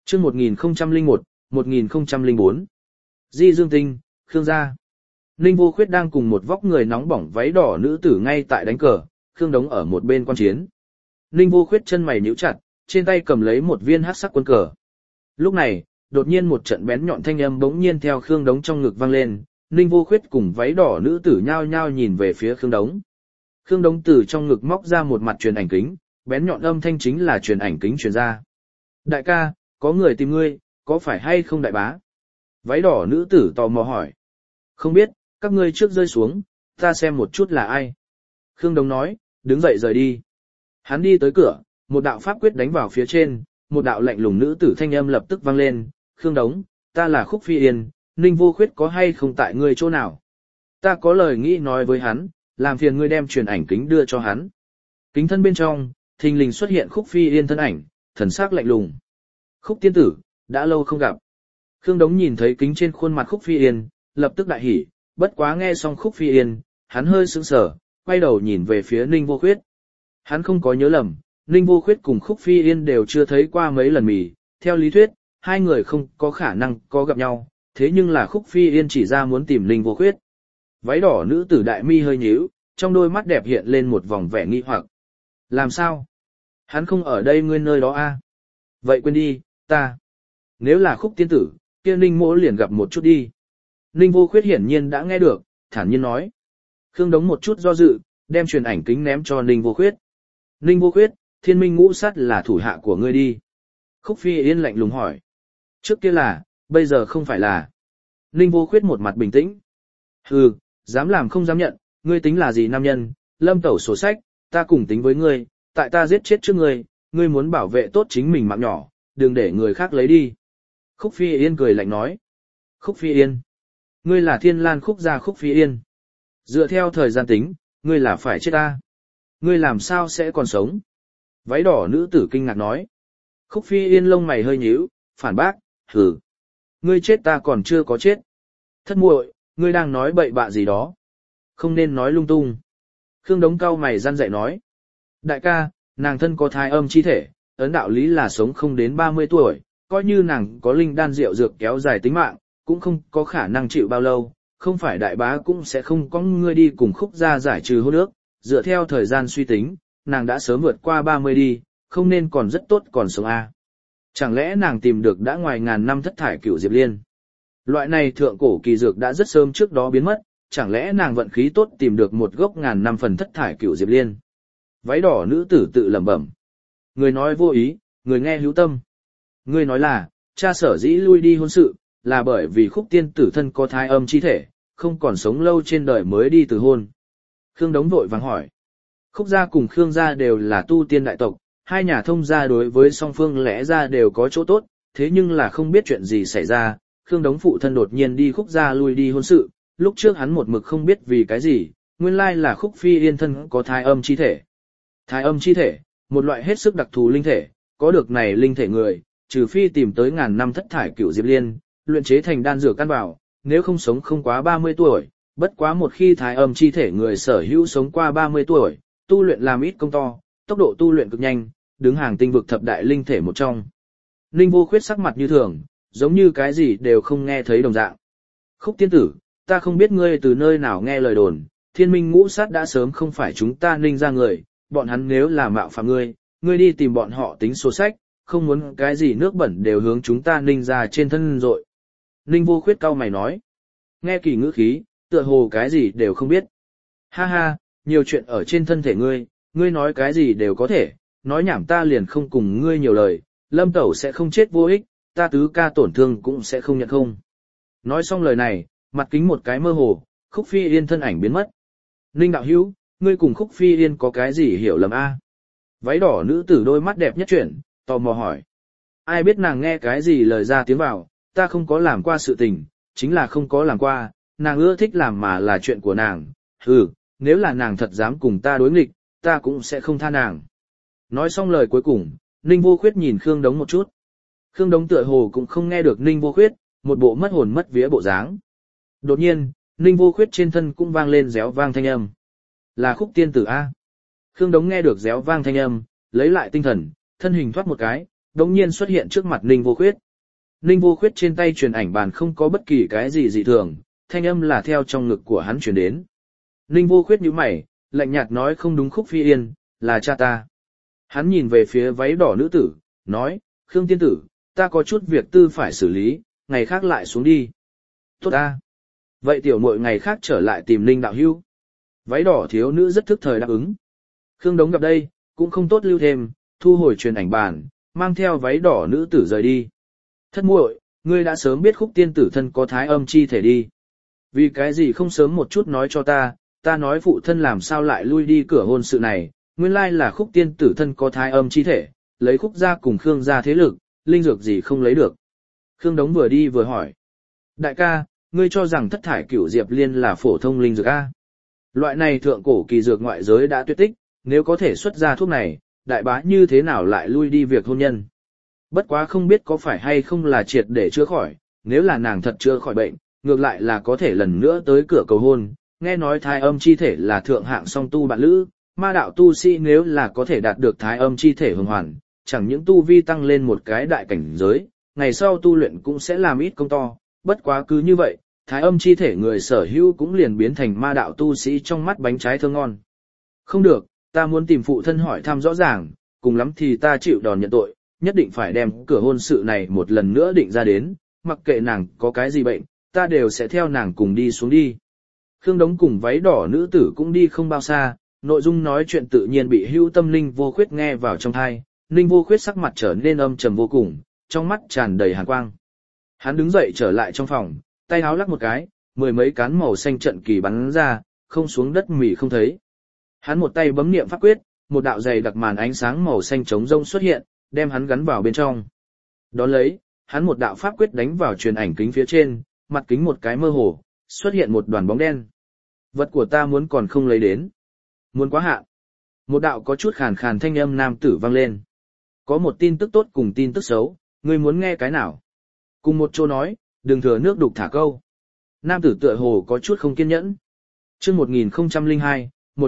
Chương 1001, 1004. Di Dương Tinh, Khương gia. Ninh Vô Khuyết đang cùng một vóc người nóng bỏng váy đỏ nữ tử ngay tại đánh cờ, Khương Đống ở một bên quan chiến. Ninh Vô Khuyết chân mày nhíu chặt, trên tay cầm lấy một viên hắc sắc quân cờ. Lúc này, đột nhiên một trận bén nhọn thanh âm bỗng nhiên theo Khương Đống trong ngực vang lên, Ninh Vô Khuyết cùng váy đỏ nữ tử nhao nhao nhìn về phía Khương Đống. Khương Đống từ trong ngực móc ra một mặt truyền ảnh kính, bén nhọn âm thanh chính là truyền ảnh kính truyền ra. Đại ca, có người tìm ngươi, có phải hay không đại bá? Váy đỏ nữ tử tò mò hỏi. Không biết, các ngươi trước rơi xuống, ta xem một chút là ai. Khương Đống nói, đứng dậy rời đi. Hắn đi tới cửa, một đạo pháp quyết đánh vào phía trên, một đạo lạnh lùng nữ tử thanh âm lập tức vang lên. Khương Đống, ta là Khúc Phi Yên, Ninh Vô Khuyết có hay không tại ngươi chỗ nào? Ta có lời nghĩ nói với hắn, làm phiền ngươi đem truyền ảnh kính đưa cho hắn. Kính thân bên trong, thình lình xuất hiện Khúc Phi Yên thân ảnh, thần sắc lạnh lùng. Khúc tiên tử, đã lâu không gặp. Khương Đống nhìn thấy kính trên khuôn mặt Khúc Phi Yên, lập tức đại hỉ, bất quá nghe xong Khúc Phi Yên, hắn hơi sững sờ, quay đầu nhìn về phía Ninh Vô Khuyết. Hắn không có nhớ lầm, Ninh Vô Khuyết cùng Khúc Phi Yên đều chưa thấy qua mấy lần mì, theo lý thuyết, hai người không có khả năng có gặp nhau, thế nhưng là Khúc Phi Yên chỉ ra muốn tìm Ninh Vô Khuyết. Váy đỏ nữ tử đại mi hơi nhíu, trong đôi mắt đẹp hiện lên một vòng vẻ nghi hoặc. Làm sao? Hắn không ở đây ngươi nơi đó a? Vậy quên đi, ta. Nếu là Khúc tiên tử, kia Ninh mỗ liền gặp một chút đi. Ninh Vô Khuyết hiển nhiên đã nghe được, thản nhiên nói. Khương Đống một chút do dự, đem truyền ảnh kính ném cho Ninh Vô Khuyết. Ninh Vô Khuyết, Thiên Minh Ngũ Sát là thủ hạ của ngươi đi. Khúc Phi Yên lạnh lùng hỏi. Trước kia là, bây giờ không phải là. Ninh Vô Khuyết một mặt bình tĩnh. Hừ, dám làm không dám nhận, ngươi tính là gì nam nhân, lâm tẩu sổ sách, ta cùng tính với ngươi, tại ta giết chết trước ngươi, ngươi muốn bảo vệ tốt chính mình mạng nhỏ, đừng để người khác lấy đi. Khúc Phi Yên cười lạnh nói. Khúc Phi Yên, ngươi là Thiên Lan Khúc gia Khúc Phi Yên. Dựa theo thời gian tính, ngươi là phải chết ta. Ngươi làm sao sẽ còn sống? Váy đỏ nữ tử kinh ngạc nói. Khúc Phi Yên lông mày hơi nhíu, phản bác, hừ. Ngươi chết ta còn chưa có chết. Thất muội, ngươi đang nói bậy bạ gì đó. Không nên nói lung tung. Khương Đống cau mày răn dạy nói. Đại ca, nàng thân có thai âm chi thể, ấn đạo lý là sống không đến 30 tuổi, coi như nàng có linh đan rượu dược kéo dài tính mạng, cũng không có khả năng chịu bao lâu, không phải đại bá cũng sẽ không có ngươi đi cùng Khúc gia giải trừ hôn ước, dựa theo thời gian suy tính, nàng đã sớm vượt qua 30 đi, không nên còn rất tốt còn sống a. Chẳng lẽ nàng tìm được đã ngoài ngàn năm thất thải cửu diệp liên? Loại này thượng cổ kỳ dược đã rất sớm trước đó biến mất, chẳng lẽ nàng vận khí tốt tìm được một gốc ngàn năm phần thất thải cửu diệp liên? Váy đỏ nữ tử tự lẩm bẩm. Người nói vô ý, người nghe hữu tâm. Ngươi nói là, cha sở dĩ lui đi hôn sự, là bởi vì Khúc tiên tử thân có thai âm chi thể, không còn sống lâu trên đời mới đi từ hôn. Khương Đống vội vàng hỏi. Khúc gia cùng Khương gia đều là tu tiên đại tộc, hai nhà thông gia đối với song phương lẽ ra đều có chỗ tốt, thế nhưng là không biết chuyện gì xảy ra, Khương Đống phụ thân đột nhiên đi Khúc gia lui đi hôn sự, lúc trước hắn một mực không biết vì cái gì, nguyên lai là Khúc Phi Yên thân có thai âm chi thể. Thai âm chi thể, một loại hết sức đặc thù linh thể, có được này linh thể người, trừ phi tìm tới ngàn năm thất thải cửu diệp liên, luyện chế thành đan dược căn bảo, nếu không sống không quá 30 tuổi, bất quá một khi thái âm chi thể người sở hữu sống qua 30 tuổi, tu luyện làm ít công to, tốc độ tu luyện cực nhanh, đứng hàng tinh vực thập đại linh thể một trong. Ninh Vô Khuyết sắc mặt như thường, giống như cái gì đều không nghe thấy đồng dạng. Khúc tiên tử, ta không biết ngươi từ nơi nào nghe lời đồn, Thiên Minh Ngũ Sát đã sớm không phải chúng ta Ninh ra người, bọn hắn nếu là mạo phạm ngươi, ngươi đi tìm bọn họ tính sổ sách, không muốn cái gì nước bẩn đều hướng chúng ta Ninh ra trên thân rồi. Ninh Vô Khuyết cau mày nói. Nghe kỳ ngữ khí, tựa hồ cái gì đều không biết. Ha ha, nhiều chuyện ở trên thân thể ngươi, ngươi nói cái gì đều có thể, nói nhảm ta liền không cùng ngươi nhiều lời, Lâm Tẩu sẽ không chết vô ích, ta tứ ca tổn thương cũng sẽ không nhận không. Nói xong lời này, mặt kính một cái mơ hồ, Khúc Phi Yên thân ảnh biến mất. Ninh đạo hữu, ngươi cùng Khúc Phi Yên có cái gì hiểu lầm a? Váy đỏ nữ tử đôi mắt đẹp nhất chuyển, tò mò hỏi. Ai biết nàng nghe cái gì lời ra tiếng vào, ta không có làm qua sự tình, chính là không có làm qua, nàng ưa thích làm mà là chuyện của nàng, nếu là nàng thật dám cùng ta đối nghịch, ta cũng sẽ không tha nàng. Nói xong lời cuối cùng, Ninh Vô Khuyết nhìn Khương Đống một chút. Khương Đống tựa hồ cũng không nghe được Ninh Vô Khuyết, một bộ mất hồn mất vía bộ dáng. Đột nhiên, Ninh Vô Khuyết trên thân cũng vang lên réo vang thanh âm. Là Khúc tiên tử A. Khương Đống nghe được réo vang thanh âm, lấy lại tinh thần, thân hình thoát một cái, đống nhiên xuất hiện trước mặt Ninh Vô Khuyết. Ninh Vô Khuyết trên tay truyền ảnh bàn không có bất kỳ cái gì dị thường, thanh âm là theo trong ngực của hắn truyền đến. Ninh Vô Khuyết nhíu mày, lạnh nhạt nói không đúng Khúc Phi Yên, là cha ta. Hắn nhìn về phía váy đỏ nữ tử, nói, Khương tiên tử, ta có chút việc tư phải xử lý, ngày khác lại xuống đi. Tốt ta. Vậy tiểu muội ngày khác trở lại tìm Ninh đạo hữu. Váy đỏ thiếu nữ rất thức thời đáp ứng. Khương Đống gặp đây, cũng không tốt lưu thêm, thu hồi truyền ảnh bàn, mang theo váy đỏ nữ tử rời đi. Thất muội, ngươi đã sớm biết Khúc tiên tử thân có thái âm chi thể đi. Vì cái gì không sớm một chút nói cho ta nói phụ thân làm sao lại lui đi cửa hôn sự này, nguyên lai là Khúc tiên tử thân có thái âm chi thể, lấy Khúc gia cùng Khương gia thế lực, linh dược gì không lấy được. Khương Đống vừa đi vừa hỏi. Đại ca, ngươi cho rằng thất thải cửu diệp liên là phổ thông linh dược A. Loại này thượng cổ kỳ dược ngoại giới đã tuyệt tích, nếu có thể xuất ra thuốc này, đại bá như thế nào lại lui đi việc hôn nhân. Bất quá không biết có phải hay không là triệt để chữa khỏi, nếu là nàng thật chữa khỏi bệnh, ngược lại là có thể lần nữa tới cửa cầu hôn, nghe nói thái âm chi thể là thượng hạng song tu bạn lữ, ma đạo tu sĩ nếu là có thể đạt được thái âm chi thể hồng hoàn, chẳng những tu vi tăng lên một cái đại cảnh giới, ngày sau tu luyện cũng sẽ làm ít công to, bất quá cứ như vậy, thái âm chi thể người sở hữu cũng liền biến thành ma đạo tu sĩ trong mắt bánh trái thơm ngon. Không được, ta muốn tìm phụ thân hỏi thăm rõ ràng, cùng lắm thì ta chịu đòn nhận tội, nhất định phải đem cửa hôn sự này một lần nữa định ra đến, mặc kệ nàng có cái gì bệnh, ta đều sẽ theo nàng cùng đi xuống đi. Khương Đống cùng váy đỏ nữ tử cũng đi không bao xa, nội dung nói chuyện tự nhiên bị hữu tâm Ninh Vô Khuyết nghe vào trong tai. Ninh Vô Khuyết sắc mặt trở nên âm trầm vô cùng, trong mắt tràn đầy hàn quang. Hắn đứng dậy trở lại trong phòng, tay áo lắc một cái, mười mấy cán màu xanh trận kỳ bắn ra, không xuống đất mỉ không thấy. Hắn một tay bấm niệm pháp quyết, một đạo dày đặc màn ánh sáng màu xanh trống rông xuất hiện, đem hắn gắn vào bên trong. Đón lấy, hắn một đạo pháp quyết đánh vào truyền ảnh kính phía trên, mặt kính một cái mơ hồ, xuất hiện một đoàn bóng đen. Vật của ta muốn còn không lấy đến. Muốn quá hạn. Một đạo có chút khàn khàn thanh âm nam tử vang lên. Có một tin tức tốt cùng tin tức xấu, ngươi muốn nghe cái nào? Cùng một chỗ nói, đừng thừa nước đục thả câu. Nam tử tựa hồ có chút không kiên nhẫn. Chương 1002,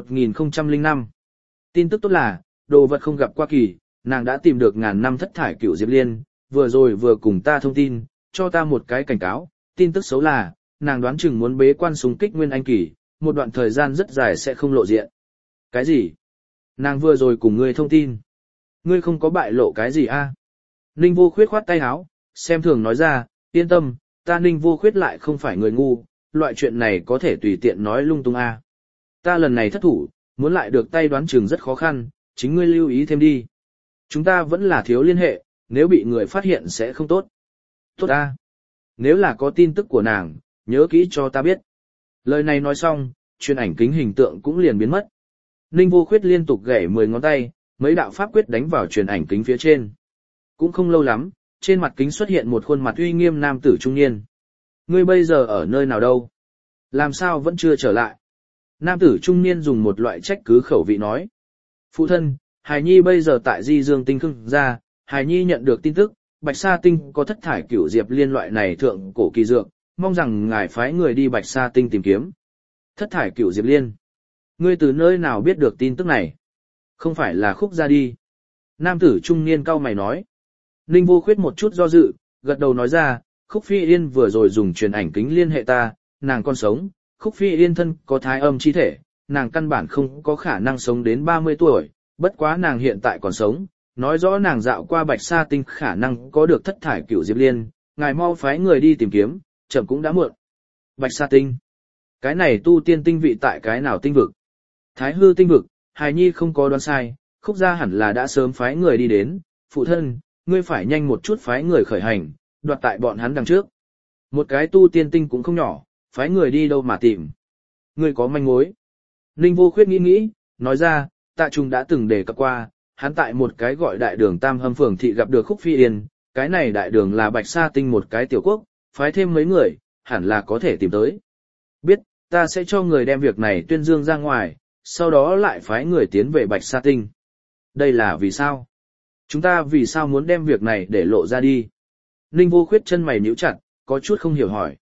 1005. Tin tức tốt là, đồ vật không gặp qua kỳ, nàng đã tìm được ngàn năm thất thải cửu diệp liên, vừa rồi vừa cùng ta thông tin, cho ta một cái cảnh cáo. Tin tức xấu là, nàng đoán chừng muốn bế quan xung kích nguyên anh kỳ, một đoạn thời gian rất dài sẽ không lộ diện. Cái gì? Nàng vừa rồi cùng ngươi thông tin. Ngươi không có bại lộ cái gì a? Ninh Vô Khuyết khoát tay áo, xem thường nói ra, yên tâm, ta Ninh Vô Khuyết lại không phải người ngu, loại chuyện này có thể tùy tiện nói lung tung a. Ta lần này thất thủ, muốn lại được tay đoán chừng rất khó khăn, chính ngươi lưu ý thêm đi. Chúng ta vẫn là thiếu liên hệ, nếu bị người phát hiện sẽ không tốt. Tốt a. Nếu là có tin tức của nàng, nhớ kỹ cho ta biết. Lời này nói xong, truyền ảnh kính hình tượng cũng liền biến mất. Ninh Vô Khuyết liên tục gảy 10 ngón tay, mấy đạo pháp quyết đánh vào truyền ảnh kính phía trên. Cũng không lâu lắm, trên mặt kính xuất hiện một khuôn mặt uy nghiêm nam tử trung niên. Ngươi bây giờ ở nơi nào đâu? Làm sao vẫn chưa trở lại? Nam tử trung niên dùng một loại trách cứ khẩu vị nói. Phụ thân, Hải Nhi bây giờ tại Di Dương Tinh Khương gia, Hải Nhi nhận được tin tức, Bạch Sa Tinh có thất thải cửu diệp liên loại này thượng cổ kỳ dược, mong rằng ngài phái người đi Bạch Sa Tinh tìm kiếm. Thất thải cửu diệp liên. Ngươi từ nơi nào biết được tin tức này? Không phải là Khúc gia đi. Nam tử trung niên cau mày nói. Ninh Vô Khuyết một chút do dự, gật đầu nói ra, Khúc Phi Yên vừa rồi dùng truyền ảnh kính liên hệ ta, nàng còn sống, Khúc Phi Yên thân có thái âm chi thể, nàng căn bản không có khả năng sống đến 30 tuổi, bất quá nàng hiện tại còn sống, nói rõ nàng dạo qua Bạch Sa Tinh khả năng có được thất thải cửu diệp liên, ngài mau phái người đi tìm kiếm, chậm cũng đã muộn. Bạch Sa Tinh. Cái này tu tiên tinh vị tại cái nào tinh vực? Thái hư tinh vực, Hài Nhi không có đoán sai, Khúc gia hẳn là đã sớm phái người đi đến, phụ thân, ngươi phải nhanh một chút phái người khởi hành, đoạt tại bọn hắn đằng trước. Một cái tu tiên tinh cũng không nhỏ, phái người đi đâu mà tìm. Ngươi có manh mối. Ninh Vô Khuyết nghĩ, nói ra, Tạ Trung đã từng đề cập qua, hắn tại một cái gọi đại đường Tam Hâm Phường thị gặp được Khúc Phi Yên, cái này đại đường là Bạch Sa Tinh một cái tiểu quốc, phái thêm mấy người, hẳn là có thể tìm tới. Biết, ta sẽ cho người đem việc này tuyên dương ra ngoài, sau đó lại phái người tiến về Bạch Sa Tinh. Đây là vì sao? Chúng ta vì sao muốn đem việc này để lộ ra đi? Ninh Vô Khuyết chân mày nhíu chặt, có chút không hiểu hỏi.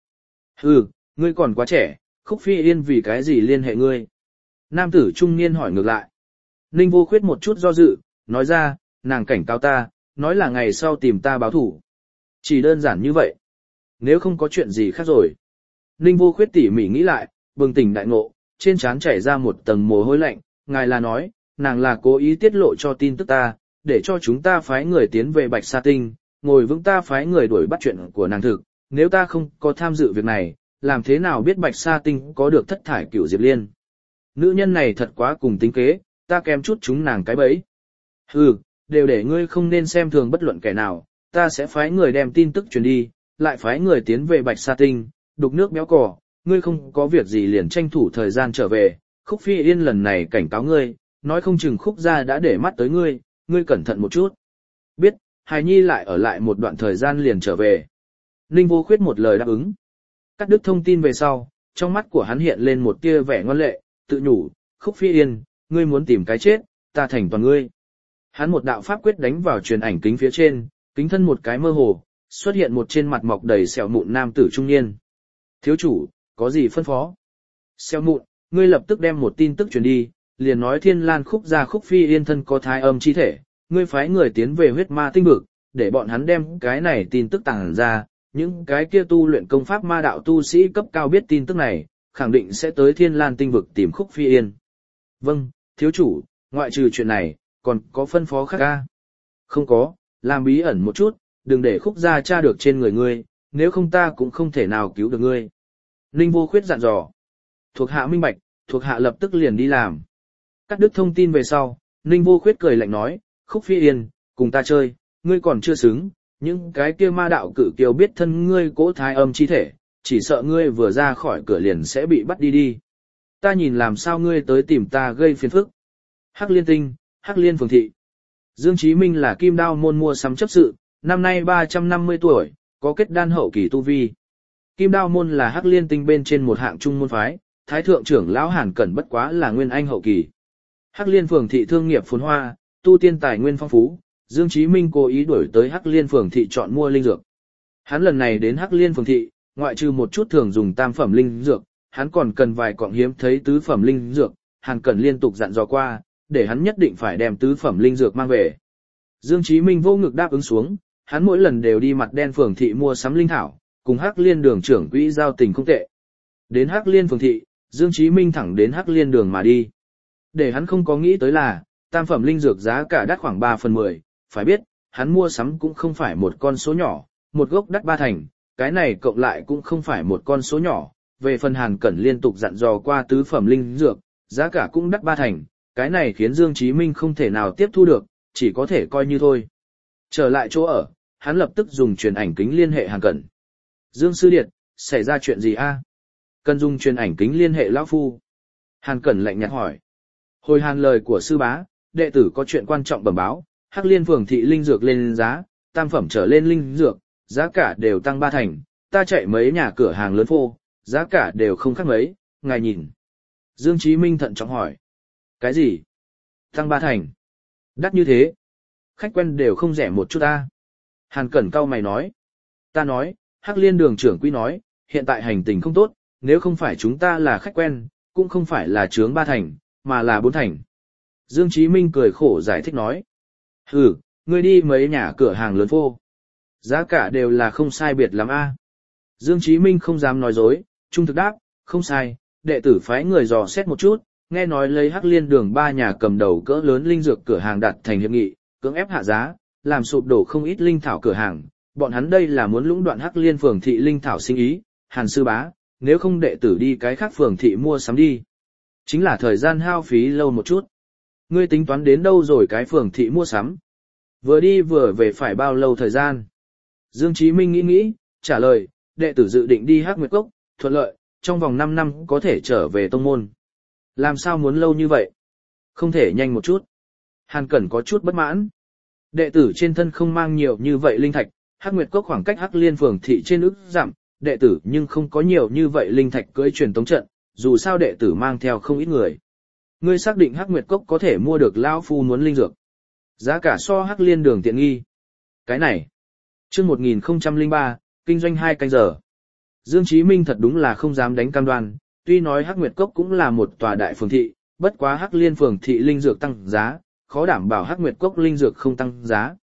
Ngươi còn quá trẻ, Khúc Phi Yên vì cái gì liên hệ ngươi? Nam tử trung niên hỏi ngược lại. Ninh Vô Khuyết một chút do dự, nói ra, nàng cảnh cáo ta, nói là ngày sau tìm ta báo thủ. Chỉ đơn giản như vậy. Nếu không có chuyện gì khác rồi. Ninh Vô Khuyết tỉ mỉ nghĩ lại, bừng tỉnh đại ngộ, trên trán chảy ra một tầng mồ hôi lạnh, ngài là nói, nàng là cố ý tiết lộ cho tin tức ta, để cho chúng ta phái người tiến về Bạch Sa Tinh, ngồi vững ta phái người đuổi bắt chuyện của nàng thực, nếu ta không có tham dự việc này, làm thế nào biết Bạch Sa Tinh có được thất thải cửu Diệp Liên. Nữ nhân này thật quá cùng tính kế, ta kém chút chúng nàng cái bẫy. Hừ, đều để ngươi không nên xem thường bất luận kẻ nào, ta sẽ phái người đem tin tức truyền đi, lại phái người tiến về Bạch Sa Tinh, đục nước béo cỏ, ngươi không có việc gì liền tranh thủ thời gian trở về, Khúc Phi Yên lần này cảnh cáo ngươi, nói không chừng Khúc gia đã để mắt tới ngươi, ngươi cẩn thận một chút. Biết, Hài Nhi lại ở lại một đoạn thời gian liền trở về. Ninh Vô Khuyết một lời đáp ứng. Cắt đứt thông tin về sau, trong mắt của hắn hiện lên một tia vẻ ngoan lệ, tự nhủ, Khúc Phi Yên, ngươi muốn tìm cái chết, ta thành toàn ngươi. Hắn một đạo pháp quyết đánh vào truyền ảnh kính phía trên, kính thân một cái mơ hồ, xuất hiện một trên mặt mọc đầy sẹo mụn nam tử trung niên. Thiếu chủ, có gì phân phó? Sẹo mụn, ngươi lập tức đem một tin tức truyền đi, liền nói Thiên Lan Khúc gia Khúc Phi Yên thân có thai âm chi thể, ngươi phái người tiến về huyết ma tinh vực, để bọn hắn đem cái này tin tức tàng ra, những cái kia tu luyện công pháp ma đạo tu sĩ cấp cao biết tin tức này, khẳng định sẽ tới Thiên Lan tinh vực tìm Khúc Phi Yên. Vâng, thiếu chủ, ngoại trừ chuyện này, còn có phân phó khác à? Không có, làm bí ẩn một chút, đừng để Khúc gia tra được trên người ngươi, nếu không ta cũng không thể nào cứu được ngươi. Ninh Vô Khuyết dặn dò. Thuộc hạ minh bạch, thuộc hạ lập tức liền đi làm. Cắt đứt thông tin về sau, Ninh Vô Khuyết cười lạnh nói, Khúc Phi Yên, cùng ta chơi, ngươi còn chưa xứng, những cái kia ma đạo cự kiều biết thân ngươi cỗ thai âm chi thể, chỉ sợ ngươi vừa ra khỏi cửa liền sẽ bị bắt đi đi. Ta nhìn làm sao ngươi tới tìm ta gây phiền phức. Hắc Liên Tinh, Hắc Liên Phường Thị. Dương Chí Minh là Kim Đao môn mua sắm chấp sự, năm nay 350 tuổi, có kết đan hậu kỳ tu vi. Kim Đao môn là Hắc Liên Tinh bên trên một hạng trung môn phái, thái thượng trưởng lão Hàn Cẩn bất quá là nguyên anh hậu kỳ. Hắc Liên Phường Thị thương nghiệp phồn hoa, tu tiên tài nguyên phong phú, Dương Chí Minh cố ý đuổi tới Hắc Liên Phường Thị chọn mua linh dược. Hắn lần này đến Hắc Liên Phường Thị, ngoại trừ một chút thường dùng tam phẩm linh dược, hắn còn cần vài quặng hiếm thấy tứ phẩm linh dược, Hàn Cẩn liên tục dặn dò qua, để hắn nhất định phải đem tứ phẩm linh dược mang về. Dương Chí Minh vô ngực đáp ứng xuống, hắn mỗi lần đều đi mặt đen Phường Thị mua sắm linh thảo, cùng Hắc Liên Đường trưởng quỹ giao tình không tệ. Đến Hắc Liên Phường Thị, Dương Chí Minh thẳng đến Hắc Liên Đường mà đi. Để hắn không có nghĩ tới là, tam phẩm linh dược giá cả đắt khoảng 3/10, phải biết, hắn mua sắm cũng không phải một con số nhỏ, một gốc đắt 3 thành, cái này cộng lại cũng không phải một con số nhỏ, về phần Hàn Cẩn liên tục dặn dò qua tứ phẩm linh dược, giá cả cũng đắt 3 thành, cái này khiến Dương Chí Minh không thể nào tiếp thu được, chỉ có thể coi như thôi. Trở lại chỗ ở, hắn lập tức dùng truyền ảnh kính liên hệ Hàn Cẩn. Dương Sư Điệt, xảy ra chuyện gì a? Cần dùng truyền ảnh kính liên hệ lão phu. Hàn Cẩn lạnh nhạt hỏi. Hồi Hàn lời của sư bá, đệ tử có chuyện quan trọng bẩm báo, Hắc Liên Phường Thị linh dược lên giá, tam phẩm trở lên linh dược, giá cả đều tăng 3 thành, ta chạy mấy nhà cửa hàng lớn phô, giá cả đều không khác mấy, ngài nhìn. Dương Chí Minh thận trọng hỏi. Cái gì? Tăng 3 thành? Đắt như thế? Khách quen đều không rẻ một chút ta. Hàn Cẩn cau mày nói. Ta nói, Hắc Liên Đường trưởng quý nói, hiện tại hành tình không tốt, nếu không phải chúng ta là khách quen, cũng không phải là chướng 3 thành, mà là 4 thành. Dương Chí Minh cười khổ giải thích nói. Hừ, ngươi đi mấy nhà cửa hàng lớn phô. Giá cả đều là không sai biệt lắm a. Dương Chí Minh không dám nói dối, trung thực đáp, không sai, đệ tử phái người dò xét một chút, nghe nói lấy Hắc Liên Đường 3 nhà cầm đầu cỡ lớn linh dược cửa hàng đặt thành hiệp nghị, cưỡng ép hạ giá, làm sụp đổ không ít linh thảo cửa hàng, bọn hắn đây là muốn lũng đoạn Hắc Liên Phường Thị linh thảo sinh ý, Hàn sư bá, nếu không đệ tử đi cái khác phường thị mua sắm đi. Chính là thời gian hao phí lâu một chút. Ngươi tính toán đến đâu rồi cái phường thị mua sắm? Vừa đi vừa về phải bao lâu thời gian? Dương Chí Minh nghĩ, trả lời, đệ tử dự định đi Hắc Nguyệt Cốc, thuận lợi, trong vòng 5 năm có thể trở về tông môn. Làm sao muốn lâu như vậy? Không thể nhanh một chút. Hàn Cẩn có chút bất mãn. Đệ tử trên thân không mang nhiều như vậy linh thạch, Hắc Nguyệt Cốc khoảng cách Hắc Liên Phường Thị trên ức dặm, đệ tử nhưng không có nhiều như vậy linh thạch cưỡi truyền tống trận, dù sao đệ tử mang theo không ít người. Ngươi xác định Hắc Nguyệt Cốc có thể mua được lão phu muốn linh dược. Giá cả so Hắc Liên Đường tiện nghi. Cái này. Chương 1003, kinh doanh 2 canh giờ. Dương Chí Minh thật đúng là không dám đánh cam đoan, tuy nói Hắc Nguyệt Cốc cũng là một tòa đại phường thị, bất quá Hắc Liên Phường Thị linh dược tăng giá, khó đảm bảo Hắc Nguyệt Cốc linh dược không tăng giá.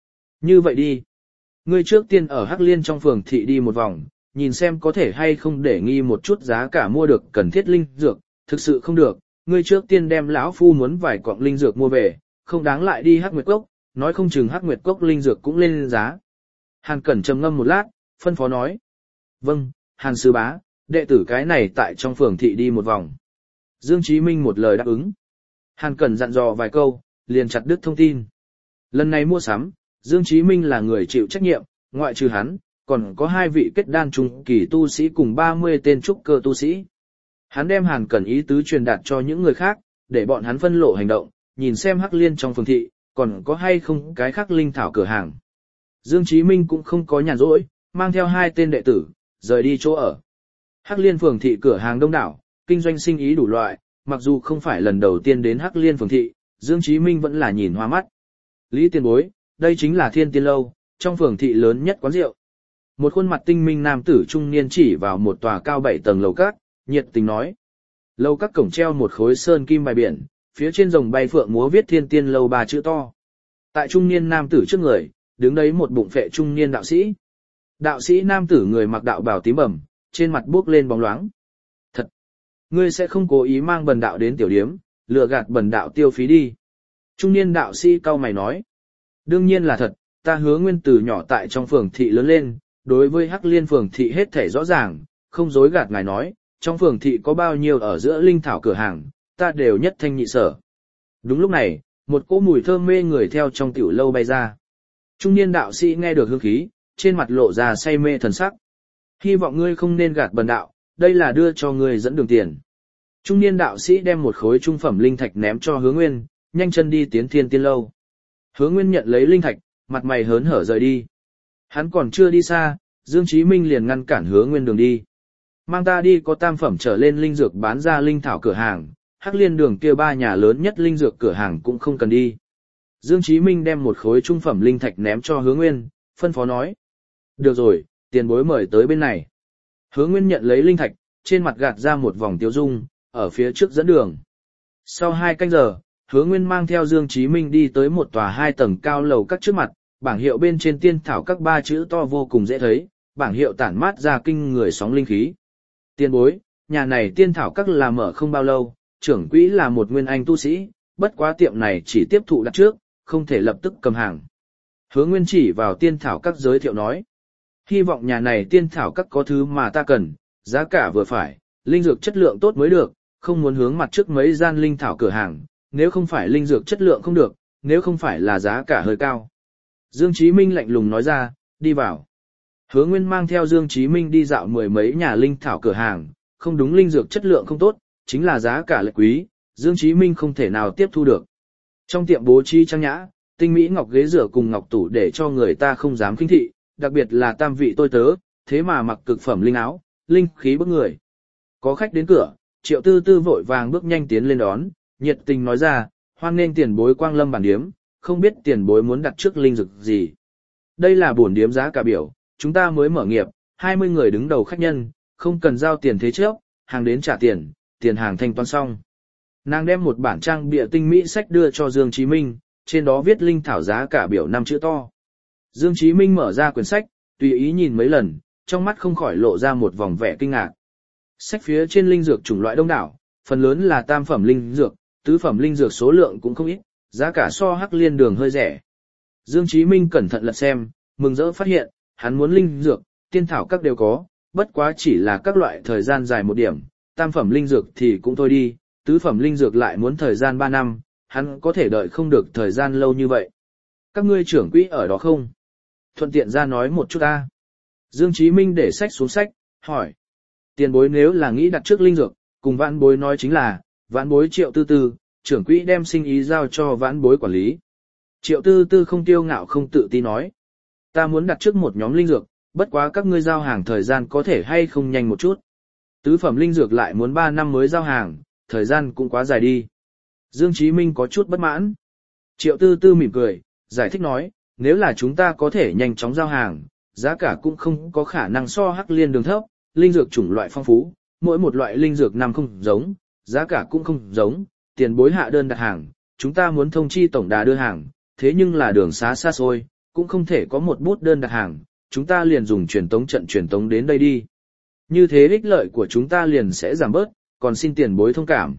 Như vậy đi. Ngươi trước tiên ở Hắc Liên trong phường thị đi một vòng, nhìn xem có thể hay không để nghi một chút giá cả mua được cần thiết linh dược, thực sự không được, ngươi trước tiên đem lão phu muốn vài quặng linh dược mua về, không đáng lại đi Hắc Nguyệt Cốc, nói không chừng Hắc Nguyệt Cốc linh dược cũng lên giá. Hàn Cẩn trầm ngâm một lát, phân phó nói. Vâng, Hàn sư bá, đệ tử cái này tại trong phường thị đi một vòng. Dương Chí Minh một lời đáp ứng. Hàn Cẩn dặn dò vài câu, liền chặt đứt thông tin. Lần này mua sắm, Dương Chí Minh là người chịu trách nhiệm, ngoại trừ hắn, còn có 2 vị kết đan trung kỳ tu sĩ cùng 30 tên trúc cơ tu sĩ. Hắn đem Hàn Cẩn ý tứ truyền đạt cho những người khác, để bọn hắn phân lộ hành động, nhìn xem Hắc Liên trong phường thị, còn có hay không cái khác linh thảo cửa hàng. Dương Chí Minh cũng không có nhàn rỗi, mang theo 2 tên đệ tử, rời đi chỗ ở. Hắc Liên phường thị cửa hàng đông đảo, kinh doanh sinh ý đủ loại, mặc dù không phải lần đầu tiên đến Hắc Liên phường thị, Dương Chí Minh vẫn là nhìn hoa mắt. Lý tiền bối, đây chính là Thiên Tiên lâu, trong phường thị lớn nhất quán rượu. Một khuôn mặt tinh minh nam tử trung niên chỉ vào một tòa cao 7 tầng lầu các, nhiệt tình nói. Lầu các cổng treo một khối sơn kim bài biển, phía trên rồng bay phượng múa viết Thiên Tiên lâu 3 chữ to. Tại trung niên nam tử trước người, đứng đấy một bụng phệ trung niên đạo sĩ. Đạo sĩ nam tử người mặc đạo bào tím bẩm, trên mặt buốc lên bóng loáng. Thật! Ngươi sẽ không cố ý mang bần đạo đến tiểu điếm, lừa gạt bần đạo tiêu phí đi. Trung niên đạo sĩ cau mày nói. Đương nhiên là thật, ta Hứa Nguyên từ nhỏ tại trong phường thị lớn lên, đối với Hắc Liên phường thị hết thảy rõ ràng, không dối gạt ngài nói, trong phường thị có bao nhiêu ở giữa linh thảo cửa hàng, ta đều nhất thanh nhị sở. Đúng lúc này, một cỗ mùi thơm mê người theo trong tiểu lâu bay ra. Trung niên đạo sĩ nghe được hương khí, trên mặt lộ ra say mê thần sắc. Hy vọng ngươi không nên gạt bần đạo, đây là đưa cho ngươi dẫn đường tiền. Trung niên đạo sĩ đem một khối trung phẩm linh thạch ném cho Hứa Nguyên, nhanh chân đi tiến Thiên Tiên lâu. Hứa Nguyên nhận lấy linh thạch, mặt mày hớn hở rời đi. Hắn còn chưa đi xa, Dương Chí Minh liền ngăn cản Hứa Nguyên đường đi. Mang ta đi có tam phẩm trở lên linh dược bán ra linh thảo cửa hàng, Hắc Liên đường kia 3 nhà lớn nhất linh dược cửa hàng cũng không cần đi. Dương Chí Minh đem một khối trung phẩm linh thạch ném cho Hứa Nguyên, phân phó nói. Được rồi, tiền bối mời tới bên này. Hứa Nguyên nhận lấy linh thạch, trên mặt gạt ra một vòng tiêu dung, ở phía trước dẫn đường. Sau 2 canh giờ, Hứa Nguyên mang theo Dương Chí Minh đi tới một tòa 2 tầng cao lầu các trước mặt, bảng hiệu bên trên tiên thảo các 3 chữ to vô cùng dễ thấy, bảng hiệu tản mát ra kinh người sóng linh khí. Tiên bối, nhà này tiên thảo các là mở không bao lâu, trưởng quỹ là một nguyên anh tu sĩ, bất quá tiệm này chỉ tiếp thụ đặt trước, không thể lập tức cầm hàng. Hứa Nguyên chỉ vào tiên thảo các giới thiệu nói. Hy vọng nhà này tiên thảo các có thứ mà ta cần, giá cả vừa phải, linh dược chất lượng tốt mới được, không muốn hướng mặt trước mấy gian linh thảo cửa hàng, nếu không phải linh dược chất lượng không được, nếu không phải là giá cả hơi cao. Dương Chí Minh lạnh lùng nói ra, đi vào. Hứa Nguyên mang theo Dương Chí Minh đi dạo 10 mấy nhà linh thảo cửa hàng, không đúng linh dược chất lượng không tốt, chính là giá cả lệch quý, Dương Chí Minh không thể nào tiếp thu được. Trong tiệm bố trí trang nhã, tinh mỹ ngọc ghế rửa cùng ngọc tủ để cho người ta không dám khinh thị, đặc biệt là tam vị tôi tớ, thế mà mặc cực phẩm linh áo, linh khí bức người. Có khách đến cửa, Triệu Tư Tư vội vàng bước nhanh tiến lên đón, nhiệt tình nói ra, hoan nghênh tiền bối quang lâm bản điếm, không biết tiền bối muốn đặt trước linh dược gì. Đây là bổn điếm giá cả biểu, chúng ta mới mở nghiệp, 20 người đứng đầu khách nhân, không cần giao tiền thế trước, hàng đến trả tiền, tiền hàng thanh toán xong. Nàng đem một bản trang bìa tinh mỹ sách đưa cho Dương Chí Minh, trên đó viết linh thảo giá cả biểu 5 chữ to. Dương Chí Minh mở ra quyển sách, tùy ý nhìn mấy lần, trong mắt không khỏi lộ ra một vòng vẻ kinh ngạc. Sách phía trên linh dược chủng loại đông đảo, phần lớn là tam phẩm linh dược, tứ phẩm linh dược số lượng cũng không ít, giá cả so Hắc Liên đường hơi rẻ. Dương Chí Minh cẩn thận lật xem, mừng rỡ phát hiện, hắn muốn linh dược, tiên thảo các đều có, bất quá chỉ là các loại thời gian dài một điểm, tam phẩm linh dược thì cũng thôi đi, tứ phẩm linh dược lại muốn thời gian 3 năm, hắn có thể đợi không được thời gian lâu như vậy. Các ngươi trưởng quỹ ở đó không? Thuận tiện ra nói một chút ta. Dương Chí Minh để sách xuống sách, hỏi. Tiền bối nếu là nghĩ đặt trước linh dược, cùng vãn bối nói chính là, vãn bối Triệu Tư Tư, trưởng quỹ đem sinh ý giao cho vãn bối quản lý. Triệu Tư Tư không tiêu ngạo không tự ti nói. Ta muốn đặt trước một nhóm linh dược, bất quá các ngươi giao hàng thời gian có thể hay không nhanh một chút. Tứ phẩm linh dược lại muốn 3 năm mới giao hàng, thời gian cũng quá dài đi. Dương Chí Minh có chút bất mãn. Triệu Tư Tư mỉm cười, giải thích nói, nếu là chúng ta có thể nhanh chóng giao hàng, giá cả cũng không có khả năng so Hắc Liên đường thấp, linh dược chủng loại phong phú, mỗi một loại linh dược năm không giống, giá cả cũng không giống, tiền bối hạ đơn đặt hàng, chúng ta muốn thông chi tổng đà đưa hàng, thế nhưng là đường xá xa xôi, cũng không thể có một bút đơn đặt hàng, chúng ta liền dùng truyền tống trận truyền tống đến đây đi. Như thế ích lợi của chúng ta liền sẽ giảm bớt, còn xin tiền bối thông cảm.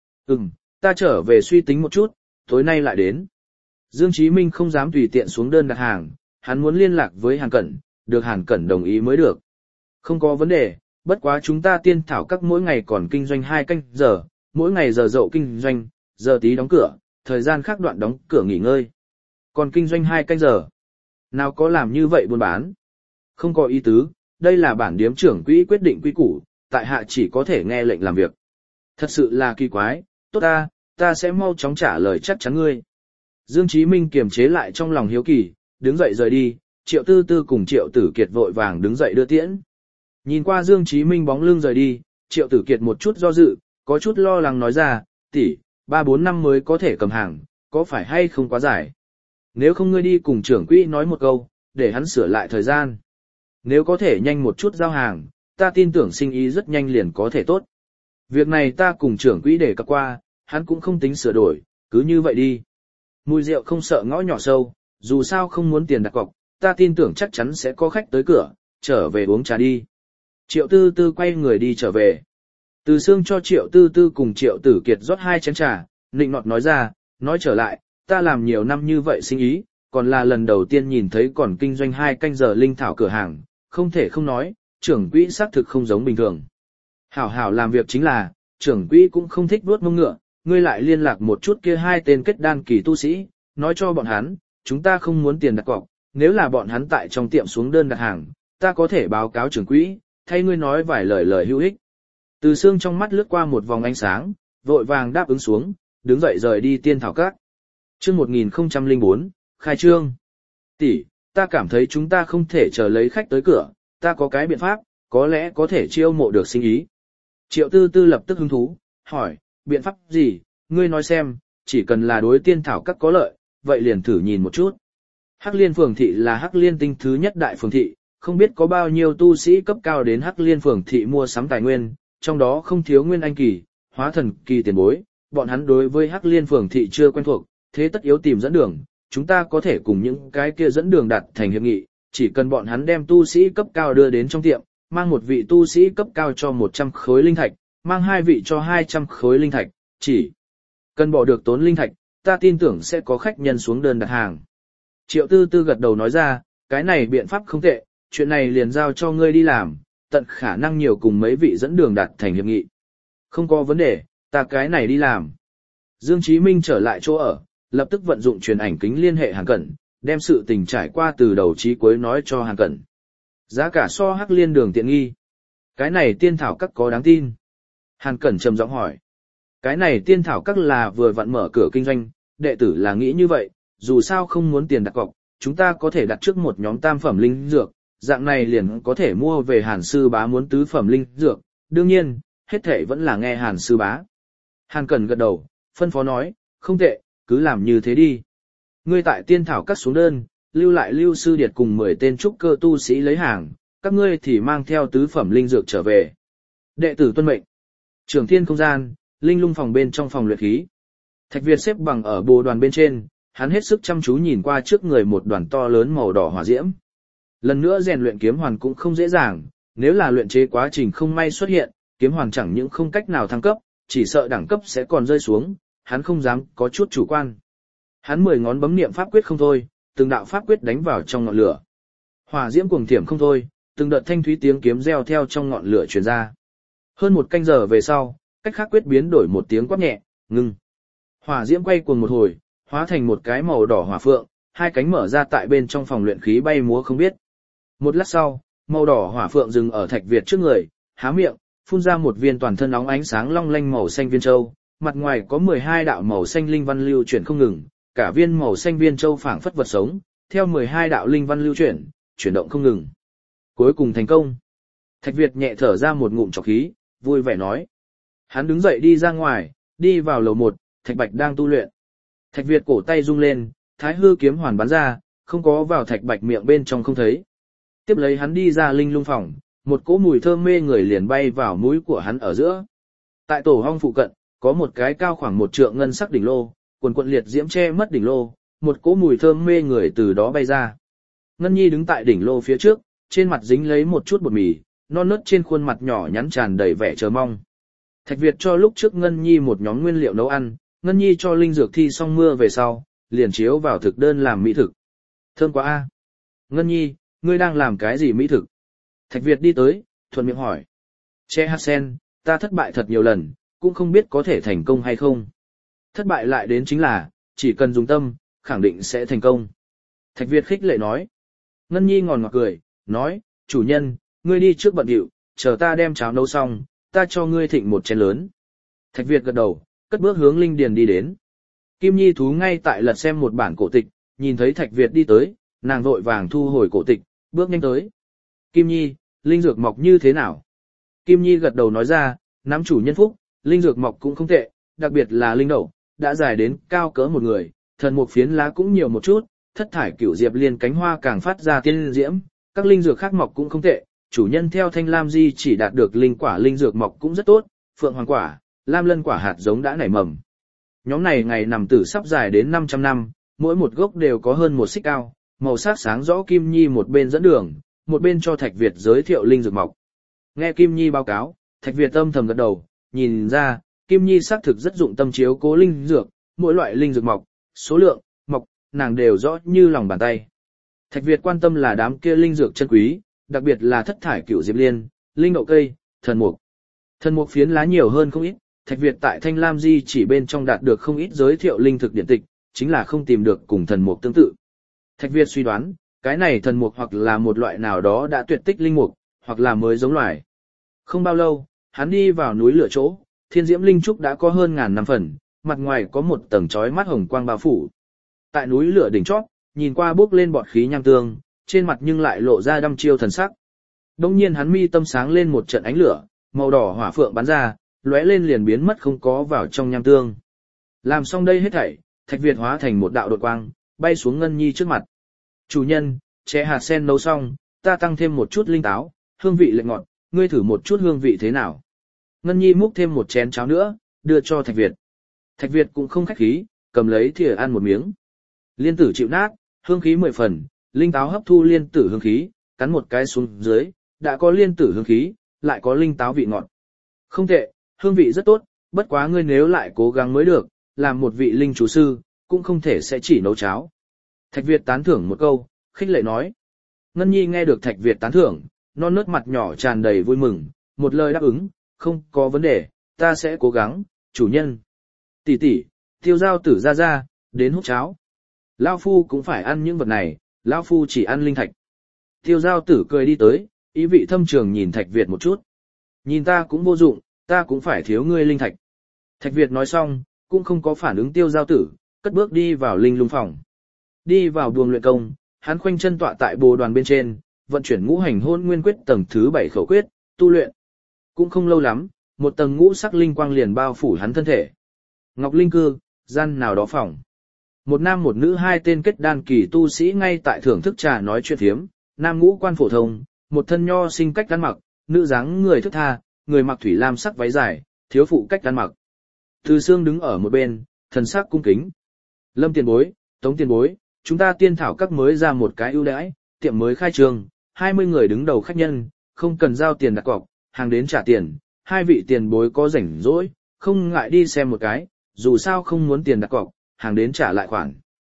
Ta trở về suy tính một chút, tối nay lại đến. Dương Chí Minh không dám tùy tiện xuống đơn đặt hàng, hắn muốn liên lạc với Hàn Cẩn, được Hàn Cẩn đồng ý mới được. Không có vấn đề, bất quá chúng ta tiên thảo các mỗi ngày còn kinh doanh 2 canh giờ, mỗi ngày giờ dậu kinh doanh, giờ tí đóng cửa, thời gian khác đoạn đóng cửa nghỉ ngơi. Còn kinh doanh 2 canh giờ. Nào có làm như vậy buôn bán? Không có ý tứ, đây là bản điếm trưởng quỹ quyết định quy củ, tại hạ chỉ có thể nghe lệnh làm việc. Thật sự là kỳ quái, tốt ta sẽ mau chóng trả lời chắc chắn ngươi. Dương Chí Minh kiềm chế lại trong lòng hiếu kỳ, đứng dậy rời đi, Triệu Tư Tư cùng Triệu Tử Kiệt vội vàng đứng dậy đưa tiễn. Nhìn qua Dương Chí Minh bóng lưng rời đi, Triệu Tử Kiệt một chút do dự, có chút lo lắng nói ra, tỷ, 3-4 năm mới có thể cầm hàng, có phải hay không quá dài? Nếu không ngươi đi cùng trưởng quỹ nói một câu, để hắn sửa lại thời gian. Nếu có thể nhanh một chút giao hàng, ta tin tưởng sinh ý rất nhanh liền có thể tốt. Việc này ta cùng trưởng quỹ để cập qua, hắn cũng không tính sửa đổi, cứ như vậy đi. Mùi rượu không sợ ngõ nhỏ sâu, dù sao không muốn tiền đặt cọc, ta tin tưởng chắc chắn sẽ có khách tới cửa, trở về uống trà đi. Triệu Tư Tư quay người đi trở về. Từ Sương cho Triệu Tư Tư cùng Triệu Tử Kiệt rót 2 chén trà, nịnh nọt nói ra, nói trở lại, ta làm nhiều năm như vậy sinh ý, còn là lần đầu tiên nhìn thấy còn kinh doanh 2 canh giờ linh thảo cửa hàng, không thể không nói, trưởng quỹ xác thực không giống bình thường. Hảo hảo làm việc chính là, trưởng quỹ cũng không thích vuốt mông ngựa, ngươi lại liên lạc một chút kia 2 tên kết đan kỳ tu sĩ, nói cho bọn hắn, chúng ta không muốn tiền đặt cọc, nếu là bọn hắn tại trong tiệm xuống đơn đặt hàng, ta có thể báo cáo trưởng quỹ, thay ngươi nói vài lời hữu ích. Từ Sương trong mắt lướt qua một vòng ánh sáng, vội vàng đáp ứng xuống, đứng dậy rời đi tiên thảo các. Chương 1004, khai trương. Tỷ, ta cảm thấy chúng ta không thể chờ lấy khách tới cửa, ta có cái biện pháp, có lẽ có thể chiêu mộ được sinh ý. Triệu Tư Tư lập tức hứng thú, hỏi, biện pháp gì, ngươi nói xem, chỉ cần là đối tiên thảo các có lợi, vậy liền thử nhìn một chút. Hắc Liên phường thị là Hắc Liên tinh thứ nhất đại phường thị, không biết có bao nhiêu tu sĩ cấp cao đến Hắc Liên phường thị mua sắm tài nguyên, trong đó không thiếu nguyên anh kỳ, hóa thần kỳ tiền bối, bọn hắn đối với Hắc Liên phường thị chưa quen thuộc, thế tất yếu tìm dẫn đường, chúng ta có thể cùng những cái kia dẫn đường đạt thành hiệp nghị, chỉ cần bọn hắn đem tu sĩ cấp cao đưa đến trong tiệm, mang một vị tu sĩ cấp cao cho 100 khối linh thạch, mang 2 vị cho 200 khối linh thạch, chỉ cần bỏ được tốn linh thạch, ta tin tưởng sẽ có khách nhân xuống đơn đặt hàng. Triệu Tư Tư gật đầu nói ra, cái này biện pháp không tệ, chuyện này liền giao cho ngươi đi làm, tận khả năng nhiều cùng mấy vị dẫn đường đạt thành hiệp nghị. Không có vấn đề, ta cái này đi làm. Dương Chí Minh trở lại chỗ ở, lập tức vận dụng truyền ảnh kính liên hệ Hàn Cẩn, đem sự tình trải qua từ đầu chí cuối nói cho Hàn Cẩn. Giá cả so Hắc Liên đường tiện nghi. Cái này tiên thảo các có đáng tin? Hàn Cẩn trầm giọng hỏi. Cái này tiên thảo các là vừa vặn mở cửa kinh doanh, đệ tử là nghĩ như vậy, dù sao không muốn tiền đặt cọc, chúng ta có thể đặt trước một nhóm tam phẩm linh dược, dạng này liền có thể mua về Hàn sư bá muốn tứ phẩm linh dược, đương nhiên, hết thảy vẫn là nghe Hàn sư bá. Hàn Cẩn gật đầu, phân phó nói, không tệ, cứ làm như thế đi. Ngươi tại tiên thảo cắt xuống đơn, lưu lại Lưu Sư Điệt cùng 10 tên trúc cơ tu sĩ lấy hàng, các ngươi thì mang theo tứ phẩm linh dược trở về. Đệ tử tuân mệnh. Trường Thiên không gian, linh lung phòng bên trong phòng luyện khí. Thạch Việt xếp bằng ở bồ đoàn bên trên, hắn hết sức chăm chú nhìn qua trước người một đoàn to lớn màu đỏ hỏa diễm. Lần nữa rèn luyện kiếm hoàn cũng không dễ dàng, nếu là luyện chế quá trình không may xuất hiện, kiếm hoàn chẳng những không cách nào thăng cấp, chỉ sợ đẳng cấp sẽ còn rơi xuống, hắn không dám có chút chủ quan. Hắn 10 ngón bấm niệm pháp quyết không thôi, từng đạo pháp quyết đánh vào trong ngọn lửa. Hỏa diễm cuồng thiểm không thôi, từng đợt thanh thúy tiếng kiếm reo theo trong ngọn lửa truyền ra. Hơn 1 canh giờ về sau, cách khác quyết biến đổi một tiếng quát nhẹ, ngưng. Hỏa diễm quay cuồng một hồi, hóa thành một cái màu đỏ hỏa phượng, 2 cánh mở ra tại bên trong phòng luyện khí bay múa không biết. Một lát sau, màu đỏ hỏa phượng dừng ở Thạch Việt trước người, há miệng, phun ra một viên toàn thân óng ánh sáng long lanh màu xanh viên châu, mặt ngoài có 12 đạo màu xanh linh văn lưu chuyển không ngừng, cả viên màu xanh viên châu phảng phất vật sống, theo 12 đạo linh văn lưu chuyển động không ngừng. Cuối cùng thành công. Thạch Việt nhẹ thở ra một ngụm trọc khí, vui vẻ nói. Hắn đứng dậy đi ra ngoài, đi vào lầu 1, Thạch Bạch đang tu luyện. Thạch Việt cổ tay rung lên, thái hư kiếm hoàn bắn ra, không có vào Thạch Bạch miệng bên trong không thấy. Tiếp lấy hắn đi ra linh lung phòng, một cỗ mùi thơm mê người liền bay vào mũi của hắn ở giữa. Tại tổ hong phụ cận, có một cái cao khoảng 1 trượng ngân sắc đỉnh lô, quần quận liệt diễm che mất đỉnh lô, một cỗ mùi thơm mê người từ đó bay ra. Ngân Nhi đứng tại đỉnh lô phía trước, trên mặt dính lấy một chút bột mì, non nớt trên khuôn mặt nhỏ nhắn tràn đầy vẻ chờ mong. Thạch Việt cho lúc trước Ngân Nhi một nhóm nguyên liệu nấu ăn, Ngân Nhi cho linh dược thi xong mưa về sau, liền chiếu vào thực đơn làm mỹ thực. Thơm quá a. Ngân Nhi, ngươi đang làm cái gì mỹ thực? Thạch Việt đi tới, thuận miệng hỏi. Che hạt sen, ta thất bại thật nhiều lần, cũng không biết có thể thành công hay không. Thất bại lại đến chính là, chỉ cần dùng tâm, khẳng định sẽ thành công. Thạch Việt khích lệ nói. Ngân Nhi ngòn ngọt cười, nói, chủ nhân, ngươi đi trước bận điệu, chờ ta đem cháo nấu xong, ta cho ngươi thịnh một chén lớn. Thạch Việt gật đầu, cất bước hướng linh điền đi đến. Kim Nhi thú ngay tại lật xem một bản cổ tịch, nhìn thấy Thạch Việt đi tới, nàng vội vàng thu hồi cổ tịch, bước nhanh tới. Kim Nhi, linh dược mọc như thế nào? Kim Nhi gật đầu nói ra, nắm chủ nhân phúc, linh dược mọc cũng không tệ, đặc biệt là linh đậu, đã dài đến cao cỡ một người, thần mục phiến lá cũng nhiều một chút, thất thải cửu diệp liên cánh hoa càng phát ra tiên diễm, các linh dược khác mọc cũng không tệ, chủ nhân theo Thanh Lam Di chỉ đạt được linh quả linh dược mọc cũng rất tốt, phượng hoàng quả, lam lân quả hạt giống đã nảy mầm. Nhóm này ngày nằm tử sắp dài đến 500 năm, mỗi một gốc đều có hơn một xích cao, màu sắc sáng rõ. Kim Nhi một bên dẫn đường, một bên cho Thạch Việt giới thiệu linh dược mọc. Nghe Kim Nhi báo cáo, Thạch Việt âm thầm gật đầu, nhìn ra, Kim Nhi xác thực rất dụng tâm chiếu cố linh dược, mỗi loại linh dược mọc, số lượng, mọc, nàng đều rõ như lòng bàn tay. Thạch Việt quan tâm là đám kia linh dược chân quý, đặc biệt là thất thải cửu diệp liên, linh đậu cây, thần mục. Thần mục phiến lá nhiều hơn không ít, Thạch Việt tại Thanh Lam Di chỉ bên trong đạt được không ít giới thiệu linh thực điển tịch, chính là không tìm được cùng thần mục tương tự. Thạch Việt suy đoán, cái này thần mục hoặc là một loại nào đó đã tuyệt tích linh mục, hoặc là mới giống loài. Không bao lâu, hắn đi vào núi lửa chỗ, thiên diễm linh trúc đã có hơn ngàn năm phần, mặt ngoài có một tầng chói mắt hồng quang bao phủ. Tại núi lửa đỉnh chót, nhìn qua bốc lên bọt khí nham tương, trên mặt nhưng lại lộ ra đăm chiêu thần sắc. Đông nhiên hắn mi tâm sáng lên một trận ánh lửa, màu đỏ hỏa phượng bắn ra, lóe lên liền biến mất không có vào trong nham tương. Làm xong đây hết thảy, Thạch Việt hóa thành một đạo đột quang, bay xuống Ngân Nhi trước mặt. Chủ nhân, chè hạt sen nấu xong, ta tăng thêm một chút linh táo, hương vị lệch ngọt, ngươi thử một chút hương vị thế nào. Ngân Nhi múc thêm một chén cháo nữa, đưa cho Thạch Việt. Thạch Việt cũng không khách khí, cầm lấy thìa ăn một miếng. Liên tử chịu nát, hương khí 10 phần, linh táo hấp thu liên tử hương khí, cắn một cái xuống dưới, đã có liên tử hương khí, lại có linh táo vị ngọt. Không tệ, hương vị rất tốt, bất quá ngươi nếu lại cố gắng mới được, làm một vị linh chú sư, cũng không thể sẽ chỉ nấu cháo. Thạch Việt tán thưởng một câu, khích lệ nói. Ngân Nhi nghe được Thạch Việt tán thưởng, non nớt mặt nhỏ tràn đầy vui mừng, một lời đáp ứng, không có vấn đề, ta sẽ cố gắng, chủ nhân. Tỷ tỷ, Tiêu Giao Tử ra ra, đến hút cháo. Lão phu cũng phải ăn những vật này, lão phu chỉ ăn linh thạch. Tiêu Giao Tử cười đi tới, ý vị thâm trường nhìn Thạch Việt một chút. Nhìn ta cũng vô dụng, ta cũng phải thiếu ngươi linh thạch. Thạch Việt nói xong, cũng không có phản ứng Tiêu Giao Tử, cất bước đi vào linh lung phòng. Đi vào buồng luyện công, hắn khoanh chân tọa tại bồ đoàn bên trên, vận chuyển ngũ hành hôn nguyên quyết tầng thứ 7 khẩu quyết, tu luyện. Cũng không lâu lắm, một tầng ngũ sắc linh quang liền bao phủ hắn thân thể. Ngọc Linh Cư, gian nào đó phòng. Một nam một nữ hai tên kết đan kỳ tu sĩ ngay tại thưởng thức trà nói chuyện phiếm, nam ngũ quan phổ thông, một thân nho sinh cách ăn mặc, nữ dáng người thức tha, người mặc thủy lam sắc váy dài, thiếu phụ cách ăn mặc. Từ Sương đứng ở một bên, thần sắc cung kính. Lâm tiền bối, Tống tiền bối, chúng ta tiên thảo các mới ra một cái ưu đãi, tiệm mới khai trương, 20 người đứng đầu khách nhân, không cần giao tiền đặt cọc, hàng đến trả tiền, hai vị tiền bối có rảnh rỗi, không ngại đi xem một cái, dù sao không muốn tiền đặt cọc, hàng đến trả lại khoản.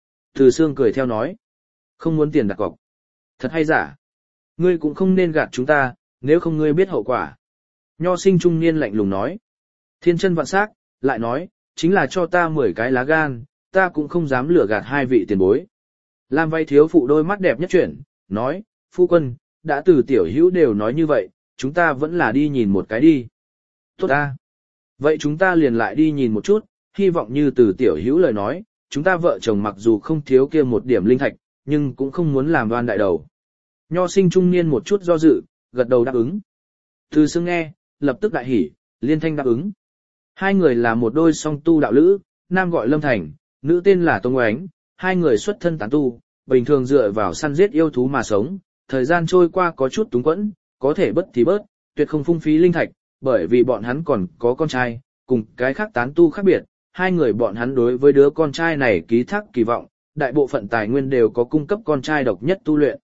Từ Sương cười theo nói, không muốn tiền đặt cọc. Thật hay giả? Ngươi cũng không nên gạt chúng ta, nếu không ngươi biết hậu quả. Nho sinh trung niên lạnh lùng nói. Thiên chân vạn sắc, lại nói, chính là cho ta 10 cái lá gan, ta cũng không dám lừa gạt hai vị tiền bối. Lam vay thiếu phụ đôi mắt đẹp nhất chuyển, nói, phu quân, đã từ tiểu hữu đều nói như vậy, chúng ta vẫn là đi nhìn một cái đi. Tốt ta. Vậy chúng ta liền lại đi nhìn một chút, hy vọng như từ tiểu hữu lời nói, chúng ta vợ chồng mặc dù không thiếu kia một điểm linh thạch, nhưng cũng không muốn làm đoan đại đầu. Nho sinh trung niên một chút do dự, gật đầu đáp ứng. Từ Sương nghe, lập tức đại hỉ, liên thanh đáp ứng. Hai người là một đôi song tu đạo lữ, nam gọi Lâm Thành, nữ tên là Tông Oánh, hai người xuất thân tán tu, bình thường dựa vào săn giết yêu thú mà sống, thời gian trôi qua có chút túng quẫn, có thể bất thì bớt, tuyệt không phung phí linh thạch, bởi vì bọn hắn còn có con trai, cùng cái khác tán tu khác biệt, hai người bọn hắn đối với đứa con trai này ký thác kỳ vọng, đại bộ phận tài nguyên đều có cung cấp con trai độc nhất tu luyện,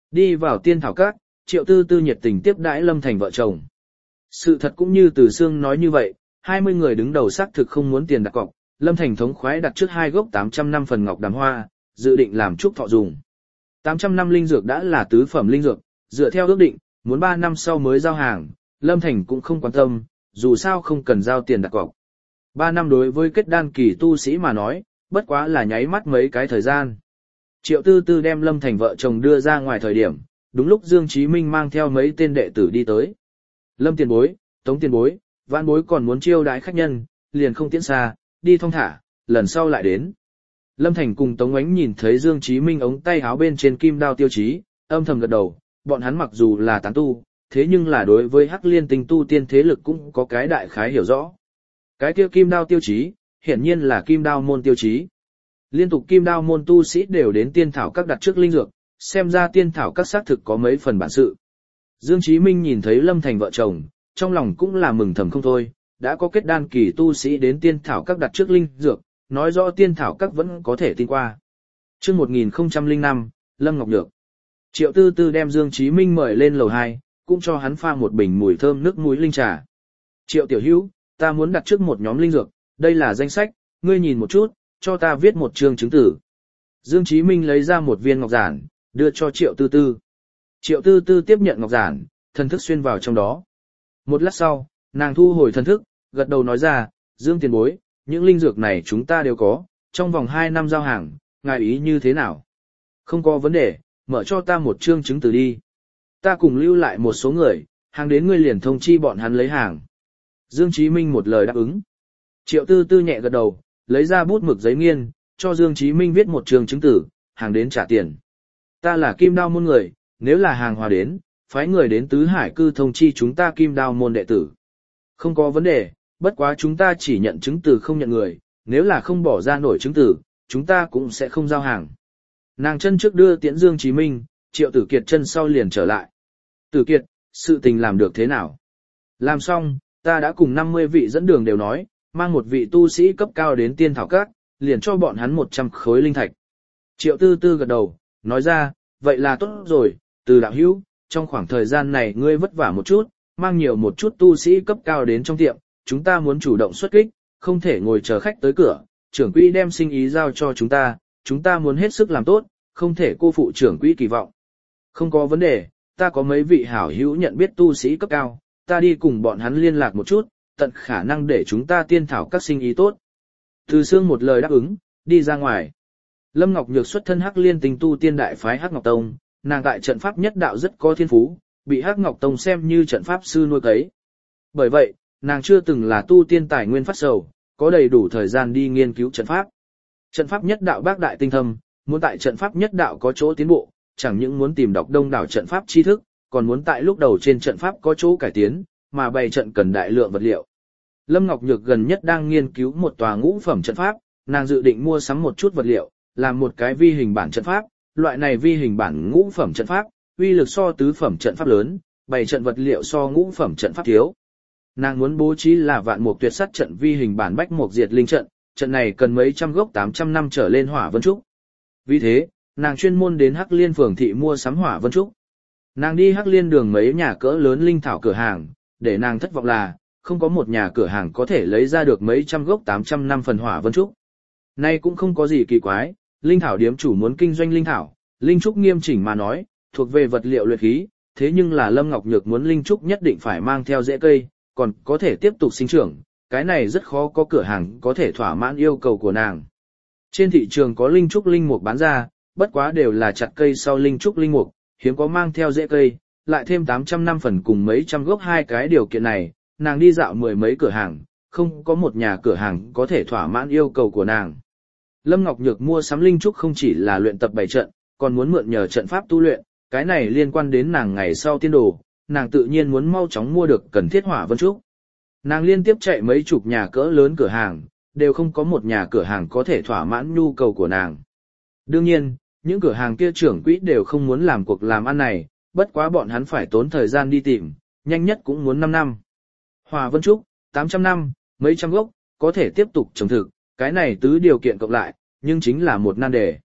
Đi vào tiên thảo các, Triệu Tư Tư nhiệt tình tiếp đãi Lâm Thành vợ chồng. Sự thật cũng như Từ Sương nói như vậy, 20 người đứng đầu xác thực không muốn tiền đặt cọc, Lâm Thành thống khoái đặt trước 2 gốc 800 năm phần ngọc đàm hoa, dự định làm chúc thọ dùng. 800 năm linh dược đã là tứ phẩm linh dược, dựa theo ước định, muốn 3 năm sau mới giao hàng, Lâm Thành cũng không quan tâm, dù sao không cần giao tiền đặt cọc. 3 năm đối với kết đan kỳ tu sĩ mà nói, bất quá là nháy mắt mấy cái thời gian. Triệu Tư Tư đem Lâm Thành vợ chồng đưa ra ngoài thời điểm, đúng lúc Dương Chí Minh mang theo mấy tên đệ tử đi tới. Lâm tiền bối, Tống tiền bối, Vãn bối còn muốn chiêu đãi khách nhân, liền không tiễn xa, đi thong thả, lần sau lại đến. Lâm Thành cùng Tống Ánh nhìn thấy Dương Chí Minh ống tay áo bên trên kim đao tiêu chí, âm thầm gật đầu, bọn hắn mặc dù là tán tu, thế nhưng là đối với Hắc Liên Tinh tu tiên thế lực cũng có cái đại khái hiểu rõ. Cái kia kim đao tiêu chí, hiển nhiên là kim đao môn tiêu chí. Liên tục kim đao môn tu sĩ đều đến tiên thảo các đặt trước linh dược, xem ra tiên thảo các xác thực có mấy phần bản sự. Dương Chí Minh nhìn thấy Lâm Thành vợ chồng, trong lòng cũng là mừng thầm không thôi, đã có kết đan kỳ tu sĩ đến tiên thảo các đặt trước linh dược, nói rõ tiên thảo các vẫn có thể tin qua. Chương 1005, Lâm Ngọc Nhược. Triệu Tư Tư đem Dương Chí Minh mời lên lầu 2, cũng cho hắn pha một bình mùi thơm nước muối linh trà. Triệu tiểu hữu, ta muốn đặt trước một nhóm linh dược, đây là danh sách, ngươi nhìn một chút, cho ta viết một chương chứng tử. Dương Chí Minh lấy ra một viên ngọc giản, đưa cho Triệu Tư Tư. Triệu Tư Tư tiếp nhận ngọc giản, thần thức xuyên vào trong đó. Một lát sau, nàng thu hồi thần thức, gật đầu nói ra, Dương tiền bối, những linh dược này chúng ta đều có, trong vòng 2 năm giao hàng, ngài ý như thế nào? Không có vấn đề, mở cho ta một chương chứng từ đi. Ta cùng lưu lại một số người, hàng đến ngươi liền thông chi bọn hắn lấy hàng. Dương Chí Minh một lời đáp ứng. Triệu Tư Tư nhẹ gật đầu, lấy ra bút mực giấy nghiên, cho Dương Chí Minh viết một chương chứng tử, hàng đến trả tiền. Ta là Kim Đao môn người, nếu là hàng hòa đến, phái người đến Tứ Hải cư thông chi chúng ta Kim Đao môn đệ tử. Không có vấn đề, bất quá chúng ta chỉ nhận chứng từ không nhận người, nếu là không bỏ ra nổi chứng từ, chúng ta cũng sẽ không giao hàng. Nàng chân trước đưa tiễn Dương Chí Minh, Triệu Tử Kiệt chân sau liền trở lại. Tử Kiệt, sự tình làm được thế nào? Làm xong, ta đã cùng 50 vị dẫn đường đều nói, mang một vị tu sĩ cấp cao đến tiên thảo các, liền cho bọn hắn 100 khối linh thạch. Triệu Tư Tư gật đầu, nói ra, vậy là tốt rồi, Từ đạo hữu, trong khoảng thời gian này ngươi vất vả một chút, mang nhiều một chút tu sĩ cấp cao đến trong tiệm, chúng ta muốn chủ động xuất kích, không thể ngồi chờ khách tới cửa, trưởng quỹ đem sinh ý giao cho chúng ta muốn hết sức làm tốt, không thể cô phụ trưởng quỹ kỳ vọng. Không có vấn đề, ta có mấy vị hảo hữu nhận biết tu sĩ cấp cao, ta đi cùng bọn hắn liên lạc một chút, tận khả năng để chúng ta tiên thảo các sinh ý tốt. Từ Sương một lời đáp ứng, đi ra ngoài. Lâm Ngọc Nhược xuất thân Hắc Liên Tinh tu tiên đại phái Hắc Ngọc Tông, nàng tại trận pháp nhất đạo rất có thiên phú, bị Hắc Ngọc Tông xem như trận pháp sư nuôi cấy. Bởi vậy, nàng chưa từng là tu tiên tài nguyên phát sầu, có đầy đủ thời gian đi nghiên cứu trận pháp. Trận pháp nhất đạo bác đại tinh thâm, muốn tại trận pháp nhất đạo có chỗ tiến bộ, chẳng những muốn tìm đọc đông đảo trận pháp tri thức, còn muốn tại lúc đầu trên trận pháp có chỗ cải tiến, mà bày trận cần đại lượng vật liệu. Lâm Ngọc Nhược gần nhất đang nghiên cứu một tòa ngũ phẩm trận pháp, nàng dự định mua sắm một chút vật liệu, làm một cái vi hình bản trận pháp, loại này vi hình bản ngũ phẩm trận pháp, uy lực so tứ phẩm trận pháp lớn, bày trận vật liệu so ngũ phẩm trận pháp thiếu. Nàng muốn bố trí là vạn mục tuyệt sắt trận vi hình bản bách mục diệt linh trận, trận này cần mấy trăm gốc 800 năm trở lên hỏa vân trúc. Vì thế, nàng chuyên môn đến Hắc Liên phường thị mua sắm hỏa vân trúc. Nàng đi Hắc Liên đường mấy nhà cỡ lớn linh thảo cửa hàng, để nàng thất vọng là, không có một nhà cửa hàng có thể lấy ra được mấy trăm gốc 800 năm phần hỏa vân trúc. Nay cũng không có gì kỳ quái, linh thảo điếm chủ muốn kinh doanh linh thảo, linh trúc nghiêm chỉnh mà nói, thuộc về vật liệu luyện khí, thế nhưng là Lâm Ngọc Nhược muốn linh trúc nhất định phải mang theo rễ cây, còn có thể tiếp tục sinh trưởng, cái này rất khó có cửa hàng có thể thỏa mãn yêu cầu của nàng. Trên thị trường có linh trúc linh mục bán ra, bất quá đều là chặt cây sau linh trúc linh mục, hiếm có mang theo rễ cây, lại thêm 800 năm phần cùng mấy trăm gốc hai cái điều kiện này, nàng đi dạo mười mấy cửa hàng, không có một nhà cửa hàng có thể thỏa mãn yêu cầu của nàng. Lâm Ngọc Nhược mua sắm linh trúc không chỉ là luyện tập bày trận, còn muốn mượn nhờ trận pháp tu luyện, cái này liên quan đến nàng ngày sau tiên đồ, nàng tự nhiên muốn mau chóng mua được cần thiết hỏa vân trúc. Nàng liên tiếp chạy mấy chục nhà cỡ lớn cửa hàng, đều không có một nhà cửa hàng có thể thỏa mãn nhu cầu của nàng. Đương nhiên, những cửa hàng kia trưởng quỹ đều không muốn làm cuộc làm ăn này, bất quá bọn hắn phải tốn thời gian đi tìm, nhanh nhất cũng muốn 5 năm. Hỏa vân trúc, 800 năm, mấy trăm gốc, có thể tiếp tục trồng thực, cái này tứ điều kiện cộng lại, nhưng chính là một nan đề.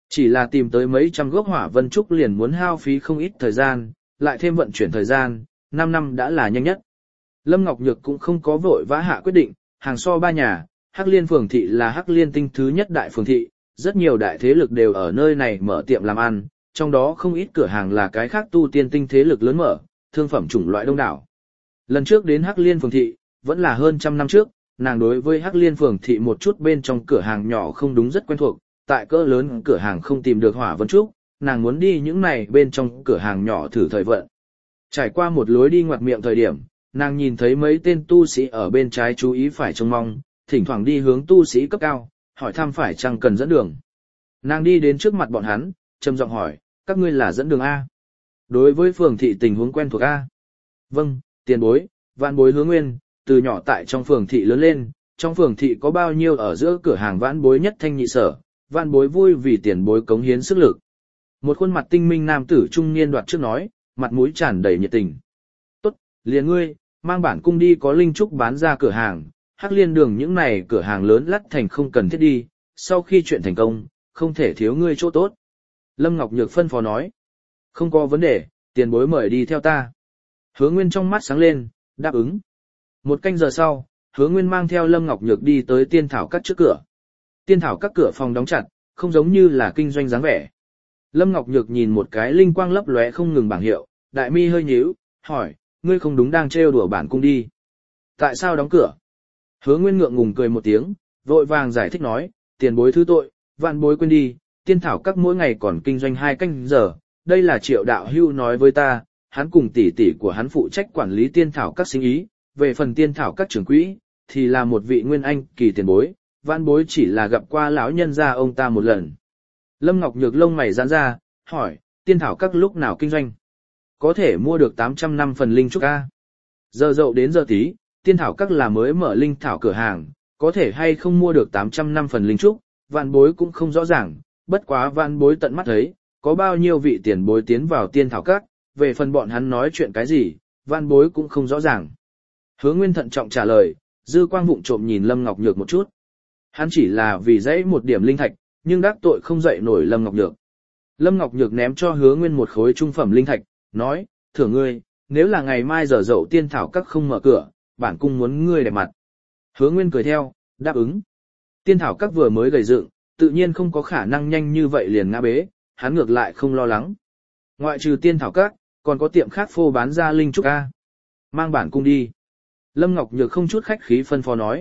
Chỉ là tìm tới mấy trăm gốc hỏa vân trúc liền muốn hao phí không ít thời gian, lại thêm vận chuyển thời gian, 5 năm đã là nhanh nhất. Lâm Ngọc Nhược cũng không có vội vã hạ quyết định, hàng so ba nhà, Hắc Liên phường thị là Hắc Liên tinh thứ nhất đại phường thị, rất nhiều đại thế lực đều ở nơi này mở tiệm làm ăn, trong đó không ít cửa hàng là cái khác tu tiên tinh thế lực lớn mở, thương phẩm chủng loại đông đảo. Lần trước đến Hắc Liên phường thị, vẫn là hơn trăm năm trước, nàng đối với Hắc Liên phường thị một chút bên trong cửa hàng nhỏ không đúng rất quen thuộc, tại cỡ lớn cửa hàng không tìm được hỏa vân trúc, nàng muốn đi những này bên trong cửa hàng nhỏ thử thời vận. Trải qua một lối đi ngoặt miệng thời điểm, nàng nhìn thấy mấy tên tu sĩ ở bên trái chú ý phải trông mong, thỉnh thoảng đi hướng tu sĩ cấp cao, hỏi thăm phải chăng cần dẫn đường. Nàng đi đến trước mặt bọn hắn, trầm giọng hỏi, các ngươi là dẫn đường A. Đối với phường thị tình huống quen thuộc A. Vâng, tiền bối, vạn bối Hứa Nguyên, từ nhỏ tại trong phường thị lớn lên, trong phường thị có bao nhiêu ở giữa cửa hàng vãn bối nhất thanh nhị sở, vạn bối vui vì tiền bối cống hiến sức lực. Một khuôn mặt tinh minh nam tử trung niên đoạt trước nói, mặt mũi tràn đầy nhiệt tình. Tốt, liền ngươi, mang bản cung đi có linh trúc bán ra cửa hàng, Hắc Liên đường những này cửa hàng lớn lắt thành không cần thiết đi, sau khi chuyện thành công, không thể thiếu ngươi chỗ tốt. Lâm Ngọc Nhược phân phó nói, không có vấn đề, tiền bối mời đi theo ta. Hứa Nguyên trong mắt sáng lên, đáp ứng. Một canh giờ sau, Hứa Nguyên mang theo Lâm Ngọc Nhược đi tới tiên thảo các trước cửa. Tiên thảo các cửa phòng đóng chặt, không giống như là kinh doanh dáng vẻ. Lâm Ngọc Nhược nhìn một cái linh quang lấp lóe không ngừng bảng hiệu, đại mi hơi nhíu, hỏi, ngươi không đúng đang trêu đùa bản cung đi. Tại sao đóng cửa? Hứa Nguyên ngượng ngùng cười một tiếng, vội vàng giải thích nói, tiền bối thứ tội, vạn bối quên đi, tiên thảo các mỗi ngày còn kinh doanh 2 canh giờ, đây là Triệu đạo hưu nói với ta, hắn cùng tỷ tỷ của hắn phụ trách quản lý tiên thảo các sinh ý, về phần tiên thảo các trưởng quỹ, thì là một vị nguyên anh kỳ tiền bối, vạn bối chỉ là gặp qua lão nhân gia ông ta một lần. Lâm Ngọc Nhược lông mày giãn ra, hỏi, tiên thảo các lúc nào kinh doanh? Có thể mua được 800 năm phần linh trúc A. Giờ dậu đến giờ tí, tiên thảo các là mới mở linh thảo cửa hàng, có thể hay không mua được 800 năm phần linh trúc, vạn bối cũng không rõ ràng, bất quá vạn bối tận mắt thấy, có bao nhiêu vị tiền bối tiến vào tiên thảo các, về phần bọn hắn nói chuyện cái gì, vạn bối cũng không rõ ràng. Hứa Nguyên thận trọng trả lời, dư quang vụng trộm nhìn Lâm Ngọc Nhược một chút. Hắn chỉ là vì dãy một điểm linh thạch, nhưng đắc tội không dậy nổi Lâm Ngọc Nhược. Lâm Ngọc Nhược ném cho Hứa Nguyên một khối trung phẩm linh thạch, nói, thưởng ngươi, nếu là ngày mai giờ dậu tiên thảo các không mở cửa, bản cung muốn ngươi đẹp mặt. Hứa Nguyên cười theo, đáp ứng. Tiên thảo các vừa mới gầy dựng, tự nhiên không có khả năng nhanh như vậy liền ngã bế, hắn ngược lại không lo lắng. Ngoại trừ tiên thảo các, còn có tiệm khác phô bán ra linh trúc A. Mang bản cung đi. Lâm Ngọc Nhược không chút khách khí phân phó nói.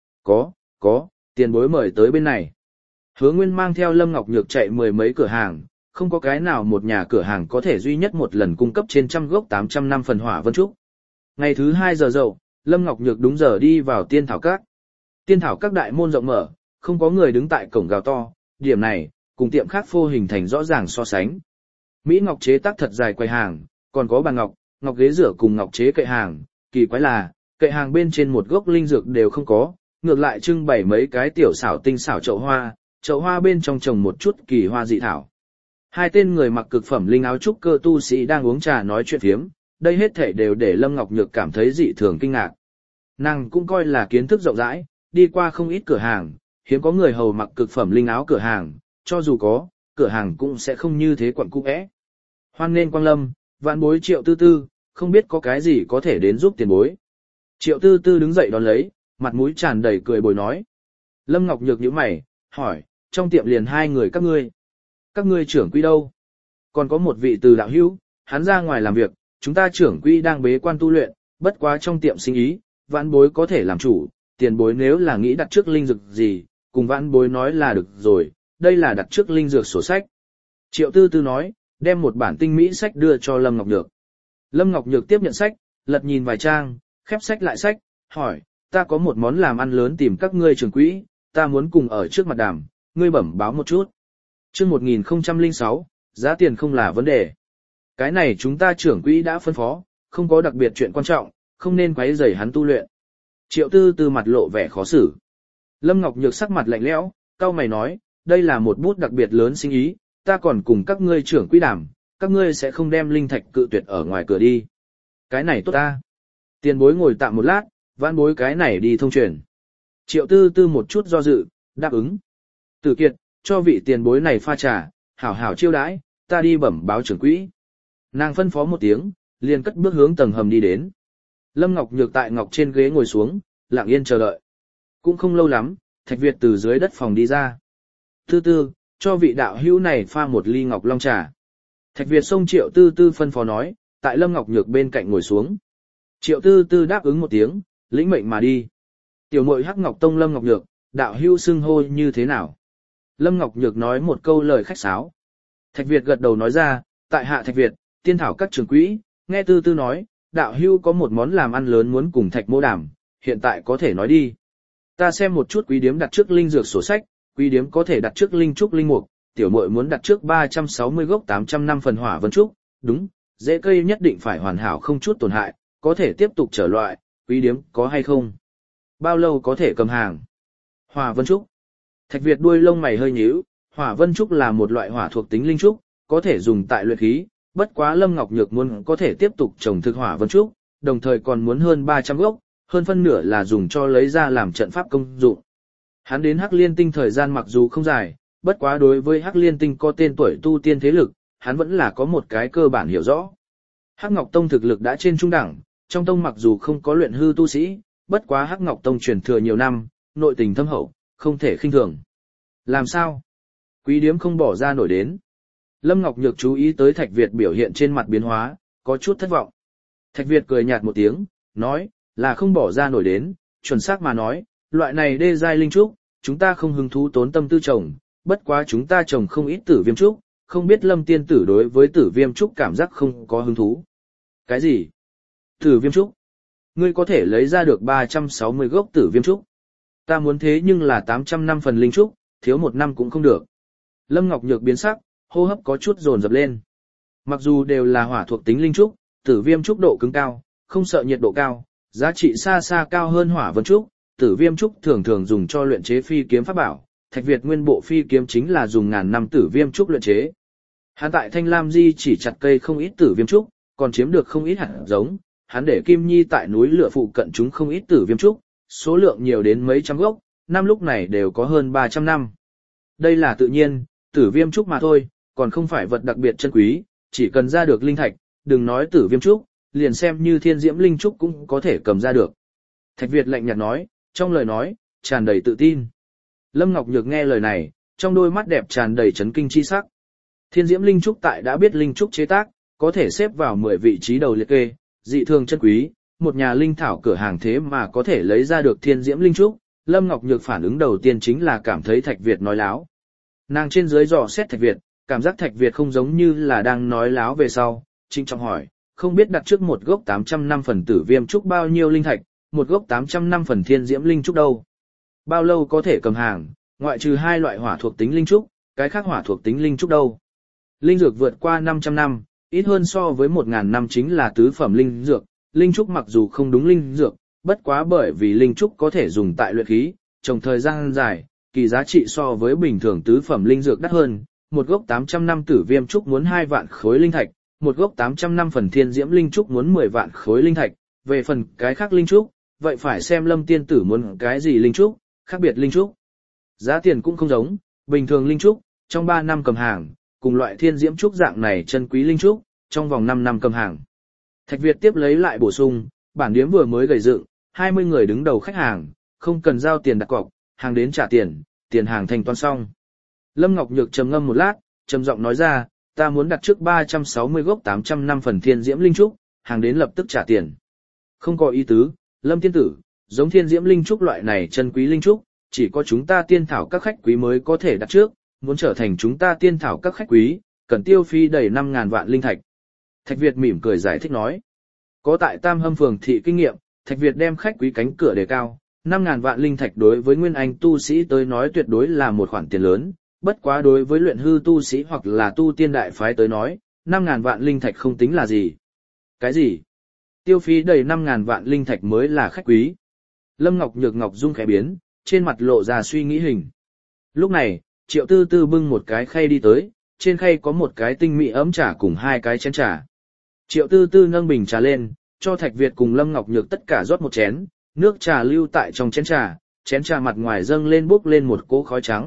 Có, tiền bối mời tới bên này. Hứa Nguyên mang theo Lâm Ngọc Nhược chạy 10 mấy cửa hàng, không có cái nào một nhà cửa hàng có thể duy nhất một lần cung cấp trên trăm gốc 800 năm phần hỏa vân trúc. Ngày thứ 2 giờ dậu, Lâm Ngọc Nhược đúng giờ đi vào tiên thảo các. Tiên thảo các đại môn rộng mở, không có người đứng tại cổng gào to, điểm này, cùng tiệm khác phô hình thành rõ ràng so sánh. Mỹ ngọc chế tác thật dài quầy hàng, còn có bàn ngọc, ngọc ghế rửa cùng ngọc chế kệ hàng, kỳ quái là, kệ hàng bên trên một gốc linh dược đều không có, ngược lại trưng bày mấy cái tiểu xảo tinh xảo chậu hoa bên trong trồng một chút kỳ hoa dị thảo. Hai tên người mặc cực phẩm linh áo trúc cơ tu sĩ đang uống trà nói chuyện phiếm, đây hết thảy đều để Lâm Ngọc Nhược cảm thấy dị thường kinh ngạc. Nàng cũng coi là kiến thức rộng rãi, đi qua không ít cửa hàng, hiếm có người hầu mặc cực phẩm linh áo cửa hàng, cho dù có, cửa hàng cũng sẽ không như thế quặn cũ é. Hoan nên quang lâm, vạn bối Triệu Tư Tư, không biết có cái gì có thể đến giúp tiền bối. Triệu Tư Tư đứng dậy đón lấy, mặt mũi tràn đầy cười bồi nói. Lâm Ngọc Nhược nhíu mày, hỏi, trong tiệm liền 2 người các ngươi. Các ngươi trưởng quỹ đâu? Còn có một vị từ đạo hữu, hắn ra ngoài làm việc, chúng ta trưởng quỹ đang bế quan tu luyện, bất quá trong tiệm sinh ý, vãn bối có thể làm chủ, tiền bối nếu là nghĩ đặt trước linh dược gì, cùng vãn bối nói là được rồi, đây là đặt trước linh dược sổ sách. Triệu Tư Tư nói, đem một bản tinh mỹ sách đưa cho Lâm Ngọc Nhược. Lâm Ngọc Nhược tiếp nhận sách, lật nhìn vài trang, khép sách lại sách, hỏi, ta có một món làm ăn lớn tìm các ngươi trưởng quỹ, ta muốn cùng ở trước mặt đàm, ngươi bẩm báo một chút. Chương 1006, giá tiền không là vấn đề. Cái này chúng ta trưởng quỹ đã phân phó, không có đặc biệt chuyện quan trọng, không nên quấy rầy hắn tu luyện. Triệu Tư Tư mặt lộ vẻ khó xử. Lâm Ngọc Nhược sắc mặt lạnh lẽo, cau mày nói, đây là một bút đặc biệt lớn sinh ý, ta còn cùng các ngươi trưởng quỹ đàm, các ngươi sẽ không đem linh thạch cự tuyệt ở ngoài cửa đi. Cái này tốt ta. Tiền bối ngồi tạm một lát, vãn bối cái này đi thông truyền. Triệu Tư Tư một chút do dự, đáp ứng. Tử Kiệt, cho vị tiền bối này pha trà, hảo hảo chiêu đãi, ta đi bẩm báo trưởng quỹ. Nàng phân phó một tiếng, liền cất bước hướng tầng hầm đi đến. Lâm Ngọc Nhược tại ngọc trên ghế ngồi xuống, lặng yên chờ đợi. Cũng không lâu lắm, Thạch Việt từ dưới đất phòng đi ra. Tư tư, cho vị đạo hữu này pha một ly ngọc long trà. Thạch Việt xông Triệu Tư Tư phân phó nói, tại Lâm Ngọc Nhược bên cạnh ngồi xuống. Triệu Tư Tư đáp ứng một tiếng, lĩnh mệnh mà đi. Tiểu muội Hắc Ngọc Tông Lâm Ngọc Nhược, đạo hữu xưng hô như thế nào? Lâm Ngọc Nhược nói một câu lời khách sáo. Thạch Việt gật đầu nói ra, tại hạ Thạch Việt, tiên thảo các trưởng quỹ, nghe Tư Tư nói, đạo hữu có một món làm ăn lớn muốn cùng Thạch Mỗ đàm, hiện tại có thể nói đi. Ta xem một chút quý điếm đặt trước linh dược sổ sách, quý điếm có thể đặt trước linh trúc linh mục, tiểu muội muốn đặt trước 360 gốc 800 năm phần hỏa vân trúc, đúng, rễ cây nhất định phải hoàn hảo không chút tổn hại, có thể tiếp tục trở loại, quý điếm có hay không? Bao lâu có thể cầm hàng? Hỏa vân trúc. Thạch Việt đuôi lông mày hơi nhíu, hỏa vân trúc là một loại hỏa thuộc tính linh trúc, có thể dùng tại luyện khí, bất quá Lâm Ngọc Nhược muốn có thể tiếp tục trồng thực hỏa vân trúc, đồng thời còn muốn hơn 300 gốc, hơn phân nửa là dùng cho lấy ra làm trận pháp công dụng. Hắn đến Hắc Liên Tinh thời gian mặc dù không dài, bất quá đối với Hắc Liên Tinh có tên tuổi tu tiên thế lực, hắn vẫn là có một cái cơ bản hiểu rõ. Hắc Ngọc Tông thực lực đã trên trung đẳng, trong tông mặc dù không có luyện hư tu sĩ, bất quá Hắc Ngọc Tông truyền thừa nhiều năm, nội tình thâm hậu, không thể khinh thường. Làm sao? Quý điếm không bỏ ra nổi đến. Lâm Ngọc Nhược chú ý tới Thạch Việt biểu hiện trên mặt biến hóa, có chút thất vọng. Thạch Việt cười nhạt một tiếng, nói, là không bỏ ra nổi đến, chuẩn xác mà nói, loại này đê giai linh trúc, chúng ta không hứng thú tốn tâm tư trồng, bất quá chúng ta trồng không ít tử viêm trúc, không biết Lâm tiên tử đối với tử viêm trúc cảm giác không có hứng thú. Cái gì? Tử viêm trúc? Ngươi có thể lấy ra được 360 gốc tử viêm trúc. Ta muốn thế nhưng là 800 năm phần linh trúc, thiếu một năm cũng không được. Lâm Ngọc Nhược biến sắc, hô hấp có chút dồn dập lên. Mặc dù đều là hỏa thuộc tính linh trúc, tử viêm trúc độ cứng cao, không sợ nhiệt độ cao, giá trị xa xa cao hơn hỏa vân trúc, tử viêm trúc thường thường dùng cho luyện chế phi kiếm pháp bảo, Thạch Việt nguyên bộ phi kiếm chính là dùng ngàn năm tử viêm trúc luyện chế. Hắn tại Thanh Lam Di chỉ chặt cây không ít tử viêm trúc, còn chiếm được không ít hạt giống, hắn để Kim Nhi tại núi lửa phụ cận chúng không ít tử viêm trúc, số lượng nhiều đến mấy trăm gốc, năm lúc này đều có hơn 300 năm. Đây là tự nhiên, tử viêm trúc mà thôi, còn không phải vật đặc biệt chân quý, chỉ cần ra được linh thạch, đừng nói tử viêm trúc, liền xem như thiên diễm linh trúc cũng có thể cầm ra được. Thạch Việt lạnh nhạt nói, trong lời nói, tràn đầy tự tin. Lâm Ngọc Nhược nghe lời này, trong đôi mắt đẹp tràn đầy chấn kinh chi sắc. Thiên diễm linh trúc tại đã biết linh trúc chế tác, có thể xếp vào 10 vị trí đầu liệt kê, dị thường chân quý, một nhà linh thảo cửa hàng thế mà có thể lấy ra được thiên diễm linh trúc. Lâm Ngọc Nhược phản ứng đầu tiên chính là cảm thấy Thạch Việt nói láo. Nàng trên dưới dò xét Thạch Việt, cảm giác Thạch Việt không giống như là đang nói láo về sau, trinh trọng hỏi, không biết đặt trước một gốc 800 năm phần tử viêm trúc bao nhiêu linh thạch, một gốc 800 năm phần thiên diễm linh trúc đâu? Bao lâu có thể cầm hàng, ngoại trừ hai loại hỏa thuộc tính linh trúc, cái khác hỏa thuộc tính linh trúc đâu? Linh dược vượt qua 500 năm, ít hơn so với 1000 năm chính là tứ phẩm linh dược, linh trúc mặc dù không đúng linh dược, bất quá bởi vì linh trúc có thể dùng tại luyện khí, trồng thời gian dài, kỳ giá trị so với bình thường tứ phẩm linh dược đắt hơn, một gốc 800 năm tử viêm trúc muốn 2 vạn khối linh thạch, một gốc 800 năm phần thiên diễm linh trúc muốn 10 vạn khối linh thạch, về phần cái khác linh trúc, vậy phải xem Lâm tiên tử muốn cái gì linh trúc, khác biệt linh trúc. Giá tiền cũng không giống, bình thường linh trúc, trong 3 năm cầm hàng, cùng loại thiên diễm trúc dạng này chân quý linh trúc, trong vòng 5 năm cầm hàng. Thạch Việt tiếp lấy lại bổ sung, bản điếm vừa mới gầy dựng, 20 người đứng đầu khách hàng, không cần giao tiền đặt cọc, hàng đến trả tiền, tiền hàng thanh toán xong. Lâm Ngọc Nhược trầm ngâm một lát, trầm giọng nói ra, ta muốn đặt trước 360 gốc 800 năm phần thiên diễm linh trúc, hàng đến lập tức trả tiền. Không có ý tứ, Lâm tiên tử, giống thiên diễm linh trúc loại này chân quý linh trúc, chỉ có chúng ta tiên thảo các khách quý mới có thể đặt trước, muốn trở thành chúng ta tiên thảo các khách quý, cần tiêu phí đầy 5.000 vạn linh thạch. Thạch Việt mỉm cười giải thích nói, có tại Tam Hâm phường thị kinh nghiệm, Thạch Việt đem khách quý cánh cửa đề cao, 5.000 vạn linh thạch đối với nguyên anh tu sĩ tới nói tuyệt đối là một khoản tiền lớn, bất quá đối với luyện hư tu sĩ hoặc là tu tiên đại phái tới nói, 5.000 vạn linh thạch không tính là gì. Cái gì? Tiêu phí đầy 5.000 vạn linh thạch mới là khách quý. Lâm Ngọc Nhược Ngọc Dung khẽ biến, trên mặt lộ ra suy nghĩ hình. Lúc này, Triệu Tư Tư bưng một cái khay đi tới, trên khay có một cái tinh mỹ ấm trà cùng 2 cái chén trà. Triệu Tư Tư nâng bình trà lên, cho Thạch Việt cùng Lâm Ngọc Nhược tất cả rót một chén, nước trà lưu tại trong chén trà mặt ngoài dâng lên bốc lên một cỗ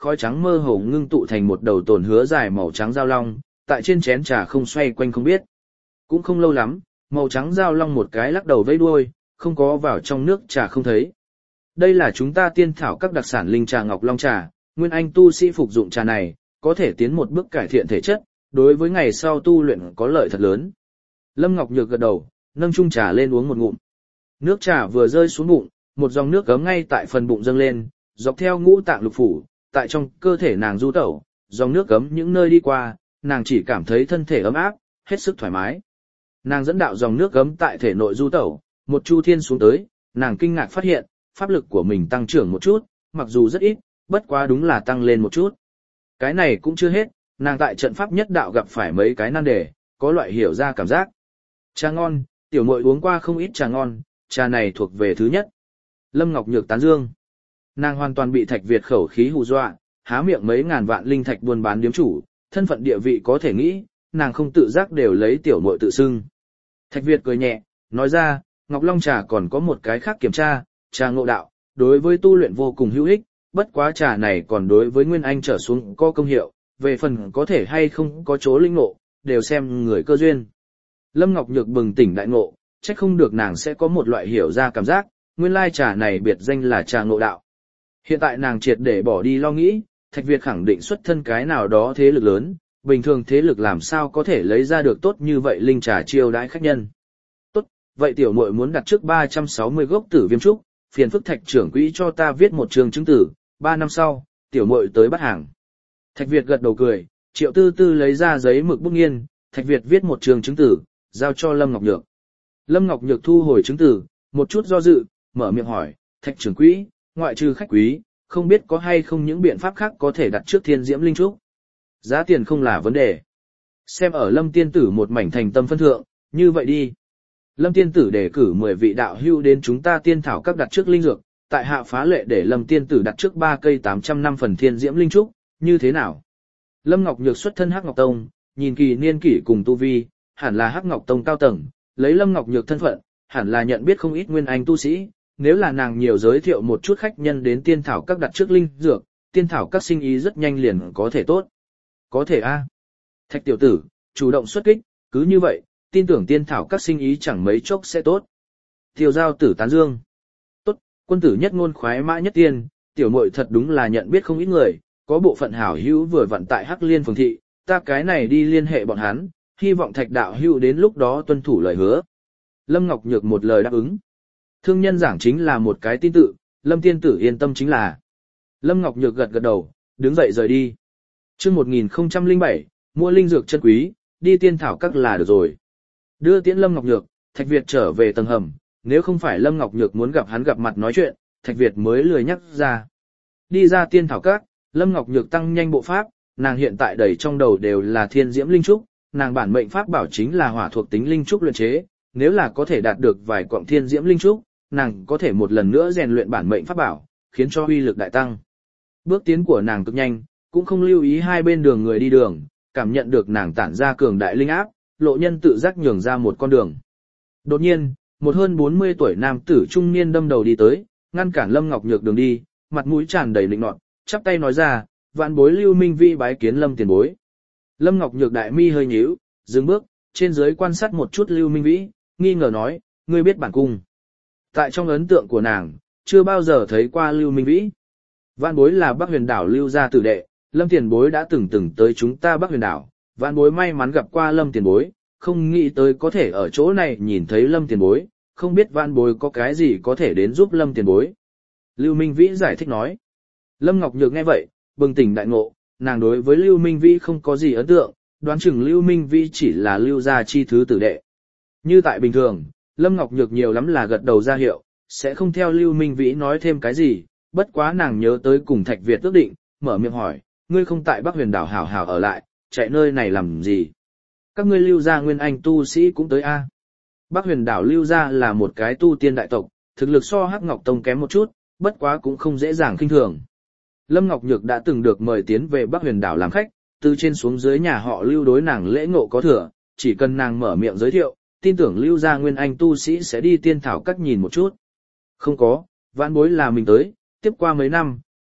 khói trắng mơ hồ ngưng tụ thành một đầu tổn hứa dài màu trắng dao long, tại trên chén trà không xoay quanh không biết. Cũng không lâu lắm, màu trắng dao long một cái lắc đầu vẫy đuôi, không có vào trong nước trà không thấy. Đây là chúng ta tiên thảo các đặc sản linh trà ngọc long trà, nguyên anh tu sĩ phục dụng trà này, có thể tiến một bước cải thiện thể chất, đối với ngày sau tu luyện có lợi thật lớn. Lâm Ngọc Nhược gật đầu, nâng chung trà lên uống một ngụm. Nước trà vừa rơi xuống bụng, một dòng nước gấm ngay tại phần bụng dâng lên, dọc theo ngũ tạng lục phủ, tại trong cơ thể nàng du tẩu, dòng nước gấm những nơi đi qua, nàng chỉ cảm thấy thân thể ấm áp, hết sức thoải mái. Nàng dẫn đạo dòng nước gấm tại thể nội du tẩu, một chu thiên xuống tới, nàng kinh ngạc phát hiện, pháp lực của mình tăng trưởng một chút, mặc dù rất ít, bất quá đúng là tăng lên một chút. Cái này cũng chưa hết, nàng tại trận pháp nhất đạo gặp phải mấy cái nan đề, có loại hiểu ra cảm giác. Trà ngon, tiểu muội uống qua không ít trà ngon, trà này thuộc về thứ nhất. Lâm Ngọc Nhược tán dương. Nàng hoàn toàn bị Thạch Việt khẩu khí hù dọa, há miệng mấy ngàn vạn linh thạch buôn bán điếm chủ, thân phận địa vị có thể nghĩ, nàng không tự giác đều lấy tiểu muội tự xưng. Thạch Việt cười nhẹ, nói ra, Ngọc Long trà còn có một cái khác kiểm tra, trà ngộ đạo, đối với tu luyện vô cùng hữu ích, bất quá trà này còn đối với Nguyên Anh trở xuống có công hiệu, về phần có thể hay không có chỗ linh ngộ, đều xem người cơ duyên. Lâm Ngọc Nhược bừng tỉnh đại ngộ, chắc không được nàng sẽ có một loại hiểu ra cảm giác, nguyên lai trà này biệt danh là trà ngộ đạo. Hiện tại nàng triệt để bỏ đi lo nghĩ, Thạch Việt khẳng định xuất thân cái nào đó thế lực lớn, bình thường thế lực làm sao có thể lấy ra được tốt như vậy linh trà chiêu đãi khách nhân. Tốt, vậy tiểu muội muốn đặt trước 360 gốc tử viêm trúc, phiền phức Thạch trưởng quỹ cho ta viết một trường chứng tử, 3 năm sau, tiểu muội tới bắt hàng. Thạch Việt gật đầu cười, Triệu Tư Tư lấy ra giấy mực bút nghiên, Thạch Việt viết một trường chứng tử, giao cho Lâm Ngọc Nhược. Lâm Ngọc Nhược thu hồi chứng tử, một chút do dự, mở miệng hỏi, Thạch trưởng quỹ, ngoại trừ khách quý, không biết có hay không những biện pháp khác có thể đặt trước thiên diễm linh trúc. Giá tiền không là vấn đề. Xem ở Lâm tiên tử một mảnh thành tâm phân thượng, như vậy đi. Lâm tiên tử đề cử 10 vị đạo hữu đến chúng ta tiên thảo các đặt trước linh dược, tại hạ phá lệ để Lâm tiên tử đặt trước 3 cây 800 năm phần thiên diễm linh trúc, như thế nào? Lâm Ngọc Nhược xuất thân Hắc Ngọc Tông, nhìn kỳ niên kỷ cùng tu vi, hẳn là Hắc Ngọc Tông cao tầng, lấy Lâm Ngọc Nhược thân phận, hẳn là nhận biết không ít nguyên anh tu sĩ, nếu là nàng nhiều giới thiệu một chút khách nhân đến tiên thảo các đặt trước linh dược, tiên thảo các sinh ý rất nhanh liền có thể tốt. Có thể a. Thạch tiểu tử, chủ động xuất kích, cứ như vậy, tin tưởng tiên thảo các sinh ý chẳng mấy chốc sẽ tốt. Tiêu giao tử tán dương. Tốt, quân tử nhất ngôn khoái mã nhất tiên, tiểu muội thật đúng là nhận biết không ít người, có bộ phận hảo hữu vừa vận tại Hắc Liên phường thị, ta cái này đi liên hệ bọn hắn, hy vọng Thạch đạo hữu đến lúc đó tuân thủ lời hứa. Lâm Ngọc Nhược một lời đáp ứng. Thương nhân giảng chính là một cái tin tự, Lâm tiên tử yên tâm chính là. Lâm Ngọc Nhược gật gật đầu, đứng dậy rời đi. Chương 1007, mua linh dược chân quý, đi tiên thảo các là được rồi. Đưa tiễn Lâm Ngọc Nhược, Thạch Việt trở về tầng hầm, nếu không phải Lâm Ngọc Nhược muốn gặp hắn gặp mặt nói chuyện, Thạch Việt mới lười nhắc ra. Đi ra tiên thảo các, Lâm Ngọc Nhược tăng nhanh bộ pháp, nàng hiện tại đầy trong đầu đều là thiên diễm linh trúc, nàng bản mệnh pháp bảo chính là hỏa thuộc tính linh trúc luyện chế, nếu là có thể đạt được vài quặng thiên diễm linh trúc, nàng có thể một lần nữa rèn luyện bản mệnh pháp bảo, khiến cho uy lực đại tăng. Bước tiến của nàng cực nhanh, cũng không lưu ý hai bên đường người đi đường, cảm nhận được nàng tản ra cường đại linh áp, lộ nhân tự giác nhường ra một con đường. Đột nhiên, một hơn 40 tuổi nam tử trung niên đâm đầu đi tới, ngăn cản Lâm Ngọc Nhược đường đi, mặt mũi tràn đầy lịnh nọt, chắp tay nói ra, vạn bối Lưu Minh Vi bái kiến Lâm tiền bối. Lâm Ngọc Nhược đại mi hơi nhíu, dừng bước, trên dưới quan sát một chút Lưu Minh Vĩ, nghi ngờ nói, ngươi biết bản cung. Tại trong ấn tượng của nàng, chưa bao giờ thấy qua Lưu Minh Vĩ. Vạn bối là Bắc Huyền Đảo Lưu gia tử đệ, Lâm tiền bối đã từng tới chúng ta Bắc Huyền Đảo, vạn bối may mắn gặp qua Lâm tiền bối, không nghĩ tới có thể ở chỗ này nhìn thấy Lâm tiền bối, không biết vạn bối có cái gì có thể đến giúp Lâm tiền bối. Lưu Minh Vĩ giải thích nói. Lâm Ngọc Nhược nghe vậy, bừng tỉnh đại ngộ, nàng đối với Lưu Minh Vĩ không có gì ấn tượng, đoán chừng Lưu Minh Vĩ chỉ là Lưu gia chi thứ tử đệ. Như tại bình thường, Lâm Ngọc Nhược nhiều lắm là gật đầu ra hiệu, sẽ không theo Lưu Minh Vĩ nói thêm cái gì, bất quá nàng nhớ tới cùng Thạch Việt ước định, mở miệng hỏi, ngươi không tại Bắc Huyền Đảo hảo hảo ở lại, chạy nơi này làm gì? Các ngươi Lưu gia nguyên anh tu sĩ cũng tới a? Bắc Huyền Đảo Lưu gia là một cái tu tiên đại tộc, thực lực so Hắc Ngọc Tông kém một chút, bất quá cũng không dễ dàng khinh thường. Lâm Ngọc Nhược đã từng được mời tiến về Bắc Huyền Đảo làm khách, từ trên xuống dưới nhà họ Lưu đối nàng lễ ngộ có thừa, chỉ cần nàng mở miệng giới thiệu, tin tưởng Lưu gia nguyên anh tu sĩ sẽ đi tiên thảo các nhìn một chút. Không có, vãn bối là mình tới, tiếp qua mấy năm,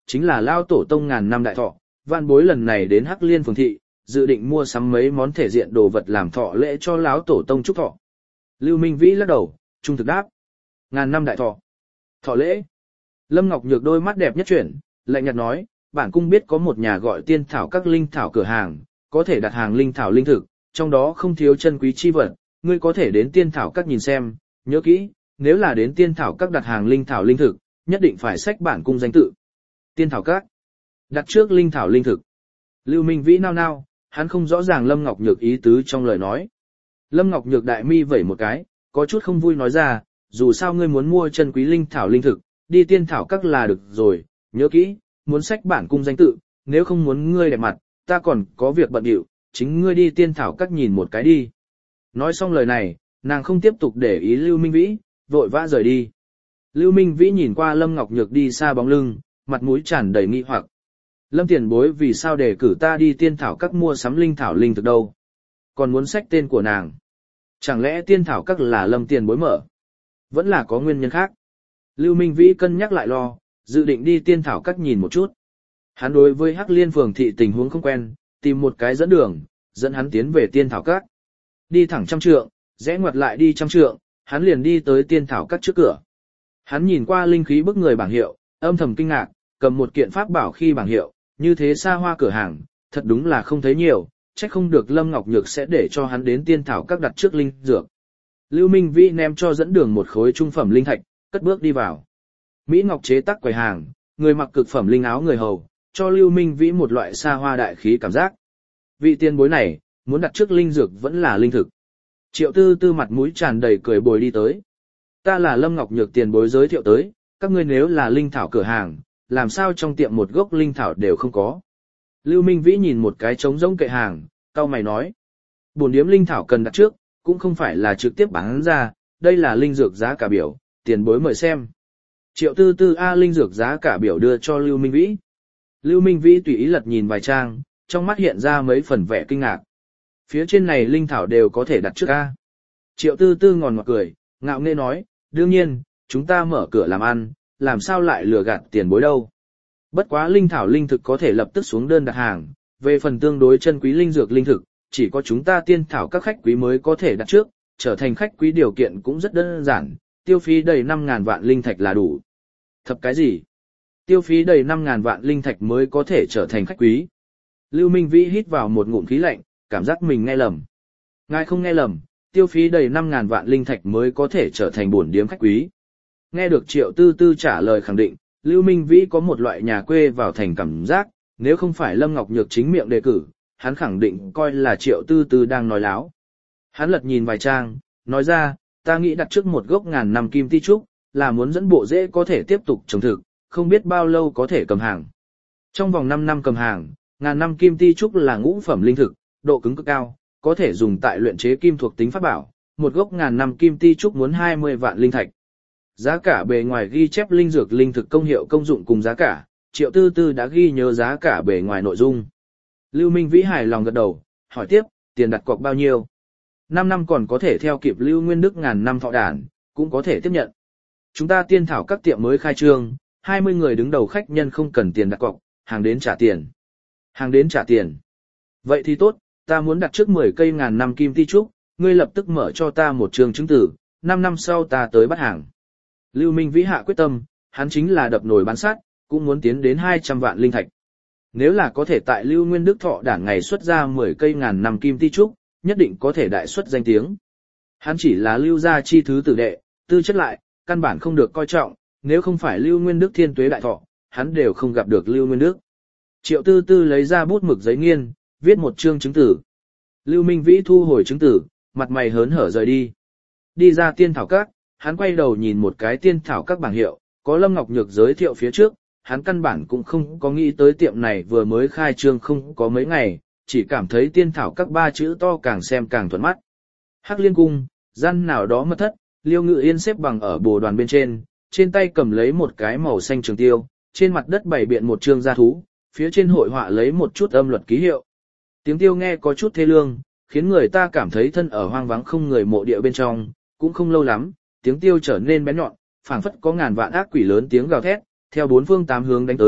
chính là lao tổ tông ngàn năm đại thọ, vạn bối lần này đến Hắc Liên phường thị, dự định mua sắm mấy món thể diện đồ vật làm thọ lễ cho lão tổ tông chúc thọ. Lưu Minh Vĩ lắc đầu, trung thực đáp. Ngàn năm đại thọ. Thọ lễ. Lâm Ngọc Nhược đôi mắt đẹp nhất chuyển, lạnh nhạt nói, bản cung biết có một nhà gọi Tiên Thảo các linh thảo cửa hàng, có thể đặt hàng linh thảo linh thực, trong đó không thiếu chân quý chi vật, ngươi có thể đến Tiên Thảo các nhìn xem, nhớ kỹ, nếu là đến Tiên Thảo các đặt hàng linh thảo linh thực, nhất định phải xách bản cung danh tự. Tiên Thảo các. Đặt trước linh thảo linh thực. Lưu Minh Vĩ nao nao, hắn không rõ ràng Lâm Ngọc Nhược ý tứ trong lời nói. Lâm Ngọc Nhược đại mi vẩy một cái, có chút không vui nói ra, dù sao ngươi muốn mua chân quý linh thảo linh thực, đi Tiên Thảo các là được rồi, nhớ kỹ, muốn xách bản cung danh tự, nếu không muốn ngươi đẹp mặt, ta còn có việc bận điệu, chính ngươi đi Tiên Thảo các nhìn một cái đi. Nói xong lời này, nàng không tiếp tục để ý Lưu Minh Vĩ, vội vã rời đi. Lưu Minh Vĩ nhìn qua Lâm Ngọc Nhược đi xa bóng lưng, mặt mũi tràn đầy nghi hoặc. Lâm tiền bối vì sao để cử ta đi Tiên Thảo các mua sắm linh thảo linh thực đâu? Còn muốn xách tên của nàng? Chẳng lẽ Tiên Thảo các là Lâm tiền bối mở? Vẫn là có nguyên nhân khác. Lưu Minh Vĩ cân nhắc lại lo, dự định đi Tiên Thảo các nhìn một chút. Hắn đối với Hắc Liên phường thị tình huống không quen, tìm một cái dẫn đường, dẫn hắn tiến về Tiên Thảo các. Đi thẳng 100 trượng, rẽ ngoặt lại đi 100 trượng, hắn liền đi tới Tiên Thảo các trước cửa. Hắn nhìn qua linh khí bức người bảng hiệu, âm thầm kinh ngạc, cầm một kiện pháp bảo khi bảng hiệu, như thế xa hoa cửa hàng, thật đúng là không thấy nhiều, chắc không được Lâm Ngọc Nhược sẽ để cho hắn đến Tiên Thảo các đặt trước linh dược. Lưu Minh Vĩ ném cho dẫn đường một khối trung phẩm linh thạch, cất bước đi vào. Mỹ Ngọc chế tác quầy hàng, người mặc cực phẩm linh áo người hầu, cho Lưu Minh Vĩ một loại xa hoa đại khí cảm giác. Vị tiền bối này, muốn đặt trước linh dược vẫn là linh thực. Triệu Tư Tư mặt mũi tràn đầy cười bồi đi tới. Ta là Lâm Ngọc Nhược tiền bối giới thiệu tới, các ngươi nếu là linh thảo cửa hàng, làm sao trong tiệm một gốc linh thảo đều không có. Lưu Minh Vĩ nhìn một cái trống rỗng kệ hàng, cau mày nói. Bổn điếm linh thảo cần đặt trước, cũng không phải là trực tiếp bán ra, đây là linh dược giá cả biểu, tiền bối mời xem. Triệu Tư Tư A linh dược giá cả biểu đưa cho Lưu Minh Vĩ. Lưu Minh Vĩ tùy ý lật nhìn vài trang, trong mắt hiện ra mấy phần vẻ kinh ngạc. Phía trên này linh thảo đều có thể đặt trước A. Triệu Tư Tư ngòn ngọt cười, ngạo nghễ nói, đương nhiên, chúng ta mở cửa làm ăn, làm sao lại lừa gạt tiền bối đâu. Bất quá linh thảo linh thực có thể lập tức xuống đơn đặt hàng, về phần tương đối chân quý linh dược linh thực, chỉ có chúng ta Tiên Thảo các khách quý mới có thể đặt trước, trở thành khách quý điều kiện cũng rất đơn giản, tiêu phí đầy 5.000 vạn linh thạch là đủ. Thập cái gì? Tiêu phí đầy 5.000 vạn linh thạch mới có thể trở thành khách quý. Lưu Minh Vĩ hít vào một ngụm khí lạnh, cảm giác mình nghe lầm. Ngài không nghe lầm, tiêu phí đầy 5.000 vạn linh thạch mới có thể trở thành bổn điếm khách quý. Nghe được Triệu Tư Tư trả lời khẳng định, Lưu Minh Vĩ có một loại nhà quê vào thành cảm giác, nếu không phải Lâm Ngọc Nhược chính miệng đề cử, hắn khẳng định coi là Triệu Tư Tư đang nói láo. Hắn lật nhìn vài trang, nói ra, ta nghĩ đặt trước một gốc ngàn năm kim ti trúc, là muốn dẫn bộ rễ có thể tiếp tục trồng thực, không biết bao lâu có thể cầm hàng. Trong vòng 5 năm cầm hàng, ngàn năm kim ti trúc là ngũ phẩm linh thực, độ cứng cực cao, có thể dùng tại luyện chế kim thuộc tính pháp bảo, một gốc ngàn năm kim ti trúc muốn 20 vạn linh thạch. Giá cả bề ngoài ghi chép linh dược linh thực công hiệu công dụng cùng giá cả, Triệu Tư Tư đã ghi nhớ giá cả bề ngoài nội dung. Lưu Minh Vĩ hài lòng gật đầu, hỏi tiếp, tiền đặt cọc bao nhiêu? 5 năm còn có thể theo kịp Lưu Nguyên Đức ngàn năm thọ đản, cũng có thể tiếp nhận. Chúng ta Tiên Thảo các tiệm mới khai trương, 20 người đứng đầu khách nhân không cần tiền đặt cọc, hàng đến trả tiền. Hàng đến trả tiền. Vậy thì tốt, ta muốn đặt trước 10 cây ngàn năm kim ti trúc, ngươi lập tức mở cho ta một trường chứng tử, 5 năm sau ta tới bắt hàng. Lưu Minh Vĩ hạ quyết tâm, hắn chính là đập nồi bán sắt, cũng muốn tiến đến 200 vạn linh thạch. Nếu là có thể tại Lưu Nguyên Đức thọ đản ngày xuất ra 10 cây ngàn năm kim ti trúc, nhất định có thể đại xuất danh tiếng. Hắn chỉ là Lưu gia chi thứ tử đệ, tư chất lại, căn bản không được coi trọng, nếu không phải Lưu Nguyên Đức thiên tuế đại thọ, hắn đều không gặp được Lưu Nguyên Đức. Triệu Tư Tư lấy ra bút mực giấy nghiên, viết một chương chứng tử. Lưu Minh Vĩ thu hồi chứng tử, mặt mày hớn hở rời đi. Đi ra Tiên Thảo các, hắn quay đầu nhìn một cái Tiên Thảo các bảng hiệu, có Lâm Ngọc Nhược giới thiệu phía trước, hắn căn bản cũng không có nghĩ tới tiệm này vừa mới khai trương không có mấy ngày, chỉ cảm thấy Tiên Thảo các 3 chữ to càng xem càng thuận mắt. Hắc Liên cung, gian nào đó mật thất, Liêu Ngự Yên xếp bằng ở bồ đoàn bên trên tay cầm lấy một cái màu xanh trường tiêu, trên mặt đất bày biện một trương gia thú, phía trên hội họa lấy một chút âm luật ký hiệu. Tiếng tiêu nghe có chút thê lương, khiến người ta cảm thấy thân ở hoang vắng không người mộ địa bên trong, cũng không lâu lắm, tiếng tiêu trở nên bén nhọn, phảng phất có ngàn vạn ác quỷ lớn tiếng gào thét, theo 4 phương 8 hướng đánh tới,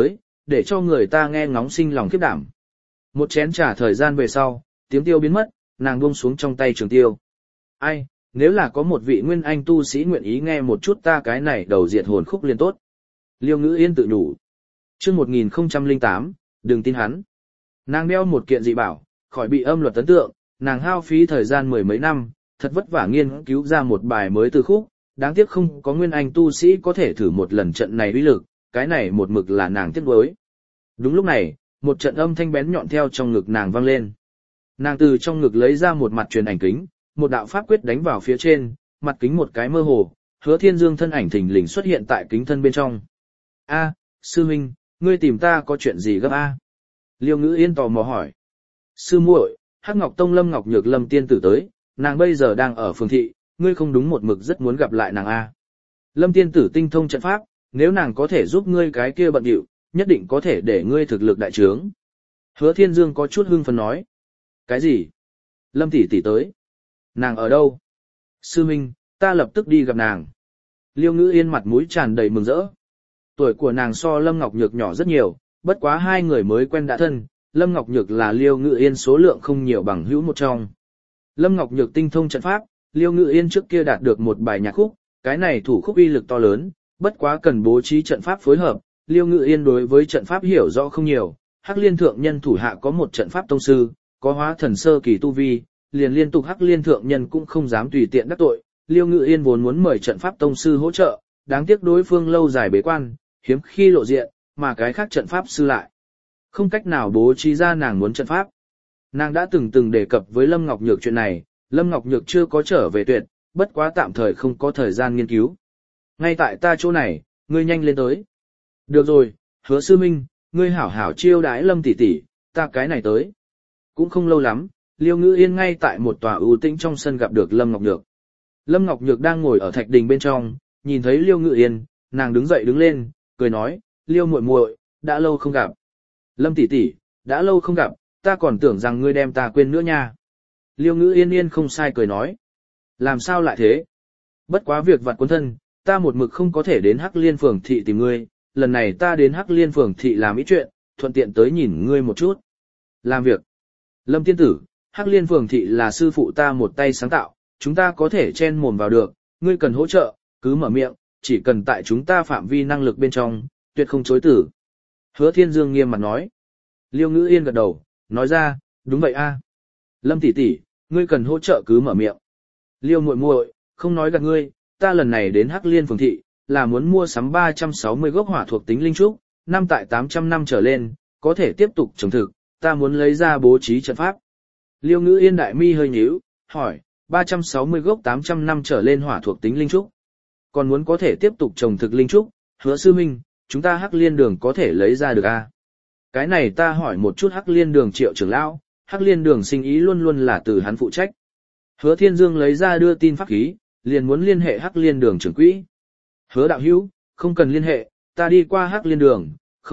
để cho người ta nghe ngóng sinh lòng khiếp đảm. Một chén trà thời gian về sau, tiếng tiêu biến mất, nàng buông xuống trong tay trường tiêu. Ai, nếu là có một vị nguyên anh tu sĩ nguyện ý nghe một chút ta cái này đầu diệt hồn khúc liên tốt. Liêu Ngữ Yên tự nhủ. Chương 1008, đừng tin hắn. Nàng đeo một kiện dị bảo, khỏi bị âm luật ấn tượng, nàng hao phí thời gian mười mấy năm, thật vất vả nghiên cứu ra một bài mới từ khúc, đáng tiếc không có nguyên anh tu sĩ có thể thử một lần trận này uy lực, cái này một mực là nàng tiếc nuối. Đúng lúc này, một trận âm thanh bén nhọn theo trong ngực nàng vang lên. Nàng từ trong ngực lấy ra một mặt truyền ảnh kính, một đạo pháp quyết đánh vào phía trên, mặt kính một cái mơ hồ, Hứa Thiên Dương thân ảnh thình lình xuất hiện tại kính thân bên trong. A, sư huynh, ngươi tìm ta có chuyện gì gấp a? Liêu Ngữ Yên tò mò hỏi. Sư muội, Hắc Ngọc Tông Lâm Ngọc Nhược Lâm tiên tử tới, nàng bây giờ đang ở phường thị, ngươi không đúng một mực rất muốn gặp lại nàng a. Lâm tiên tử tinh thông trận pháp, nếu nàng có thể giúp ngươi cái kia bận điệu, nhất định có thể để ngươi thực lực đại trướng. Hứa Thiên Dương có chút hưng phấn nói. Cái gì? Lâm tỷ tỷ tới. Nàng ở đâu? Sư huynh, ta lập tức đi gặp nàng. Liêu Ngữ Yên mặt mũi tràn đầy mừng rỡ. Tuổi của nàng so Lâm Ngọc Nhược nhỏ rất nhiều, bất quá hai người mới quen đã thân, Lâm Ngọc Nhược là Liêu Ngữ Yên số lượng không nhiều bằng hữu một trong. Lâm Ngọc Nhược tinh thông trận pháp, Liêu Ngữ Yên trước kia đạt được một bài nhạc khúc, cái này thủ khúc uy lực to lớn, bất quá cần bố trí trận pháp phối hợp, Liêu Ngữ Yên đối với trận pháp hiểu rõ không nhiều, Hắc Liên thượng nhân thủ hạ có một trận pháp tông sư, có hóa thần sơ kỳ tu vi, liền liên tục Hắc Liên thượng nhân cũng không dám tùy tiện đắc tội, Liêu Ngữ Yên vốn muốn mời trận pháp tông sư hỗ trợ, đáng tiếc đối phương lâu dài bế quan, hiếm khi lộ diện, mà cái khác trận pháp sư lại không cách nào bố trí ra nàng muốn trận pháp. Nàng đã từng đề cập với Lâm Ngọc Nhược chuyện này, Lâm Ngọc Nhược chưa có trở về tuyệt, bất quá tạm thời không có thời gian nghiên cứu. Ngay tại ta chỗ này, ngươi nhanh lên tới. Được rồi, Hứa sư minh, ngươi hảo hảo chiêu đãi Lâm tỷ tỷ, ta cái này tới. Cũng không lâu lắm, Liêu Ngữ Yên ngay tại một tòa ưu tĩnh trong sân gặp được Lâm Ngọc Nhược. Lâm Ngọc Nhược đang ngồi ở thạch đình bên trong, nhìn thấy Liêu Ngữ Yên, nàng đứng dậy đứng lên, cười nói, Liêu muội muội, đã lâu không gặp. Lâm tỷ tỷ, đã lâu không gặp, ta còn tưởng rằng ngươi đem ta quên nữa nha. Liêu Ngữ Yên không sai cười nói. Làm sao lại thế? Bất quá việc vặt cuốn thân, ta một mực không có thể đến Hắc Liên phường thị tìm ngươi, lần này ta đến Hắc Liên phường thị làm ít chuyện, thuận tiện tới nhìn ngươi một chút. Làm việc. Lâm tiên tử, Hắc Liên phường thị là sư phụ ta một tay sáng tạo, chúng ta có thể chen mồm vào được, ngươi cần hỗ trợ, cứ mở miệng, chỉ cần tại chúng ta phạm vi năng lực bên trong, tuyệt không chối từ. Hứa Thiên Dương nghiêm mặt nói. Liêu Ngữ Yên gật đầu, nói ra, đúng vậy a. Lâm tỷ tỷ, ngươi cần hỗ trợ cứ mở miệng. Liêu muội muội, không nói gạt ngươi, ta lần này đến Hắc Liên phường thị, là muốn mua sắm 360 gốc hỏa thuộc tính linh trúc, năm tại 800 năm trở lên, có thể tiếp tục trồng thực, ta muốn lấy ra bố trí trận pháp. Liêu Ngữ Yên đại mi hơi nhíu, hỏi, 360 gốc 800 năm trở lên hỏa thuộc tính linh trúc. Còn muốn có thể tiếp tục trồng thực linh trúc, Hứa sư huynh, chúng ta Hắc Liên đường có thể lấy ra được a? Cái này ta hỏi một chút Hắc Liên đường Triệu trưởng lão, Hắc Liên đường sinh ý luôn luôn là từ hắn phụ trách. Hứa Thiên Dương lấy ra đưa tin pháp khí, liền muốn liên hệ Hắc Liên đường trưởng quỹ. Hứa đạo hữu, không cần liên hệ, ta đi qua Hắc Liên đường,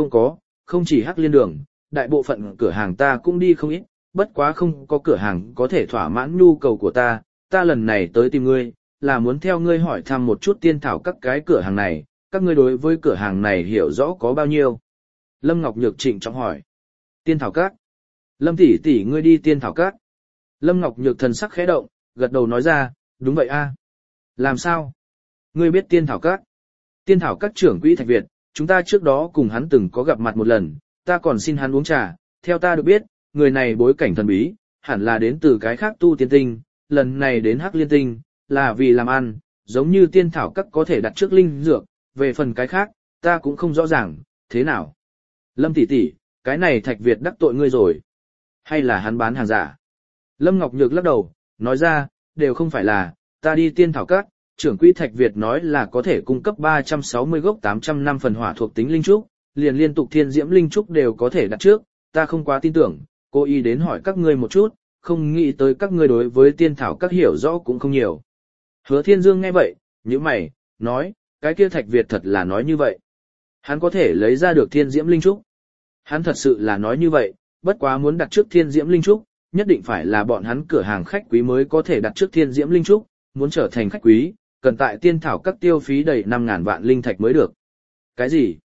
không chỉ Hắc Liên đường, đại bộ phận cửa hàng ta cũng đi không ít, bất quá không có cửa hàng có thể thỏa mãn nhu cầu của ta lần này tới tìm ngươi, là muốn theo ngươi hỏi thăm một chút tiên thảo các cái cửa hàng này, các ngươi đối với cửa hàng này hiểu rõ có bao nhiêu? Lâm Ngọc Nhược trịnh trọng hỏi. Tiên thảo các. Lâm tỷ tỷ ngươi đi tiên thảo các. Lâm Ngọc Nhược thần sắc khẽ động, gật đầu nói ra, đúng vậy a. Làm sao? Ngươi biết tiên thảo các? Tiên thảo các trưởng quỹ Thạch Việt, chúng ta trước đó cùng hắn từng có gặp mặt một lần, ta còn xin hắn uống trà, theo ta được biết, người này bối cảnh thần bí, hẳn là đến từ cái khác tu tiên tinh, lần này đến Hắc Liên tinh, là vì làm ăn, giống như tiên thảo các có thể đặt trước linh dược, về phần cái khác, ta cũng không rõ ràng, thế nào? Lâm tỷ tỷ, cái này Thạch Việt đắc tội ngươi rồi. Hay là hắn bán hàng giả? Lâm Ngọc Nhược lắc đầu, nói ra, đều không phải là, ta đi tiên thảo các, trưởng quỹ Thạch Việt nói là có thể cung cấp 360 gốc 800 năm phần hỏa thuộc tính linh trúc, liền liên tục thiên diễm linh trúc đều có thể đặt trước, ta không quá tin tưởng, cô ý đến hỏi các ngươi một chút, không nghĩ tới các ngươi đối với tiên thảo các hiểu rõ cũng không nhiều. Hứa Thiên Dương nghe vậy, nhíu mày, nói, cái kia Thạch Việt thật là nói như vậy. Hắn có thể lấy ra được thiên diễm linh trúc. Hắn thật sự là nói như vậy, bất quá muốn đặt trước thiên diễm linh trúc, nhất định phải là bọn hắn cửa hàng khách quý mới có thể đặt trước thiên diễm linh trúc, muốn trở thành khách quý, cần tại tiên thảo các tiêu phí đầy 5.000 vạn linh thạch mới được. Cái gì?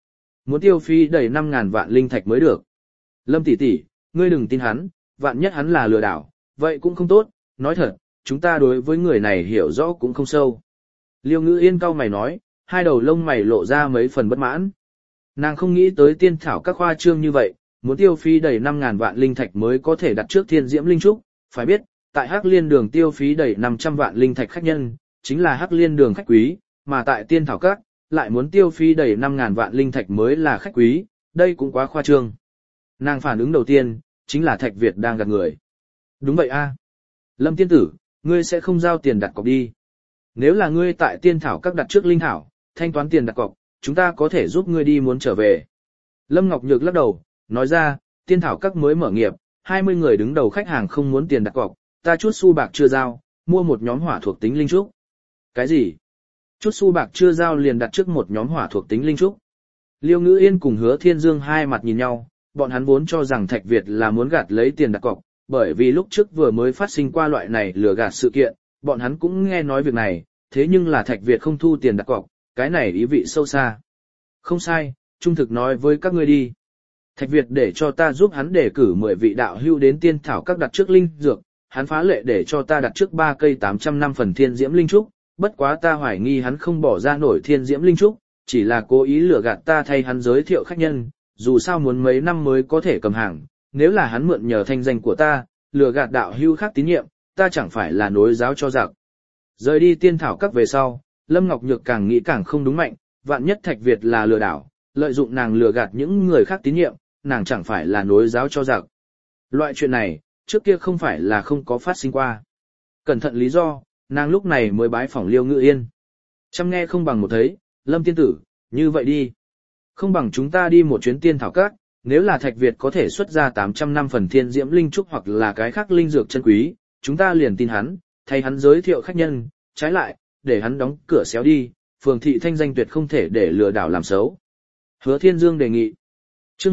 Muốn tiêu phí đầy 5.000 vạn linh thạch mới được. Lâm tỷ tỷ, ngươi đừng tin hắn, vạn nhất hắn là lừa đảo, vậy cũng không tốt, nói thật, chúng ta đối với người này hiểu rõ cũng không sâu. Liêu Ngữ Yên cau mày nói, hai đầu lông mày lộ ra mấy phần bất mãn. Nàng không nghĩ tới tiên thảo các khoa trương như vậy, muốn tiêu phí đầy 5.000 vạn linh thạch mới có thể đặt trước thiên diễm linh trúc, phải biết, tại Hắc Liên Đường tiêu phí đầy 500 vạn linh thạch khách nhân, chính là Hắc Liên Đường khách quý, mà tại tiên thảo các, lại muốn tiêu phí đầy 5.000 vạn linh thạch mới là khách quý, đây cũng quá khoa trương. Nàng phản ứng đầu tiên, chính là Thạch Việt đang gạt người. Đúng vậy a. Lâm tiên tử, ngươi sẽ không giao tiền đặt cọc đi. Nếu là ngươi tại tiên thảo các đặt trước linh thảo, thanh toán tiền đặt cọc, chúng ta có thể giúp ngươi đi muốn trở về. Lâm Ngọc Nhược lắc đầu, nói ra, tiên thảo các mới mở nghiệp, 20 người đứng đầu khách hàng không muốn tiền đặt cọc, ta chút xu bạc chưa giao, mua một nhóm hỏa thuộc tính linh trúc. Cái gì? Chút xu bạc chưa giao liền đặt trước một nhóm hỏa thuộc tính linh trúc. Liêu Ngữ Yên cùng Hứa Thiên Dương hai mặt nhìn nhau, bọn hắn vốn cho rằng Thạch Việt là muốn gạt lấy tiền đặt cọc, bởi vì lúc trước vừa mới phát sinh qua loại này lừa gạt sự kiện, bọn hắn cũng nghe nói việc này, thế nhưng là Thạch Việt không thu tiền đặt cọc, cái này ý vị sâu xa. Không sai, trung thực nói với các ngươi đi. Thạch Việt để cho ta giúp hắn đề cử 10 vị đạo hưu đến tiên thảo các đặt trước linh dược, hắn phá lệ để cho ta đặt trước 3 cây 800 năm phần thiên diễm linh trúc, bất quá ta hoài nghi hắn không bỏ ra nổi thiên diễm linh trúc, chỉ là cố ý lừa gạt ta thay hắn giới thiệu khách nhân, dù sao muốn mấy năm mới có thể cầm hàng, nếu là hắn mượn nhờ thanh danh của ta, lừa gạt đạo hưu khác tín nhiệm, ta chẳng phải là nối giáo cho giặc. Rời đi tiên thảo các về sau, Lâm Ngọc Nhược càng nghĩ càng không đúng mạnh, vạn nhất Thạch Việt là lừa đảo, lợi dụng nàng lừa gạt những người khác tín nhiệm, nàng chẳng phải là nối giáo cho giặc. Loại chuyện này, trước kia không phải là không có phát sinh qua. Cẩn thận lý do, nàng lúc này mới bái phỏng Liêu Ngữ Yên. Chăm nghe không bằng một thấy, Lâm tiên tử, như vậy đi. Không bằng chúng ta đi một chuyến tiên thảo các, nếu là Thạch Việt có thể xuất ra 800 năm phần thiên diễm linh trúc hoặc là cái khác linh dược chân quý, chúng ta liền tin hắn, thay hắn giới thiệu khách nhân, trái lại, để hắn đóng cửa xéo đi, phường thị thanh danh tuyệt không thể để lừa đảo làm xấu. Hứa Thiên Dương đề nghị. Chương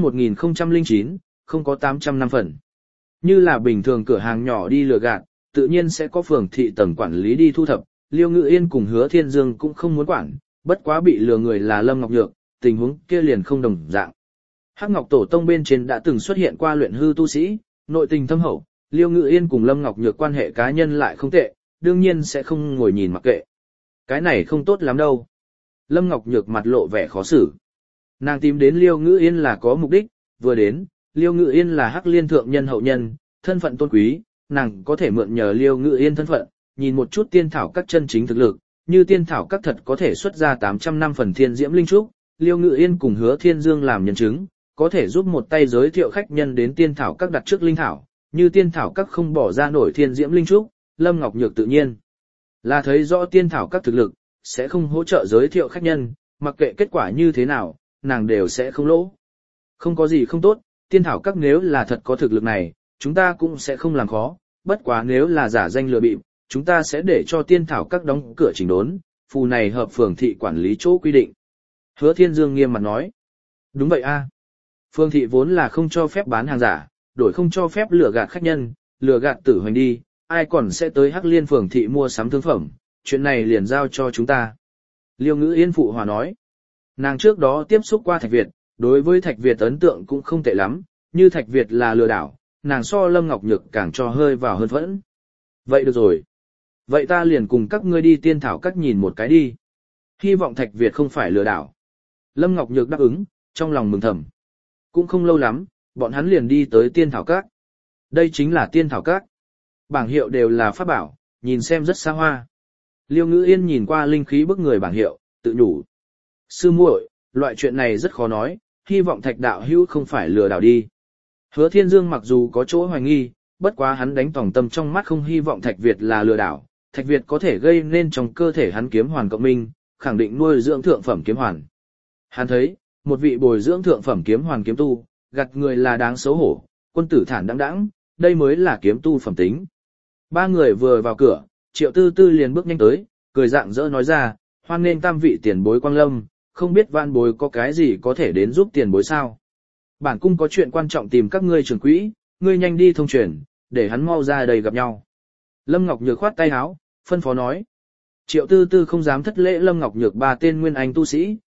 1009, không có 800 năm phần. Như là bình thường cửa hàng nhỏ đi lừa gạt, tự nhiên sẽ có phường thị tầng quản lý đi thu thập, Liêu Ngữ Yên cùng Hứa Thiên Dương cũng không muốn quản, bất quá bị lừa người là Lâm Ngọc Nhược, tình huống kia liền không đồng dạng. Hắc Ngọc Tổ Tông bên trên đã từng xuất hiện qua luyện hư tu sĩ, nội tình thâm hậu, Liêu Ngữ Yên cùng Lâm Ngọc Nhược quan hệ cá nhân lại không tệ, đương nhiên sẽ không ngồi nhìn mặc kệ. Cái này không tốt lắm đâu. Lâm Ngọc Nhược mặt lộ vẻ khó xử. Nàng tìm đến Liêu Ngữ Yên là có mục đích, vừa đến, Liêu Ngữ Yên là Hắc Liên thượng nhân hậu nhân, thân phận tôn quý, nàng có thể mượn nhờ Liêu Ngữ Yên thân phận, nhìn một chút tiên thảo các chân chính thực lực, như tiên thảo các thật có thể xuất ra 800 năm phần thiên diễm linh trúc, Liêu Ngữ Yên cùng Hứa Thiên Dương làm nhân chứng, có thể giúp một tay giới thiệu khách nhân đến tiên thảo các đặt trước linh thảo, như tiên thảo các không bỏ ra nổi thiên diễm linh trúc, Lâm Ngọc Nhược tự nhiên là thấy rõ tiên thảo các thực lực, sẽ không hỗ trợ giới thiệu khách nhân, mặc kệ kết quả như thế nào, nàng đều sẽ không lỗ. Không có gì không tốt, tiên thảo các nếu là thật có thực lực này, chúng ta cũng sẽ không làm khó, bất quá nếu là giả danh lừa bịp, chúng ta sẽ để cho tiên thảo các đóng cửa chỉnh đốn, phù này hợp phường thị quản lý chỗ quy định. Hứa Thiên Dương nghiêm mặt nói. Đúng vậy a. Phường thị vốn là không cho phép bán hàng giả, đổi không cho phép lừa gạt khách nhân, lừa gạt tử hoành đi, ai còn sẽ tới Hắc Liên phường thị mua sắm thương phẩm, chuyện này liền giao cho chúng ta. Liêu Ngữ Yên phụ hòa nói. Nàng trước đó tiếp xúc qua Thạch Việt, đối với Thạch Việt ấn tượng cũng không tệ lắm, như Thạch Việt là lừa đảo, nàng so Lâm Ngọc Nhược càng cho hơi vào hơn vẫn. Vậy được rồi. Vậy ta liền cùng các ngươi đi tiên thảo các nhìn một cái đi. Hy vọng Thạch Việt không phải lừa đảo. Lâm Ngọc Nhược đáp ứng, trong lòng mừng thầm. Cũng không lâu lắm, bọn hắn liền đi tới tiên thảo các. Đây chính là tiên thảo các. Bảng hiệu đều là pháp bảo, nhìn xem rất xa hoa. Liêu Ngữ Yên nhìn qua linh khí bức người bảng hiệu, tự nhủ. Sư muội, loại chuyện này rất khó nói, hy vọng Thạch đạo hữu không phải lừa đảo đi. Hứa Thiên Dương mặc dù có chỗ hoài nghi, bất quá hắn đánh tòng tâm trong mắt không hy vọng Thạch Việt là lừa đảo. Thạch Việt có thể gây nên trong cơ thể hắn kiếm hoàn cộng minh, khẳng định nuôi dưỡng thượng phẩm kiếm hoàn. Hắn thấy, một vị bồi dưỡng thượng phẩm kiếm hoàn kiếm tu, gặt người là đáng xấu hổ, quân tử thản đãng đãng, đây mới là kiếm tu phẩm tính. Ba người vừa vào cửa, Triệu Tư Tư liền bước nhanh tới, cười rạng rỡ nói ra, hoan nghênh tam vị tiền bối quang lâm, không biết vạn bối có cái gì có thể đến giúp tiền bối sao. Bản cung có chuyện quan trọng tìm các ngươi trưởng quỹ, ngươi nhanh đi thông truyền, để hắn mau ra đây gặp nhau. Lâm Ngọc Nhược khoát tay áo, phân phó nói. Triệu Tư Tư không dám thất lễ Lâm Ngọc Nhược ba tên nguyên anh tu sĩ,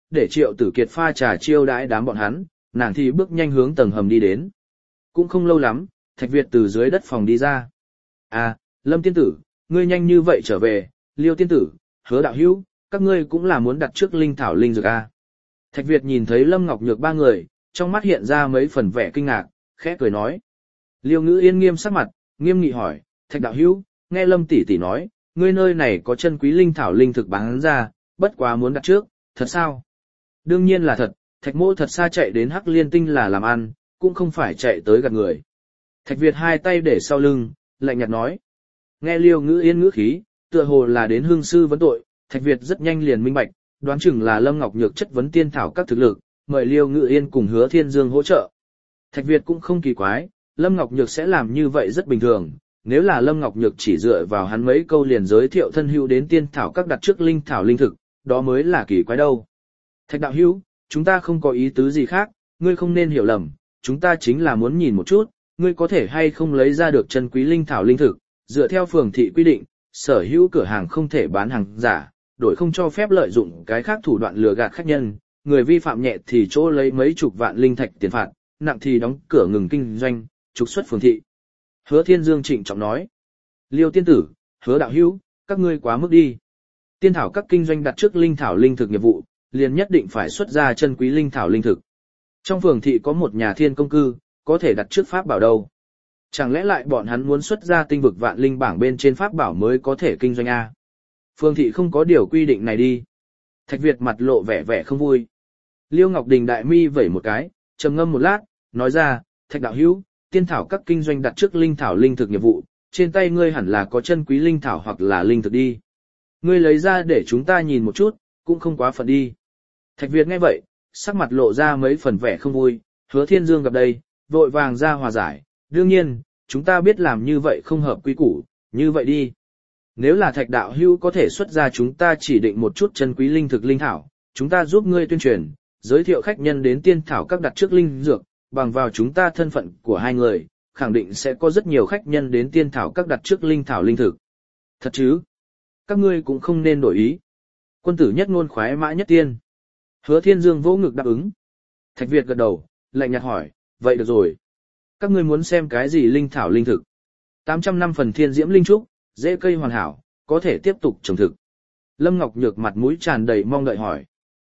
để Triệu Tử Kiệt pha trà chiêu đãi đám bọn hắn, nàng thì bước nhanh hướng tầng hầm đi đến. Cũng không lâu lắm, Thạch Việt từ dưới đất phòng đi ra. À, Lâm tiên tử, ngươi nhanh như vậy trở về, Liêu tiên tử, Hứa đạo hữu, các ngươi cũng là muốn đặt trước linh thảo linh dược à. Thạch Việt nhìn thấy Lâm Ngọc Nhược ba người, trong mắt hiện ra mấy phần vẻ kinh ngạc, khẽ cười nói. Liêu Ngữ Yên nghiêm sắc mặt, nghiêm nghị hỏi, Thạch đạo hữu, nghe Lâm tỷ tỷ nói, ngươi nơi này có chân quý linh thảo linh thực bán ra, bất quá muốn đặt trước, thật sao? Đương nhiên là thật, Thạch mỗ thật xa chạy đến Hắc Liên Tinh là làm ăn, cũng không phải chạy tới gạt người. Thạch Việt hai tay để sau lưng, lạnh nhạt nói. Nghe Liêu Ngữ Yên ngữ khí, tựa hồ là đến hương sư vấn tội, Thạch Việt rất nhanh liền minh bạch, đoán chừng là Lâm Ngọc Nhược chất vấn tiên thảo các thực lực, mời Liêu Ngữ Yên cùng Hứa Thiên Dương hỗ trợ. Thạch Việt cũng không kỳ quái, Lâm Ngọc Nhược sẽ làm như vậy rất bình thường, nếu là Lâm Ngọc Nhược chỉ dựa vào hắn mấy câu liền giới thiệu thân hữu đến tiên thảo các đặt trước linh thảo linh thực, đó mới là kỳ quái đâu. Thạch đạo hữu, chúng ta không có ý tứ gì khác, ngươi không nên hiểu lầm, chúng ta chính là muốn nhìn một chút, ngươi có thể hay không lấy ra được chân quý linh thảo linh thực, dựa theo phường thị quy định, sở hữu cửa hàng không thể bán hàng giả, đổi không cho phép lợi dụng cái khác thủ đoạn lừa gạt khách nhân, người vi phạm nhẹ thì chỗ lấy mấy chục vạn linh thạch tiền phạt, nặng thì đóng cửa ngừng kinh doanh, trục xuất phường thị. Hứa Thiên Dương trịnh trọng nói. Liêu tiên tử, Hứa đạo hữu, các ngươi quá mức đi. Tiên thảo các kinh doanh đặt trước linh thảo linh thực nghiệp vụ, liền nhất định phải xuất ra chân quý linh thảo linh thực. Trong phường thị có một nhà thiên công cư, có thể đặt trước pháp bảo đâu. Chẳng lẽ lại bọn hắn muốn xuất ra tinh vực vạn linh bảng bên trên pháp bảo mới có thể kinh doanh A. Phường thị không có điều quy định này đi. Thạch Việt mặt lộ vẻ vẻ không vui. Liêu Ngọc Đình đại mi vẩy một cái, trầm ngâm một lát, nói ra, Thạch đạo hữu, tiên thảo các kinh doanh đặt trước linh thảo linh thực nghiệp vụ, trên tay ngươi hẳn là có chân quý linh thảo hoặc là linh thực đi. Ngươi lấy ra để chúng ta nhìn một chút, cũng không quá phận đi. Thạch Việt nghe vậy, sắc mặt lộ ra mấy phần vẻ không vui, Hứa Thiên Dương gặp đây, vội vàng ra hòa giải, đương nhiên, chúng ta biết làm như vậy không hợp quy củ, như vậy đi. Nếu là Thạch đạo hữu có thể xuất ra chúng ta chỉ định một chút chân quý linh thực linh thảo, chúng ta giúp ngươi tuyên truyền, giới thiệu khách nhân đến tiên thảo các đặt trước linh dược, bằng vào chúng ta thân phận của hai người, khẳng định sẽ có rất nhiều khách nhân đến tiên thảo các đặt trước linh thảo linh thực. Thật chứ? Các ngươi cũng không nên đổi ý. Quân tử nhất ngôn khoái mã nhất tiên. Hứa Thiên Dương vỗ ngực đáp ứng. Thạch Việt gật đầu, lạnh nhạt hỏi, vậy được rồi. Các ngươi muốn xem cái gì linh thảo linh thực? 800 năm phần thiên diễm linh trúc, rễ cây hoàn hảo, có thể tiếp tục trồng thực. Lâm Ngọc Nhược mặt mũi tràn đầy mong đợi hỏi.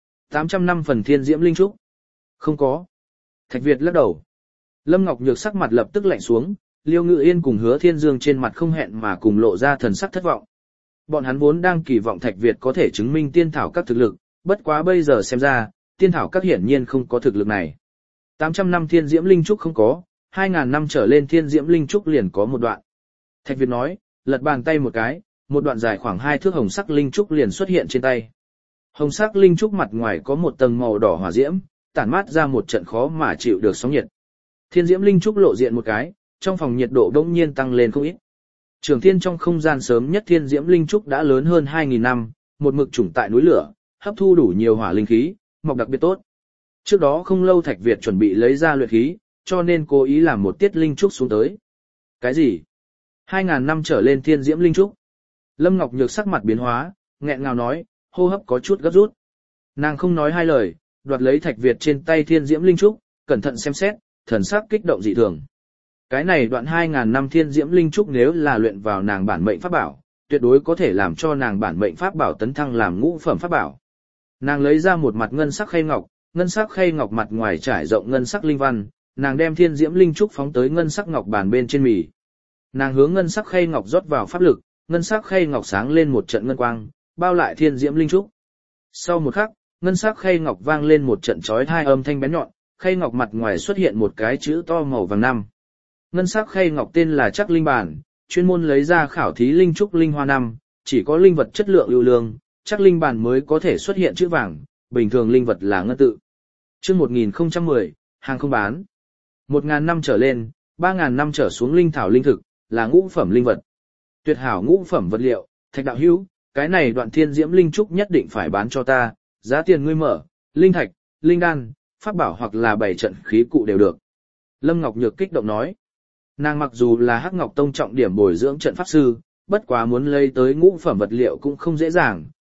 800 năm phần thiên diễm linh trúc? Không có. Thạch Việt lắc đầu. Lâm Ngọc Nhược sắc mặt lập tức lạnh xuống, Liêu Ngự Yên cùng Hứa Thiên Dương trên mặt không hẹn mà cùng lộ ra thần sắc thất vọng. Bọn hắn vốn đang kỳ vọng Thạch Việt có thể chứng minh tiên thảo các thực lực, bất quá bây giờ xem ra, tiên thảo các hiển nhiên không có thực lực này. 800 năm thiên diễm linh trúc không có, 2.000 năm trở lên thiên diễm linh trúc liền có một đoạn. Thạch Việt nói, lật bàn tay một cái, một đoạn dài khoảng 2 thước hồng sắc linh trúc liền xuất hiện trên tay. Hồng sắc linh trúc mặt ngoài có một tầng màu đỏ hỏa diễm, tản mát ra một trận khó mà chịu được sóng nhiệt. Thiên diễm linh trúc lộ diện một cái, trong phòng nhiệt độ đột nhiên tăng lên không ít. Trường thiên trong không gian sớm nhất thiên diễm linh trúc đã lớn hơn 2.000 năm, một mực trùng tại núi lửa, hấp thu đủ nhiều hỏa linh khí, mọc đặc biệt tốt. Trước đó không lâu Thạch Việt chuẩn bị lấy ra luyện khí, cho nên cố ý làm một tiết linh trúc xuống tới. Cái gì? 2.000 năm trở lên thiên diễm linh trúc. Lâm Ngọc Nhược sắc mặt biến hóa, nghẹn ngào nói, hô hấp có chút gấp rút. Nàng không nói hai lời, đoạt lấy Thạch Việt trên tay thiên diễm linh trúc, cẩn thận xem xét, thần sắc kích động dị thường. Cái này đoạn 2.000 năm thiên diễm linh trúc nếu là luyện vào nàng bản mệnh pháp bảo, tuyệt đối có thể làm cho nàng bản mệnh pháp bảo tấn thăng làm ngũ phẩm pháp bảo. Nàng lấy ra một mặt ngân sắc khay ngọc mặt ngoài trải rộng ngân sắc linh văn, nàng đem thiên diễm linh trúc phóng tới ngân sắc ngọc bàn bên trên mì. Nàng hướng ngân sắc khay ngọc rót vào pháp lực, ngân sắc khay ngọc sáng lên một trận ngân quang, bao lại thiên diễm linh trúc. Sau một khắc, ngân sắc khay ngọc vang lên một trận chói tai âm thanh bén nhọn, khay ngọc mặt ngoài xuất hiện một cái chữ to màu vàng năm. Ngân sắc khay ngọc tên là Trắc Linh Bản, chuyên môn lấy ra khảo thí linh trúc linh hoa năm, chỉ có linh vật chất lượng ưu lương, Trắc Linh Bản mới có thể xuất hiện chữ vàng, bình thường linh vật là ngân tự. Chương 1010, hàng không bán. 1.000 năm trở lên, 3.000 năm trở xuống linh thảo linh thực, là ngũ phẩm linh vật. Tuyệt hảo ngũ phẩm vật liệu, Thạch đạo hữu, cái này đoạn thiên diễm linh trúc nhất định phải bán cho ta, giá tiền ngươi mở, linh thạch, linh đan, pháp bảo hoặc là 7 trận khí cụ đều được. Lâm Ngọc Nhược kích động nói. Nàng mặc dù là Hắc Ngọc Tông trọng điểm bồi dưỡng trận pháp sư, bất quá muốn lấy tới ngũ phẩm vật liệu cũng không dễ dàng,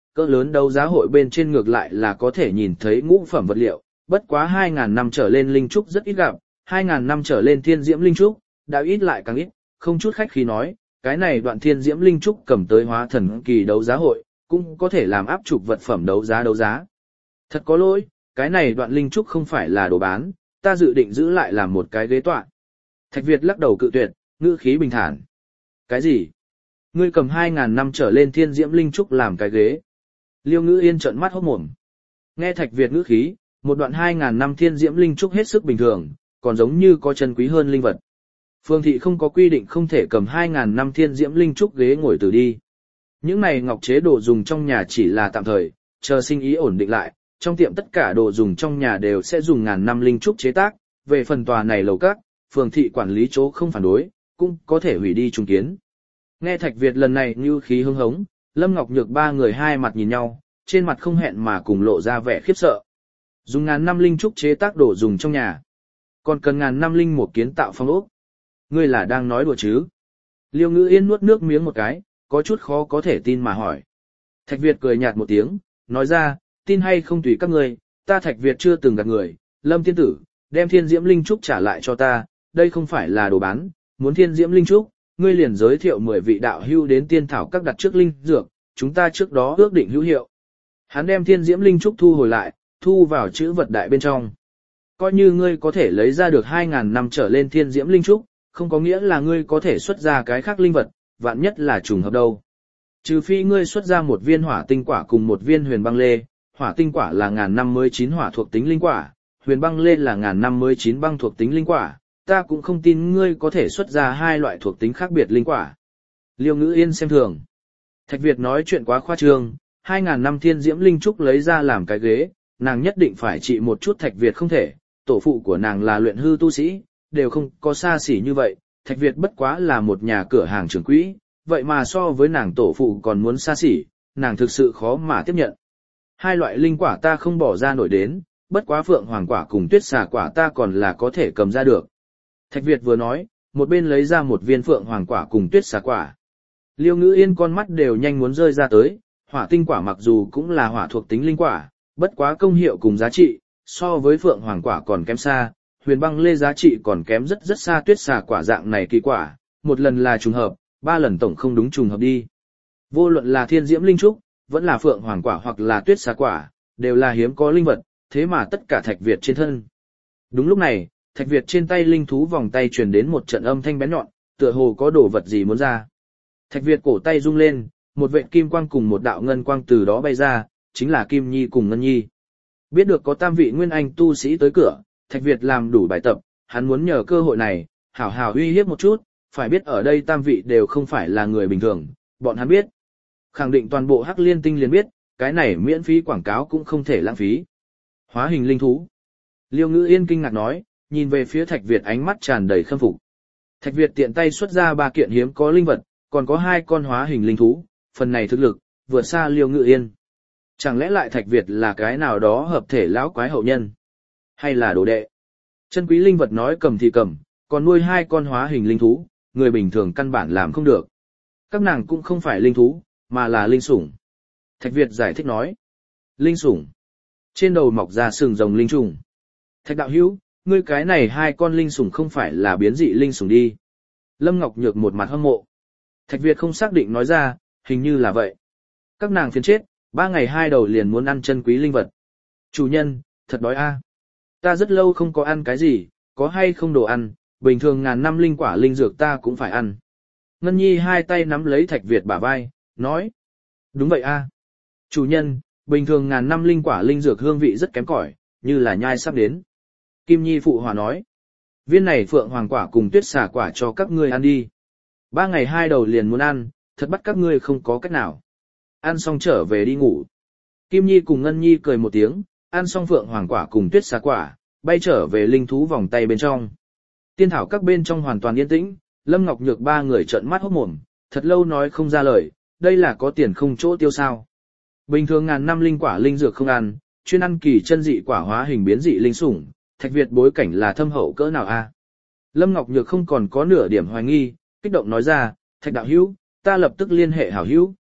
cỡ lớn đấu giá hội bên trên ngược lại là có thể nhìn thấy ngũ phẩm vật liệu, bất quá 2.000 năm trở lên linh trúc rất ít gặp, 2.000 năm trở lên thiên diễm linh trúc, đã ít lại càng ít, không chút khách khí nói, cái này đoạn thiên diễm linh trúc cầm tới hóa thần kỳ đấu giá hội, cũng có thể làm áp trục vật phẩm đấu giá. Thật có lỗi, cái này đoạn linh trúc không phải là đồ bán, ta dự định giữ lại làm một cái ghế tọa. Thạch Việt lắc đầu cự tuyệt, ngữ khí bình thản. Cái gì? Ngươi cầm 2.000 năm trở lên thiên diễm linh trúc làm cái ghế? Liêu Ngữ Yên trợn mắt hốt mồm. Nghe Thạch Việt ngữ khí, một đoạn 2.000 năm thiên diễm linh trúc hết sức bình thường, còn giống như có chân quý hơn linh vật. Phương thị không có quy định không thể cầm 2.000 năm thiên diễm linh trúc ghế ngồi từ đi. Những này ngọc chế đồ dùng trong nhà chỉ là tạm thời, chờ sinh ý ổn định lại, trong tiệm tất cả đồ dùng trong nhà đều sẽ dùng ngàn năm linh trúc chế tác, về phần tòa này lầu các, phường thị quản lý chỗ không phản đối, cũng có thể hủy đi trùng kiến. Nghe Thạch Việt lần này như khí hưng hống, Lâm Ngọc Nhược ba người hai mặt nhìn nhau, trên mặt không hẹn mà cùng lộ ra vẻ khiếp sợ. Dùng ngàn năm linh trúc chế tác đồ dùng trong nhà, còn cần ngàn năm linh một kiến tạo phong ốc. Ngươi là đang nói đùa chứ? Liêu Ngữ Yên nuốt nước miếng một cái, có chút khó có thể tin mà hỏi. Thạch Việt cười nhạt một tiếng, nói ra, tin hay không tùy các ngươi, ta Thạch Việt chưa từng gạt người, Lâm tiên tử, đem thiên diễm linh trúc trả lại cho ta, đây không phải là đồ bán, muốn thiên diễm linh trúc, ngươi liền giới thiệu 10 vị đạo hưu đến tiên thảo các đặt trước linh dược, chúng ta trước đó ước định hữu hiệu. Hắn đem thiên diễm linh trúc thu hồi lại, thu vào chữ vật đại bên trong. Coi như ngươi có thể lấy ra được 2.000 năm trở lên thiên diễm linh trúc, không có nghĩa là ngươi có thể xuất ra cái khác linh vật, vạn nhất là trùng hợp đâu. Trừ phi ngươi xuất ra một viên hỏa tinh quả cùng một viên huyền băng lê, hỏa tinh quả là ngàn năm mới chín hỏa thuộc tính linh quả, huyền băng lê là ngàn năm mới chín băng thuộc tính linh quả, ta cũng không tin ngươi có thể xuất ra hai loại thuộc tính khác biệt linh quả. Liêu Ngữ Yên xem thường. Thạch Việt nói chuyện quá khoa trương, 2.000 năm thiên diễm linh trúc lấy ra làm cái ghế, nàng nhất định phải trị một chút Thạch Việt không thể, tổ phụ của nàng là luyện hư tu sĩ, đều không có xa xỉ như vậy, Thạch Việt bất quá là một nhà cửa hàng trưởng quỹ, vậy mà so với nàng tổ phụ còn muốn xa xỉ, nàng thực sự khó mà tiếp nhận. Hai loại linh quả ta không bỏ ra nổi đến, bất quá phượng hoàng quả cùng tuyết xà quả ta còn là có thể cầm ra được. Thạch Việt vừa nói, một bên lấy ra một viên phượng hoàng quả cùng tuyết xà quả. Liêu Ngữ Yên con mắt đều nhanh muốn rơi ra tới, hỏa tinh quả mặc dù cũng là hỏa thuộc tính linh quả, bất quá công hiệu cùng giá trị, so với phượng hoàng quả còn kém xa, huyền băng lê giá trị còn kém rất xa, tuyết xà quả dạng này kỳ quả, một lần là trùng hợp, 3 lần tổng không đúng trùng hợp đi. Vô luận là thiên diễm linh trúc, vẫn là phượng hoàng quả hoặc là tuyết xà quả, đều là hiếm có linh vật, thế mà tất cả Thạch Việt trên thân. Đúng lúc này, Thạch Việt trên tay linh thú vòng tay truyền đến một trận âm thanh bén nhọn, tựa hồ có đồ vật gì muốn ra. Thạch Việt cổ tay rung lên, một vệt kim quang cùng một đạo ngân quang từ đó bay ra, chính là Kim Nhi cùng Ngân Nhi. Biết được có tam vị nguyên anh tu sĩ tới cửa, Thạch Việt làm đủ bài tập, hắn muốn nhờ cơ hội này, hảo hảo uy hiếp một chút, phải biết ở đây tam vị đều không phải là người bình thường, bọn hắn biết. Khẳng định toàn bộ Hắc Liên Tinh liền biết, cái này miễn phí quảng cáo cũng không thể lãng phí. Hóa hình linh thú. Liêu Ngữ Yên kinh ngạc nói, nhìn về phía Thạch Việt ánh mắt tràn đầy khâm phục. Thạch Việt tiện tay xuất ra 3 kiện hiếm có linh vật, còn có 2 con hóa hình linh thú, phần này thực lực vượt xa Liêu Ngữ Yên. Chẳng lẽ lại Thạch Việt là cái nào đó hợp thể lão quái hậu nhân, hay là đồ đệ? Chân quý linh vật nói cầm thì cầm, còn nuôi 2 con hóa hình linh thú, người bình thường căn bản làm không được. Các nàng cũng không phải linh thú, mà là linh sủng. Thạch Việt giải thích nói. Linh sủng. Trên đầu mọc ra sừng rồng linh trùng. Thạch đạo hữu, ngươi cái này 2 con linh sủng không phải là biến dị linh sủng đi. Lâm Ngọc Nhược một mặt hâm mộ. Thạch Việt không xác định nói ra, hình như là vậy. Các nàng phiền chết, 3 ngày 2 đầu liền muốn ăn chân quý linh vật. Chủ nhân, thật đói a. Ta rất lâu không có ăn cái gì, có hay không đồ ăn, bình thường ngàn năm linh quả linh dược ta cũng phải ăn. Ngân Nhi hai tay nắm lấy Thạch Việt bả vai, nói. Đúng vậy a. Chủ nhân, bình thường ngàn năm linh quả linh dược hương vị rất kém cỏi, như là nhai sắp đến. Kim Nhi phụ hòa nói. Viên này phượng hoàng quả cùng tuyết xà quả cho các ngươi ăn đi. 3 ngày 2 đầu liền muốn ăn, thật bắt các ngươi không có cách nào. Ăn xong trở về đi ngủ. Kim Nhi cùng Ngân Nhi cười một tiếng, ăn xong phượng hoàng quả cùng tuyết xà quả, bay trở về linh thú vòng tay bên trong. Tiên thảo các bên trong hoàn toàn yên tĩnh, Lâm Ngọc Nhược 3 người trợn mắt hốt mồm, thật lâu nói không ra lời, đây là có tiền không chỗ tiêu sao. Bình thường ngàn năm linh quả linh dược không ăn, chuyên ăn kỳ chân dị quả hóa hình biến dị linh sủng, Thạch Việt bối cảnh là thâm hậu cỡ nào a? Lâm Ngọc Nhược không còn có nửa điểm hoài nghi, kích động nói ra, Thạch đạo hữu, ta lập tức liên hệ hảo hữu,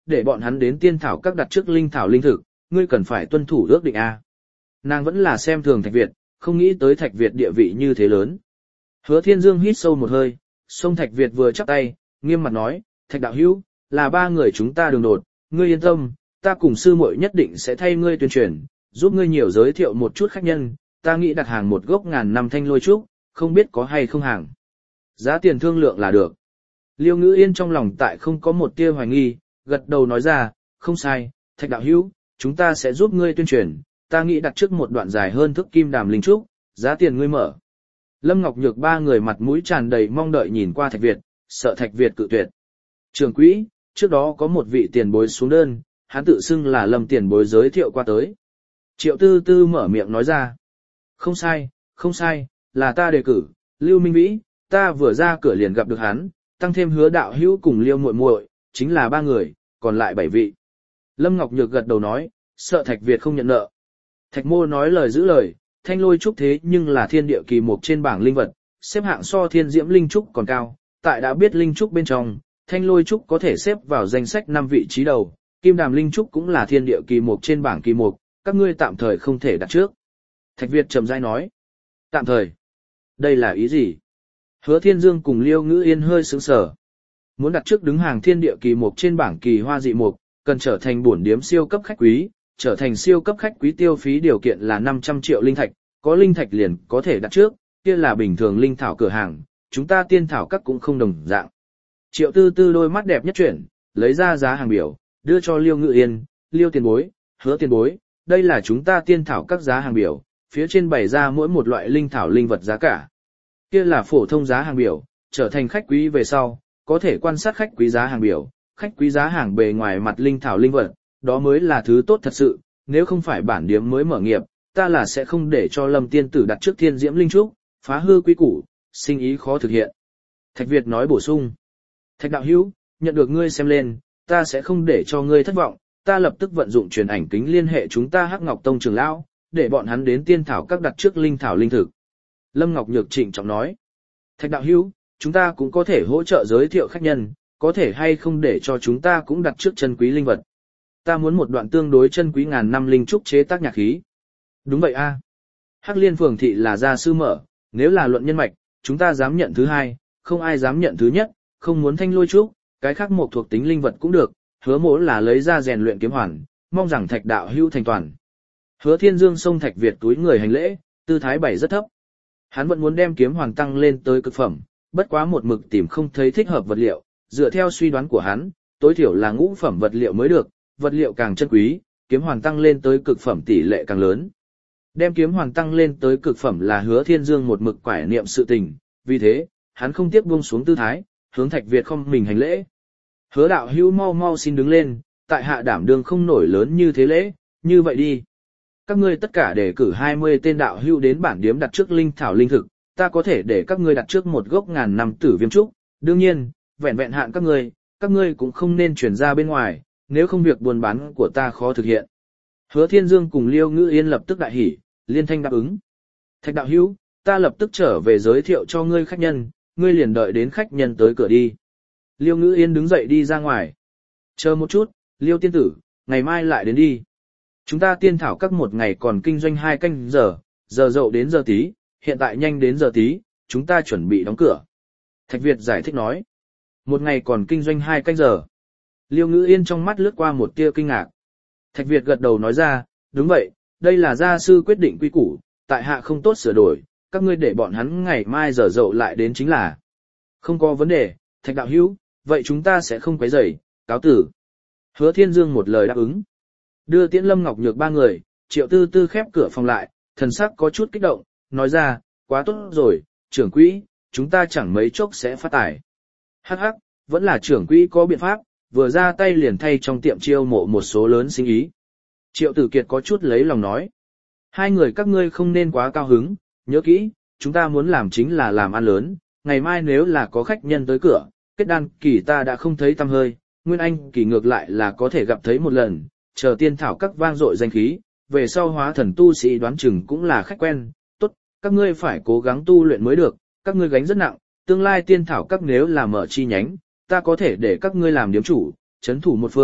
để bọn hắn đến tiên thảo các đặt trước linh thảo linh thực, ngươi cần phải tuân thủ ước định a. Nàng vẫn là xem thường Thạch Việt, không nghĩ tới Thạch Việt địa vị như thế lớn. Hứa Thiên Dương hít sâu một hơi, xông Thạch Việt vừa chắp tay, nghiêm mặt nói, Thạch đạo hữu, là ba người chúng ta đường đột, ngươi yên tâm, ta cùng sư muội nhất định sẽ thay ngươi tuyên truyền, giúp ngươi nhiều giới thiệu một chút khách nhân, ta nghĩ đặt hàng một gốc 1000 năm thanh lôi trúc, không biết có hay không hàng. Giá tiền thương lượng là được. Liêu Ngữ Yên trong lòng tại không có một tia hoài nghi, gật đầu nói ra, không sai, Thạch đạo hữu, chúng ta sẽ giúp ngươi tuyên truyền, ta nghĩ đặt trước một đoạn dài hơn thước kim đàm linh trúc, giá tiền ngươi mở. Lâm Ngọc Nhược ba người mặt mũi tràn đầy mong đợi nhìn qua Thạch Việt, sợ Thạch Việt cự tuyệt. Trưởng quỹ, trước đó có một vị tiền bối xuống đơn, hắn tự xưng là Lâm tiền bối giới thiệu qua tới. Triệu Tư Tư mở miệng nói ra. Không sai, là ta đề cử, Lưu Minh Vĩ, ta vừa ra cửa liền gặp được hắn, tăng thêm Hứa đạo hữu cùng Liêu muội muội, chính là 3 người, còn lại 7 vị. Lâm Ngọc Nhược gật đầu nói, sợ Thạch Việt không nhận nợ. Thạch Mô nói lời giữ lời, thanh lôi trúc thế nhưng là thiên địa kỳ mục trên bảng linh vật, xếp hạng so thiên diễm linh trúc còn cao, tại đã biết linh trúc bên trong, thanh lôi trúc có thể xếp vào danh sách 5 vị trí đầu, kim đàm linh trúc cũng là thiên địa kỳ mục trên bảng kỳ mục, các ngươi tạm thời không thể đặt trước. Thạch Việt trầm rãi nói, tạm thời, đây là ý gì? Hứa Thiên Dương cùng Liêu Ngữ Yên hơi sững sờ. Muốn đặt trước đứng hàng thiên địa kỳ mục trên bảng kỳ hoa dị mục, cần trở thành bổn điếm siêu cấp khách quý, trở thành siêu cấp khách quý tiêu phí điều kiện là 500 triệu linh thạch, có linh thạch liền có thể đặt trước, kia là bình thường linh thảo cửa hàng, chúng ta tiên thảo các cũng không đồng dạng. Triệu Tư Tư đôi mắt đẹp nhất chuyển, lấy ra giá hàng biểu, đưa cho Liêu Ngự Yên, Liêu tiền bối, Hứa tiền bối, đây là chúng ta tiên thảo các giá hàng biểu, phía trên bày ra mỗi một loại linh thảo linh vật giá cả. Kia là phổ thông giá hàng biểu, trở thành khách quý về sau, có thể quan sát khách quý giá hàng biểu, khách quý giá hàng bề ngoài mặt linh thảo linh vật, đó mới là thứ tốt thật sự, nếu không phải bản điếm mới mở nghiệp, ta là sẽ không để cho Lâm tiên tử đặt trước thiên diễm linh trúc, phá hư quy củ, sinh ý khó thực hiện. Thạch Việt nói bổ sung, Thạch đạo hữu, nhận được ngươi xem lên, ta sẽ không để cho ngươi thất vọng, ta lập tức vận dụng truyền ảnh kính liên hệ chúng ta Hắc Ngọc Tông trưởng lão, để bọn hắn đến tiên thảo các đặt trước linh thảo linh thực. Lâm Ngọc Nhược trịnh trọng nói, Thạch đạo hữu, chúng ta cũng có thể hỗ trợ giới thiệu khách nhân, có thể hay không để cho chúng ta cũng đặt trước chân quý linh vật. Ta muốn một đoạn tương đối chân quý 1000 năm linh trúc chế tác nhạc khí. Đúng vậy a. Hắc Liên Phường thị là gia sư mở, nếu là luận nhân mạch, chúng ta dám nhận thứ hai, không ai dám nhận thứ nhất, không muốn thanh lôi trúc, cái khác một thuộc tính linh vật cũng được, Hứa Mỗ là lấy ra rèn luyện kiếm hoàn, mong rằng Thạch đạo hữu thành toàn. Hứa Thiên Dương xông Thạch Việt túi người hành lễ, tư thái bày rất thấp. Hắn vẫn muốn đem kiếm hoàn tăng lên tới cực phẩm, bất quá một mực tìm không thấy thích hợp vật liệu, dựa theo suy đoán của hắn, tối thiểu là ngũ phẩm vật liệu mới được, vật liệu càng chân quý, kiếm hoàn tăng lên tới cực phẩm tỷ lệ càng lớn. Đem kiếm hoàn tăng lên tới cực phẩm là Hứa Thiên Dương một mực quải niệm sự tình, vì thế, hắn không tiếc buông xuống tư thái, hướng Thạch Việt không mình hành lễ. Hứa đạo hữu mau mau xin đứng lên, tại hạ đảm đương không nổi lớn như thế lễ, như vậy đi. Các ngươi tất cả đề cử 20 tên đạo hữu đến bản điếm đặt trước linh thảo linh thực, ta có thể để các ngươi đặt trước một gốc 1000 năm tử viêm trúc, đương nhiên, vẹn vẹn hạn các ngươi cũng không nên chuyển ra bên ngoài, nếu không việc buôn bán của ta khó thực hiện. Hứa Thiên Dương cùng Liêu Ngữ Yên lập tức đại hỉ, liên thanh đáp ứng. Thạch đạo hữu, ta lập tức trở về giới thiệu cho ngươi khách nhân, ngươi liền đợi đến khách nhân tới cửa đi. Liêu Ngữ Yên đứng dậy đi ra ngoài. Chờ một chút, Liêu tiên tử, ngày mai lại đến đi. Chúng ta tiên thảo các một ngày còn kinh doanh 2 canh giờ, giờ dậu đến giờ tí, hiện tại nhanh đến giờ tí, chúng ta chuẩn bị đóng cửa. Thạch Việt giải thích nói. Một ngày còn kinh doanh 2 canh giờ. Liêu Ngữ Yên trong mắt lướt qua một tia kinh ngạc. Thạch Việt gật đầu nói ra, đúng vậy, đây là gia sư quyết định quy củ, tại hạ không tốt sửa đổi, các ngươi để bọn hắn ngày mai giờ dậu lại đến chính là. Không có vấn đề, Thạch đạo hữu, vậy chúng ta sẽ không quấy rầy, cáo tử. Hứa Thiên Dương một lời đáp ứng. Đưa tiễn Lâm Ngọc Nhược 3 người, Triệu Tư Tư khép cửa phòng lại, thần sắc có chút kích động, nói ra, quá tốt rồi, trưởng quỹ, chúng ta chẳng mấy chốc sẽ phát tài. Hắc hắc, vẫn là trưởng quỹ có biện pháp, vừa ra tay liền thay trong tiệm chiêu mộ một số lớn sinh ý. Triệu Tử Kiệt có chút lấy lòng nói. 2 người các ngươi không nên quá cao hứng, nhớ kỹ, chúng ta muốn làm chính là làm ăn lớn, ngày mai nếu là có khách nhân tới cửa, kết đan kỳ ta đã không thấy tăm hơi, Nguyên Anh kỳ ngược lại là có thể gặp thấy một lần, chờ tiên thảo các vang dội danh khí, về sau hóa thần tu sĩ đoán chừng cũng là khách quen, tốt, các ngươi phải cố gắng tu luyện mới được, các ngươi gánh rất nặng, tương lai tiên thảo các nếu là mở chi nhánh, ta có thể để các ngươi làm điếm chủ, chấn thủ một phương,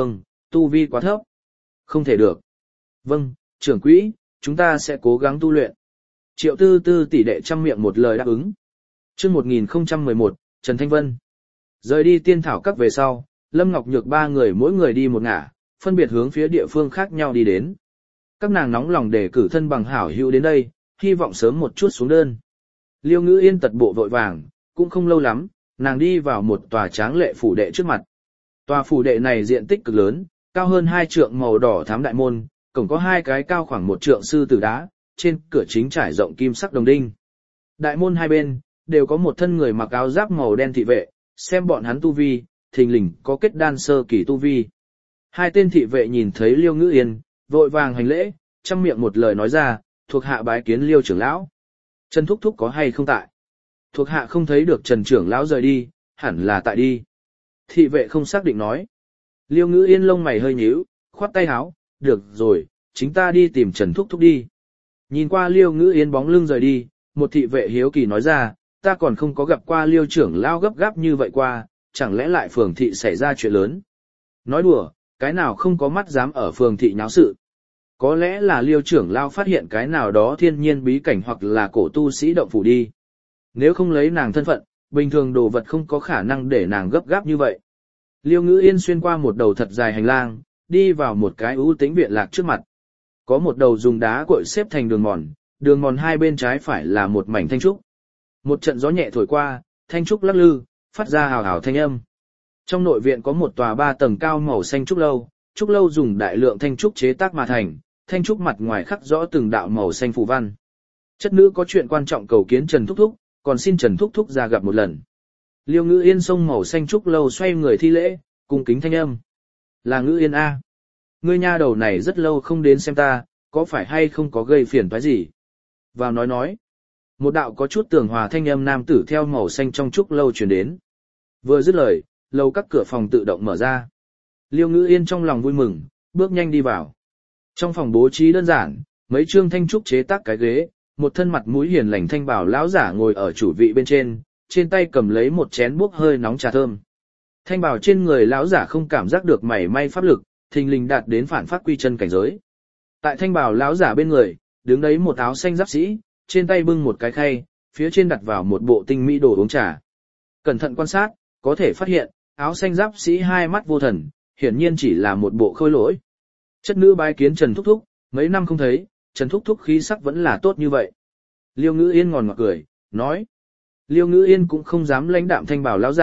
tu vi quá thấp. Không thể được. Vâng, trưởng quỹ, chúng ta sẽ cố gắng tu luyện. Triệu Tư Tư tỷ đệ trăm miệng một lời đáp ứng. Chương 1011, Trần Thanh Vân. Rời đi tiên thảo các về sau, Lâm Ngọc Nhược ba người mỗi người đi một ngả, phân biệt hướng phía địa phương khác nhau đi đến. Các nàng nóng lòng để cử thân bằng hảo hữu đến đây, hy vọng sớm một chút xuống đơn. Liêu Ngữ Yên tật bộ vội vàng, cũng không lâu lắm, nàng đi vào một tòa tráng lệ phủ đệ trước mặt. Tòa phủ đệ này diện tích cực lớn, cao hơn 2 trượng màu đỏ thắm đại môn, cổng có 2 cái cao khoảng 1 trượng sư tử đá, trên cửa chính trải rộng kim sắc đồng đinh. Đại môn hai bên đều có một thân người mặc áo giáp màu đen thị vệ, xem bọn hắn tu vi, thình lình có kết đan sơ kỳ tu vi. Hai tên thị vệ nhìn thấy Liêu Ngữ Yên, vội vàng hành lễ, trăm miệng một lời nói ra, thuộc hạ bái kiến Liêu trưởng lão. Trần Thúc Thúc có hay không tại? Thuộc hạ không thấy được Trần trưởng lão rời đi, hẳn là tại đi. Thị vệ không xác định nói. Liêu Ngữ Yên lông mày hơi nhíu, khoát tay áo, được rồi, chính ta đi tìm Trần Thúc Thúc đi. Nhìn qua Liêu Ngữ Yên bóng lưng rời đi, một thị vệ hiếu kỳ nói ra, ta còn không có gặp qua Liêu trưởng lão gấp gáp như vậy qua, chẳng lẽ lại phường thị xảy ra chuyện lớn. Nói đùa, cái nào không có mắt dám ở phường thị nháo sự. Có lẽ là Liêu trưởng lão phát hiện cái nào đó thiên nhiên bí cảnh hoặc là cổ tu sĩ động phủ đi. Nếu không lấy nàng thân phận, bình thường đồ vật không có khả năng để nàng gấp gáp như vậy. Liêu Ngữ Yên xuyên qua một đầu thật dài hành lang, đi vào một cái ưu tĩnh viện lạc trước mặt. Có một đầu dùng đá cội xếp thành đường mòn hai bên trái phải là một mảnh thanh trúc. Một trận gió nhẹ thổi qua, thanh trúc lắc lư, phát ra hào hào thanh âm. Trong nội viện có một tòa 3 tầng cao màu xanh trúc lâu dùng đại lượng thanh trúc chế tác mà thành, thanh trúc mặt ngoài khắc rõ từng đạo màu xanh phù văn. Chất nữ có chuyện quan trọng cầu kiến Trần Thúc Thúc, còn xin Trần Thúc Thúc ra gặp một lần. Liêu Ngữ Yên xông màu xanh trúc lâu xoay người thi lễ, cung kính thanh âm. Là Ngữ Yên A. Ngươi nha đầu này rất lâu không đến xem ta, có phải hay không có gây phiền toái gì? Vào nói. Một đạo có chút tường hòa thanh âm nam tử theo màu xanh trong trúc lâu truyền đến. Vừa dứt lời, lầu các cửa phòng tự động mở ra. Liêu Ngữ Yên trong lòng vui mừng, bước nhanh đi vào. Trong phòng bố trí đơn giản, mấy trương thanh trúc chế tác cái ghế, một thân mặt mũi hiền lành thanh bảo lão giả ngồi ở chủ vị bên trên tay cầm lấy một chén bốc hơi nóng trà thơm. Thanh bảo trên người lão giả không cảm giác được mảy may pháp lực, thình lình đạt đến phản phát quy chân cảnh giới. Tại thanh bảo lão giả bên người, đứng đấy một áo xanh giáp sĩ, trên tay bưng một cái khay, phía trên đặt vào một bộ tinh mỹ đồ uống trà. Cẩn thận quan sát, có thể phát hiện, áo xanh giáp sĩ hai mắt vô thần, hiển nhiên chỉ là một bộ khôi lỗi. Chất nữ bái kiến Trần Thúc Thúc, mấy năm không thấy, Trần Thúc Thúc khí sắc vẫn là tốt như vậy. Liêu Ngữ Yên ngòn ngọt cười, nói. Liêu Ngữ Yên cũng không dám lãnh đạm thanh bảo lão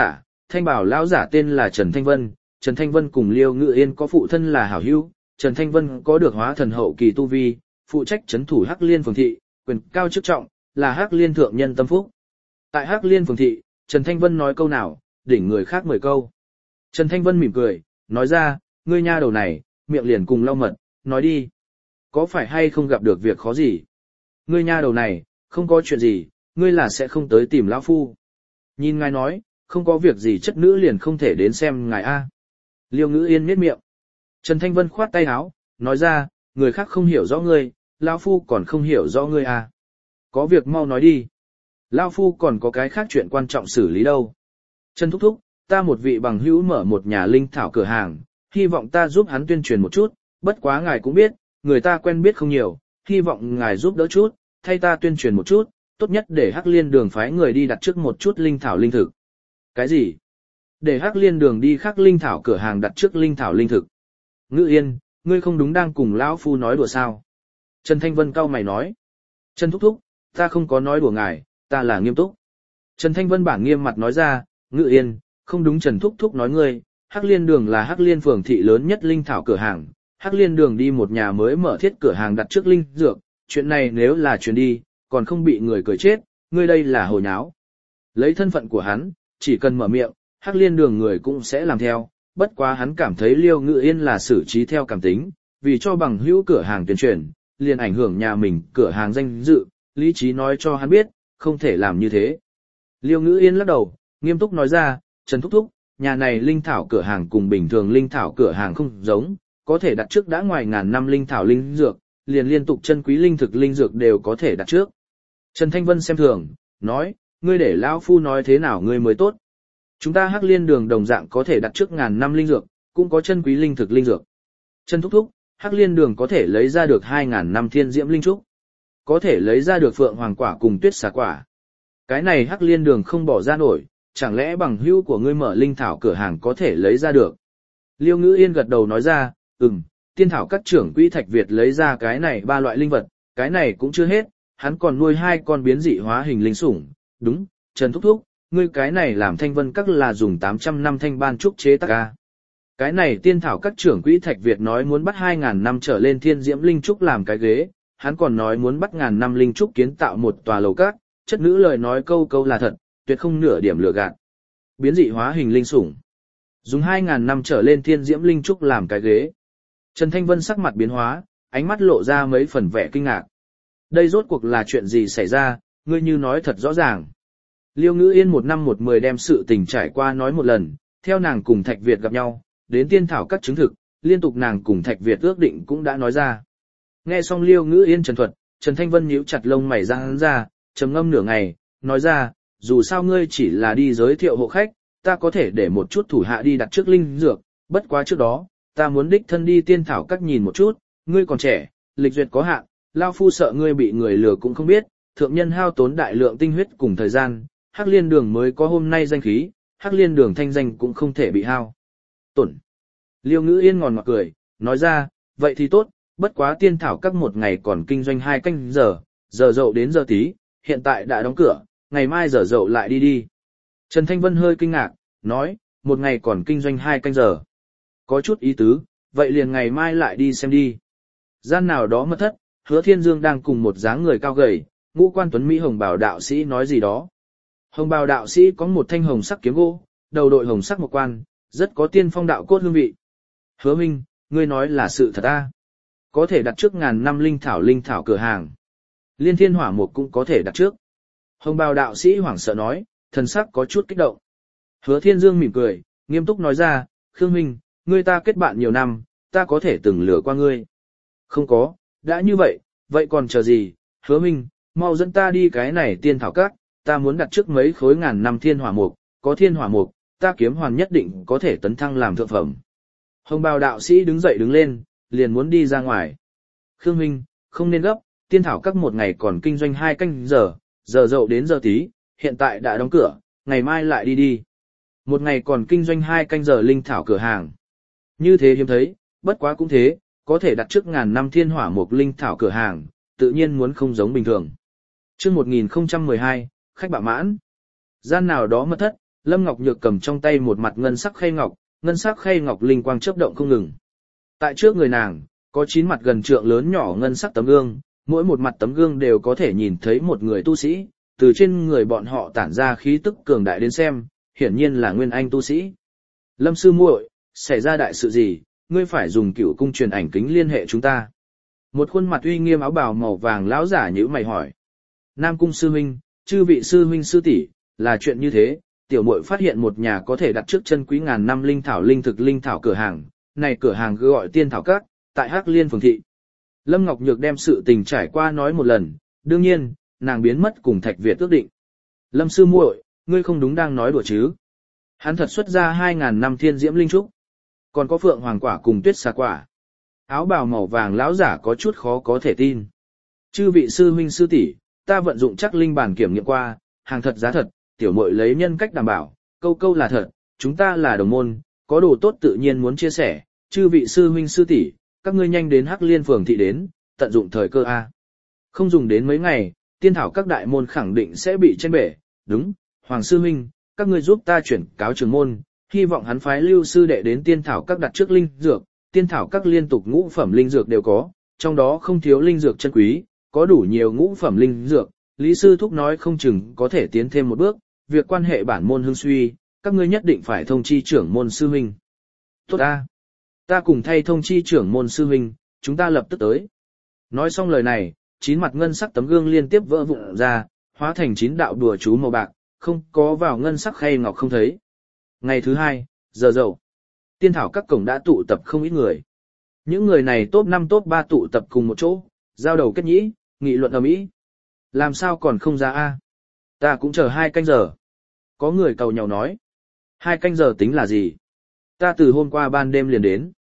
giả tên là Trần Thanh Vân cùng Liêu Ngữ Yên có phụ thân là hảo hữu, Trần Thanh Vân có được hóa thần hậu kỳ tu vi, phụ trách trấn thủ Hắc Liên phường thị, quyền cao chức trọng, là Hắc Liên thượng nhân tâm phúc. Tại Hắc Liên phường thị, Trần Thanh Vân nói câu nào, đỉnh người khác 10 câu. Trần Thanh Vân mỉm cười, nói ra, ngươi nha đầu này, miệng liền cùng lau mật, nói đi. Có phải hay không gặp được việc khó gì? Ngươi nha đầu này, không có chuyện gì, ngươi là sẽ không tới tìm lão phu. Nhìn ngài nói, không có việc gì chất nữ liền không thể đến xem ngài a. Liêu Ngữ Yên nhếch miệng. Trần Thanh Vân khoát tay áo, nói ra, người khác không hiểu rõ ngươi, lão phu còn không hiểu rõ ngươi à. Có việc mau nói đi. Lão phu còn có cái khác chuyện quan trọng xử lý đâu. Trần Thúc Thúc, ta một vị bằng hữu mở một nhà linh thảo cửa hàng, hy vọng ta giúp hắn tuyên truyền một chút, bất quá ngài cũng biết, người ta quen biết không nhiều, hy vọng ngài giúp đỡ chút, thay ta tuyên truyền một chút, tốt nhất để Hắc Liên đường phái người đi đặt trước một chút linh thảo linh thực. Cái gì? Để Hắc Liên đường đi khắc linh thảo cửa hàng đặt trước linh thảo linh thực. Ngữ Yên, ngươi không đúng đang cùng lão phu nói đùa sao? Trần Thanh Vân cau mày nói. Trần Thúc Thúc, ta không có nói đùa ngài, ta là nghiêm túc. Trần Thanh Vân bản nghiêm mặt nói ra, Ngữ Yên, không đúng Trần Thúc Thúc nói ngươi, Hắc Liên đường là Hắc Liên phường thị lớn nhất linh thảo cửa hàng, Hắc Liên đường đi một nhà mới mở thiết cửa hàng đặt trước linh dược, chuyện này nếu là chuyện đi, còn không bị người cười chết, ngươi đây là hồ nháo. Lấy thân phận của hắn, chỉ cần mở miệng, Hắc Liên đường người cũng sẽ làm theo, bất quá hắn cảm thấy Liêu Ngữ Yên là xử trí theo cảm tính, vì cho bằng hữu cửa hàng tuyên truyền, liền ảnh hưởng nhà mình cửa hàng danh dự, lý trí nói cho hắn biết, không thể làm như thế. Liêu Ngữ Yên lắc đầu, nghiêm túc nói ra, Trần Thúc Thúc, nhà này linh thảo cửa hàng cùng bình thường linh thảo cửa hàng không giống, có thể đặt trước đã ngoài ngàn năm linh thảo linh dược, liền liên tục chân quý linh thực linh dược đều có thể đặt trước. Trần Thanh Vân xem thường, nói, ngươi để lão phu nói thế nào ngươi mới tốt. Chúng ta Hắc Liên đường đồng dạng có thể đặt trước ngàn năm linh dược, cũng có chân quý linh thực linh dược. Trần thúc thúc, Hắc Liên Đường có thể lấy ra được 2.000 năm thiên diễm linh trúc. Có thể lấy ra được phượng hoàng quả cùng tuyết xà quả. Cái này Hắc Liên Đường không bỏ ra nổi, chẳng lẽ bằng hữu của ngươi mở linh thảo cửa hàng có thể lấy ra được. Liêu Ngữ Yên gật đầu nói ra, tiên thảo các trưởng quỹ Thạch Việt lấy ra cái này 3 loại linh vật, cái này cũng chưa hết, hắn còn nuôi 2 con biến dị hóa hình linh sủng, đúng, Trần thúc thúc, ngươi cái này làm thanh vân các là dùng 800 năm thanh ban trúc chế tác a. Cái này tiên thảo các trưởng quỹ Thạch Việt nói muốn bắt 2.000 năm trở lên thiên diễm linh trúc làm cái ghế, hắn còn nói muốn bắt 1.000 năm linh trúc kiến tạo một tòa lầu các, chất nữ lời nói câu câu là thật, tuyệt không nửa điểm lừa gạt. Biến dị hóa hình linh sủng, dùng 2.000 năm trở lên thiên diễm linh trúc làm cái ghế. Trần Thanh Vân sắc mặt biến hóa, ánh mắt lộ ra mấy phần vẻ kinh ngạc. Đây rốt cuộc là chuyện gì xảy ra, ngươi như nói thật rõ ràng. Liêu Ngữ Yên 1 năm 1 10 đem sự tình trải qua nói một lần, theo nàng cùng Thạch Việt gặp nhau, đến tiên thảo các chứng thực, liên tục nàng cùng Thạch Việt ước định cũng đã nói ra. Nghe xong Liêu Ngữ Yên trần thuật, Trần Thanh Vân nhíu chặt lông mày ra hắn ra, trầm ngâm nửa ngày, nói ra, dù sao ngươi chỉ là đi giới thiệu hộ khách, ta có thể để một chút thủ hạ đi đặt trước linh dược, bất quá trước đó, ta muốn đích thân đi tiên thảo các nhìn một chút, ngươi còn trẻ, lịch duyệt có hạn, lao phu sợ ngươi bị người lừa cũng không biết, thượng nhân hao tốn đại lượng tinh huyết cùng thời gian, Hắc Liên Đường mới có hôm nay danh khí, Hắc Liên Đường thanh danh cũng không thể bị hao tổn. Liêu Ngữ Yên ngòn ngọt cười, nói ra, vậy thì tốt, bất quá tiên thảo các một ngày còn kinh doanh 2 canh giờ, giờ dậu đến giờ tí, hiện tại đã đóng cửa, ngày mai giờ dậu lại đi đi. Trần Thanh Vân hơi kinh ngạc, nói, một ngày còn kinh doanh 2 canh giờ. Có chút ý tứ, vậy liền ngày mai lại đi xem đi. Gian nào đó mật thất, Hứa Thiên Dương đang cùng một dáng người cao gầy, ngũ quan tuấn Mỹ hồng bào đạo sĩ nói gì đó. Hồng bào đạo sĩ có một thanh hồng sắc kiếm gỗ, đầu đội hồng sắc một quan, rất có tiên phong đạo cốt hương vị. Hứa Minh, ngươi nói là sự thật à? Có thể đặt trước 1.000 năm linh thảo cửa hàng. Liên thiên hỏa mục cũng có thể đặt trước. Hồng bào đạo sĩ hoảng sợ nói, thần sắc có chút kích động. Hứa Thiên Dương mỉm cười, nghiêm túc nói ra, Khương Minh, ngươi ta kết bạn nhiều năm, ta có thể từng lừa qua ngươi. Không có, đã như vậy, vậy còn chờ gì, Hứa Minh, mau dẫn ta đi cái này tiên thảo các, ta muốn đặt trước mấy khối 1.000 năm thiên hỏa mục, có thiên hỏa mục, ta kiếm hoàn nhất định có thể tấn thăng làm thượng phẩm. Hồng bào đạo sĩ đứng dậy đứng lên, liền muốn đi ra ngoài. Khương Minh, không nên gấp, tiên thảo các một ngày còn kinh doanh 2 canh giờ, giờ dậu đến giờ tí, hiện tại đã đóng cửa, ngày mai lại đi đi. Một ngày còn kinh doanh 2 canh giờ linh thảo cửa hàng. Như thế hiếm thấy, bất quá cũng thế, có thể đặt trước 1.000 năm thiên hỏa mục linh thảo cửa hàng, tự nhiên muốn không giống bình thường. Chương 1012, khách bạ mãn. Gian nào đó mật thất, Lâm Ngọc Nhược cầm trong tay một mặt ngân sắc khay ngọc linh quang chớp động không ngừng. Tại trước người nàng, có 9 mặt gần trượng lớn nhỏ ngân sắc tấm gương, mỗi một mặt tấm gương đều có thể nhìn thấy một người tu sĩ, từ trên người bọn họ tản ra khí tức cường đại đến xem, hiển nhiên là nguyên anh tu sĩ. Lâm sư muội, xảy ra đại sự gì, ngươi phải dùng Cửu cung truyền ảnh kính liên hệ chúng ta. Một khuôn mặt uy nghiêm áo bào màu vàng lão giả nhíu mày hỏi. Nam cung sư huynh, chư vị sư huynh sư tỷ, là chuyện như thế, tiểu muội phát hiện một nhà có thể đặt trước chân quý 1.000 năm linh thảo linh thực linh thảo cửa hàng, này cửa hàng gọi Tiên Thảo Các, tại Hắc Liên phường thị. Lâm Ngọc Nhược đem sự tình trải qua nói một lần, đương nhiên, nàng biến mất cùng Thạch Việt ước định. Lâm sư muội, ngươi không đúng đang nói đùa chứ? Hắn thật xuất ra 2.000 năm thiên diễm linh trúc, còn có phượng hoàng quả cùng tuyết xà quả. Áo bào màu vàng lão giả có chút khó có thể tin. Chư vị sư huynh sư tỷ, ta vận dụng chắc linh bản kiểm nghiệm qua, hàng thật giá thật, tiểu muội lấy nhân cách đảm bảo, câu câu là thật, chúng ta là đồng môn, có đồ tốt tự nhiên muốn chia sẻ, chư vị sư huynh sư tỷ, các ngươi nhanh đến Hắc Liên phường thị đến, tận dụng thời cơ a. Không dùng đến mấy ngày, tiên thảo các đại môn khẳng định sẽ bị chen bể, đúng, Hoàng sư huynh, các ngươi giúp ta chuyển cáo trưởng môn, hy vọng hắn phái Lưu sư đệ đến tiên thảo các đặt trước linh dược, tiên thảo các liên tục ngũ phẩm linh dược đều có, trong đó không thiếu linh dược chân quý, có đủ nhiều ngũ phẩm linh dược, Lý sư thúc nói không chừng có thể tiến thêm một bước, việc quan hệ bản môn hưng suy, các ngươi nhất định phải thông chi trưởng môn sư huynh. Tốt a, ta cùng thay thông chi trưởng môn sư huynh, chúng ta lập tức tới. Nói xong lời này, 9 mặt ngân sắc tấm gương liên tiếp vỡ vụn ra, hóa thành 9 đạo đùa chú màu bạc, không có vào ngân sắc khay ngọc không thấy. Ngày thứ 2, giờ dậu, tiên thảo các cổng đã tụ tập không ít người. Những người này top 5 top 3 tụ tập cùng một chỗ, giao đầu kết nhĩ, nghị luận ầm ĩ. Làm sao còn không ra a? Ta cũng chờ 2 canh giờ. Có người cầu nhau nói. 2 canh giờ tính là gì? Ta từ hôm qua ban đêm liền đến.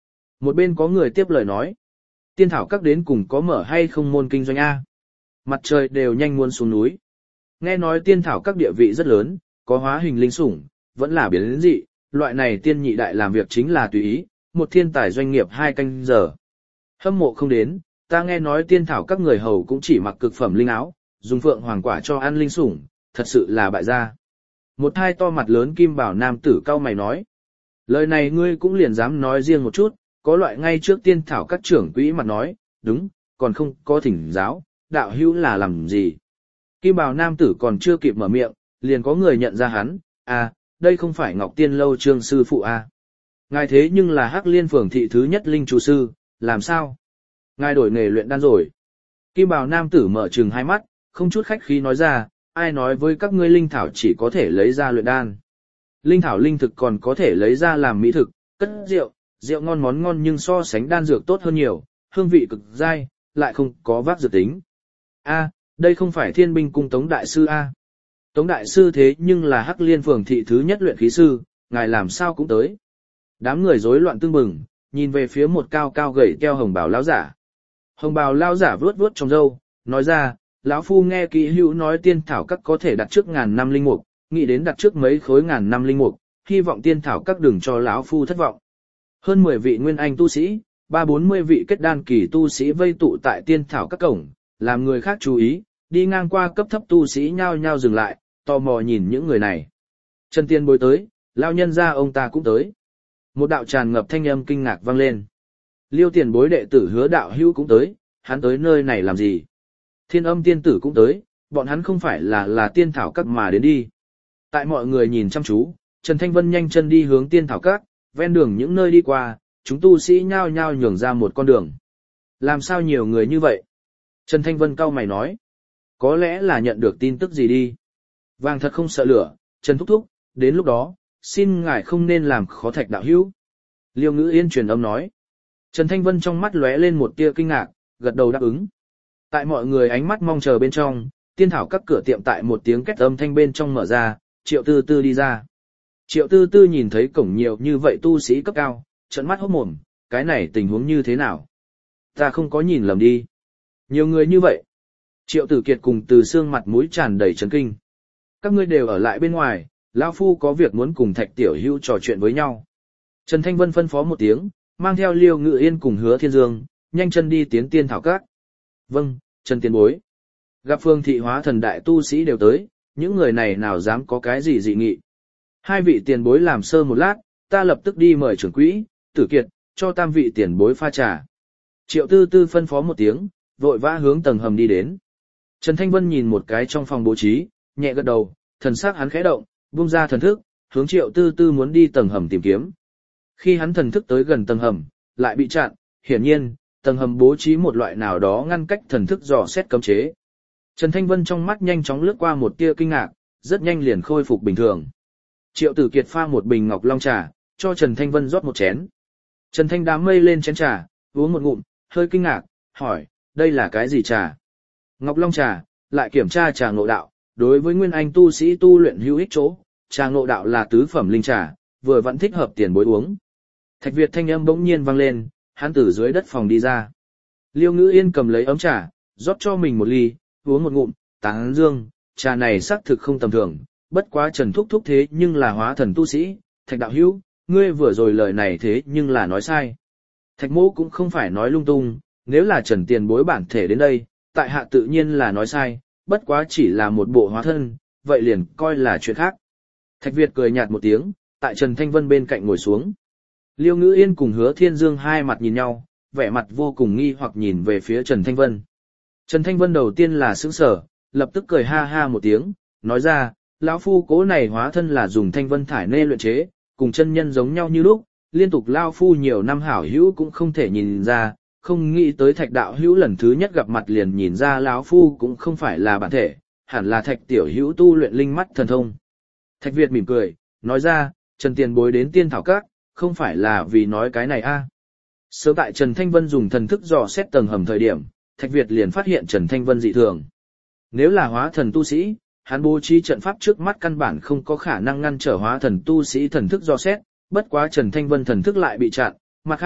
Một bên có người tiếp lời nói. Tiên thảo các đến cùng có mở hay không môn kinh doanh A. Mặt trời đều nhanh muốn xuống núi. Nghe nói tiên thảo các địa vị rất lớn, có hóa hình linh sủng, vẫn là biến dị, loại này tiên nhị đại làm việc chính là tùy ý, một thiên tài doanh nghiệp 2 canh giờ. Hâm mộ không đến, ta nghe nói tiên thảo các người hầu cũng chỉ mặc cực phẩm linh áo, dùng phượng hoàng quả cho ăn linh sủng, thật sự là bại gia. Một hai to mặt lớn kim bảo nam tử cao mày nói. Lời này ngươi cũng liền dám nói riêng một chút, có loại ngay trước tiên thảo các trưởng quỹ mặt nói, đúng, còn không có thỉnh giáo, đạo hữu là làm gì. Kim bào nam tử còn chưa kịp mở miệng, liền có người nhận ra hắn, à, đây không phải Ngọc Tiên Lâu Trương sư phụ à. Ngài thế nhưng là Hắc Liên phường thị thứ nhất linh chủ sư, làm sao? Ngài đổi nghề luyện đan rồi. Kim bào nam tử mở trừng hai mắt, không chút khách khí nói ra, ai nói với các ngươi linh thảo chỉ có thể lấy ra luyện đan. Linh thảo linh thực còn có thể lấy ra làm mỹ thực, cất rượu, rượu ngon món ngon nhưng so sánh đan dược tốt hơn nhiều, hương vị cực dai, lại không có vác dược tính. A, đây không phải Thiên Binh cung Tống đại sư a. Tống đại sư thế nhưng là Hắc Liên phường thị thứ nhất luyện khí sư, ngài làm sao cũng tới. Đám người rối loạn tương bừng, nhìn về phía một cao cao gầy teo hồng bào lão giả. Hồng bào lão giả vuốt vuốt trong râu, nói ra, lão phu nghe kỹ hữu nói tiên thảo các có thể đặt trước ngàn năm linh mục, nghĩ đến đặt trước mấy khối ngàn năm linh mục, hy vọng tiên thảo các đừng cho lão phu thất vọng. Hơn 10 vị nguyên anh tu sĩ, 340 vị kết đan kỳ tu sĩ vây tụ tại tiên thảo các cổng, làm người khác chú ý, đi ngang qua cấp thấp tu sĩ nhao nhao dừng lại, tò mò nhìn những người này. Trần Tiên Bối tới, lao nhân ra ông ta cũng tới. Một đạo tràn ngập thanh âm kinh ngạc vang lên. Liêu Tiền Bối đệ tử Hứa đạo hữu cũng tới, hắn tới nơi này làm gì? Thiên Âm tiên tử cũng tới, bọn hắn không phải là tiên thảo các mà đến đi. Tại mọi người nhìn chăm chú, Trần Thanh Vân nhanh chân đi hướng tiên thảo các, ven đường những nơi đi qua, chúng tu sĩ nhao nhao nhường ra một con đường. Làm sao nhiều người như vậy? Trần Thanh Vân cau mày nói. Có lẽ là nhận được tin tức gì đi. Vàng thật không sợ lửa, Trần Thúc Thúc, đến lúc đó, xin ngài không nên làm khó Thạch đạo hữu. Liêu Ngữ Yên truyền âm nói. Trần Thanh Vân trong mắt lóe lên một tia kinh ngạc, gật đầu đáp ứng. Tại mọi người ánh mắt mong chờ bên trong, tiên thảo các cửa tiệm tại một tiếng két âm thanh bên trong mở ra, Triệu Tư Tư đi ra. Triệu Tư Tư nhìn thấy cổng nhiều như vậy tu sĩ cấp cao, trợn mắt hốt mồm, cái này tình huống như thế nào? Ta không có nhìn lầm đi. Nhiều người như vậy. Triệu Tử Kiệt cùng Từ Sương mặt mũi tràn đầy chấn kinh. Các ngươi đều ở lại bên ngoài, lão phu có việc muốn cùng Thạch tiểu hữu trò chuyện với nhau. Trần Thanh Vân phân phó một tiếng, mang theo Liêu Ngự Yên cùng Hứa Thiên Dương, nhanh chân đi tiến tiên thảo các. Vâng, Trần Tiền Bối. Gặp Phương thị hóa thần đại tu sĩ đều tới, những người này nào dám có cái gì dị nghị. Hai vị tiền bối làm sơ một lát, ta lập tức đi mời trưởng quỹ, Tử Kiệt, cho tam vị tiền bối pha trà. Triệu Tư Tư phân phó một tiếng, vội vã hướng tầng hầm đi đến. Trần Thanh Vân nhìn một cái trong phòng bố trí, nhẹ gật đầu, thần sắc hắn khẽ động, buông ra thần thức, hướng Triệu Tư Tư muốn đi tầng hầm tìm kiếm. Khi hắn thần thức tới gần tầng hầm, lại bị chặn, hiển nhiên, tầng hầm bố trí một loại nào đó ngăn cách thần thức dò xét cấm chế. Trần Thanh Vân trong mắt nhanh chóng lướt qua một tia kinh ngạc, rất nhanh liền khôi phục bình thường. Triệu Tử Kiệt pha một bình ngọc long trà, cho Trần Thanh Vân rót một chén. Trần Thanh đám mây lên chén trà, uống một ngụm, hơi kinh ngạc, hỏi, đây là cái gì trà? Ngọc long trà, lại kiểm tra trà ngộ đạo, đối với nguyên anh tu sĩ tu luyện hữu ích chỗ, trà ngộ đạo là tứ phẩm linh trà, vừa vẫn thích hợp tiền bối uống. Thạch Việt thanh âm bỗng nhiên vang lên, hắn từ dưới đất phòng đi ra. Liêu Ngữ Yên cầm lấy ấm trà, rót cho mình một ly, uống một ngụm, tán dương, trà này xác thực không tầm thường, bất quá Trần Thúc Thúc thế nhưng là hóa thần tu sĩ, Thạch đạo hữu, ngươi vừa rồi lời này thế nhưng là nói sai. Thạch Mỗ cũng không phải nói lung tung, nếu là Trần tiền bối bản thể đến đây, tại hạ tự nhiên là nói sai, bất quá chỉ là một bộ hóa thân, vậy liền coi là chuyện khác. Thạch Việt cười nhạt một tiếng, tại Trần Thanh Vân bên cạnh ngồi xuống. Liêu Ngữ Yên cùng Hứa Thiên Dương hai mặt nhìn nhau, vẻ mặt vô cùng nghi hoặc nhìn về phía Trần Thanh Vân. Trần Thanh Vân đầu tiên là sững sờ, lập tức cười ha ha một tiếng, nói ra, lão phu cố này hóa thân là dùng thanh vân thải nê luyện chế, cùng chân nhân giống nhau như lúc, liên tục lao phu nhiều năm hảo hữu cũng không thể nhìn ra, không nghĩ tới Thạch đạo hữu lần thứ nhất gặp mặt liền nhìn ra lão phu cũng không phải là bản thể, hẳn là Thạch tiểu hữu tu luyện linh mắt thần thông. Thạch Việt mỉm cười, nói ra, Trần tiền bối đến tiên thảo các, không phải là vì nói cái này a. Sớm tại Trần Thanh Vân dùng thần thức dò xét tầng hầm thời điểm, Thạch Việt liền phát hiện Trần Thanh Vân dị thường. Nếu là hóa thần tu sĩ, hắn bố trí trận pháp trước mắt căn bản không có khả năng ngăn trở hóa thần tu sĩ thần thức dò xét, bất quá Trần Thanh Vân thần thức lại bị chặn, mặt khác,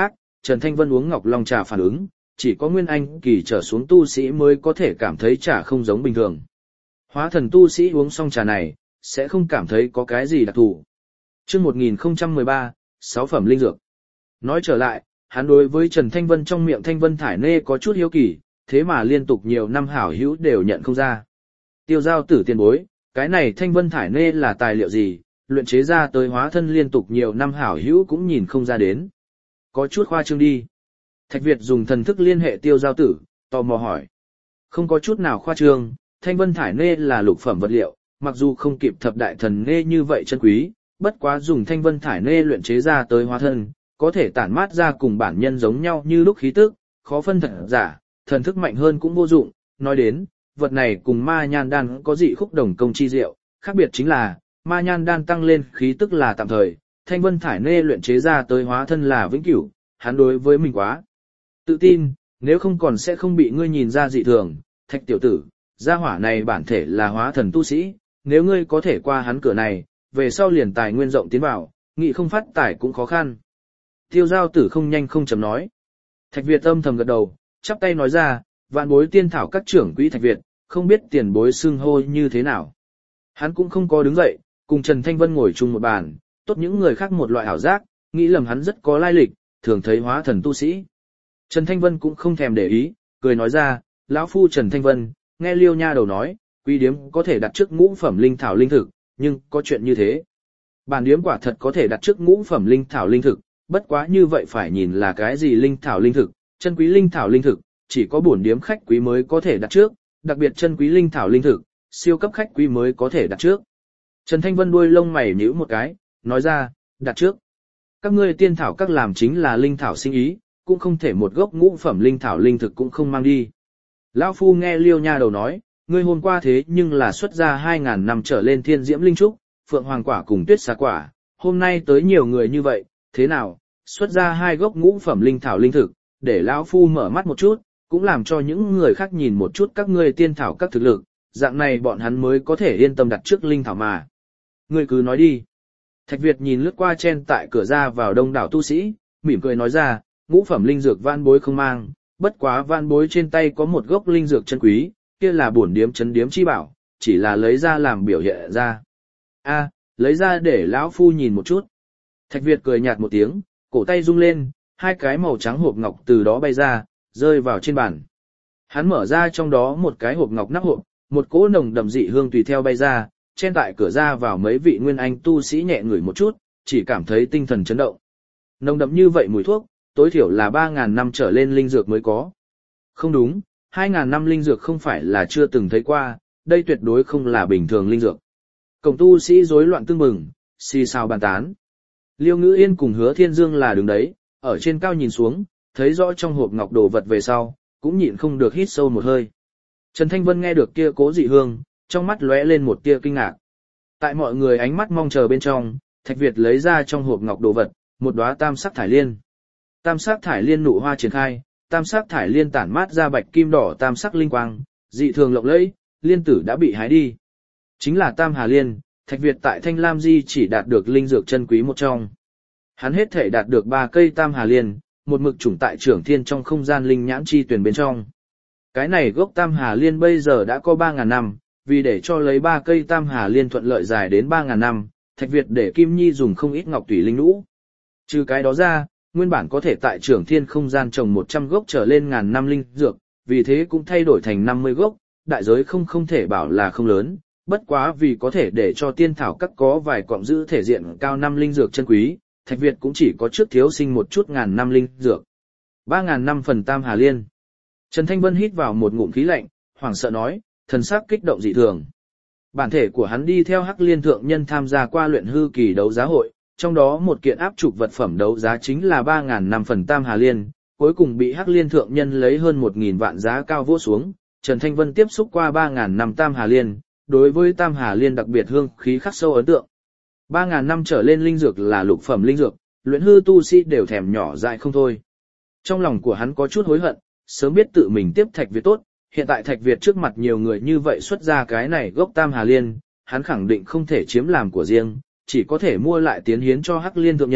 Trần Thanh Vân uống Ngọc Long trà phản ứng, chỉ có Nguyên Anh kỳ trở xuống tu sĩ mới có thể cảm thấy trà không giống bình thường. Hóa thần tu sĩ uống xong trà này, sẽ không cảm thấy có cái gì đặc thù. Chương 1013, 6 phẩm linh dược. Nói trở lại, hắn đối với Trần Thanh Vân trong miệng Thanh Vân Thải Nê có chút hiếu kỳ, thế mà liên tục nhiều năm hảo hữu đều nhận không ra. Tiêu giao tử tiền bối, cái này Thanh Vân Thải Nê là tài liệu gì, luyện chế ra tới hóa thân liên tục nhiều năm hảo hữu cũng nhìn không ra đến. Có chút khoa trương đi. Thạch Việt dùng thần thức liên hệ tiêu giao tử, tò mò hỏi. Không có chút nào khoa trương, Thanh Vân Thải Nê là lục phẩm vật liệu, mặc dù không kịp thập đại thần nê như vậy chân quý, bất quá dùng Thanh Vân Thải Nê luyện chế ra tới hóa thân, có thể tản mát ra cùng bản nhân giống nhau như lúc khí tức, khó phân thật giả, thần thức mạnh hơn cũng vô dụng. Nói đến, vật này cùng ma nhan đan có dị khúc đồng công chi diệu, khác biệt chính là, ma nhan đan tăng lên khí tức là tạm thời, Thanh Vân Thải Nê luyện chế ra tới hóa thân là vĩnh cửu, hắn đối với mình quá tự tin, nếu không còn sẽ không bị ngươi nhìn ra dị thường. Thạch tiểu tử, gia hỏa này bản thể là hóa thần tu sĩ, nếu ngươi có thể qua hắn cửa này, về sau liền tài nguyên rộng tiến vào, nghị không phát tài cũng khó khăn. Tiêu giao tử không nhanh không chậm nói. Thạch Việt âm thầm gật đầu, chắp tay nói ra, vạn bối tiên thảo các trưởng quỹ Thạch Việt, không biết tiền bối xưng hô như thế nào. Hắn cũng không có đứng dậy, cùng Trần Thanh Vân ngồi chung một bàn, tốt những người khác một loại ảo giác, nghĩ lầm hắn rất có lai lịch, thường thấy hóa thần tu sĩ. Trần Thanh Vân cũng không thèm để ý, cười nói ra, lão phu Trần Thanh Vân, nghe Liêu nha đầu nói, quý điếm có thể đặt trước ngũ phẩm linh thảo linh thực, nhưng có chuyện như thế. Bản điếm quả thật có thể đặt trước ngũ phẩm linh thảo linh thực, bất quá như vậy phải nhìn là cái gì linh thảo linh thực, chân quý linh thảo linh thực, chỉ có bổn điếm khách quý mới có thể đặt trước, đặc biệt chân quý linh thảo linh thực, siêu cấp khách quý mới có thể đặt trước. Trần Thanh Vân đuôi lông mày nhíu một cái, nói ra, đặt trước. Các ngươi tiên thảo các làm chính là linh thảo sinh ý, cũng không thể một gốc ngũ phẩm linh thảo linh thực cũng không mang đi. Lão phu nghe Liêu nha đầu nói, ngươi hôm qua thế nhưng là xuất ra 2.000 năm trở lên thiên diễm linh trúc, phượng hoàng quả cùng tuyết xà quả, hôm nay tới nhiều người như vậy, thế nào, xuất ra 2 gốc ngũ phẩm linh thảo linh thực, để lão phu mở mắt một chút, cũng làm cho những người khác nhìn một chút các ngươi tiên thảo các thực lực, dạng này bọn hắn mới có thể yên tâm đặt trước linh thảo mà. Ngươi cứ nói đi. Thạch Việt nhìn lướt qua chen tại cửa ra vào đông đảo tu sĩ, mỉm cười nói ra, ngũ phẩm linh dược van bối không mang, bất quá van bối trên tay có một gốc linh dược chân quý, kia là bổn điếm trấn điếm chi bảo, chỉ là lấy ra làm biểu hiện ra. A, lấy ra để lão phu nhìn một chút. Thạch Việt cười nhạt một tiếng, cổ tay rung lên, 2 cái màu trắng hộp ngọc từ đó bay ra, rơi vào trên bàn. Hắn mở ra trong đó một cái hộp ngọc nắp hộp, một cỗ nồng đậm dị hương tùy theo bay ra, chen tại cửa ra vào mấy vị nguyên anh tu sĩ nhẹ ngửi một chút, chỉ cảm thấy tinh thần chấn động. Nồng đậm như vậy mùi thuốc, tối thiểu là 3.000 năm trở lên linh dược mới có. Không đúng, 2.000 năm linh dược không phải là chưa từng thấy qua, đây tuyệt đối không là bình thường linh dược. Cổng tu sĩ rối loạn tương mừng, xì xào bàn tán. Liêu Ngữ Yên cùng Hứa Thiên Dương là đứng đấy, ở trên cao nhìn xuống, thấy rõ trong hộp ngọc đồ vật về sau, cũng nhịn không được hít sâu một hơi. Trần Thanh Vân nghe được kia cố dị hương, trong mắt lóe lên một tia kinh ngạc. Tại mọi người ánh mắt mong chờ bên trong, Thạch Việt lấy ra trong hộp ngọc đồ vật, một đóa tam sắc thải liên. Tam sắc thải liên nụ hoa triển khai, tam sắc thải liên tản mát ra bạch kim đỏ tam sắc linh quang, dị thường lộng lẫy, liên tử đã bị hái đi. Chính là Tam Hà Liên, Thạch Việt tại Thanh Lam Di chỉ đạt được linh dược chân quý một trong. Hắn hết thể đạt được 3 cây Tam Hà Liên, một mực chủng tại Trưởng Thiên trong không gian linh nhãn chi tuyển bên trong. Cái này gốc Tam Hà Liên bây giờ đã có 3.000 năm, vì để cho lấy 3 cây Tam Hà Liên thuận lợi dài đến 3.000 năm, Thạch Việt để Kim Nhi dùng không ít ngọc tủy linh lũ. Trừ cái đó ra, nguyên bản có thể tại Trưởng Thiên không gian trồng 100 gốc trở lên ngàn năm linh dược, vì thế cũng thay đổi thành 50 gốc, đại giới không thể bảo là không lớn, bất quá vì có thể để cho tiên thảo các có vài cọng giữ thể diện cao năm linh dược chân quý, Thạch Việt cũng chỉ có trước thiếu sinh một chút ngàn năm linh dược. 3.000 năm phần Tam Hà Liên. Trần Thanh Vân hít vào một ngụm khí lạnh, hoảng sợ nói, thần sắc kích động dị thường. Bản thể của hắn đi theo Hắc Liên thượng nhân tham gia qua luyện hư kỳ đấu giá hội, trong đó một kiện áp trục vật phẩm đấu giá chính là 3.000 năm phần Tam Hà Liên, cuối cùng bị Hắc Liên thượng nhân lấy hơn 1.000 vạn giá cao vỗ xuống. Trần Thanh Vân tiếp xúc qua 3.000 năm Tam Hà Liên, đối với Tam Hà Liên đặc biệt hương khí khắc sâu ấn tượng. 3.000 năm trở lên linh dược là lục phẩm linh dược, luyện hư tu sĩ đều thèm nhỏ dại không thôi. Trong lòng của hắn có chút hối hận, sớm biết tự mình tiếp Thạch Việt tốt, hiện tại Thạch Việt trước mặt nhiều người như vậy xuất ra cái này gốc Tam Hà Liên, hắn khẳng định không thể chiếm làm của riêng, chỉ có thể mua lại tiến hiến cho Hắc Liên thượng nhân,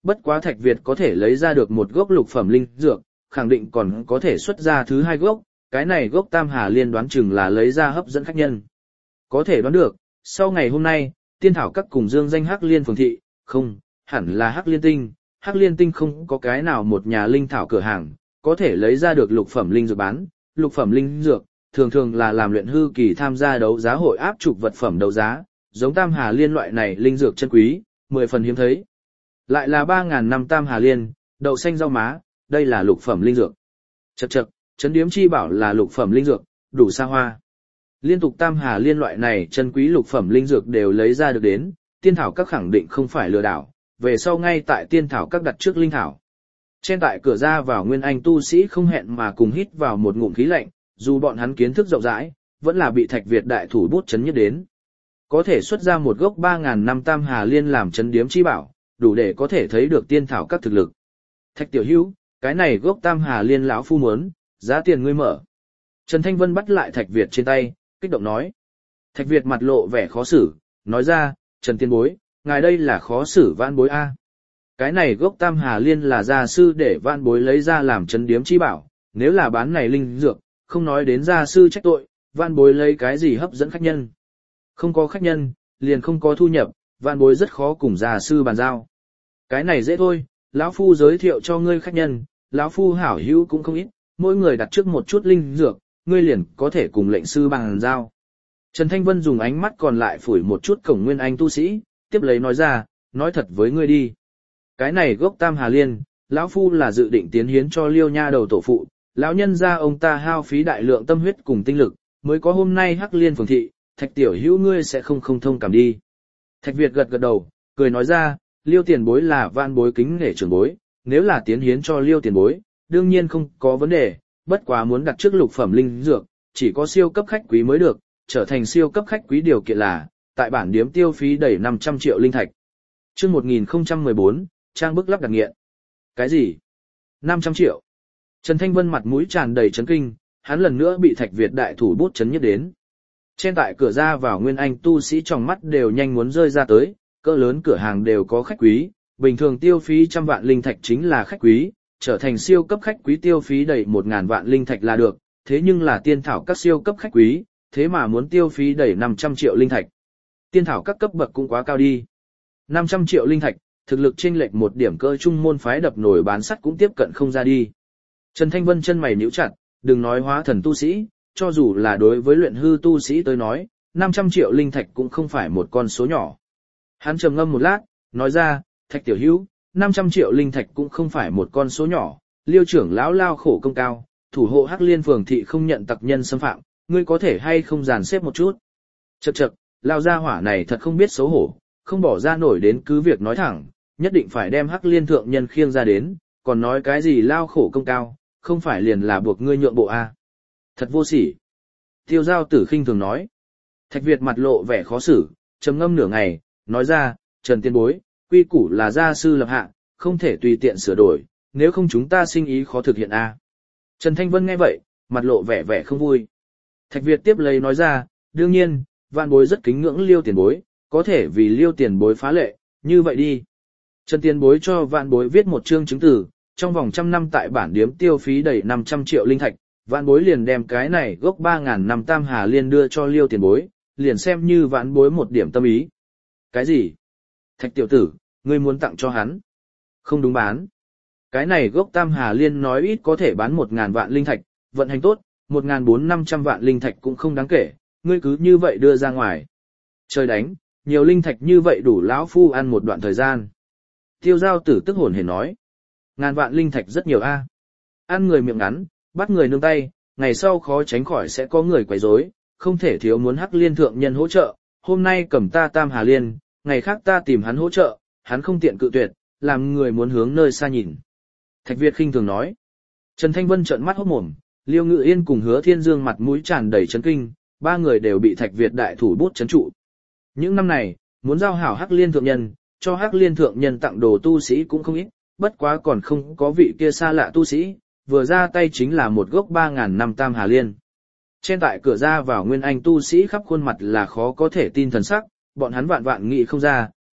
bất quá Thạch Việt có thể lấy ra được một gốc lục phẩm linh dược, khẳng định còn có thể xuất ra thứ hai gốc, cái này gốc Tam Hà Liên đoán chừng là lấy ra hấp dẫn khách nhân. Có thể đoán được, sau ngày hôm nay, tiên thảo các cùng dương danh Hắc Liên phường thị, không, hẳn là Hắc Liên Tinh, Hắc Liên Tinh không có cái nào một nhà linh thảo cửa hàng, có thể lấy ra được lục phẩm linh dược bán, lục phẩm linh dược, thường thường là làm luyện hư kỳ tham gia đấu giá hội áp trục vật phẩm đấu giá, giống Tam Hà Liên loại này linh dược chân quý, 10 phần hiếm thấy. Lại là 3.000 năm Tam Hà Liên, đậu xanh rau má, đây là lục phẩm linh dược. Chậc chậc, Trấn Điếm chi bảo là lục phẩm linh dược, đủ xa hoa. Liên tục Tam Hà Liên loại này chân quý lục phẩm linh dược đều lấy ra được đến, tiên thảo các khẳng định không phải lừa đảo, về sau ngay tại tiên thảo các đặt trước linh thảo. Trên tại cửa ra vào Nguyên Anh tu sĩ không hẹn mà cùng hít vào một ngụm khí lạnh, dù bọn hắn kiến thức rộng rãi, vẫn là bị Thạch Việt đại thủ bút chấn nhất đến. Có thể xuất ra một gốc 3.000 năm Tam Hà Liên làm Trấn Điếm chi bảo, đủ để có thể thấy được tiên thảo các thực lực. Thạch tiểu hữu, cái này gốc Tam Hà Liên lão phu muốn, giá tiền ngươi mở. Trần Thanh Vân bắt lại Thạch Việt trên tay, kích động nói. Thạch Việt mặt lộ vẻ khó xử, nói ra, Trần Tiên Bối, ngài đây là khó xử vãn bối A. Cái này gốc Tam Hà Liên là gia sư để vãn bối lấy ra làm Trấn Điếm chi bảo, nếu là bán này linh dược, không nói đến gia sư trách tội, vãn bối lấy cái gì hấp dẫn khách nhân. Không có khách nhân, liền không có thu nhập, vãn bối rất khó cùng gia sư bàn giao. Cái này dễ thôi, lão phu giới thiệu cho ngươi khách nhân, lão phu hảo hữu cũng không ít, mỗi người đặt trước một chút linh dược, ngươi liền có thể cùng lệnh sư bàn giao. Trần Thanh Vân dùng ánh mắt còn lại phủi một chút cổng Nguyên Anh tu sĩ, tiếp lấy nói ra, nói thật với ngươi đi. Cái này gốc Tam Hà Liên, lão phu là dự định tiến hiến cho Liêu nha đầu tổ phụ, lão nhân gia ông ta hao phí đại lượng tâm huyết cùng tinh lực, mới có hôm nay Hắc Liên phường thị, Thạch tiểu hữu ngươi sẽ không thông cảm đi. Thạch Việt gật gật đầu, cười nói ra, Liêu tiền bối là vạn bối kính nể trưởng bối, nếu là tiến hiến cho Liêu tiền bối, đương nhiên không có vấn đề, bất quá muốn đặt trước lục phẩm linh dược, chỉ có siêu cấp khách quý mới được, trở thành siêu cấp khách quý điều kiện là, tại bản điếm tiêu phí đầy 500 triệu linh thạch. Chương 1014, trang bức lắp đặt nghiện. Cái gì? 500 triệu? Trần Thanh Vân mặt mũi tràn đầy chấn kinh, hắn lần nữa bị Thạch Việt đại thủ bút chấn nhất đến. Trên tại cửa ra vào Nguyên Anh tu sĩ trong mắt đều nhanh muốn rơi ra tới, cỡ lớn cửa hàng đều có khách quý, bình thường tiêu phí trăm vạn linh thạch chính là khách quý, trở thành siêu cấp khách quý tiêu phí đầy 1.000 vạn linh thạch là được, thế nhưng là tiên thảo các siêu cấp khách quý, thế mà muốn tiêu phí đầy 500 triệu linh thạch. Tiên thảo các cấp bậc cũng quá cao đi. 500 triệu linh thạch, thực lực chênh lệch một điểm cơ trung môn phái đập nổi bán sắt cũng tiếp cận không ra đi. Trần Thanh Vân chân mày nhíu chặt, đừng nói hóa thần tu sĩ, cho dù là đối với luyện hư tu sĩ tới nói, 500 triệu linh thạch cũng không phải một con số nhỏ. Hắn trầm ngâm một lát, nói ra, Thạch tiểu hữu, 500 triệu linh thạch cũng không phải một con số nhỏ, Liêu trưởng lão lao khổ công cao, thủ hộ Hắc Liên phường thị không nhận tặc nhân xâm phạm, ngươi có thể hay không dàn xếp một chút. Chậc chậc, lao gia hỏa này thật không biết xấu hổ, không bỏ ra nổi đến cứ việc nói thẳng, nhất định phải đem Hắc Liên thượng nhân khiêng ra đến, còn nói cái gì lao khổ công cao, không phải liền là buộc ngươi nhượng bộ a? Thật vô sỉ. Tiêu Giao Tử khinh thường nói. Thạch Việt mặt lộ vẻ khó xử, trầm ngâm nửa ngày, nói ra, Trần Tiên Bối, quy củ là gia sư lập hạ, không thể tùy tiện sửa đổi, nếu không chúng ta sinh ý khó thực hiện a. Trần Thanh Vân nghe vậy, mặt lộ vẻ vẻ không vui. Thạch Việt tiếp lấy nói ra, đương nhiên, vạn bối rất kính ngưỡng Liêu tiền bối, có thể vì Liêu tiền bối phá lệ, như vậy đi. Trần tiền bối cho vạn bối viết một chương chứng từ, trong vòng 100 năm tại bản điếm tiêu phí đầy 500 triệu linh thạch, vạn bối liền đem cái này gốc 3.000 năm Tam Hà Liên đưa cho Liêu tiền bối, liền xem như vạn bối một điểm tâm ý. Cái gì? Thạch tiểu tử, ngươi muốn tặng cho hắn? Không đúng bán. Cái này gốc Tam Hà Liên nói ít có thể bán 1.000 vạn linh thạch, vận hành tốt, 1.400-500 vạn linh thạch cũng không đáng kể, ngươi cứ như vậy đưa ra ngoài. Trời đánh, nhiều linh thạch như vậy đủ lão phu ăn một đoạn thời gian. Tiêu Giao Tử tức hồn hển nói. 1.000 vạn linh thạch rất nhiều a. Ăn người miệng ngắn, bắt người nương tay, ngày sau khó tránh khỏi sẽ có người quấy rối, không thể thiếu muốn Hắc Liên thượng nhân hỗ trợ, hôm nay cầm ta Tam Hà Liên, ngày khác ta tìm hắn hỗ trợ, hắn không tiện cự tuyệt, làm người muốn hướng nơi xa nhìn. Thạch Việt khinh thường nói. Trần Thanh Vân trợn mắt hốt mồm, Liêu Ngự Yên cùng Hứa Thiên Dương mặt mũi tràn đầy chấn kinh, ba người đều bị Thạch Việt đại thủ bút chấn trụ. Những năm này, muốn giao hảo Hắc Liên thượng nhân, cho Hắc Liên thượng nhân tặng đồ tu sĩ cũng không ít, bất quá còn không có vị kia xa lạ tu sĩ, vừa ra tay chính là một gốc 3.000 năm Tam Hà Liên. Trên tại cửa ra vào Nguyên Anh tu sĩ khắp khuôn mặt là khó có thể tin thần sắc, bọn hắn vạn vạn nghĩ không ra,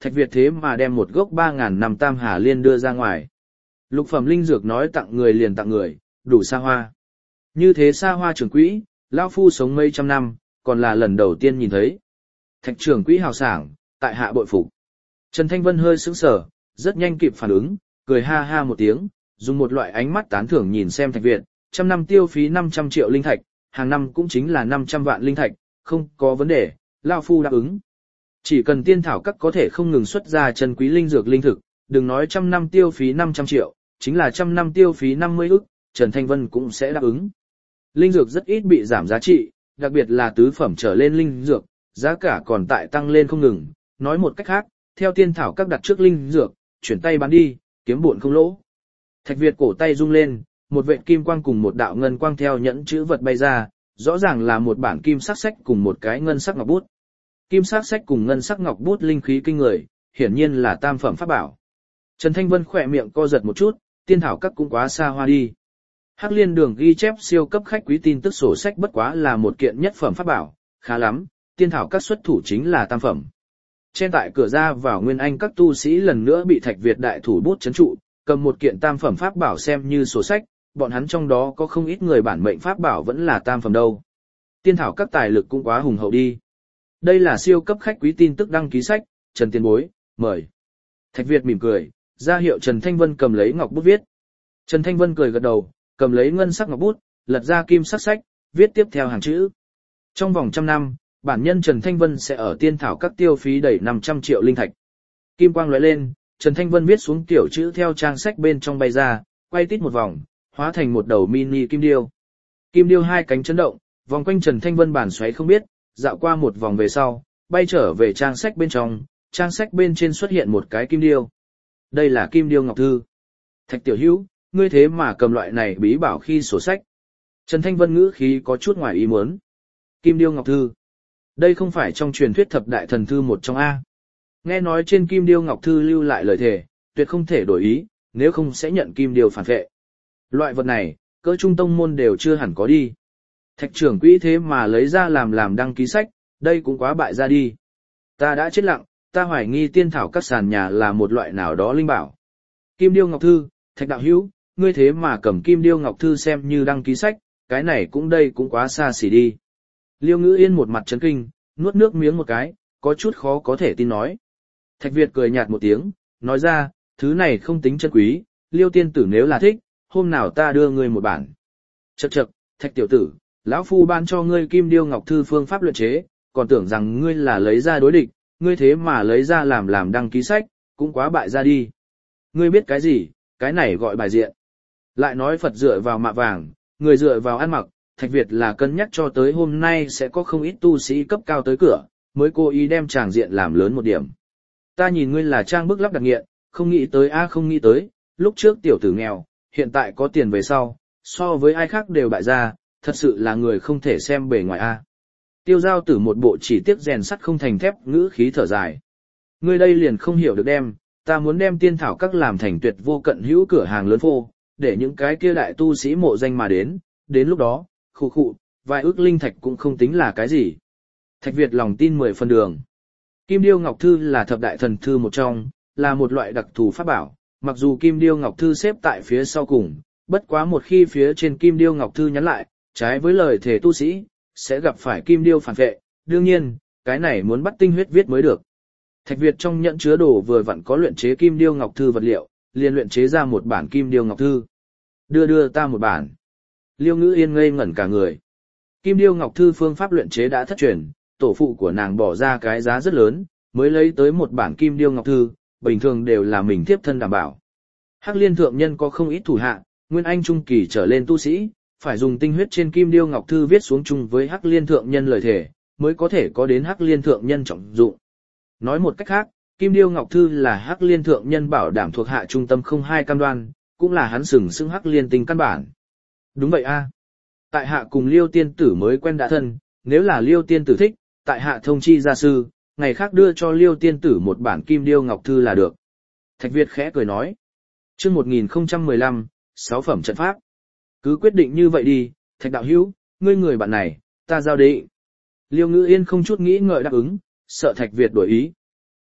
Thạch Việt thế mà đem một gốc 3.000 năm tam hà liên đưa ra ngoài. Lục phẩm linh dược nói tặng người liền tặng người, đủ xa hoa. Như thế xa hoa trưởng quỹ, lão phu sống mấy trăm năm, còn là lần đầu tiên nhìn thấy. Thạch trưởng quỹ hào sảng, tại hạ bội phục. Trần Thanh Vân hơi sững sờ, rất nhanh kịp phản ứng, cười ha ha một tiếng, dùng một loại ánh mắt tán thưởng nhìn xem Thạch Việt, trăm năm tiêu phí 500 triệu linh thạch, hàng năm cũng chính là 500 vạn linh thạch, không có vấn đề, lão phu đáp ứng. Chỉ cần tiên thảo các có thể không ngừng xuất ra chân quý linh dược linh thực, đừng nói trăm năm tiêu phí 500 triệu, chính là trăm năm tiêu phí 50 ức, Trần Thanh Vân cũng sẽ đáp ứng. Linh dược rất ít bị giảm giá trị, đặc biệt là tứ phẩm trở lên linh dược, giá cả còn tại tăng lên không ngừng. Nói một cách khác, theo tiên thảo các đặt trước linh dược, chuyển tay bán đi, kiếm buồn không lỗ. Thạch Việt cổ tay rung lên, một vệt kim quang cùng một đạo ngân quang theo nhẫn chữ vật bay ra, rõ ràng là một bản kim sắc sách cùng một cái ngân sắc ngọc bút. Kim sắc sách cùng ngân sắc ngọc bút linh khí kinh người, hiển nhiên là tam phẩm pháp bảo. Trần Thanh Vân khỏe miệng co giật một chút, tiên thảo các cũng quá xa hoa đi. Hắc Liên Đường ghi chép siêu cấp khách quý tin tức sổ sách bất quá là một kiện nhất phẩm pháp bảo, khá lắm, tiên thảo các xuất thủ chính là tam phẩm. Trên tại cửa ra vào Nguyên Anh các tu sĩ lần nữa bị Thạch Việt đại thủ bút chấn trụ, cầm một kiện tam phẩm pháp bảo xem như sổ sách, bọn hắn trong đó có không ít người bản mệnh pháp bảo vẫn là tam phẩm đâu. Tiên thảo các tài lực cũng quá hùng hậu đi. Đây là siêu cấp khách quý tin tức đăng ký sách, Trần Tiên Bối, mời. Thạch Việt mỉm cười, ra hiệu Trần Thanh Vân cầm lấy ngọc bút viết. Trần Thanh Vân cười gật đầu, cầm lấy ngân sắc ngọc bút, lật ra kim sắc sách, viết tiếp theo hàng chữ. Trong vòng 100 năm, bản nhân Trần Thanh Vân sẽ ở tiên thảo các tiêu phí đầy 500 triệu linh thạch. Kim quang lóe lên, Trần Thanh Vân viết xuống tiểu chữ theo trang sách bên trong bay ra, quay tít một vòng, hóa thành một đầu mini kim điêu. Kim điêu hai cánh chấn động, vòng quanh Trần Thanh Vân bản xoáy không biết, dạo qua một vòng về sau, bay trở về trang sách bên trong, trang sách bên trên xuất hiện một cái kim điêu. Đây là kim điêu ngọc thư. Thạch tiểu hữu, ngươi thế mà cầm loại này bí bảo khi sổ sách. Trần Thanh Vân ngữ khí có chút ngoài ý muốn. Kim điêu ngọc thư. Đây không phải trong truyền thuyết thập đại thần thư một trong A. Nghe nói trên kim điêu ngọc thư lưu lại lời thề, tuyệt không thể đổi ý, nếu không sẽ nhận kim điêu phản vệ. Loại vật này, cỡ trung tông môn đều chưa hẳn có đi. Thạch trưởng quỹ thế mà lấy ra làm đăng ký sách, đây cũng quá bại ra đi. Ta đã chết lặng, ta hoài nghi tiên thảo các sàn nhà là một loại nào đó linh bảo. Kim điêu ngọc thư, Thạch đạo hữu, ngươi thế mà cầm kim điêu ngọc thư xem như đăng ký sách, cái này cũng quá xa xỉ đi. Liêu Ngữ Yên một mặt chấn kinh, nuốt nước miếng một cái, có chút khó có thể tin nói. Thạch Việt cười nhạt một tiếng, nói ra, thứ này không tính chân quý, Liêu tiên tử nếu là thích, hôm nào ta đưa ngươi một bản. Chậc chậc, Thạch tiểu tử, lão phu ban cho ngươi kim điêu ngọc thư phương pháp luyện chế, còn tưởng rằng ngươi là lấy ra đối địch, ngươi thế mà lấy ra làm đăng ký sách, cũng quá bại ra đi. Ngươi biết cái gì, cái này gọi bài diện. Lại nói Phật dựa vào mạ vàng, người dựa vào ăn mặc, Thạch Việt là cân nhắc cho tới hôm nay sẽ có không ít tu sĩ cấp cao tới cửa, mới cố ý đem tràng diện làm lớn một điểm. Ta nhìn ngươi là trang bức lắp đặt nghiện, không nghĩ tới không nghĩ tới, lúc trước tiểu tử nghèo, hiện tại có tiền về sau, so với ai khác đều bại ra, thật sự là người không thể xem bề ngoài a. Tiêu Giao Tử một bộ chỉ tiếc rèn sắt không thành thép ngữ khí thở dài. Ngươi đây liền không hiểu được đem, ta muốn đem tiên thảo các làm thành tuyệt vô cận hữu cửa hàng lớn phô, để những cái kia đại tu sĩ mộ danh mà đến lúc đó, khụ, vài ước linh thạch cũng không tính là cái gì. Thạch Việt lòng tin 10 phần đường. Kim điêu ngọc thư là thập đại thần thư một trong, là một loại đặc thù pháp bảo, mặc dù kim điêu ngọc thư xếp tại phía sau cùng, bất quá một khi phía trên kim điêu ngọc thư nhắn lại, trái với lời thề tu sĩ, sẽ gặp phải kim điêu phản vệ, đương nhiên, cái này muốn bắt tinh huyết viết mới được. Thạch Việt trong nhẫn chứa đồ vừa vặn có luyện chế kim điêu ngọc thư vật liệu, liền luyện chế ra một bản kim điêu ngọc thư. Đưa ta một bản. Liêu Ngữ Yên ngây ngẩn cả người. Kim điêu ngọc thư phương pháp luyện chế đã thất truyền, tổ phụ của nàng bỏ ra cái giá rất lớn, mới lấy tới một bản kim điêu ngọc thư, bình thường đều là mình tiếp thân đảm bảo. Hắc Liên thượng nhân có không ít thủ hạ, Nguyên Anh trung kỳ trở lên tu sĩ, phải dùng tinh huyết trên kim điêu ngọc thư viết xuống chung với Hắc Liên thượng nhân lời thề, mới có thể có đến Hắc Liên thượng nhân trọng dụng. Nói một cách khác, kim điêu ngọc thư là Hắc Liên thượng nhân bảo đảm thuộc hạ trung tâm không hai cam đoan, cũng là hắn sừng sững Hắc Liên tình căn bản. Đúng vậy a. Tại hạ cùng Liêu tiên tử mới quen đã thân, nếu là Liêu tiên tử thích, tại hạ thông chi gia sư, ngày khác đưa cho Liêu tiên tử một bản kim điêu ngọc thư là được. Thạch Việt khẽ cười nói. Chương 1015, 6 phẩm trận pháp. Cứ quyết định như vậy đi, Thạch đạo hữu, ngươi người bạn này, ta giao định. Liêu Ngữ Yên không chút nghĩ ngợi đáp ứng, sợ Thạch Việt đổi ý.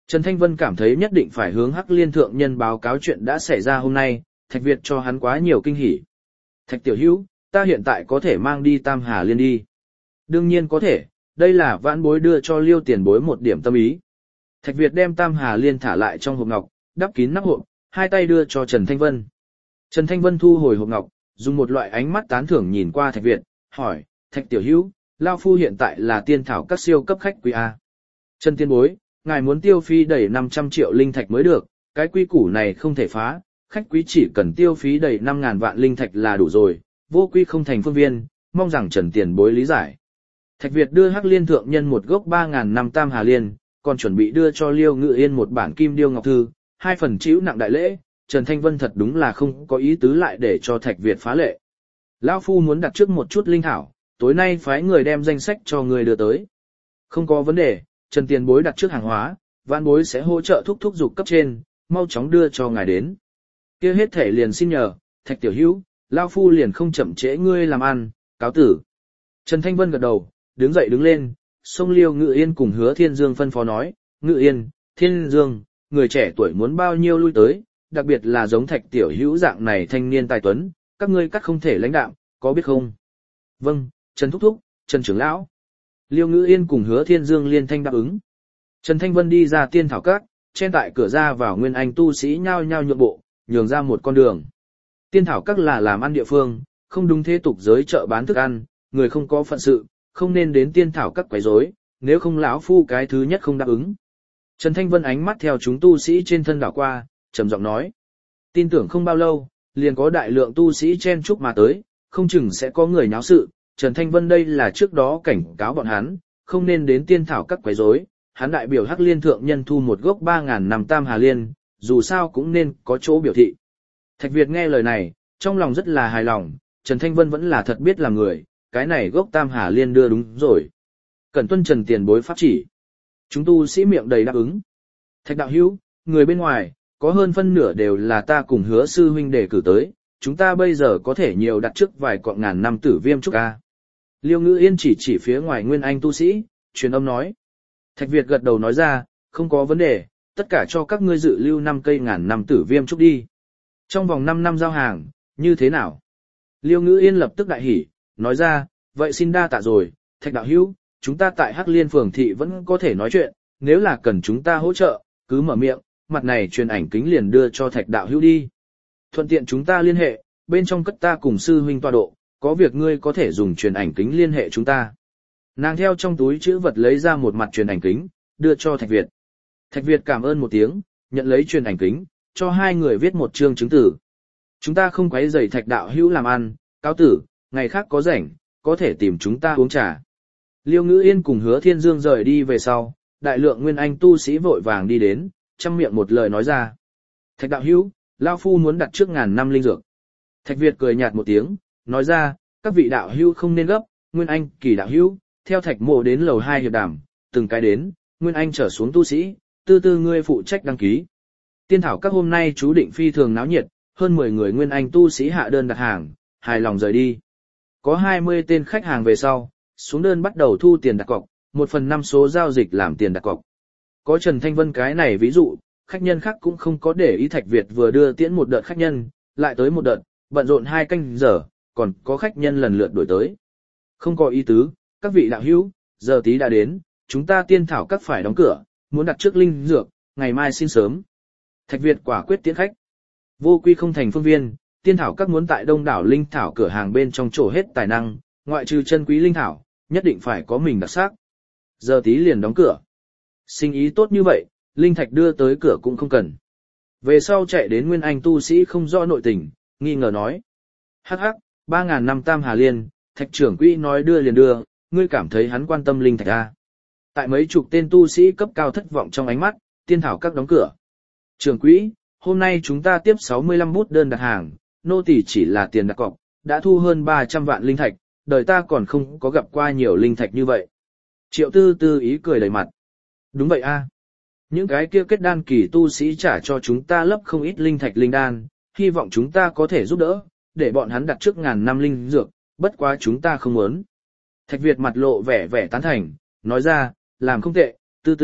Trần Thanh Vân cảm thấy nhất định phải hướng Hắc Liên thượng nhân báo cáo chuyện đã xảy ra hôm nay, Thạch Việt cho hắn quá nhiều kinh hỉ. Thạch tiểu hữu, ta hiện tại có thể mang đi Tam Hà Liên đi. Đương nhiên có thể, đây là vãn bối đưa cho Liêu tiền bối một điểm tâm ý. Thạch Việt đem Tam Hà Liên thả lại trong hộp ngọc, đắp kín nắp hộp, hai tay đưa cho Trần Thanh Vân. Trần Thanh Vân thu hồi hộp ngọc, dùng một loại ánh mắt tán thưởng nhìn qua Thạch Việt, hỏi, Thạch tiểu hữu, Lao Phu hiện tại là tiên thảo các siêu cấp khách quý A. Trần tiên bối, ngài muốn tiêu phí đầy 500 triệu linh thạch mới được, cái quy củ này không thể phá, khách quý chỉ cần tiêu phí đầy 5.000 vạn linh thạch là đủ rồi, vô quy không thành phương viên, mong rằng Trần tiền bối lý giải. Thạch Việt đưa Hắc Liên thượng nhân một gốc 3.000 năm Tam Hà Liên, còn chuẩn bị đưa cho Liêu Ngự Yên một bản kim điêu ngọc thư, 2 phần chịu nặng đại lễ, Trần Thanh Vân thật đúng là không có ý tứ lại để cho Thạch Việt phá lệ. Lão Phu muốn đặt trước một chút linh thảo, tối nay phái người đem danh sách cho người đưa tới. Không có vấn đề, Trần tiền bối đặt trước hàng hóa, vãn bối sẽ hỗ trợ thúc giục cấp trên, mau chóng đưa cho ngài đến. Kia hết thể liền xin nhờ, Thạch tiểu hữu, Lão Phu liền không chậm trễ ngươi làm ăn, cáo tử. Trần Thanh Vân gật đầu, đứng dậy đứng lên, xông Liêu Ngự Yên cùng Hứa Thiên Dương phân phó nói, Ngự Yên, Thiên Dương, người trẻ tuổi muốn bao nhiêu lui tới, đặc biệt là giống Thạch tiểu hữu dạng này thanh niên tài tuấn, các ngươi cắt không thể lãnh đạm, có biết không? Vâng, Trần Thúc Thúc, Trần Trưởng Lão. Liêu Ngự Yên cùng Hứa Thiên Dương liên thanh đáp ứng. Trần Thanh Vân đi ra tiên thảo các, trên tại cửa ra vào nguyên anh tu sĩ nhao nhao nhượng bộ, nhường ra một con đường. Tiên thảo các là làm ăn địa phương, không đúng thế tục giới chợ bán thức ăn, người không có phận sự, không nên đến tiên thảo các quấy rối, nếu không lão phu cái thứ nhất không đáp ứng. Trần Thanh Vân ánh mắt theo chúng tu sĩ trên thân đảo qua, trầm giọng nói. Tin tưởng không bao lâu, liền có đại lượng tu sĩ chen chúc mà tới, không chừng sẽ có người nháo sự. Trần Thanh Vân đây là trước đó cảnh cáo bọn hắn, không nên đến tiên thảo các quấy rối. Hắn đại biểu Hắc Liên thượng nhân thu một gốc 3.000 năm Tam Hà Liên, dù sao cũng nên có chỗ biểu thị. Thạch Việt nghe lời này, trong lòng rất là hài lòng, Trần Thanh Vân vẫn là thật biết làm người, cái này gốc Tam Hà Liên đưa đúng rồi. Cẩn tuân Trần tiền bối pháp chỉ. Chúng tu sĩ miệng đầy đáp ứng. Thạch đạo hữu, người bên ngoài, có hơn phân nửa đều là ta cùng Hứa sư huynh đề cử tới, chúng ta bây giờ có thể nhiều đặt trước vài cọng ngàn năm tử viêm trúc a. Liêu Ngự Yên chỉ phía ngoài nguyên anh tu sĩ, truyền âm nói. Thạch Việt gật đầu nói ra, không có vấn đề, tất cả cho các ngươi dự lưu 5 cây ngàn năm tử viêm trúc đi. Trong vòng 5 năm giao hàng, như thế nào? Liêu Ngự Yên lập tức đại hỉ, nói ra, vậy xin đa tạ rồi, Thạch đạo hữu, chúng ta tại Hắc Liên phường thị vẫn có thể nói chuyện, nếu là cần chúng ta hỗ trợ, cứ mở miệng, mặt này truyền ảnh kính liền đưa cho Thạch đạo hữu đi. Thuận tiện chúng ta liên hệ, bên trong cất ta cùng sư huynh tọa độ, có việc ngươi có thể dùng truyền ảnh kính liên hệ chúng ta. Nàng theo trong túi chữ vật lấy ra một mặt truyền ảnh kính, đưa cho Thạch Việt. Thạch Việt cảm ơn một tiếng, nhận lấy truyền ảnh kính, cho hai người viết một chương chứng tử. Chúng ta không quấy rầy Thạch đạo hữu làm ăn, cáo tử, ngày khác có rảnh, có thể tìm chúng ta uống trà. Liêu Ngự Yên cùng Hứa Thiên Dương rời đi về sau, đại lượng nguyên anh tu sĩ vội vàng đi đến, trăm miệng một lời nói ra. Thạch đạo hữu, Lao Phu muốn đặt trước 1000 năm linh dược. Thạch Việt cười nhạt một tiếng, nói ra, các vị đạo hữu không nên gấp, nguyên anh, kỳ đạo hữu, theo Thạch mộ đến lầu 2 hiệp đàm, từng cái đến, nguyên anh trở xuống tu sĩ, tư tư ngươi phụ trách đăng ký. Tiên thảo các hôm nay chú định phi thường náo nhiệt, hơn 10 người nguyên anh tu sĩ hạ đơn đặt hàng, hài lòng rời đi. Có 20 tên khách hàng về sau, xuống đơn bắt đầu thu tiền đặt cọc, 1/5 số giao dịch làm tiền đặt cọc. Có Trần Thanh Vân cái này ví dụ, khách nhân khác cũng không có để ý. Thạch Việt vừa đưa tiễn một đợt khách nhân, lại tới một đợt, bận rộn 2 canh giờ, còn có khách nhân lần lượt đổi tới. Không có ý tứ, các vị đạo hữu, giờ tí đã đến, chúng ta tiên thảo các phải đóng cửa, muốn đặt trước linh dược, ngày mai xin sớm. Thạch Việt quả quyết tiễn khách. Vô quy không thành phương viên, tiên thảo các muốn tại đông đảo linh thảo cửa hàng bên trong chỗ hết tài năng, ngoại trừ chân quý linh thảo, nhất định phải có mình đặc sắc. Giờ tí liền đóng cửa. Sinh ý tốt như vậy, linh thạch đưa tới cửa cũng không cần. Về sau chạy đến nguyên anh tu sĩ không rõ nội tình, nghi ngờ nói. Hắc hắc, 3.000 năm Tam Hà Liên, Thạch trưởng quỹ nói đưa liền đưa, ngươi cảm thấy hắn quan tâm linh thạch à? Tại mấy chục tên tu sĩ cấp cao thất vọng trong ánh mắt, tiên thảo các đóng cửa. Trưởng quỹ, hôm nay chúng ta tiếp 65 bút đơn đặt hàng, nô tỳ chỉ là tiền đặt cọc, đã thu hơn 300 vạn linh thạch, đời ta còn không có gặp qua nhiều linh thạch như vậy. Triệu Tư Tư ý cười đầy mặt. Đúng vậy a, những cái kia kết đan kỳ tu sĩ trả cho chúng ta lấp không ít linh thạch linh đan, hy vọng chúng ta có thể giúp đỡ, để bọn hắn đặt trước 1000 năm linh dược, bất quá chúng ta không muốn. Thạch Việt mặt lộ vẻ tán thành, nói ra, làm không tệ, Tư Tư,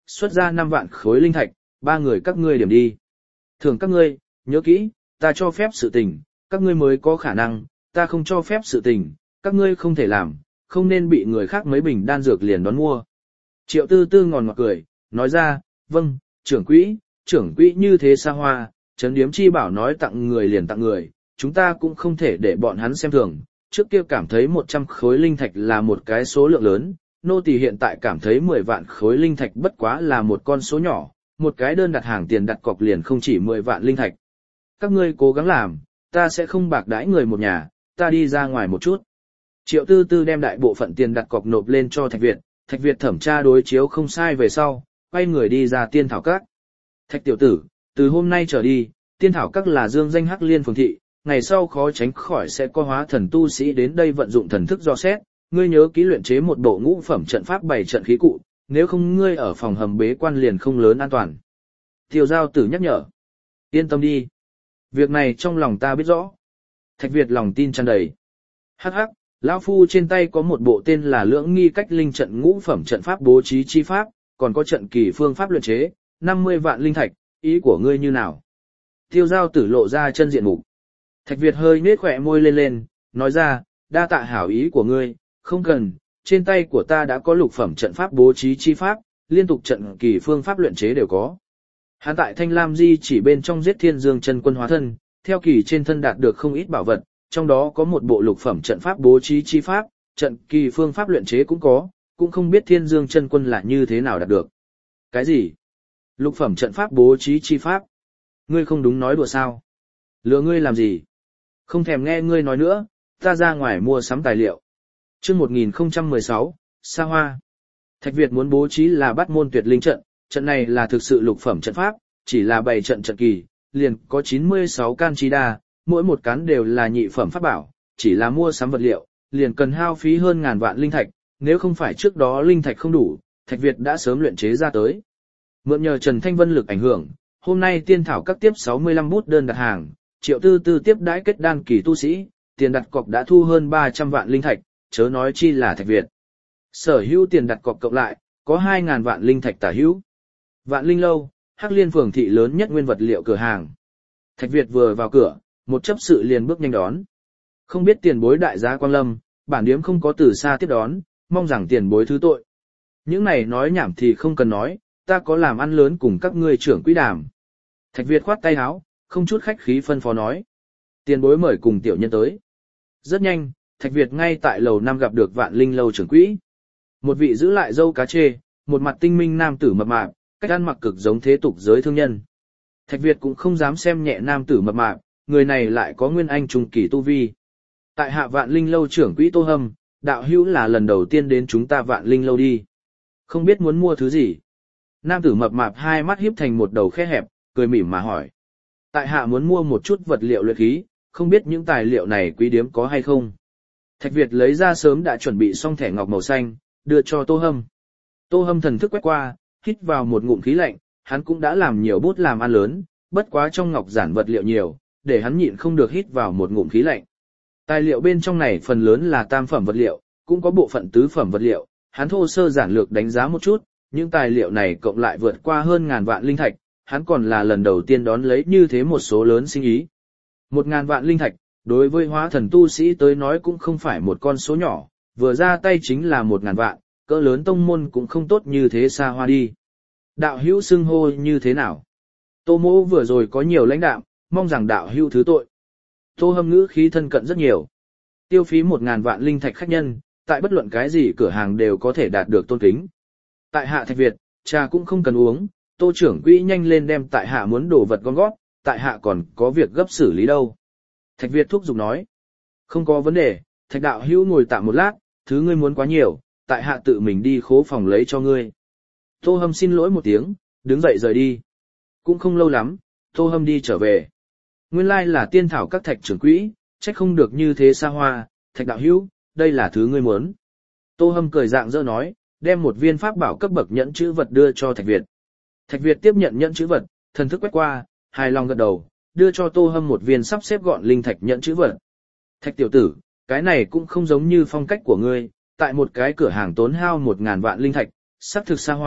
xuất ra 5 vạn khối linh thạch, 3 người các ngươi điểm đi. Thưởng các ngươi, nhớ kỹ, ta cho phép sự tình, các ngươi mới có khả năng, ta không cho phép sự tình, các ngươi không thể làm, không nên bị người khác mấy bình đan dược liền đón mua. Triệu Tư Tư ngòn ngọt cười, nói ra, vâng, trưởng quỹ như thế xa hoa, trấn điếm chi bảo nói tặng người liền tặng người, chúng ta cũng không thể để bọn hắn xem thường. Trước kia cảm thấy 100 khối linh thạch là một cái số lượng lớn, nô tỳ hiện tại cảm thấy 10 vạn khối linh thạch bất quá là một con số nhỏ, một cái đơn đặt hàng tiền đặt cọc liền không chỉ 10 vạn linh thạch. Các ngươi cố gắng làm, ta sẽ không bạc đãi người một nhà, ta đi ra ngoài một chút. Triệu Tư Tư đem đại bộ phận tiền đặt cọc nộp lên cho Thạch Việt thẩm tra đối chiếu không sai về sau, quay người đi ra tiên thảo các. Thạch tiểu tử, từ hôm nay trở đi, tiên thảo các là dương danh Hắc Liên phường thị, ngày sau khó tránh khỏi sẽ có hóa thần tu sĩ đến đây vận dụng thần thức do xét, ngươi nhớ kỹ luyện chế một bộ ngũ phẩm trận pháp 7 trận khí cụ, nếu không ngươi ở phòng hầm bế quan liền không lớn an toàn. Tiêu Giao Tử nhắc nhở. Yên tâm đi. Việc này trong lòng ta biết rõ. Thạch Việt lòng tin tràn đầy. Hắc hắc, lão phu trên tay có một bộ tên là Lưỡng Nghi Cách Linh trận ngũ phẩm trận pháp bố trí chi pháp, còn có trận kỳ phương pháp luyện chế, 50 vạn linh thạch, ý của ngươi như nào? Tiêu Giao Tử lộ ra chân diện mục. Thạch Việt hơi nhếch khóe môi lên, nói ra, đa tạ hảo ý của ngươi, không cần, trên tay của ta đã có lục phẩm trận pháp bố trí chi pháp, liên tục trận kỳ phương pháp luyện chế đều có. Hắn tại Thanh Lam Di chỉ bên trong giết Thiên Dương chân quân hóa thân, theo kỳ trên thân đạt được không ít bảo vật, trong đó có một bộ lục phẩm trận pháp bố trí chi pháp, trận kỳ phương pháp luyện chế cũng có, cũng không biết Thiên Dương chân quân là như thế nào đạt được. Cái gì? Lục phẩm trận pháp bố trí chi pháp? Ngươi không đúng nói đùa sao? Lừa ngươi làm gì? Không thèm nghe ngươi nói nữa, ta ra ngoài mua sắm tài liệu. Chương 1016, Sa Hoa. Thạch Việt muốn bố trí là Bát Môn Tuyệt Linh trận, trận này là thực sự lục phẩm trận pháp, chỉ là 7 trận trận kỳ, liền có 96 can chi đa, mỗi một cán đều là nhị phẩm pháp bảo, chỉ là mua sắm vật liệu, liền cần hao phí hơn ngàn vạn linh thạch, nếu không phải trước đó linh thạch không đủ, Thạch Việt đã sớm luyện chế ra tới. Mượn nhờ Trần Thanh Vân lực ảnh hưởng, hôm nay tiên thảo các tiếp 65 bút đơn đặt hàng, Triệu Tư Tư tiếp đãi kết đan kỳ tu sĩ, tiền đặt cọc đã thu hơn 300 vạn linh thạch, chớ nói chi là Thạch Việt. Sở hữu tiền đặt cọc cộng lại, có 2.000 vạn linh thạch tả hữu. Vạn Linh Lâu, Hắc Liên phường thị lớn nhất nguyên vật liệu cửa hàng. Thạch Việt vừa vào cửa, một chấp sự liền bước nhanh đón. Không biết tiền bối đại giá quang lâm, bản điếm không có từ xa tiếp đón, mong rằng tiền bối thứ tội. Những này nói nhảm thì không cần nói, ta có làm ăn lớn cùng các ngươi trưởng quỹ đàm. Thạch Việt khoát tay áo, không chút khách khí phân phó nói. Tiền bối mời cùng tiểu nhân tới. Rất nhanh, Thạch Việt ngay tại lầu 5 gặp được Vạn Linh Lâu trưởng quỹ. Một vị giữ lại dâu cá chê, một mặt tinh minh nam tử mập mạp, cách ăn mặc cực giống thế tục giới thương nhân. Thạch Việt cũng không dám xem nhẹ nam tử mập mạp, người này lại có nguyên anh trung kỳ tu vi. Tại hạ Vạn Linh Lâu trưởng quỹ Tô Hâm, đạo hữu là lần đầu tiên đến chúng ta Vạn Linh Lâu đi. Không biết muốn mua thứ gì. Nam tử mập mạp hai mắt híp thành một đầu khe hẹp, cười mỉm mà hỏi. Tại hạ muốn mua một chút vật liệu luyện khí, không biết những tài liệu này quý điếm có hay không. Thạch Việt lấy ra sớm đã chuẩn bị xong thẻ ngọc màu xanh, đưa cho Tô Hâm. Tô Hâm thần thức quét qua, hít vào một ngụm khí lạnh, hắn cũng đã làm nhiều bút làm ăn lớn, bất quá trong ngọc giản vật liệu nhiều, để hắn nhịn không được hít vào một ngụm khí lạnh. Tài liệu bên trong này phần lớn là tam phẩm vật liệu, cũng có bộ phận tứ phẩm vật liệu, hắn thô sơ giản lược đánh giá một chút, những tài liệu này cộng lại vượt qua hơn ngàn vạn linh thạch, hắn còn là lần đầu tiên đón lấy như thế một số lớn sinh ý. 1.000 vạn linh thạch, đối với hóa thần tu sĩ tới nói cũng không phải một con số nhỏ, vừa ra tay chính là 1.000 vạn, cỡ lớn tông môn cũng không tốt như thế xa hoa đi. Đạo hữu xưng hô như thế nào? Tô Mỗ vừa rồi có nhiều lãnh đạm, mong rằng đạo hữu thứ tội. Tô Hâm ngữ khí thân cận rất nhiều. Tiêu phí 1.000 vạn linh thạch khách nhân, tại bất luận cái gì cửa hàng đều có thể đạt được tôn kính. Tại hạ Thạch Việt, trà cũng không cần uống, Tô trưởng quỹ nhanh lên đem tại hạ muốn đồ vật gom gót, tại hạ còn có việc gấp xử lý đâu. Thạch Việt thúc giục nói. Không có vấn đề, Thạch đạo hữu ngồi tạm một lát, thứ ngươi muốn quá nhiều, tại hạ tự mình đi khố phòng lấy cho ngươi. Tô Hâm xin lỗi một tiếng, đứng dậy rời đi. Cũng không lâu lắm, Tô Hâm đi trở về. Nguyên lai là tiên thảo các Thạch trưởng quỹ, trách không được như thế xa hoa, Thạch đạo hữu, đây là thứ ngươi muốn. Tô Hâm cười rạng rỡ nói, đem một viên pháp bảo cấp bậc nhẫn chữ vật đưa cho Thạch Việt. Thạch Việt tiếp nhận nhẫn chữ vật, thần thức quét qua, hài lòng gật đầu, đưa cho Tô Hâm một viên sắp xếp gọn linh thạch nhẫn chữ vật. Thạch tiểu tử, cái này cũng không giống như phong cách của ngươi, tại một cái cửa hàng tốn hao 1.000 vạn linh thạch, sắc thực xa hoa,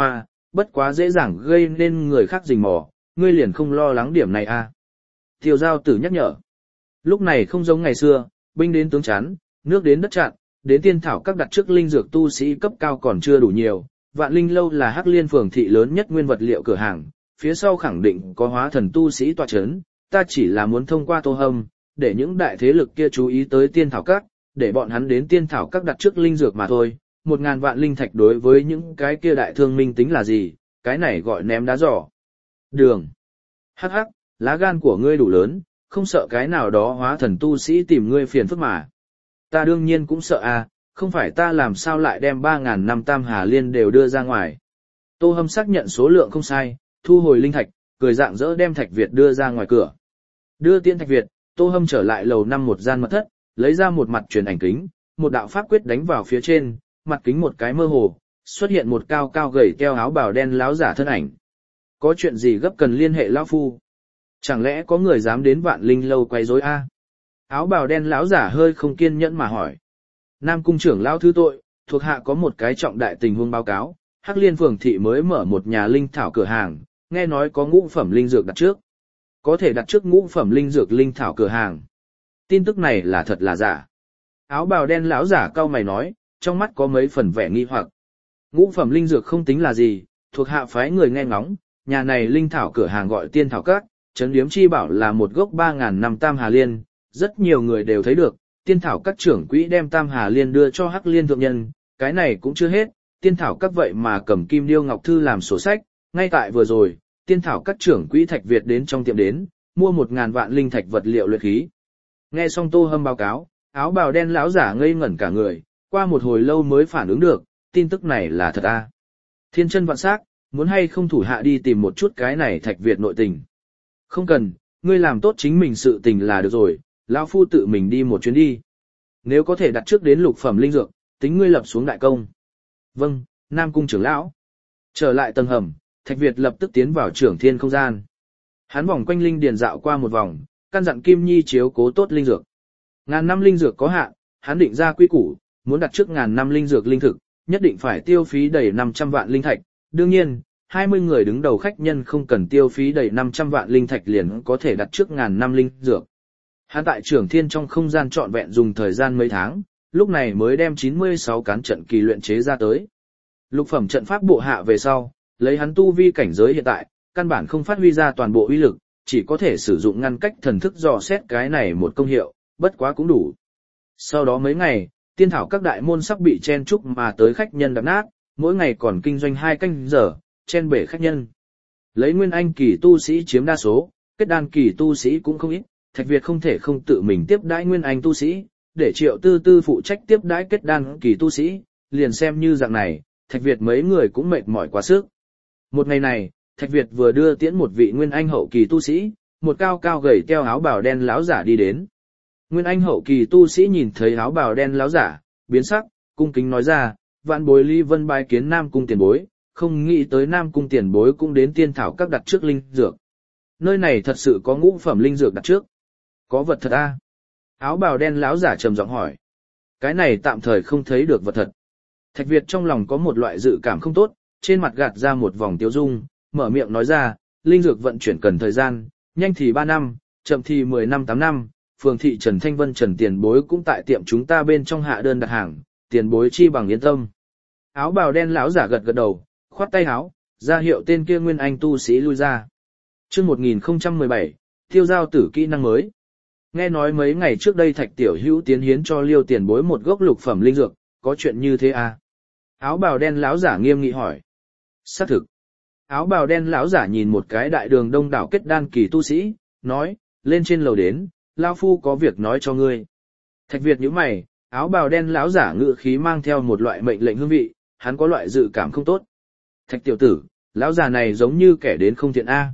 bất quá dễ dàng gây nên người khác rình mò, ngươi liền không lo lắng điểm này à. Tiêu giao tử nhắc nhở. Lúc này không giống ngày xưa, binh đến tướng chắn, nước đến đất chặn, đến tiên thảo các đặt trước linh dược tu sĩ cấp cao còn chưa đủ nhiều. Vạn Linh Lâu là Hắc Liên phường thị lớn nhất nguyên vật liệu cửa hàng, phía sau khẳng định có hóa thần tu sĩ tọa chấn, ta chỉ là muốn thông qua Tô Hâm, để những đại thế lực kia chú ý tới tiên thảo các, để bọn hắn đến tiên thảo các đặt trước linh dược mà thôi. 1.000 vạn linh thạch đối với những cái kia đại thương minh tính là gì, cái này gọi ném đá giỏ. Đường. Hắc hắc, lá gan của ngươi đủ lớn, không sợ cái nào đó hóa thần tu sĩ tìm ngươi phiền phức mà. Ta đương nhiên cũng sợ à, không phải ta làm sao lại đem 3.000 năm tam hà liên đều đưa ra ngoài. Tô Hâm xác nhận số lượng không sai, thu hồi linh thạch, cười rạng rỡ đem Thạch Việt đưa ra ngoài cửa. Đưa tiễn Thạch Việt, Tô Hâm trở lại lầu 5 một gian mật thất, lấy ra một mặt truyền ảnh kính, một đạo pháp quyết đánh vào phía trên, mặt kính một cái mơ hồ, xuất hiện một cao cao gầy teo áo bào đen láo giả thân ảnh. Có chuyện gì gấp cần liên hệ lão phu? Chẳng lẽ có người dám đến Vạn Linh Lâu quấy rối a? Áo bào đen láo giả hơi không kiên nhẫn mà hỏi. Nam cung trưởng lão thứ tội, thuộc hạ có một cái trọng đại tình huống báo cáo, Hắc Liên phường thị mới mở một nhà linh thảo cửa hàng, nghe nói có ngũ phẩm linh dược đặt trước. Có thể đặt trước ngũ phẩm linh dược linh thảo cửa hàng. Tin tức này là thật là giả? Áo bào đen lão giả cau mày nói, trong mắt có mấy phần vẻ nghi hoặc. Ngũ phẩm linh dược không tính là gì, thuộc hạ phái người nghe ngóng, nhà này linh thảo cửa hàng gọi Tiên Thảo Các, trấn điếm chi bảo là một gốc 3.000 năm tam hà liên, rất nhiều người đều thấy được, Tiên Thảo Các trưởng quỹ đem tam hà liên đưa cho Hắc Liên thượng nhân, cái này cũng chưa hết, Tiên Thảo Các vậy mà cầm kim điêu ngọc thư làm sổ sách, ngay tại vừa rồi, Tiên Thảo Các trưởng quỹ Thạch Việt đến trong tiệm đến, mua 1.000 vạn linh thạch vật liệu luyện khí. Nghe xong Tô Hâm báo cáo, áo bào đen lão giả ngây ngẩn cả người, qua một hồi lâu mới phản ứng được, tin tức này là thật à? Thiên chân vạn sắc, muốn hay không thủ hạ đi tìm một chút cái này Thạch Việt nội tình. Không cần, ngươi làm tốt chính mình sự tình là được rồi, lão phu tự mình đi một chuyến đi. Nếu có thể đặt trước đến lục phẩm linh dược, tính ngươi lập xuống đại công. Vâng, Nam cung trưởng lão. Trở lại tầng hầm, Thạch Việt lập tức tiến vào trưởng thiên không gian. Hắn vòng quanh linh điền dạo qua một vòng, căn dặn Kim Nhi chiếu cố tốt linh dược. 1.000 năm linh dược có hạn, hắn định ra quy củ, muốn đặt trước 1.000 năm linh dược linh thực, nhất định phải tiêu phí đầy 500 vạn linh thạch. Đương nhiên, 20 người đứng đầu khách nhân không cần tiêu phí đầy 500 vạn linh thạch liền có thể đặt trước 1.000 năm linh dược. Hắn tại trưởng thiên trong không gian trọn vẹn dùng thời gian mấy tháng, lúc này mới đem 96 cán trận kỳ luyện chế ra tới. Lục phẩm trận pháp bộ hạ về sau, lấy hắn tu vi cảnh giới hiện tại, căn bản không phát huy ra toàn bộ uy lực, chỉ có thể sử dụng ngăn cách thần thức dò xét cái này một công hiệu, bất quá cũng đủ. Sau đó mấy ngày, tiên thảo các đại môn sắp bị chen chúc mà tới khách nhân đập nát, mỗi ngày còn kinh doanh 2 canh giờ, chen bể khách nhân. Lấy nguyên anh kỳ tu sĩ chiếm đa số, kết đan kỳ tu sĩ cũng không ít, Thạch Việt không thể không tự mình tiếp đãi nguyên anh tu sĩ, để Triệu Tư Tư phụ trách tiếp đãi kết đan kỳ tu sĩ, liền xem như dạng này, Thạch Việt mấy người cũng mệt mỏi quá sức. Một ngày này, Thạch Việt vừa đưa tiễn một vị nguyên anh hậu kỳ tu sĩ, một cao cao gầy teo áo bào đen láo giả đi đến. Nguyên anh hậu kỳ tu sĩ nhìn thấy áo bào đen láo giả, biến sắc, cung kính nói ra, vạn bối Lý Vân bái kiến Nam cung tiền bối, không nghĩ tới Nam cung tiền bối cũng đến tiên thảo các đặt trước linh dược. Nơi này thật sự có ngũ phẩm linh dược đặt trước. Có vật thật a? Áo bào đen láo giả trầm giọng hỏi. Cái này tạm thời không thấy được vật thật. Thạch Việt trong lòng có một loại dự cảm không tốt, trên mặt gạt ra một vòng tiêu dung, mở miệng nói ra, linh dược vận chuyển cần thời gian, nhanh thì 3 năm, chậm thì 10 năm 8 năm, phường thị Trần Thanh Vân Trần tiền bối cũng tại tiệm chúng ta bên trong hạ đơn đặt hàng, tiền bối chi bằng yên tâm. Áo bào đen lão giả gật gật đầu, khoát tay áo, ra hiệu tên kia nguyên anh tu sĩ lui ra. Chương 1017, tiêu giao tử kỹ năng mới. Nghe nói mấy ngày trước đây Thạch tiểu hữu tiến hiến cho Liêu tiền bối một gốc lục phẩm linh dược, có chuyện như thế à? Áo bào đen lão giả nghiêm nghị hỏi. Xác thực. Áo bào đen lão giả nhìn một cái đại đường đông đảo kết đan kỳ tu sĩ, nói, lên trên lầu đến, lão phu có việc nói cho ngươi. Thạch Việt nhíu mày, áo bào đen lão giả ngự khí mang theo một loại mệnh lệnh hương vị, hắn có loại dự cảm không tốt. Thạch tiểu tử, lão già này giống như kẻ đến không thiện a.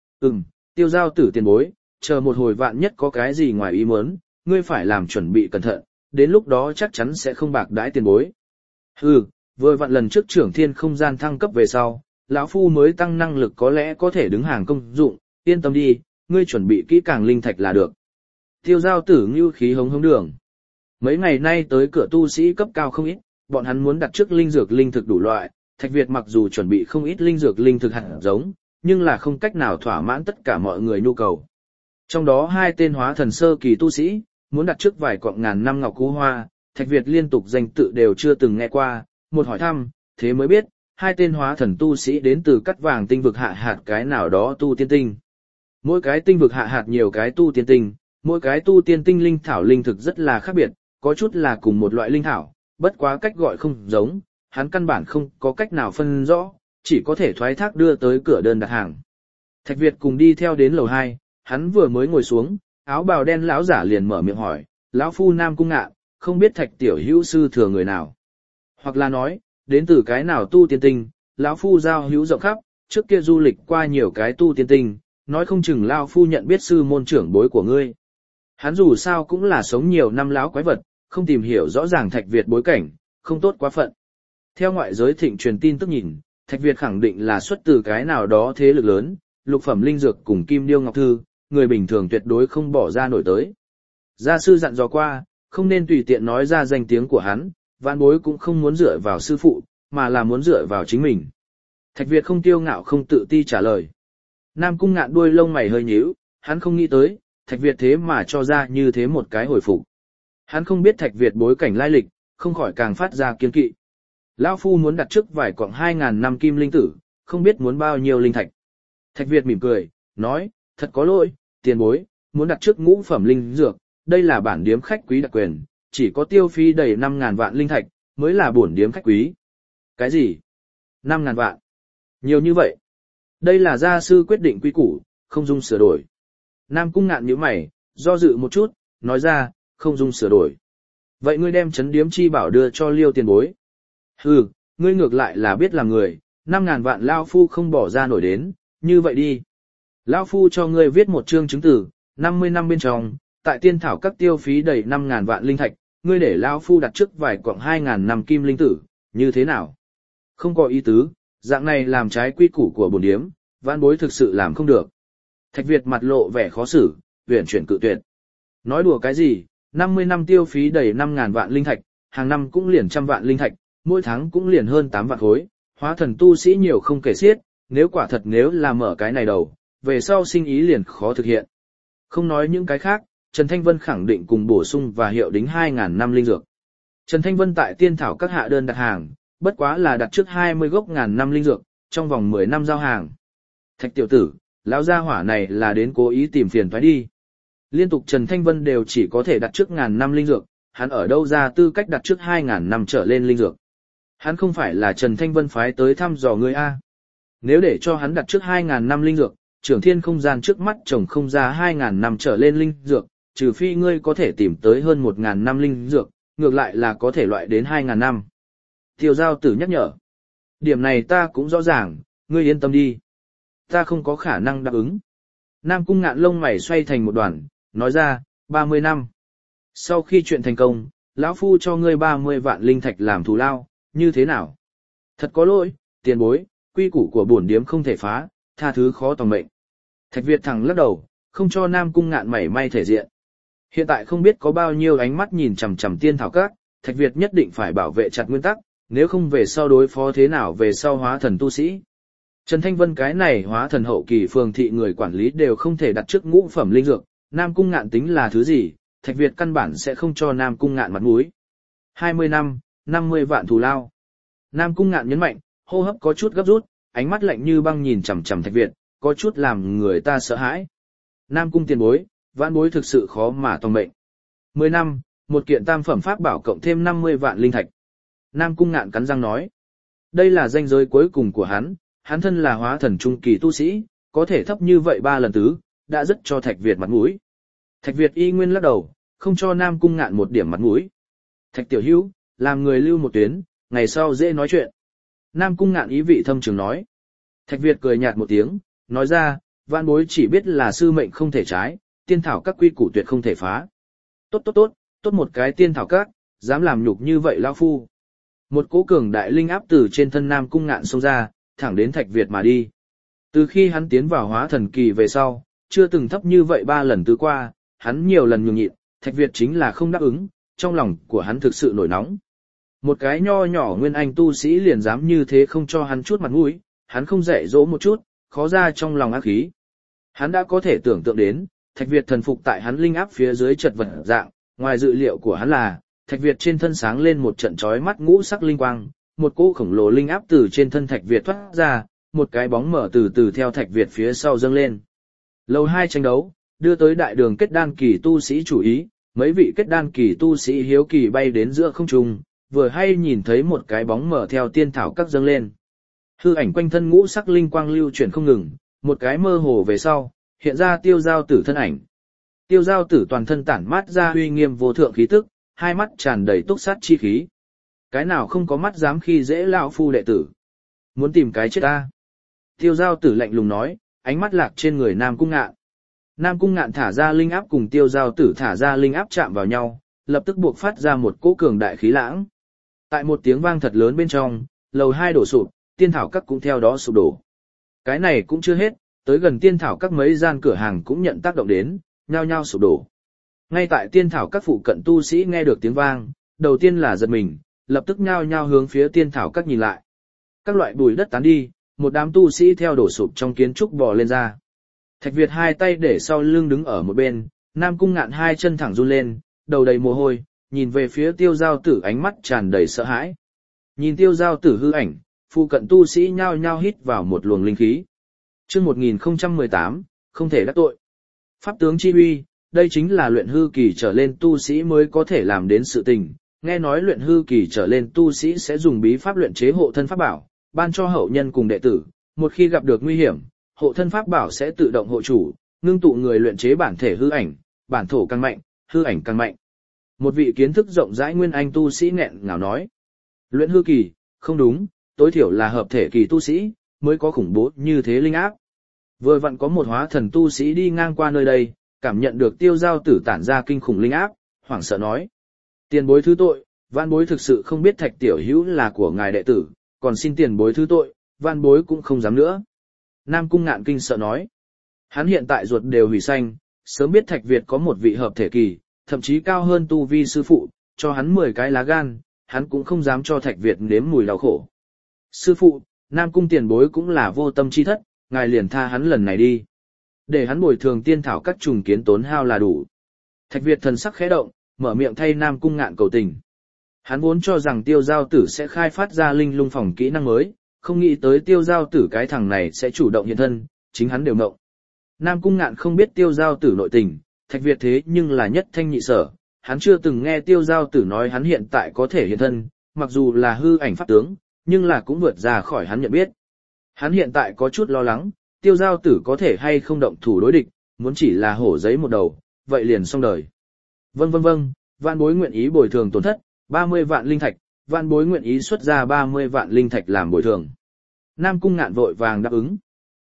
Tiêu giao tử tiền bối, chờ một hồi vạn nhất có cái gì ngoài ý muốn, ngươi phải làm chuẩn bị cẩn thận, đến lúc đó chắc chắn sẽ không bạc đãi tiền bối. Vừa vặn lần trước trưởng thiên không gian thăng cấp về sau, lão phu mới tăng năng lực có lẽ có thể đứng hàng công dụng, yên tâm đi, ngươi chuẩn bị kỹ càng linh thạch là được. Tiêu giao tử ngưu khí hống hống đường. Mấy ngày nay tới cửa tu sĩ cấp cao không ít, bọn hắn muốn đặt trước linh dược linh thực đủ loại, Thạch Việt mặc dù chuẩn bị không ít linh dược linh thực hạt giống, nhưng là không cách nào thỏa mãn tất cả mọi người nhu cầu. Trong đó hai tên hóa thần sơ kỳ tu sĩ, muốn đặt trước vài cọng ngàn năm ngọc cú hoa, Thạch Việt liên tục danh tự đều chưa từng nghe qua, một hỏi thăm, thế mới biết, hai tên hóa thần tu sĩ đến từ cắt vàng tinh vực hạ hạt cái nào đó tu tiên tinh. Mỗi cái tinh vực hạ hạt nhiều cái tu tiên tinh, mỗi cái tu tiên tinh linh thảo linh thực rất là khác biệt, có chút là cùng một loại linh thảo, bất quá cách gọi không giống, hắn căn bản không có cách nào phân rõ, chỉ có thể thoái thác đưa tới cửa đơn đặt hàng. Thạch Việt cùng đi theo đến lầu 2, hắn vừa mới ngồi xuống, áo bào đen lão giả liền mở miệng hỏi, lão phu Nam Cung Ngạn, không biết Thạch tiểu hữu sư thừa người nào, hoặc là nói, đến từ cái nào tu tiên tinh, lão phu giao hữu rộng khắp, trước kia du lịch qua nhiều cái tu tiên tinh, nói không chừng lão phu nhận biết sư môn trưởng bối của ngươi. Hắn dù sao cũng là sống nhiều năm lão quái vật, không tìm hiểu rõ ràng Thạch Việt bối cảnh, không tốt quá phận. Theo ngoại giới thịnh truyền tin tức nhìn, Thạch Việt khẳng định là xuất từ cái nào đó thế lực lớn, lục phẩm linh dược cùng kim điêu ngọc thư, người bình thường tuyệt đối không bỏ ra nổi tới. Gia sư dặn dò qua, không nên tùy tiện nói ra danh tiếng của hắn, vạn bối cũng không muốn dựa vào sư phụ, mà là muốn dựa vào chính mình. Thạch Việt không kiêu ngạo không tự ti trả lời. Nam Cung Ngạn đuôi lông mày hơi nhíu, hắn không nghĩ tới, Thạch Việt thế mà cho ra như thế một cái hồi phục. Hắn không biết Thạch Việt bối cảnh lai lịch, không khỏi càng phát ra kiên kỵ. Lão phu muốn đặt trước vài quặng 2.000 năm kim linh tử, không biết muốn bao nhiêu linh thạch. Thạch Việt mỉm cười, nói, thật có lỗi, tiền bối, muốn đặt trước ngũ phẩm linh dược, đây là bản điếm khách quý đặc quyền, chỉ có tiêu phí đầy 5.000 vạn linh thạch, mới là bổn điếm khách quý. Cái gì? 5.000 vạn? Nhiều như vậy? Đây là gia sư quyết định quy củ, không dung sửa đổi. Nam Cung Ngạn nhíu mày, do dự một chút, nói ra, không dung sửa đổi. Vậy ngươi đem chấn điếm chi bảo đưa cho Liêu tiền bối. Hừ, ngươi ngược lại là biết làm người, 5.000 vạn Lao Phu không bỏ ra nổi đến, như vậy đi. Lao Phu cho ngươi viết một chương chứng từ, 50 năm bên trong, tại tiên thảo các tiêu phí đầy 5.000 vạn linh thạch, ngươi để Lao Phu đặt trước vài quặng 2.000 năm kim linh tử, như thế nào? Không có ý tứ, dạng này làm trái quy củ của bổn điếm, vãn bối thực sự làm không được. Thạch Việt mặt lộ vẻ khó xử, uyển chuyển cự tuyệt. Nói đùa cái gì, 50 năm tiêu phí đầy 5.000 vạn linh thạch, hàng năm cũng liền trăm vạn linh thạch, mỗi tháng cũng liền hơn 8 vạn khối, hóa thần tu sĩ nhiều không kể xiết, nếu quả thật nếu là mở cái này đầu, về sau sinh ý liền khó thực hiện. Không nói những cái khác, Trần Thanh Vân khẳng định cùng bổ sung và hiệu đính 2.000 năm linh dược. Trần Thanh Vân tại tiên thảo các hạ đơn đặt hàng, bất quá là đặt trước 20 gốc ngàn năm linh dược, trong vòng 10 năm giao hàng. Thạch tiểu tử, lão gia hỏa này là đến cố ý tìm phiền toái đi. Liên tục Trần Thanh Vân đều chỉ có thể đặt trước ngàn năm linh dược, hắn ở đâu ra tư cách đặt trước 2.000 năm trở lên linh dược. Hắn không phải là Trần Thanh Vân phái tới thăm dò ngươi a. Nếu để cho hắn đặt trước 2.000 năm linh dược, trưởng thiên không gian trước mắt trồng không ra 2.000 năm trở lên linh dược, trừ phi ngươi có thể tìm tới hơn 1.000 năm linh dược, ngược lại là có thể loại đến 2.000 năm. Tiêu giao tử nhắc nhở. Điểm này ta cũng rõ ràng, ngươi yên tâm đi. Ta không có khả năng đáp ứng. Nam Cung Ngạn lông mày xoay thành một đoàn, nói ra, 30 năm. Sau khi chuyện thành công, lão phu cho ngươi 30 vạn linh thạch làm thù lao, như thế nào? Thật có lỗi, tiền bối, quy củ của bổn điếm không thể phá, tha thứ khó tòng mệnh. Thạch Việt thẳng lắc đầu, không cho Nam Cung Ngạn mảy may thể diện. Hiện tại không biết có bao nhiêu ánh mắt nhìn chằm chằm tiên thảo các, Thạch Việt nhất định phải bảo vệ chặt nguyên tắc, nếu không về sau đối phó thế nào về sau hóa thần tu sĩ. Trần Thanh Vân cái này hóa thần hậu kỳ phường thị người quản lý đều không thể đặt trước ngũ phẩm linh dược, Nam Cung Ngạn tính là thứ gì, Thạch Việt căn bản sẽ không cho Nam Cung Ngạn mặt mũi. 20 năm, 50 vạn thù lao. Nam Cung Ngạn nhấn mạnh, hô hấp có chút gấp rút, ánh mắt lạnh như băng nhìn chằm chằm Thạch Việt, có chút làm người ta sợ hãi. Nam Cung tiền bối, vãn bối thực sự khó mà tòng mệnh. 10 năm, một kiện tam phẩm pháp bảo cộng thêm 50 vạn linh thạch. Nam Cung Ngạn cắn răng nói. Đây là danh giới cuối cùng của hắn thân là hóa thần trung kỳ tu sĩ, có thể thấp như vậy 3 lần tứ, đã rất cho Thạch Việt mặt mũi. Thạch Việt y nguyên lắc đầu, không cho Nam Cung Ngạn một điểm mặt mũi. Thạch tiểu hữu, làm người lưu một tuyến, ngày sau dễ nói chuyện. Nam Cung Ngạn ý vị thâm trường nói. Thạch Việt cười nhạt một tiếng, nói ra, vãn bối chỉ biết là sư mệnh không thể trái, tiên thảo các quy củ tuyệt không thể phá. Tốt một cái tiên thảo các, dám làm nhục như vậy lão phu. Một cỗ cường đại linh áp từ trên thân Nam Cung Ngạn xông ra, thẳng đến Thạch Việt mà đi. Từ khi hắn tiến vào hóa thần kỳ về sau, chưa từng thấp như vậy 3 lần tứ qua, hắn nhiều lần nhường nhịn, Thạch Việt chính là không đáp ứng, trong lòng của hắn thực sự nổi nóng. Một cái nho nhỏ nguyên anh tu sĩ liền dám như thế không cho hắn chút mặt mũi, hắn không dạy dỗ một chút, khó ra trong lòng ác khí. Hắn đã có thể tưởng tượng đến, Thạch Việt thần phục tại hắn linh áp phía dưới chật vật dạng, ngoài dự liệu của hắn là, Thạch Việt trên thân sáng lên một trận chói mắt ngũ sắc linh quang, một cỗ khổng lồ linh áp từ trên thân Thạch Việt thoát ra, một cái bóng mở từ từ theo Thạch Việt phía sau dâng lên. Lầu 2 tranh đấu, đưa tới đại đường kết đan kỳ tu sĩ chú ý, mấy vị kết đan kỳ tu sĩ hiếu kỳ bay đến giữa không trung, vừa hay nhìn thấy một cái bóng mở theo tiên thảo các dâng lên. Hư ảnh quanh thân ngũ sắc linh quang lưu chuyển không ngừng, một cái mơ hồ về sau, hiện ra Tiêu Giao Tử thân ảnh. Tiêu Giao Tử toàn thân tản mát ra uy nghiêm vô thượng khí tức, hai mắt tràn đầy túc sát chi khí. Cái nào không có mắt dám khi dễ lão phu đệ tử. Muốn tìm cái chết ta. Tiêu Giao Tử lạnh lùng nói, ánh mắt lạc trên người Nam Cung Ngạn. Nam Cung Ngạn thả ra linh áp cùng Tiêu Giao Tử thả ra linh áp chạm vào nhau, lập tức buộc phát ra một cỗ cường đại khí lãng. Tại một tiếng vang thật lớn bên trong, lầu 2 đổ sụp, tiên thảo các cũng theo đó sụp đổ. Cái này cũng chưa hết, tới gần tiên thảo các mấy gian cửa hàng cũng nhận tác động đến, nhao nhao sụp đổ. Ngay tại tiên thảo các phụ cận tu sĩ nghe được tiếng vang, đầu tiên là giật mình, lập tức nhao nhao hướng phía tiên thảo các nhìn lại. Các loại bùi đất tán đi, một đám tu sĩ theo đổ sụp trong kiến trúc bò lên ra. Thạch Việt hai tay để sau lưng đứng ở một bên, Nam Cung Ngạn hai chân thẳng run lên, đầu đầy mồ hôi, nhìn về phía Tiêu Giao Tử ánh mắt tràn đầy sợ hãi. Nhìn Tiêu Giao Tử hư ảnh, phụ cận tu sĩ nhao nhao hít vào một luồng linh khí. Chương 1018, không thể đắc tội. Pháp tướng chi uy, đây chính là luyện hư kỳ trở lên tu sĩ mới có thể làm đến sự tình. Nghe nói luyện hư kỳ trở lên tu sĩ sẽ dùng bí pháp luyện chế hộ thân pháp bảo, ban cho hậu nhân cùng đệ tử, một khi gặp được nguy hiểm, hộ thân pháp bảo sẽ tự động hộ chủ, ngưng tụ người luyện chế bản thể hư ảnh, bản thổ càng mạnh, hư ảnh càng mạnh. Một vị kiến thức rộng rãi nguyên anh tu sĩ nghẹn ngào nói, luyện hư kỳ, không đúng, tối thiểu là hợp thể kỳ tu sĩ, mới có khủng bố như thế linh áp. Vừa vặn có một hóa thần tu sĩ đi ngang qua nơi đây, cảm nhận được Tiêu Giao Tử tản ra kinh khủng linh áp, hoảng sợ nói. Tiền bối thứ tội, vạn bối thực sự không biết Thạch tiểu hữu là của ngài đệ tử, còn xin tiền bối thứ tội, vạn bối cũng không dám nữa. Nam Cung Ngạn kinh sợ nói. Hắn hiện tại ruột đều hủy xanh, sớm biết Thạch Việt có một vị hợp thể kỳ, thậm chí cao hơn tu vi sư phụ, cho hắn 10 cái lá gan, hắn cũng không dám cho Thạch Việt nếm mùi đau khổ. Sư phụ, Nam Cung tiền bối cũng là vô tâm chi thất, ngài liền tha hắn lần này đi. Để hắn bồi thường tiên thảo các trùng kiến tốn hao là đủ. Thạch Việt thần sắc khẽ động, mở miệng thay Nam Cung Ngạn cầu tình. Hắn vốn cho rằng Tiêu Giao Tử sẽ khai phát ra linh lung phòng kỹ năng mới, không nghĩ tới Tiêu Giao Tử cái thằng này sẽ chủ động hiện thân, chính hắn đều mộng. Nam Cung Ngạn không biết Tiêu Giao Tử nội tình, Thạch Việt thế nhưng là nhất thanh nhị sở, hắn chưa từng nghe Tiêu Giao Tử nói hắn hiện tại có thể hiện thân, mặc dù là hư ảnh pháp tướng, nhưng là cũng vượt ra khỏi hắn nhận biết. Hắn hiện tại có chút lo lắng, Tiêu Giao Tử có thể hay không động thủ đối địch, muốn chỉ là hổ giấy một đầu, vậy liền xong đời. Vâng, vạn bối nguyện ý bồi thường tổn thất, 30 vạn linh thạch, vạn bối nguyện ý xuất ra 30 vạn linh thạch làm bồi thường. Nam Cung Ngạn vội vàng đáp ứng.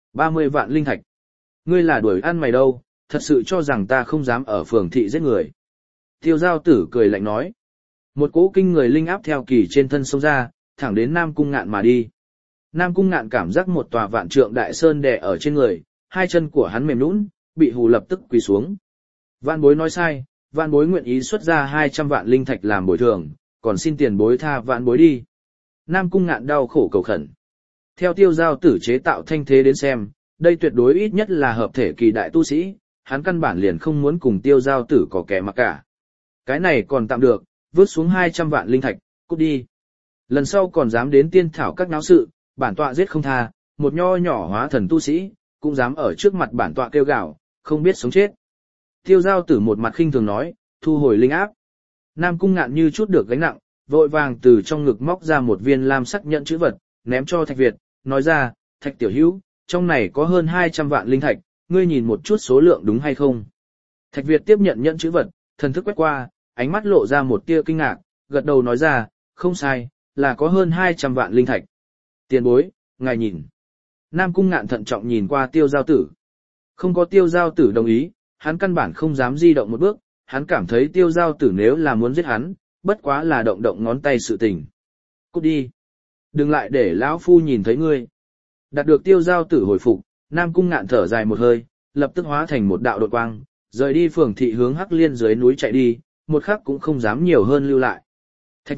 30 vạn linh thạch. Ngươi là đuổi ăn mày đâu, thật sự cho rằng ta không dám ở phường thị giết người. Tiêu Giao Tử cười lạnh nói. Một cỗ kinh người linh áp theo kỳ trên thân xông ra, thẳng đến Nam Cung Ngạn mà đi. Nam Cung Ngạn cảm giác một tòa vạn trượng đại sơn đè ở trên người, hai chân của hắn mềm nhũn, bị hù lập tức quỳ xuống. Vạn bối nói sai, vạn bối nguyện ý xuất ra 200 vạn linh thạch làm bồi thường, còn xin tiền bối tha vạn bối đi. Nam Cung Ngạn đau khổ cầu khẩn. Theo Tiêu Giao Tử chế tạo thanh thế đến xem, đây tuyệt đối ít nhất là hợp thể kỳ đại tu sĩ, hắn căn bản liền không muốn cùng Tiêu Giao Tử có kẻ mặc cả. Cái này còn tạm được, vứt xuống 200 vạn linh thạch, cút đi. Lần sau còn dám đến tiên thảo các náo sự, bản tọa giết không tha, một nho nhỏ hóa thần tu sĩ, cũng dám ở trước mặt bản tọa kêu gào, không biết sống chết. Tiêu Giao Tử một mặt khinh thường nói, thu hồi linh áp. Nam Cung Ngạn như chút được gánh nặng, vội vàng từ trong ngực móc ra một viên lam sắc nhẫn chữ vật, ném cho Thạch Việt, nói ra, Thạch tiểu hữu, trong này có hơn 200 vạn linh thạch, ngươi nhìn một chút số lượng đúng hay không. Thạch Việt tiếp nhận nhẫn chữ vật, thần thức quét qua, ánh mắt lộ ra một tia kinh ngạc, gật đầu nói ra, không sai, là có hơn 200 vạn linh thạch. Tiền bối, ngài nhìn. Nam Cung Ngạn thận trọng nhìn qua Tiêu Giao Tử. Không có Tiêu Giao Tử đồng ý, hắn căn bản không dám di động một bước, hắn cảm thấy Tiêu Giao Tử nếu là muốn giết hắn, bất quá là động động ngón tay sự tình. Cút đi. Đừng lại để lão phu nhìn thấy ngươi. Đạt được Tiêu Giao Tử hồi phục, Nam Cung Ngạn thở dài một hơi, lập tức hóa thành một đạo đột quang, rời đi phường thị hướng Hắc Liên dưới núi chạy đi, một khắc cũng không dám nhiều hơn lưu lại. Thạch Việt,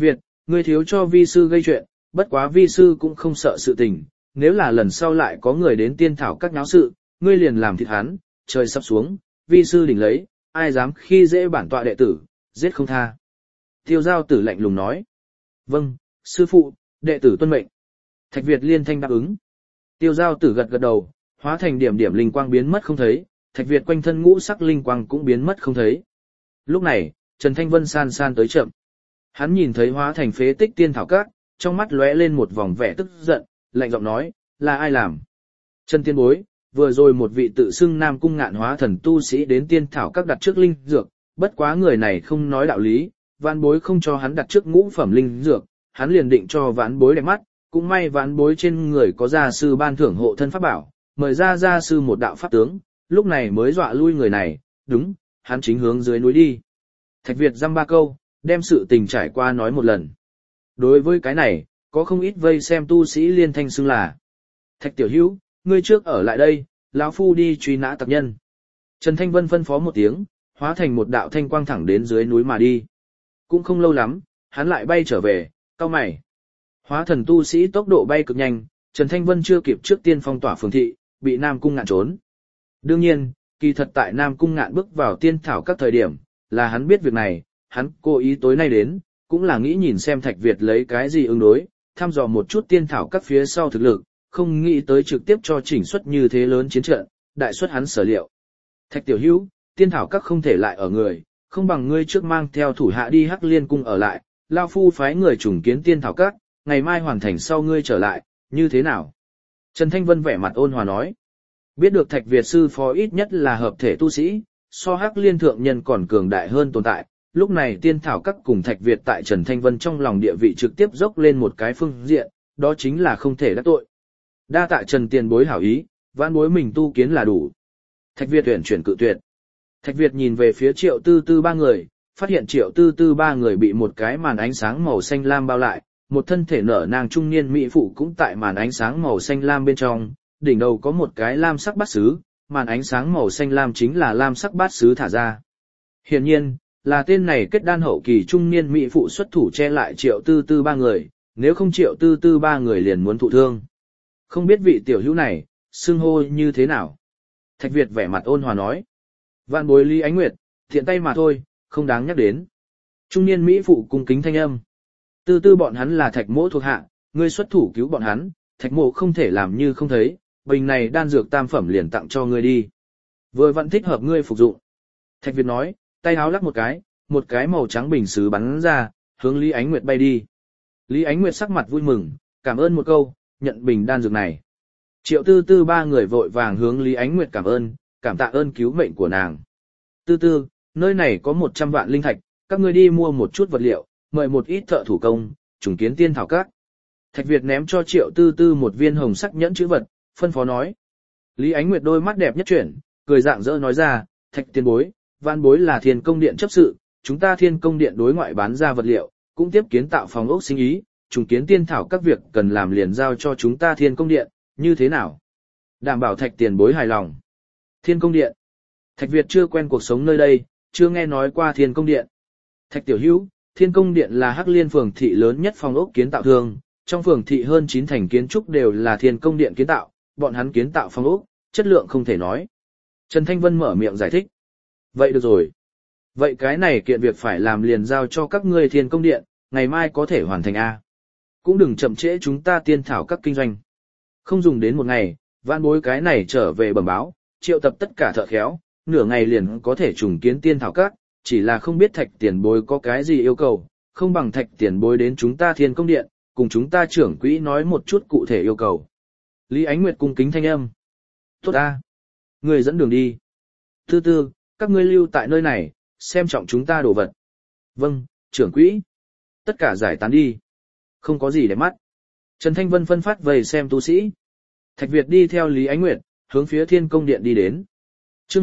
Ngươi thiếu cho vi sư gây chuyện, bất quá vi sư cũng không sợ sự tình, nếu là lần sau lại có người đến tiên thảo các náo sự, ngươi liền làm thịt hắn, trời sắp xuống, vi sư đỉnh lấy, ai dám khi dễ bản tọa đệ tử, giết không tha. Tiêu giao tử lạnh lùng nói. Vâng, sư phụ, đệ tử tuân mệnh. Thạch Việt liên thanh đáp ứng. Tiêu giao tử gật gật đầu, hóa thành điểm điểm linh quang biến mất không thấy, Thạch Việt quanh thân ngũ sắc linh quang cũng biến mất không thấy. Lúc này, Trần Thanh Vân san san tới chậm. Hắn nhìn thấy hóa thành phế tích tiên thảo các, trong mắt lóe lên một vòng vẻ tức giận, lạnh giọng nói, là ai làm? Trần Tiên Bối, vừa rồi một vị tự xưng Nam Cung Ngạn hóa thần tu sĩ đến tiên thảo các đặt trước linh dược, bất quá người này không nói đạo lý, vãn bối không cho hắn đặt trước ngũ phẩm linh dược, hắn liền định cho vãn bối đẹp mắt, cũng may vãn bối trên người có gia sư ban thưởng hộ thân pháp bảo, mời ra gia sư một đạo pháp tướng, lúc này mới dọa lui người này, đúng, hắn chính hướng dưới núi đi. Thạch Việt dăm ba câu, đem sự tình trải qua nói một lần. Đối với cái này, có không ít vây xem tu sĩ liên thanh xưng là. Thạch tiểu hữu, ngươi trước ở lại đây, lão phu đi truy nã tặc nhân. Trần Thanh Vân phân phó một tiếng, hóa thành một đạo thanh quang thẳng đến dưới núi mà đi. Cũng không lâu lắm, hắn lại bay trở về, cau mày. Hóa thần tu sĩ tốc độ bay cực nhanh, Trần Thanh Vân chưa kịp trước tiên phong tỏa phường thị, bị Nam Cung Ngạn trốn. Đương nhiên, kỳ thật tại Nam Cung Ngạn bước vào tiên thảo các thời điểm, là hắn biết việc này, hắn cố ý tối nay đến, cũng là nghĩ nhìn xem Thạch Việt lấy cái gì ứng đối, thăm dò một chút tiên thảo các phía sau thực lực, không nghĩ tới trực tiếp cho chỉnh xuất như thế lớn chiến trận, đại suất hắn sở liệu. Thạch tiểu hữu, tiên thảo các không thể lại ở người, không bằng ngươi trước mang theo thủ hạ đi Hắc Liên cung ở lại, lao phu phái người trùng kiến tiên thảo các, ngày mai hoàn thành sau ngươi trở lại, như thế nào? Trần Thanh Vân vẻ mặt ôn hòa nói. Biết được Thạch Việt sư phó ít nhất là hợp thể tu sĩ, so Hắc Liên thượng nhân còn cường đại hơn tồn tại, lúc này tiên thảo các cùng Thạch Việt tại Trần Thanh Vân trong lòng địa vị trực tiếp dốc lên một cái phương diện, đó chính là không thể đắc tội. Đa tạ Trần tiền bối hảo ý, vãn bối mình tu kiến là đủ. Thạch Việt tuyển chuyển cự tuyệt. Thạch Việt nhìn về phía Triệu Tư Tư ba người, phát hiện Triệu Tư Tư ba người bị một cái màn ánh sáng màu xanh lam bao lại, một thân thể nở nàng trung niên mỹ phụ cũng tại màn ánh sáng màu xanh lam bên trong, đỉnh đầu có một cái lam sắc bát sứ, màn ánh sáng màu xanh lam chính là lam sắc bát sứ thả ra. Hiển nhiên, là tên này kết đan hậu kỳ trung niên mỹ phụ xuất thủ che lại Triệu Tư Tư ba người, nếu không Triệu Tư Tư ba người liền muốn thụ thương. Không biết vị tiểu hữu này, xưng hô như thế nào? Thạch Việt vẻ mặt ôn hòa nói. Vạn bối Lý Ánh Nguyệt, thiện tay mà thôi, không đáng nhắc đến. Trung niên mỹ phụ cung kính thanh âm. Tư Tư bọn hắn là Thạch Mỗ thuộc hạ, ngươi xuất thủ cứu bọn hắn, Thạch Mỗ không thể làm như không thấy, bình này đan dược tam phẩm liền tặng cho ngươi đi. Vừa vẫn thích hợp ngươi phục dụng. Thạch Việt nói, tay áo lắc một cái màu trắng bình sứ bắn ra, hướng Lý Ánh Nguyệt bay đi. Lý Ánh Nguyệt sắc mặt vui mừng, cảm ơn một câu, nhận bình đan dược này. Triệu Tư Tư ba người vội vàng hướng Lý Ánh Nguyệt cảm tạ ơn cứu mệnh của nàng. Tư Tư, nơi này có 100 vạn linh thạch, các ngươi đi mua một chút vật liệu, mời một ít thợ thủ công, trùng kiến tiên thảo các. Thạch Việt ném cho Triệu Tư Tư một viên hồng sắc nhẫn chữ vật, phân phó nói. Lý Ánh Nguyệt đôi mắt đẹp nhất chuyển, cười rạng rỡ nói ra, Thạch tiền bối, Vãn bối là Thiên Công Điện chấp sự, chúng ta Thiên Công Điện đối ngoại bán ra vật liệu, cũng tiếp kiến tạo phòng ốc sinh ý, trùng kiến tiên thảo các việc cần làm liền giao cho chúng ta Thiên Công Điện, như thế nào? Đảm bảo Thạch tiền bối hài lòng. Thiên Công Điện. Thạch Việt chưa quen cuộc sống nơi đây, chưa nghe nói qua Thiên Công Điện. Thạch tiểu hữu, Thiên Công Điện là Hắc Liên phường thị lớn nhất phòng ốc kiến tạo thương, trong phường thị hơn 9 thành kiến trúc đều là Thiên Công Điện kiến tạo, bọn hắn kiến tạo phòng ốc, chất lượng không thể nói. Trần Thanh Vân mở miệng giải thích. Vậy được rồi. Vậy cái này kiện việc phải làm liền giao cho các ngươi Thiên Công Điện, ngày mai có thể hoàn thành A. Cũng đừng chậm trễ chúng ta tiên thảo các kinh doanh. Không dùng đến một ngày, vãn bối cái này trở về bẩm báo, triệu tập tất cả thợ khéo, nửa ngày liền có thể trùng kiến tiên thảo các, chỉ là không biết Thạch tiền bối có cái gì yêu cầu, không bằng Thạch tiền bối đến chúng ta Thiên Công Điện, cùng chúng ta trưởng quỹ nói một chút cụ thể yêu cầu. Lý Ánh Nguyệt cung kính thanh âm. Tốt a, người dẫn đường đi. Tư Tư, các ngươi lưu tại nơi này, xem trọng chúng ta đồ vật. Vâng, trưởng quỹ. Tất cả giải tán đi. Không có gì để mắt. Trần Thanh Vân phân phát về xem tu sĩ. Thạch Việt đi theo Lý Ánh Nguyệt, hướng phía Thiên Công Điện đi đến. Chương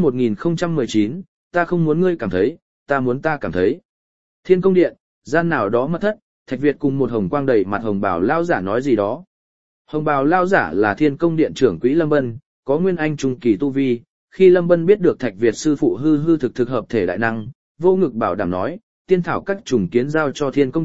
1019, ta không muốn ngươi cảm thấy, ta muốn ta cảm thấy. Thiên Công Điện, gian nào đó mất thất, Thạch Việt cùng một hồng quang đầy mặt hồng bào lao giả nói gì đó. Hồng bào lao giả là Thiên Công Điện trưởng quỹ Lâm Bân, có nguyên anh trung kỳ tu vi. Khi Lâm Bân biết được Thạch Việt sư phụ hư thực hợp thể đại năng, vô ngực bảo đảm nói, tiên thảo các trùng kiến giao cho Thiên Công Điện,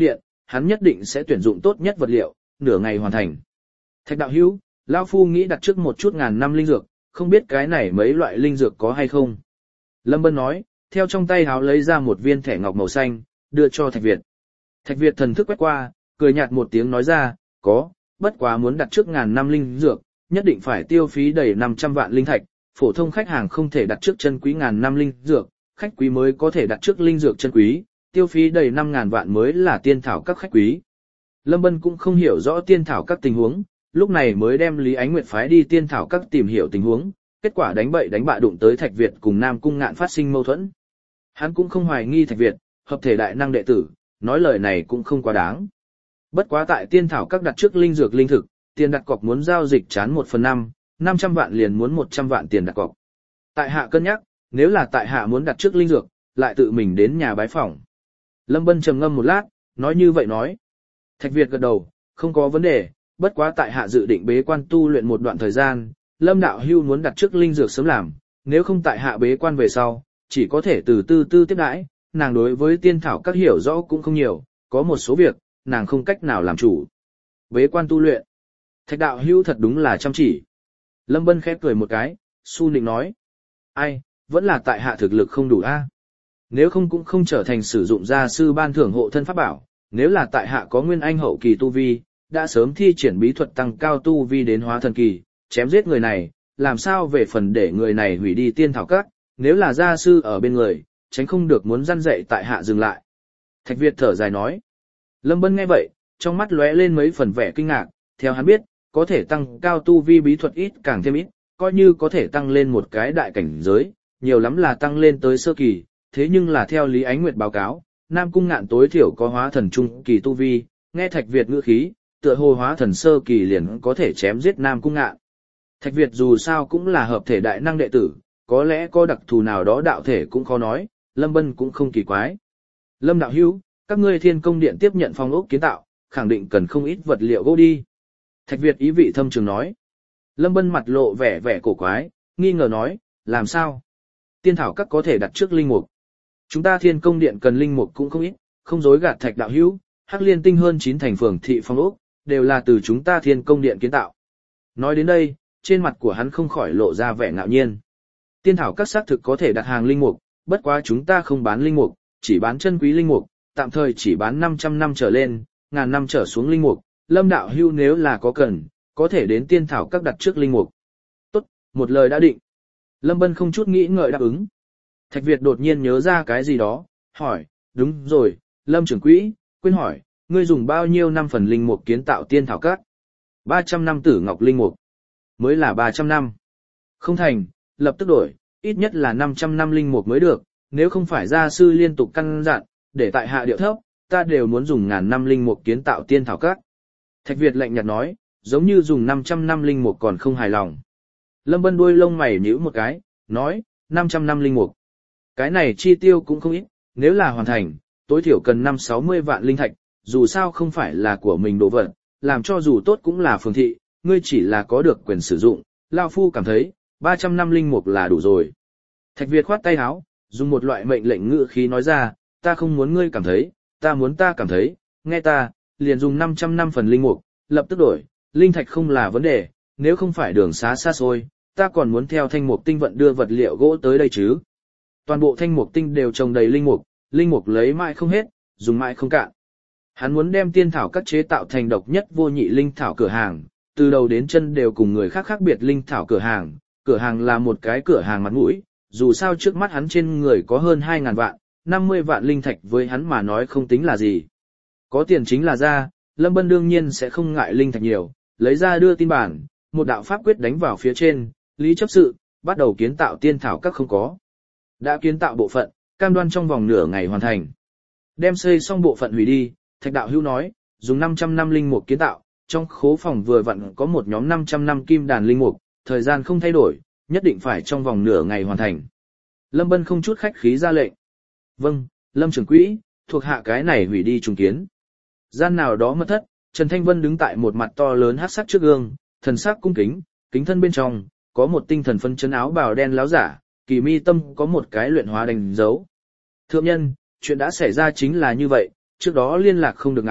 hắn nhất định sẽ tuyển dụng tốt nhất vật liệu, nửa ngày hoàn thành. Thạch đạo hữu, lão phu nghĩ đặt trước một chút ngàn năm linh dược, không biết cái này mấy loại linh dược có hay không. Lâm Bân nói, theo trong tay háo lấy ra một viên thẻ ngọc màu xanh, đưa cho Thạch Việt. Thạch Việt thần thức quét qua, cười nhạt một tiếng nói ra, có, bất quá muốn đặt trước ngàn năm linh dược, nhất định phải tiêu phí đầy 500 vạn linh thạch, phổ thông khách hàng không thể đặt trước chân quý ngàn năm linh dược, khách quý mới có thể đặt trước linh dược chân quý, tiêu phí đầy 5.000 vạn mới là tiên thảo các khách quý. Lâm Bân cũng không hiểu rõ tiên thảo các tình huống, lúc này mới đem Lý Ánh Nguyệt phái đi tiên thảo các tìm hiểu tình huống, kết quả đánh bậy đánh bạ đụng tới Thạch Việt cùng Nam Cung Ngạn phát sinh mâu thuẫn. Hắn cũng không hoài nghi Thạch Việt, hợp thể đại năng đệ tử, nói lời này cũng không quá đáng. Bất quá tại tiên thảo các đặt trước linh dược linh thực, tiền đặt cọc muốn giao dịch chán 1/5, 500 vạn liền muốn 100 vạn tiền đặt cọc. Tại hạ cân nhắc, nếu là tại hạ muốn đặt trước linh dược, lại tự mình đến nhà bái phỏng. Lâm Bân trầm ngâm một lát, nói như vậy nói. Thạch Việt gật đầu, không có vấn đề, bất quá tại hạ dự định bế quan tu luyện một đoạn thời gian, Lâm đạo hưu muốn đặt trước linh dược sớm làm, nếu không tại hạ bế quan về sau, chỉ có thể từ từ tiếp đãi, nàng đối với tiên thảo các hiểu rõ cũng không nhiều, có một số việc, nàng không cách nào làm chủ. Bế quan tu luyện. Thạch đạo hưu thật đúng là chăm chỉ. Lâm Bân khẽ cười một cái, su nịnh nói. Ai, vẫn là tại hạ thực lực không đủ a. Nếu không cũng không trở thành sử dụng gia sư ban thưởng hộ thân pháp bảo, nếu là tại hạ có nguyên anh hậu kỳ tu vi, đã sớm thi triển bí thuật tăng cao tu vi đến hóa thần kỳ, chém giết người này, làm sao về phần để người này hủy đi tiên thảo các, nếu là gia sư ở bên người, tránh không được muốn răn dạy tại hạ dừng lại. Thạch Việt thở dài nói. Lâm Bân nghe vậy, trong mắt lóe lên mấy phần vẻ kinh ngạc, theo hắn biết, có thể tăng cao tu vi bí thuật ít càng thêm ít, coi như có thể tăng lên một cái đại cảnh giới, nhiều lắm là tăng lên tới sơ kỳ, thế nhưng là theo Lý Ánh Nguyệt báo cáo, Nam Cung Ngạn tối thiểu có hóa thần trung kỳ tu vi, nghe Thạch Việt ngữ khí, tựa hồ hóa thần sơ kỳ liền có thể chém giết Nam Cung Ngạn. Thạch Việt dù sao cũng là hợp thể đại năng đệ tử, có lẽ có đặc thù nào đó đạo thể cũng khó nói, Lâm Bân cũng không kỳ quái. Lâm đạo hữu, các ngươi Thiên Công Điện tiếp nhận phong ốc kiến tạo, khẳng định cần không ít vật liệu gỗ đi. Thạch Việt ý vị thâm trường nói. Lâm Bân mặt lộ vẻ cổ quái, nghi ngờ nói, làm sao? Tiên thảo các có thể đặt trước linh mục. Chúng ta Thiên Công Điện cần linh mục cũng không ít, không dối gạt Thạch đạo hữu, Hắc Liên Tinh hơn 9 thành phường thị phong ốc, đều là từ chúng ta Thiên Công Điện kiến tạo. Nói đến đây, trên mặt của hắn không khỏi lộ ra vẻ ngạo nhiên. Tiên thảo các xác thực có thể đặt hàng linh mục, bất quá chúng ta không bán linh mục, chỉ bán chân quý linh mục, tạm thời chỉ bán 500 năm trở lên, ngàn năm trở xuống linh mục. Lâm đạo hưu nếu là có cần, có thể đến tiên thảo các đặt trước linh mục. Tốt, một lời đã định. Lâm Bân không chút nghĩ ngợi đáp ứng. Thạch Việt đột nhiên nhớ ra cái gì đó, hỏi, đúng rồi, Lâm trưởng quỹ, quên hỏi, ngươi dùng bao nhiêu năm phần linh mục kiến tạo tiên thảo các? 300 năm tử ngọc linh mục. Mới là 300 năm. Không thành, lập tức đổi, ít nhất là 500 năm linh mục mới được, nếu không phải gia sư liên tục căn dặn, để tại hạ điệu thấp, ta đều muốn dùng ngàn năm linh mục kiến tạo tiên thảo các. Thạch Việt lạnh nhạt nói, giống như dùng 500 năm linh mục còn không hài lòng. Lâm Bân đuôi lông mày nhíu một cái, nói, 500 năm linh mục. Cái này chi tiêu cũng không ít, nếu là hoàn thành, tối thiểu cần 560 vạn linh thạch, dù sao không phải là của mình đồ vật, làm cho dù tốt cũng là phường thị, ngươi chỉ là có được quyền sử dụng, Lao Phu cảm thấy, 300 năm linh mục là đủ rồi. Thạch Việt khoát tay áo, dùng một loại mệnh lệnh ngữ khí nói ra, ta không muốn ngươi cảm thấy, ta muốn ta cảm thấy, nghe ta, liền dùng 500 năm phần linh mục, lập tức đổi, linh thạch không là vấn đề, nếu không phải đường xá xa xôi, ta còn muốn theo thanh mục tinh vận đưa vật liệu gỗ tới đây chứ. Toàn bộ thanh mục tinh đều trồng đầy linh mục lấy mãi không hết, dùng mãi không cạn. Hắn muốn đem tiên thảo các chế tạo thành độc nhất vô nhị linh thảo cửa hàng, từ đầu đến chân đều cùng người khác khác biệt linh thảo cửa hàng là một cái cửa hàng mặt mũi, dù sao trước mắt hắn trên người có hơn 2.000 vạn, 50 vạn linh thạch với hắn mà nói không tính là gì. Có tiền chính là ra, Lâm Bân đương nhiên sẽ không ngại linh thạch nhiều, lấy ra đưa tin bản, một đạo pháp quyết đánh vào phía trên, lý chấp sự, bắt đầu kiến tạo tiên thảo các không có. Đã kiến tạo bộ phận, cam đoan trong vòng nửa ngày hoàn thành. Đem xây xong bộ phận hủy đi, Thạch đạo hữu nói, dùng 500 năm linh mục kiến tạo, trong khố phòng vừa vặn có một nhóm 500 năm kim đàn linh mục, thời gian không thay đổi, nhất định phải trong vòng nửa ngày hoàn thành. Lâm Bân không chút khách khí ra lệnh. Vâng, Lâm trưởng quỹ, thuộc hạ cái này hủy đi trùng kiến. Gian nào đó mật thất, Trần Thanh Vân đứng tại một mặt to lớn hắc sắc trước gương, thần sắc cung kính, kính thân bên trong, có một tinh thần phân chấn áo bào đen láo giả, kỳ mi tâm có một cái luyện hóa đánh dấu. Thượng nhân, chuyện đã xảy ra chính là như vậy, trước đó liên lạc không được ngài,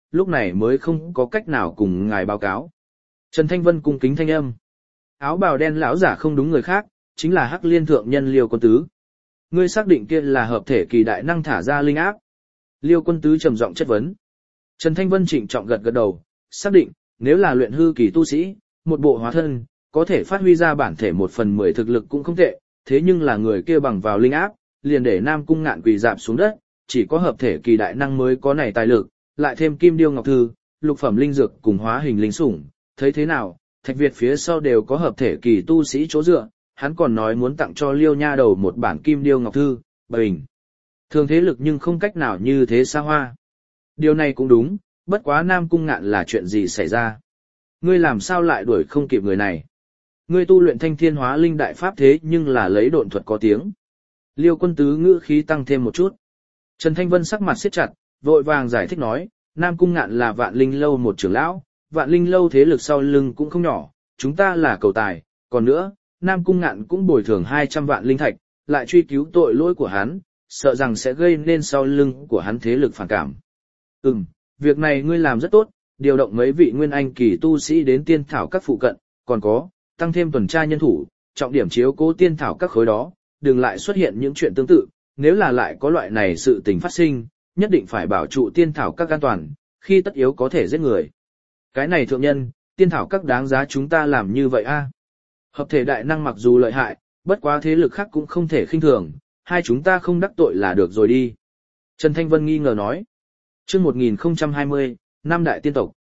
lúc này mới không có cách nào cùng ngài báo cáo. Trần Thanh Vân cung kính thanh âm. Áo bào đen lão giả không đúng người khác, chính là Hắc Liên thượng nhân Liêu Quân Tứ. Ngươi xác định kia là hợp thể kỳ đại năng thả ra linh áp. Liêu Quân Tứ trầm giọng chất vấn. Trần Thanh Vân trịnh trọng gật gật đầu, xác định, nếu là luyện hư kỳ tu sĩ, một bộ hóa thân, có thể phát huy ra bản thể 1/10 thực lực cũng không tệ, thế nhưng là người kia bằng vào linh áp, liền để Nam Cung Ngạn quỳ rạp xuống đất, chỉ có hợp thể kỳ đại năng mới có này tài lực, lại thêm kim điêu ngọc thư, lục phẩm linh dược cùng hóa hình linh sủng, thấy thế nào, Thạch Việt phía sau đều có hợp thể kỳ tu sĩ chỗ dựa, hắn còn nói muốn tặng cho Liêu nha đầu một bản kim điêu ngọc thư, bình. Thường thế lực nhưng không cách nào như thế xa hoa. Điều này cũng đúng, bất quá Nam Cung Ngạn là chuyện gì xảy ra? Ngươi làm sao lại đuổi không kịp người này? Ngươi tu luyện thanh thiên hóa linh đại pháp thế nhưng là lấy độn thuật có tiếng. Liêu Quân Tứ ngữ khí tăng thêm một chút. Trần Thanh Vân sắc mặt siết chặt, vội vàng giải thích nói, Nam Cung Ngạn là Vạn Linh Lâu một trưởng lão, Vạn Linh Lâu thế lực sau lưng cũng không nhỏ, chúng ta là cầu tài, còn nữa, Nam Cung Ngạn cũng bồi thường 200 vạn linh thạch, lại truy cứu tội lỗi của hắn, sợ rằng sẽ gây nên sau lưng của hắn thế lực phản cảm. Việc này ngươi làm rất tốt, điều động mấy vị nguyên anh kỳ tu sĩ đến tiên thảo các phụ cận, còn có, tăng thêm tuần tra nhân thủ, trọng điểm chiếu cố tiên thảo các khối đó, đừng lại xuất hiện những chuyện tương tự, nếu là lại có loại này sự tình phát sinh, nhất định phải bảo trụ tiên thảo các an toàn, khi tất yếu có thể giết người. Cái này thượng nhân, tiên thảo các đáng giá chúng ta làm như vậy a. Hợp thể đại năng mặc dù lợi hại, bất quá thế lực khác cũng không thể khinh thường, hai chúng ta không đắc tội là được rồi đi. Trần Thanh Vân nghi ngờ nói. Chương 1020, năm đại tiên tộc.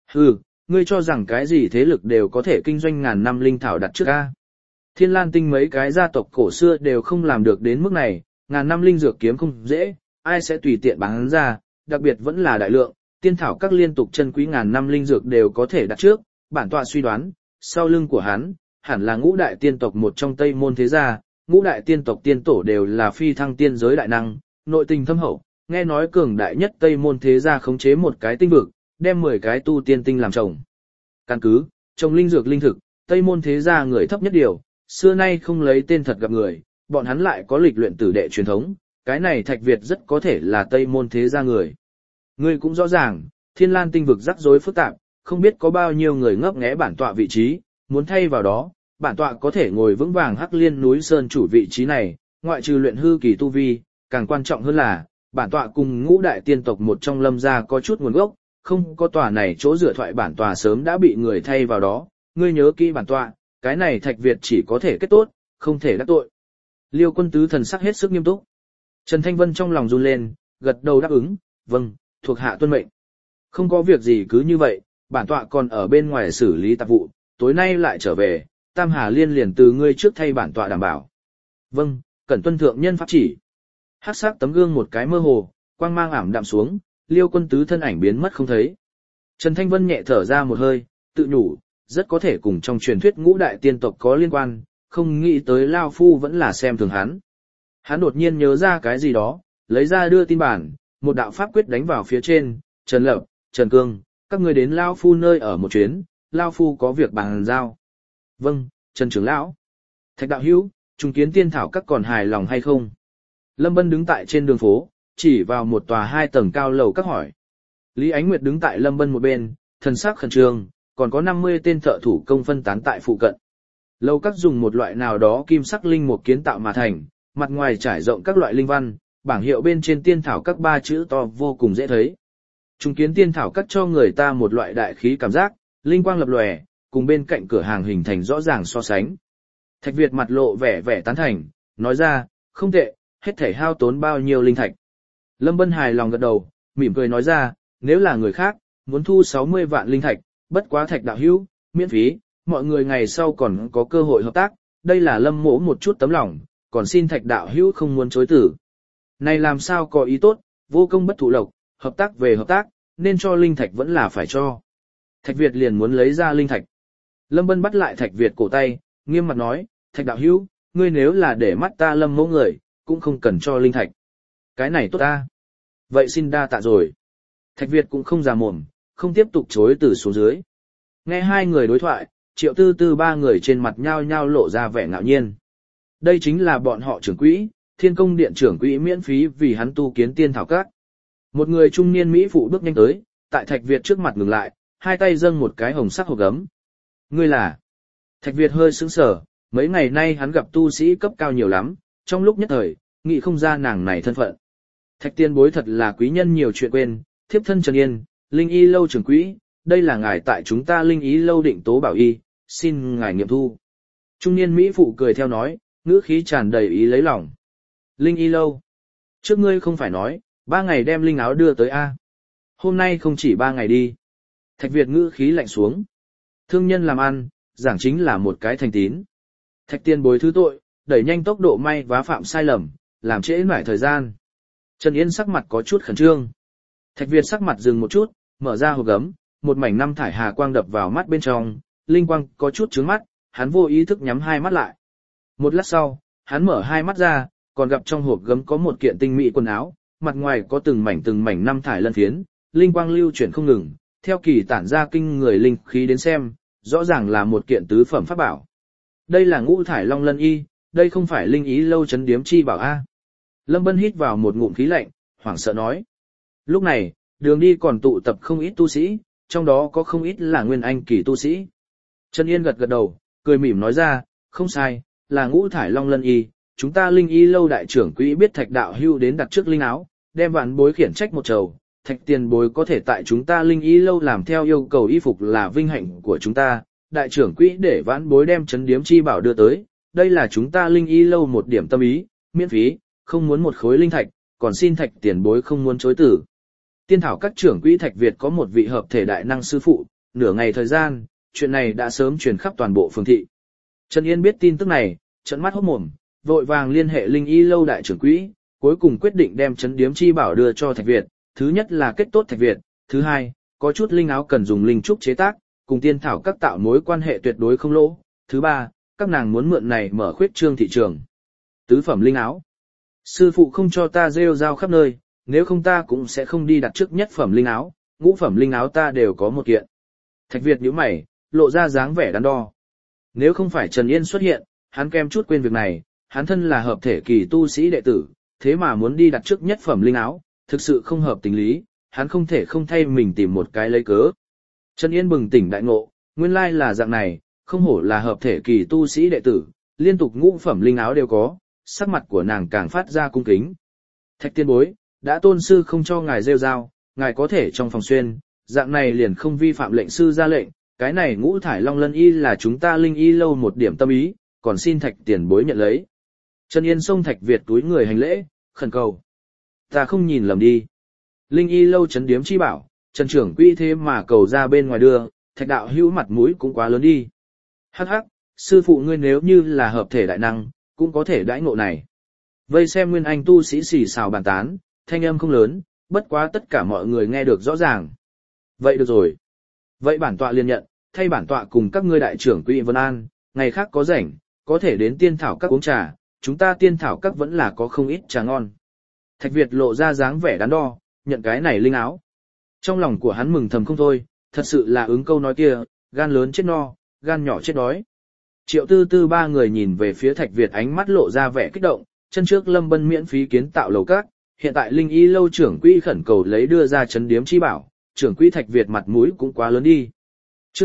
Ngươi cho rằng cái gì thế lực đều có thể kinh doanh ngàn năm linh thảo đặt trước a? Thiên Lan Tinh mấy cái gia tộc cổ xưa đều không làm được đến mức này, ngàn năm linh dược kiếm không dễ, ai sẽ tùy tiện bán ra, đặc biệt vẫn là đại lượng, tiên thảo các liên tục chân quý ngàn năm linh dược đều có thể đặt trước, bản tọa suy đoán, sau lưng của hắn, hẳn là ngũ đại tiên tộc một trong Tây Môn thế gia, ngũ đại tiên tộc tiên tổ đều là phi thăng tiên giới đại năng, nội tình thâm hậu, nghe nói cường đại nhất Tây Môn thế gia khống chế một cái tinh vực, đem 10 cái tu tiên tinh làm trồng. Căn cứ, trồng linh dược linh thực, Tây Môn thế gia người thấp nhất điều, xưa nay không lấy tên thật gặp người, bọn hắn lại có lịch luyện tử đệ truyền thống, cái này Thạch Việt rất có thể là Tây Môn thế gia người. Ngươi cũng rõ ràng, Thiên Lan tinh vực rắc rối phức tạp, không biết có bao nhiêu người ngấp nghé bản tọa vị trí, muốn thay vào đó, bản tọa có thể ngồi vững vàng Hắc Liên núi sơn chủ vị trí này, ngoại trừ luyện hư kỳ tu vi, càng quan trọng hơn là, bản tọa cùng ngũ đại tiên tộc một trong Lâm gia có chút nguồn gốc, không có tòa này chỗ dựa thoại bản tọa sớm đã bị người thay vào đó, ngươi nhớ kỹ bản tọa, cái này Thạch Việt chỉ có thể kết tốt, không thể đắc tội. Liêu Quân Tứ thần sắc hết sức nghiêm túc. Trần Thanh Vân trong lòng run lên, gật đầu đáp ứng, vâng, thuộc hạ tuân mệnh. Không có việc gì cứ như vậy, bản tọa còn ở bên ngoài xử lý tạp vụ, tối nay lại trở về, Tam Hà Liên liền từ ngươi trước thay bản tọa đảm bảo. Vâng, cẩn tuân thượng nhân pháp chỉ. Hắc sắc tấm gương một cái mơ hồ, quang mang ảm đạm xuống, Liêu Quân Tứ thân ảnh biến mất không thấy. Trần Thanh Vân nhẹ thở ra một hơi, tự nhủ, rất có thể cùng trong truyền thuyết ngũ đại tiên tộc có liên quan, không nghĩ tới Lao Phu vẫn là xem thường hắn. Hắn đột nhiên nhớ ra cái gì đó, lấy ra đưa tin bản, một đạo pháp quyết đánh vào phía trên, Trần Lập, Trần Cương, các người đến Lao Phu nơi ở một chuyến, Lao Phu có việc bàn giao. Vâng, Trần trưởng lão. Thạch đạo hữu, trùng kiến tiên thảo các còn hài lòng hay không? Lâm Bân đứng tại trên đường phố, chỉ vào một tòa 2 tầng cao lầu các hỏi. Lý Ánh Nguyệt đứng tại Lâm Bân một bên, thần sắc khẩn trương, còn có 50 tên thợ thủ công phân tán tại phụ cận. Lầu các dùng một loại nào đó kim sắc linh mục kiến tạo mà thành, mặt ngoài trải rộng các loại linh văn, bảng hiệu bên trên tiên thảo các 3 chữ to vô cùng dễ thấy. Trùng kiến tiên thảo các cho người ta một loại đại khí cảm giác, linh quang lập lòe, cùng bên cạnh cửa hàng hình thành rõ ràng so sánh. Thạch Việt mặt lộ vẻ tán thành, nói ra, không tệ, hết thảy hao tốn bao nhiêu linh thạch. Lâm Bân hài lòng gật đầu, mỉm cười nói ra, nếu là người khác, muốn thu 60 vạn linh thạch, bất quá Thạch đạo hữu, miễn phí, mọi người ngày sau còn có cơ hội hợp tác, đây là Lâm mỗ một chút tấm lòng, còn xin Thạch đạo hữu không muốn chối từ. Này làm sao có ý tốt, vô công bất thụ lộc, hợp tác về hợp tác, nên cho linh thạch vẫn là phải cho. Thạch Việt liền muốn lấy ra linh thạch. Lâm Bân bắt lại Thạch Việt cổ tay, nghiêm mặt nói, Thạch đạo hữu, ngươi nếu là để mắt ta Lâm mỗ người, cũng không cần cho linh thạch. Cái này tốt ta. Vậy xin đa tạ rồi. Thạch Việt cũng không già mồm, không tiếp tục chối từ xuống dưới. Nghe hai người đối thoại, Triệu Tư Tư 3 người trên mặt nhao nhao lộ ra vẻ ngạo nhiên. Đây chính là bọn họ trưởng quỹ, Thiên Công Điện trưởng quỹ miễn phí vì hắn tu kiến tiên thảo các. Một người trung niên Mỹ phụ bước nhanh tới, tại Thạch Việt trước mặt ngừng lại, hai tay dâng một cái hồng sắc hộp gấm. Ngươi là? Thạch Việt hơi sững sờ, mấy ngày nay hắn gặp tu sĩ cấp cao nhiều lắm, trong lúc nhất thời, nghĩ không ra nàng này thân phận. Thạch tiên bối thật là quý nhân nhiều chuyện quên, thiếp thân Trần Yên, Linh Y lâu trưởng quỹ, đây là ngài tại chúng ta Linh Y lâu định tố bảo y, xin ngài nghiệm thu. Trung niên Mỹ phụ cười theo nói, ngữ khí tràn đầy ý lấy lòng. Linh Y lâu. Trước ngươi không phải nói, 3 ngày đem linh áo đưa tới A. Hôm nay không chỉ 3 ngày đi. Thạch Việt ngữ khí lạnh xuống. Thương nhân làm ăn, giảng chính là một cái thành tín. Thạch tiên bối thứ tội, đẩy nhanh tốc độ may vá phạm sai lầm, làm trễ nải thời gian. Trần Yên sắc mặt có chút khẩn trương. Thạch Việt sắc mặt dừng một chút, mở ra hộp gấm, một mảnh năm thải hà quang đập vào mắt bên trong, linh quang có chút chướng mắt, hắn vô ý thức nhắm hai mắt lại. Một lát sau, hắn mở hai mắt ra, còn gặp trong hộp gấm có một kiện tinh mỹ quần áo, mặt ngoài có từng mảnh năm thải lân phiến, linh quang lưu chuyển không ngừng, theo kỳ tản ra kinh người linh khí đến xem, rõ ràng là một kiện tứ phẩm pháp bảo. Đây là ngũ thải long lân y, đây không phải Linh Y lâu trấn điếm chi bảo a. Lâm Bân hít vào một ngụm khí lạnh, hoảng sợ nói. Lúc này, đường đi còn tụ tập không ít tu sĩ, trong đó có không ít là nguyên anh kỳ tu sĩ. Trần Yên gật gật đầu, cười mỉm nói ra, không sai, là ngũ thải long lân y, chúng ta Linh Y lâu đại trưởng quỹ biết Thạch đạo hưu đến đặt trước linh áo, đem vạn bối khiển trách một trầu, Thạch tiền bối có thể tại chúng ta Linh Y lâu làm theo yêu cầu y phục là vinh hạnh của chúng ta, đại trưởng quỹ để vãn bối đem trấn điếm chi bảo đưa tới, đây là chúng ta Linh Y lâu một điểm tâm ý, miễn phí, không muốn một khối linh thạch, còn xin Thạch tiền bối không muốn chối từ. Tiên thảo các trưởng quỹ Thạch Việt có một vị hợp thể đại năng sư phụ, nửa ngày thời gian, chuyện này đã sớm truyền khắp toàn bộ phường thị. Trần Yên biết tin tức này, trợn mắt hốt mồm, vội vàng liên hệ Linh Y lâu đại trưởng quỹ, cuối cùng quyết định đem trấn điếm chi bảo đưa cho Thạch Việt, thứ nhất là kết tốt Thạch Việt, thứ hai, có chút linh áo cần dùng linh trúc chế tác, cùng tiên thảo các tạo mối quan hệ tuyệt đối không lỗ, thứ ba, các nàng muốn mượn này mở khuyết trương thị trường. Tứ phẩm linh áo. Sư phụ không cho ta rêu rao khắp nơi, nếu không ta cũng sẽ không đi đặt trước nhất phẩm linh áo, ngũ phẩm linh áo ta đều có một kiện. Thạch Việt nhíu mày, lộ ra dáng vẻ đắn đo. Nếu không phải Trần Yên xuất hiện, hắn kem chút quên việc này, hắn thân là hợp thể kỳ tu sĩ đệ tử, thế mà muốn đi đặt trước nhất phẩm linh áo, thực sự không hợp tình lý, hắn không thể không thay mình tìm một cái lấy cớ. Trần Yên bừng tỉnh đại ngộ, nguyên lai là dạng này, không hổ là hợp thể kỳ tu sĩ đệ tử, liên tục ngũ phẩm linh áo đều có, sắc mặt của nàng càng phát ra cung kính. Thạch tiên bối, đã tôn sư không cho ngài rêu rao, ngài có thể trong phòng xuyên, dạng này liền không vi phạm lệnh sư ra lệnh, cái này ngũ thải long lân y là chúng ta Linh Y lâu một điểm tâm ý, còn xin Thạch tiền bối nhận lấy. Trần Yên xông Thạch Việt túi người hành lễ, khẩn cầu. Ta không nhìn lầm đi. Linh Y lâu trấn điếm chi bảo, Trần trưởng quỹ thế mà cầu ra bên ngoài đưa, Thạch đạo hữu mặt mũi cũng quá lớn đi. Hắc hắc, sư phụ ngươi nếu như là hợp thể đại năng, cũng có thể đãi ngộ này. Vây xem nguyên anh tu sĩ xì xào bàn tán, thanh âm không lớn, bất quá tất cả mọi người nghe được rõ ràng. Vậy được rồi. Vậy bản tọa liền nhận, thay bản tọa cùng các ngươi đại trưởng quỹ Vân An, ngày khác có rảnh, có thể đến tiên thảo các uống trà, chúng ta tiên thảo các vẫn là có không ít trà ngon. Thạch Việt lộ ra dáng vẻ đắn đo, nhận cái này linh áo. Trong lòng của hắn mừng thầm không thôi, thật sự là ứng câu nói kia, gan lớn chết no, gan nhỏ chết đói. Triệu Tư Tư ba người nhìn về phía Thạch Việt ánh mắt lộ ra vẻ kích động, chân trước Lâm Bân miễn phí kiến tạo lầu các, hiện tại Linh Y lâu trưởng quỹ khẩn cầu lấy đưa ra trấn điếm chi bảo, trưởng quỹ Thạch Việt mặt mũi cũng quá lớn đi. Chương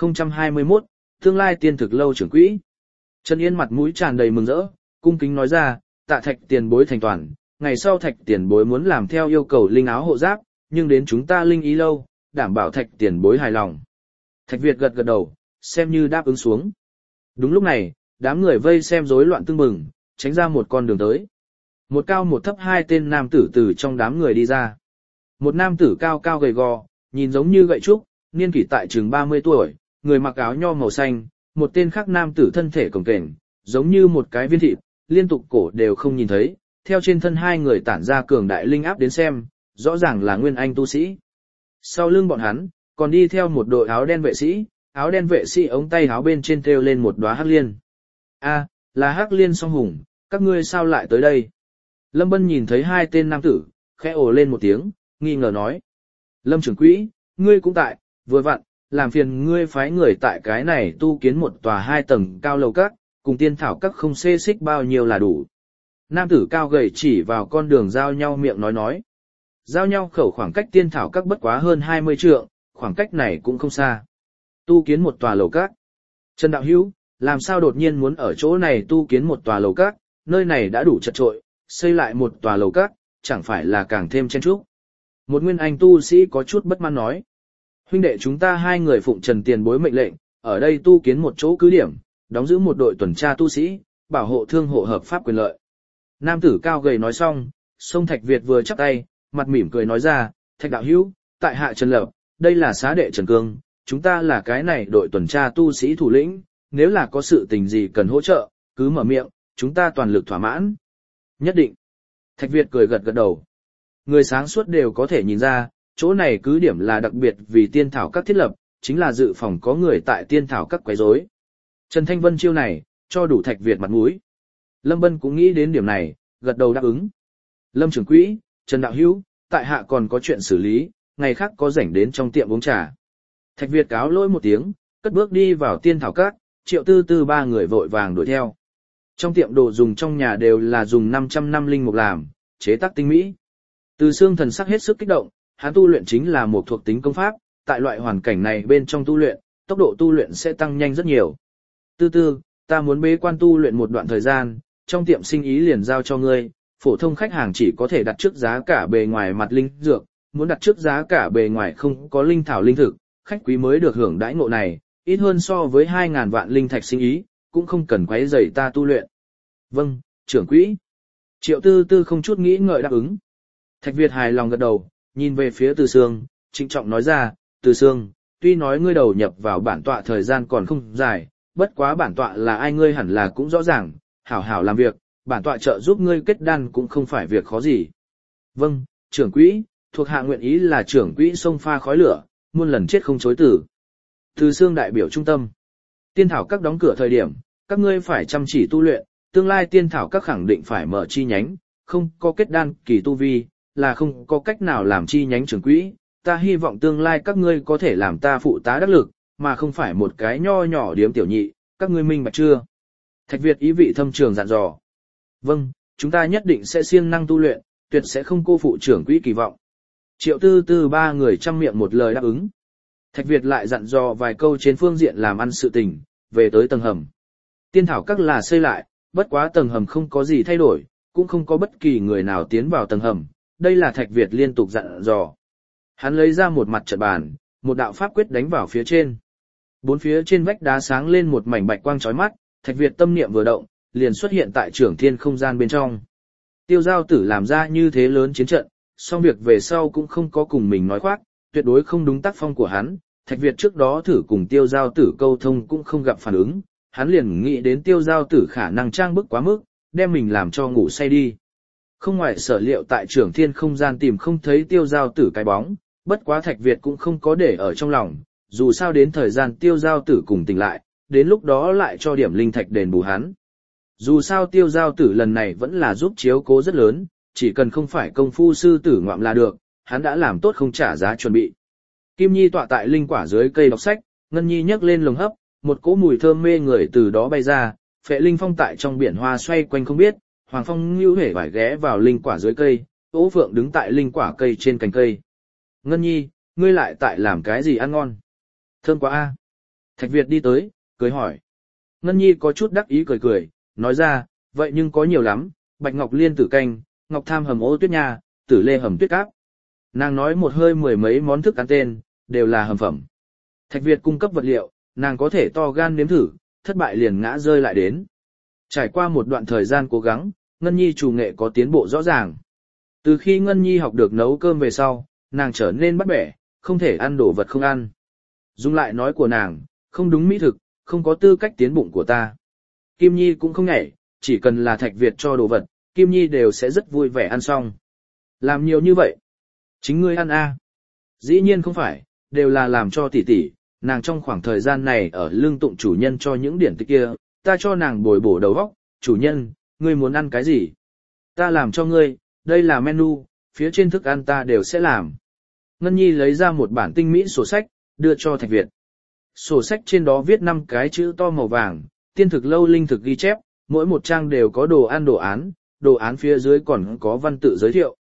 1021, tương lai tiên thực lâu trưởng quỹ. Trần Yên mặt mũi tràn đầy mừng rỡ, cung kính nói ra, tạ Thạch tiền bối thành toàn, ngày sau Thạch tiền bối muốn làm theo yêu cầu linh áo hộ giáp, nhưng đến chúng ta Linh Y lâu, đảm bảo Thạch tiền bối hài lòng. Thạch Việt gật gật đầu, xem như đáp ứng xuống. Đúng lúc này, đám người vây xem rối loạn tưng bừng, tránh ra một con đường tới. Một cao một thấp hai tên nam tử từ trong đám người đi ra. Một nam tử cao cao gầy gò, nhìn giống như gậy trúc, niên kỷ tại chừng 30 tuổi, người mặc áo nho màu xanh, một tên khác nam tử thân thể cồng kềnh, giống như một cái viên thịt, liên tục cổ đều không nhìn thấy, theo trên thân hai người tản ra cường đại linh áp đến xem, rõ ràng là nguyên anh tu sĩ. Sau lưng bọn hắn, còn đi theo một đội áo đen vệ sĩ ống tay áo bên trên thêu lên một đóa hắc liên. A, là hắc liên song hùng, các ngươi sao lại tới đây? Lâm Bân nhìn thấy hai tên nam tử, khẽ ồ lên một tiếng, nghi ngờ nói. Lâm trưởng quỹ, ngươi cũng tại, vừa vặn, làm phiền ngươi phái người tại cái này tu kiến một tòa 2 tầng cao lầu các, cùng tiên thảo các không xê xích bao nhiêu là đủ. Nam tử cao gầy chỉ vào con đường giao nhau miệng nói. giao nhau khẩu khoảng cách tiên thảo các bất quá hơn 20 trượng, khoảng cách này cũng không xa. Tu kiến một tòa lầu các. Trần Đạo Hữu, làm sao đột nhiên muốn ở chỗ này tu kiến một tòa lầu các, nơi này đã đủ chật trội, xây lại một tòa lầu các, chẳng phải là càng thêm chen chúc. Một nguyên anh tu sĩ có chút bất mãn nói. Huynh đệ chúng ta hai người phụng Trần tiền bối mệnh lệnh, ở đây tu kiến một chỗ cứ điểm, đóng giữ một đội tuần tra tu sĩ, bảo hộ thương hộ hợp pháp quyền lợi. Nam tử cao gầy nói xong, Sông Thạch Việt vừa chắp tay, mặt mỉm cười nói ra, Thạch đạo hữu, tại hạ Trần Lập, đây là xá đệ Trần Cương, chúng ta là cái này đội tuần tra tu sĩ thủ lĩnh, nếu là có sự tình gì cần hỗ trợ, cứ mở miệng, chúng ta toàn lực thỏa mãn. Nhất định. Thạch Việt cười gật gật đầu. Người sáng suốt đều có thể nhìn ra, chỗ này cứ điểm là đặc biệt vì tiên thảo các thiết lập, chính là dự phòng có người tại tiên thảo các quấy rối. Trần Thanh Vân chiêu này, cho đủ Thạch Việt mặt mũi. Lâm Bân cũng nghĩ đến điểm này, gật đầu đáp ứng. Lâm trưởng quỹ, Trần đạo hữu, tại hạ còn có chuyện xử lý, ngày khác có rảnh đến trong tiệm uống trà. Thạch Việt cáo lỗi một tiếng, cất bước đi vào tiên thảo các, Triệu Tư Tư ba người vội vàng đuổi theo. Trong tiệm đồ dùng trong nhà đều là dùng 500 năm linh mục làm, chế tác tinh mỹ. Từ Xương thần sắc hết sức kích động, hắn tu luyện chính là một thuộc tính công pháp, tại loại hoàn cảnh này bên trong tu luyện, tốc độ tu luyện sẽ tăng nhanh rất nhiều. Tư Tư, ta muốn bế quan tu luyện một đoạn thời gian, trong tiệm sinh ý liền giao cho ngươi, phổ thông khách hàng chỉ có thể đặt trước giá cả bề ngoài mặt linh dược, muốn đặt trước giá cả bề ngoài không có linh thảo linh thực, khách quý mới được hưởng đãi ngộ này, ít hơn so với 2.000 vạn linh thạch sinh ý, cũng không cần quấy rầy ta tu luyện. Vâng, trưởng quỹ. Triệu Tư Tư không chút nghĩ ngợi đáp ứng. Thạch Việt hài lòng gật đầu, nhìn về phía Từ Sương, trịnh trọng nói ra, Từ Sương, tuy nói ngươi đầu nhập vào bản tọa thời gian còn không dài, bất quá bản tọa là ai ngươi hẳn là cũng rõ ràng, hảo hảo làm việc, bản tọa trợ giúp ngươi kết đan cũng không phải việc khó gì. Vâng, trưởng quỹ, thuộc hạ nguyện ý là trưởng quỹ sông pha khói lửa, muôn lần chết không chối từ. Từ Sương đại biểu trung tâm. Tiên thảo các đóng cửa thời điểm, các ngươi phải chăm chỉ tu luyện, tương lai tiên thảo các khẳng định phải mở chi nhánh, không có kết đan kỳ tu vi, là không có cách nào làm chi nhánh trưởng quỹ. Ta hy vọng tương lai các ngươi có thể làm ta phụ tá đắc lực, mà không phải một cái nho nhỏ điếm tiểu nhị, các ngươi minh bạch chưa? Thạch Việt ý vị thâm trường dặn dò. Vâng, chúng ta nhất định sẽ siêng năng tu luyện, tuyệt sẽ không cô phụ trưởng quỹ kỳ vọng. Triệu Tư Tư ba người chăm miệng một lời đáp ứng. Thạch Việt lại dặn dò vài câu trên phương diện làm ăn sự tình, về tới tầng hầm. Tiên thảo các là xây lại, bất quá tầng hầm không có gì thay đổi, cũng không có bất kỳ người nào tiến vào tầng hầm, đây là Thạch Việt liên tục dặn dò. Hắn lấy ra một mặt trận bàn, một đạo pháp quyết đánh vào phía trên. Bốn phía trên vách đá sáng lên một mảnh bạch quang chói mắt, Thạch Việt tâm niệm vừa động, liền xuất hiện tại trưởng thiên không gian bên trong. Tiêu Giao Tử làm ra như thế lớn chiến trận, song việc về sau cũng không có cùng mình nói khoác, tuyệt đối không đúng tác phong của hắn. Thạch Việt trước đó thử cùng Tiêu Giao Tử câu thông cũng không gặp phản ứng, hắn liền nghĩ đến Tiêu Giao Tử khả năng trang bức quá mức, đem mình làm cho ngủ say đi. Không ngoài sở liệu tại trưởng thiên không gian tìm không thấy Tiêu Giao Tử cái bóng, bất quá Thạch Việt cũng không có để ở trong lòng, dù sao đến thời gian Tiêu Giao Tử cùng tỉnh lại, đến lúc đó lại cho điểm linh thạch đền bù hắn. Dù sao Tiêu Giao Tử lần này vẫn là giúp chiếu cố rất lớn, chỉ cần không phải công phu sư tử ngoạm là được, hắn đã làm tốt không trả giá chuẩn bị. Kim Nhi tọa tại linh quả dưới cây đọc sách, Ngân Nhi nhấc lên lồng hấp, một cỗ mùi thơm mê người từ đó bay ra, Phệ Linh Phong tại trong biển hoa xoay quanh không biết, Hoàng Phong Nưu hể vải ghé vào linh quả dưới cây, Ô Phượng đứng tại linh quả cây trên cành cây. Ngân Nhi, ngươi lại tại làm cái gì ăn ngon? Thơm quá a. Thạch Việt đi tới, cười hỏi. Ngân Nhi có chút đắc ý cười cười, nói ra, vậy nhưng có nhiều lắm, bạch ngọc liên tử canh, ngọc tham hầm ô tuyết nha, tử lê hầm tuyết cáp. Nàng nói một hơi mười mấy món thức ăn tên, đều là hầm phẩm. Thạch Việt cung cấp vật liệu, nàng có thể to gan nếm thử, thất bại liền ngã rơi lại đến. Trải qua một đoạn thời gian cố gắng, Ngân Nhi chủ nghệ có tiến bộ rõ ràng. Từ khi Ngân Nhi học được nấu cơm về sau, nàng trở nên bắt bẻ, không thể ăn đồ vật không ăn. Dung lại nói của nàng, không đúng mỹ thực, không có tư cách tiến bụng của ta. Kim Nhi cũng không nhảy, chỉ cần là Thạch Việt cho đồ vật, Kim Nhi đều sẽ rất vui vẻ ăn xong. Làm nhiều như vậy. Chính ngươi ăn a? Dĩ nhiên không phải, đều là làm cho tỷ tỷ, nàng trong khoảng thời gian này ở lương tụng chủ nhân cho những điển tích kia, ta cho nàng bồi bổ đầu óc, chủ nhân, ngươi muốn ăn cái gì? Ta làm cho ngươi, đây là menu, phía trên thức ăn ta đều sẽ làm. Ngân Nhi lấy ra một bản tinh mỹ sổ sách, đưa cho Thạch Việt. Sổ sách trên đó viết 5 cái chữ to màu vàng, tiên thực lâu linh thực ghi chép, mỗi một trang đều có đồ ăn đồ án phía dưới còn có văn tự giới thiệu.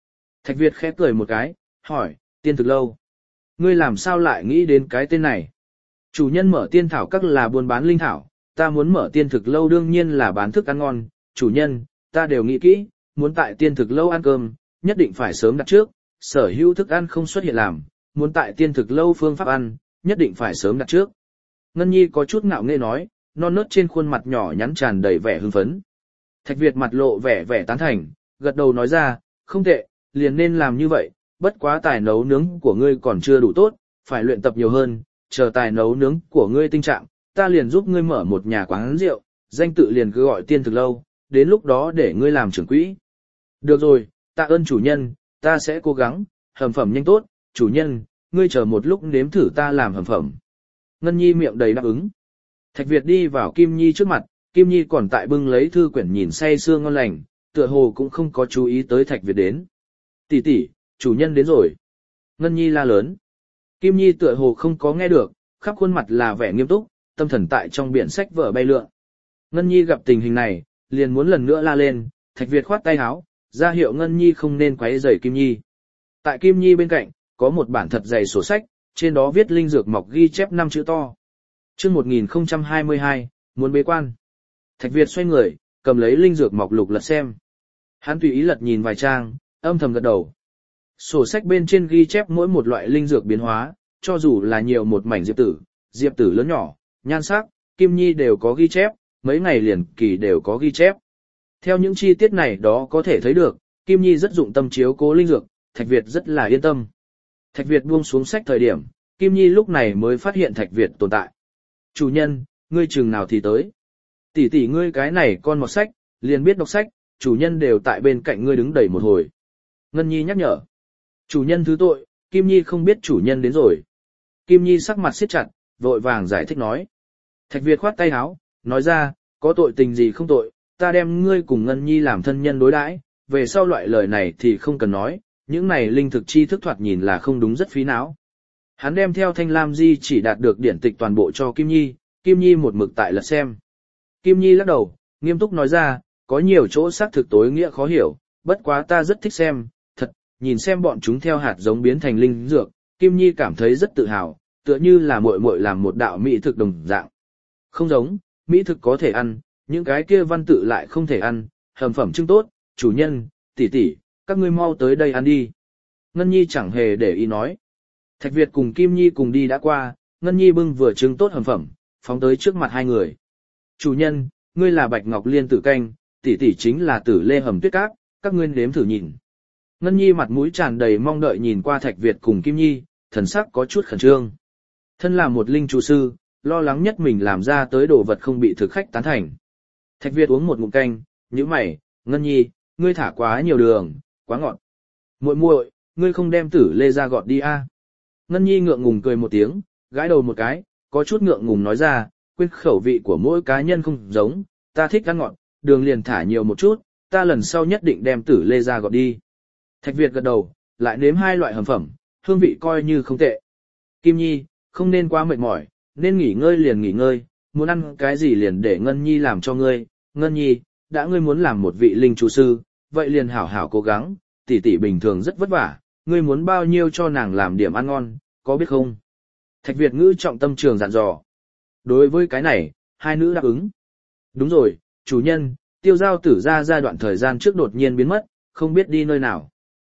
Thạch Việt khẽ cười một cái, hỏi, tiên thực lâu. Ngươi làm sao lại nghĩ đến cái tên này? Chủ nhân mở tiên thảo các là buôn bán linh thảo, ta muốn mở tiên thực lâu đương nhiên là bán thức ăn ngon. Chủ nhân, ta đều nghĩ kỹ, muốn tại tiên thực lâu ăn cơm, nhất định phải sớm đặt trước, sở hữu thức ăn không xuất hiện làm, muốn tại tiên thực lâu phương pháp ăn, nhất định phải sớm đặt trước. Ngân Nhi có chút ngạo nghễ nói, non nớt trên khuôn mặt nhỏ nhắn tràn đầy vẻ hưng phấn. Thạch Việt mặt lộ vẻ tán thành, gật đầu nói ra, không tệ, liền nên làm như vậy, bất quá tài nấu nướng của ngươi còn chưa đủ tốt, phải luyện tập nhiều hơn, chờ tài nấu nướng của ngươi tinh trạng, ta liền giúp ngươi mở một nhà quán rượu, danh tự liền cứ gọi tiên thực lâu, đến lúc đó để ngươi làm trưởng quỹ. Được rồi, tạ ơn chủ nhân, ta sẽ cố gắng, hầm phẩm nhanh tốt, chủ nhân, ngươi chờ một lúc nếm thử ta làm hầm phẩm. Ngân Nhi miệng đầy đáp ứng. Thạch Việt đi vào Kim Nhi trước mặt, Kim Nhi còn tại bưng lấy thư quyển nhìn say sưa ngon lành, tựa hồ cũng không có chú ý tới Thạch Việt đến. Tỷ tỷ, chủ nhân đến rồi. Ngân Nhi la lớn. Kim Nhi tựa hồ không có nghe được, khắp khuôn mặt là vẻ nghiêm túc, tâm thần tại trong biển sách vở bay lượn. Ngân Nhi gặp tình hình này, liền muốn lần nữa la lên, Thạch Việt khoát tay áo, ra hiệu Ngân Nhi không nên quấy rầy Kim Nhi. Tại Kim Nhi bên cạnh, có một bản thật dày sổ sách, trên đó viết linh dược mọc ghi chép 5 chữ to. Chương 1022, muốn bế quan. Thạch Việt xoay người, cầm lấy linh dược mọc lục lật xem. Hắn tùy ý lật nhìn vài trang, âm thầm gật đầu. Sổ sách bên trên ghi chép mỗi một loại linh dược biến hóa, cho dù là nhiều một mảnh diệp tử lớn nhỏ, nhan sắc, Kim Nhi đều có ghi chép, mấy ngày liền kỳ đều có ghi chép. Theo những chi tiết này đó có thể thấy được, Kim Nhi rất dụng tâm chiếu cố linh dược, Thạch Việt rất là yên tâm. Thạch Việt buông xuống sách thời điểm, Kim Nhi lúc này mới phát hiện Thạch Việt tồn tại. Chủ nhân, ngươi chừng nào thì tới. Tỷ tỷ ngươi cái này con mọt sách, liền biết đọc sách, chủ nhân đều tại bên cạnh ngươi đứng đẩy một hồi. Ngân Nhi nhắc nhở. Chủ nhân thứ tội, Kim Nhi không biết chủ nhân đến rồi. Kim Nhi sắc mặt siết chặt, vội vàng giải thích nói. Thạch Việt khoát tay áo, nói ra, có tội tình gì không tội, ta đem ngươi cùng Ngân Nhi làm thân nhân đối đãi, về sau loại lời này thì không cần nói, những này linh thực chi thức thoạt nhìn là không đúng rất phí não. Hắn đem theo Thanh Lam Di chỉ đạt được điển tịch toàn bộ cho Kim Nhi, Kim Nhi một mực tại lật xem. Kim Nhi lắc đầu, nghiêm túc nói ra, có nhiều chỗ xác thực tối nghĩa khó hiểu, bất quá ta rất thích xem, thật, nhìn xem bọn chúng theo hạt giống biến thành linh dược, Kim Nhi cảm thấy rất tự hào, tựa như là muội muội làm một đạo mỹ thực đồng dạng. Không giống, mỹ thực có thể ăn, những cái kia văn tự lại không thể ăn, hầm phẩm trưng tốt, chủ nhân, tỷ tỷ, các ngươi mau tới đây ăn đi. Ngân Nhi chẳng hề để ý nói. Thạch Việt cùng Kim Nhi cùng đi đã qua, Ngân Nhi bưng vừa trưng tốt hầm phẩm, phóng tới trước mặt hai người. Chủ nhân, ngươi là Bạch Ngọc Liên tử canh, tỷ tỷ chính là Tử Lê hầm tuyết cát, các ngươi nếm thử nhìn. Ngân Nhi mặt mũi tràn đầy mong đợi nhìn qua Thạch Việt cùng Kim Nhi, thần sắc có chút khẩn trương. Thân là một linh chủ sư, lo lắng nhất mình làm ra tới đồ vật không bị thực khách tán thành. Thạch Việt uống một ngụm canh, nhíu mày, Ngân Nhi, ngươi thả quá nhiều đường, quá ngọt. Muội muội, ngươi không đem Tử Lê ra gọt đi a? Ngân Nhi ngượng ngùng cười một tiếng, gãi đầu một cái, có chút ngượng ngùng nói ra, quên khẩu vị của mỗi cá nhân không giống, ta thích ăn ngọt, đường liền thả nhiều một chút, ta lần sau nhất định đem Tử Lê ra gọt đi. Thạch Việt gật đầu, lại nếm hai loại hầm phẩm, hương vị coi như không tệ. Kim Nhi, không nên quá mệt mỏi, nên nghỉ ngơi liền nghỉ ngơi, muốn ăn cái gì liền để Ngân Nhi làm cho ngươi. Ngân Nhi, đã ngươi muốn làm một vị linh chủ sư, vậy liền hảo hảo cố gắng, tỷ tỷ bình thường rất vất vả, ngươi muốn bao nhiêu cho nàng làm điểm ăn ngon, có biết không? Thạch Việt ngữ trọng tâm trường dặn dò. Đối với cái này, hai nữ đáp ứng. Đúng rồi, chủ nhân, Tiêu Giao Tử ra giai đoạn thời gian trước đột nhiên biến mất, không biết đi nơi nào.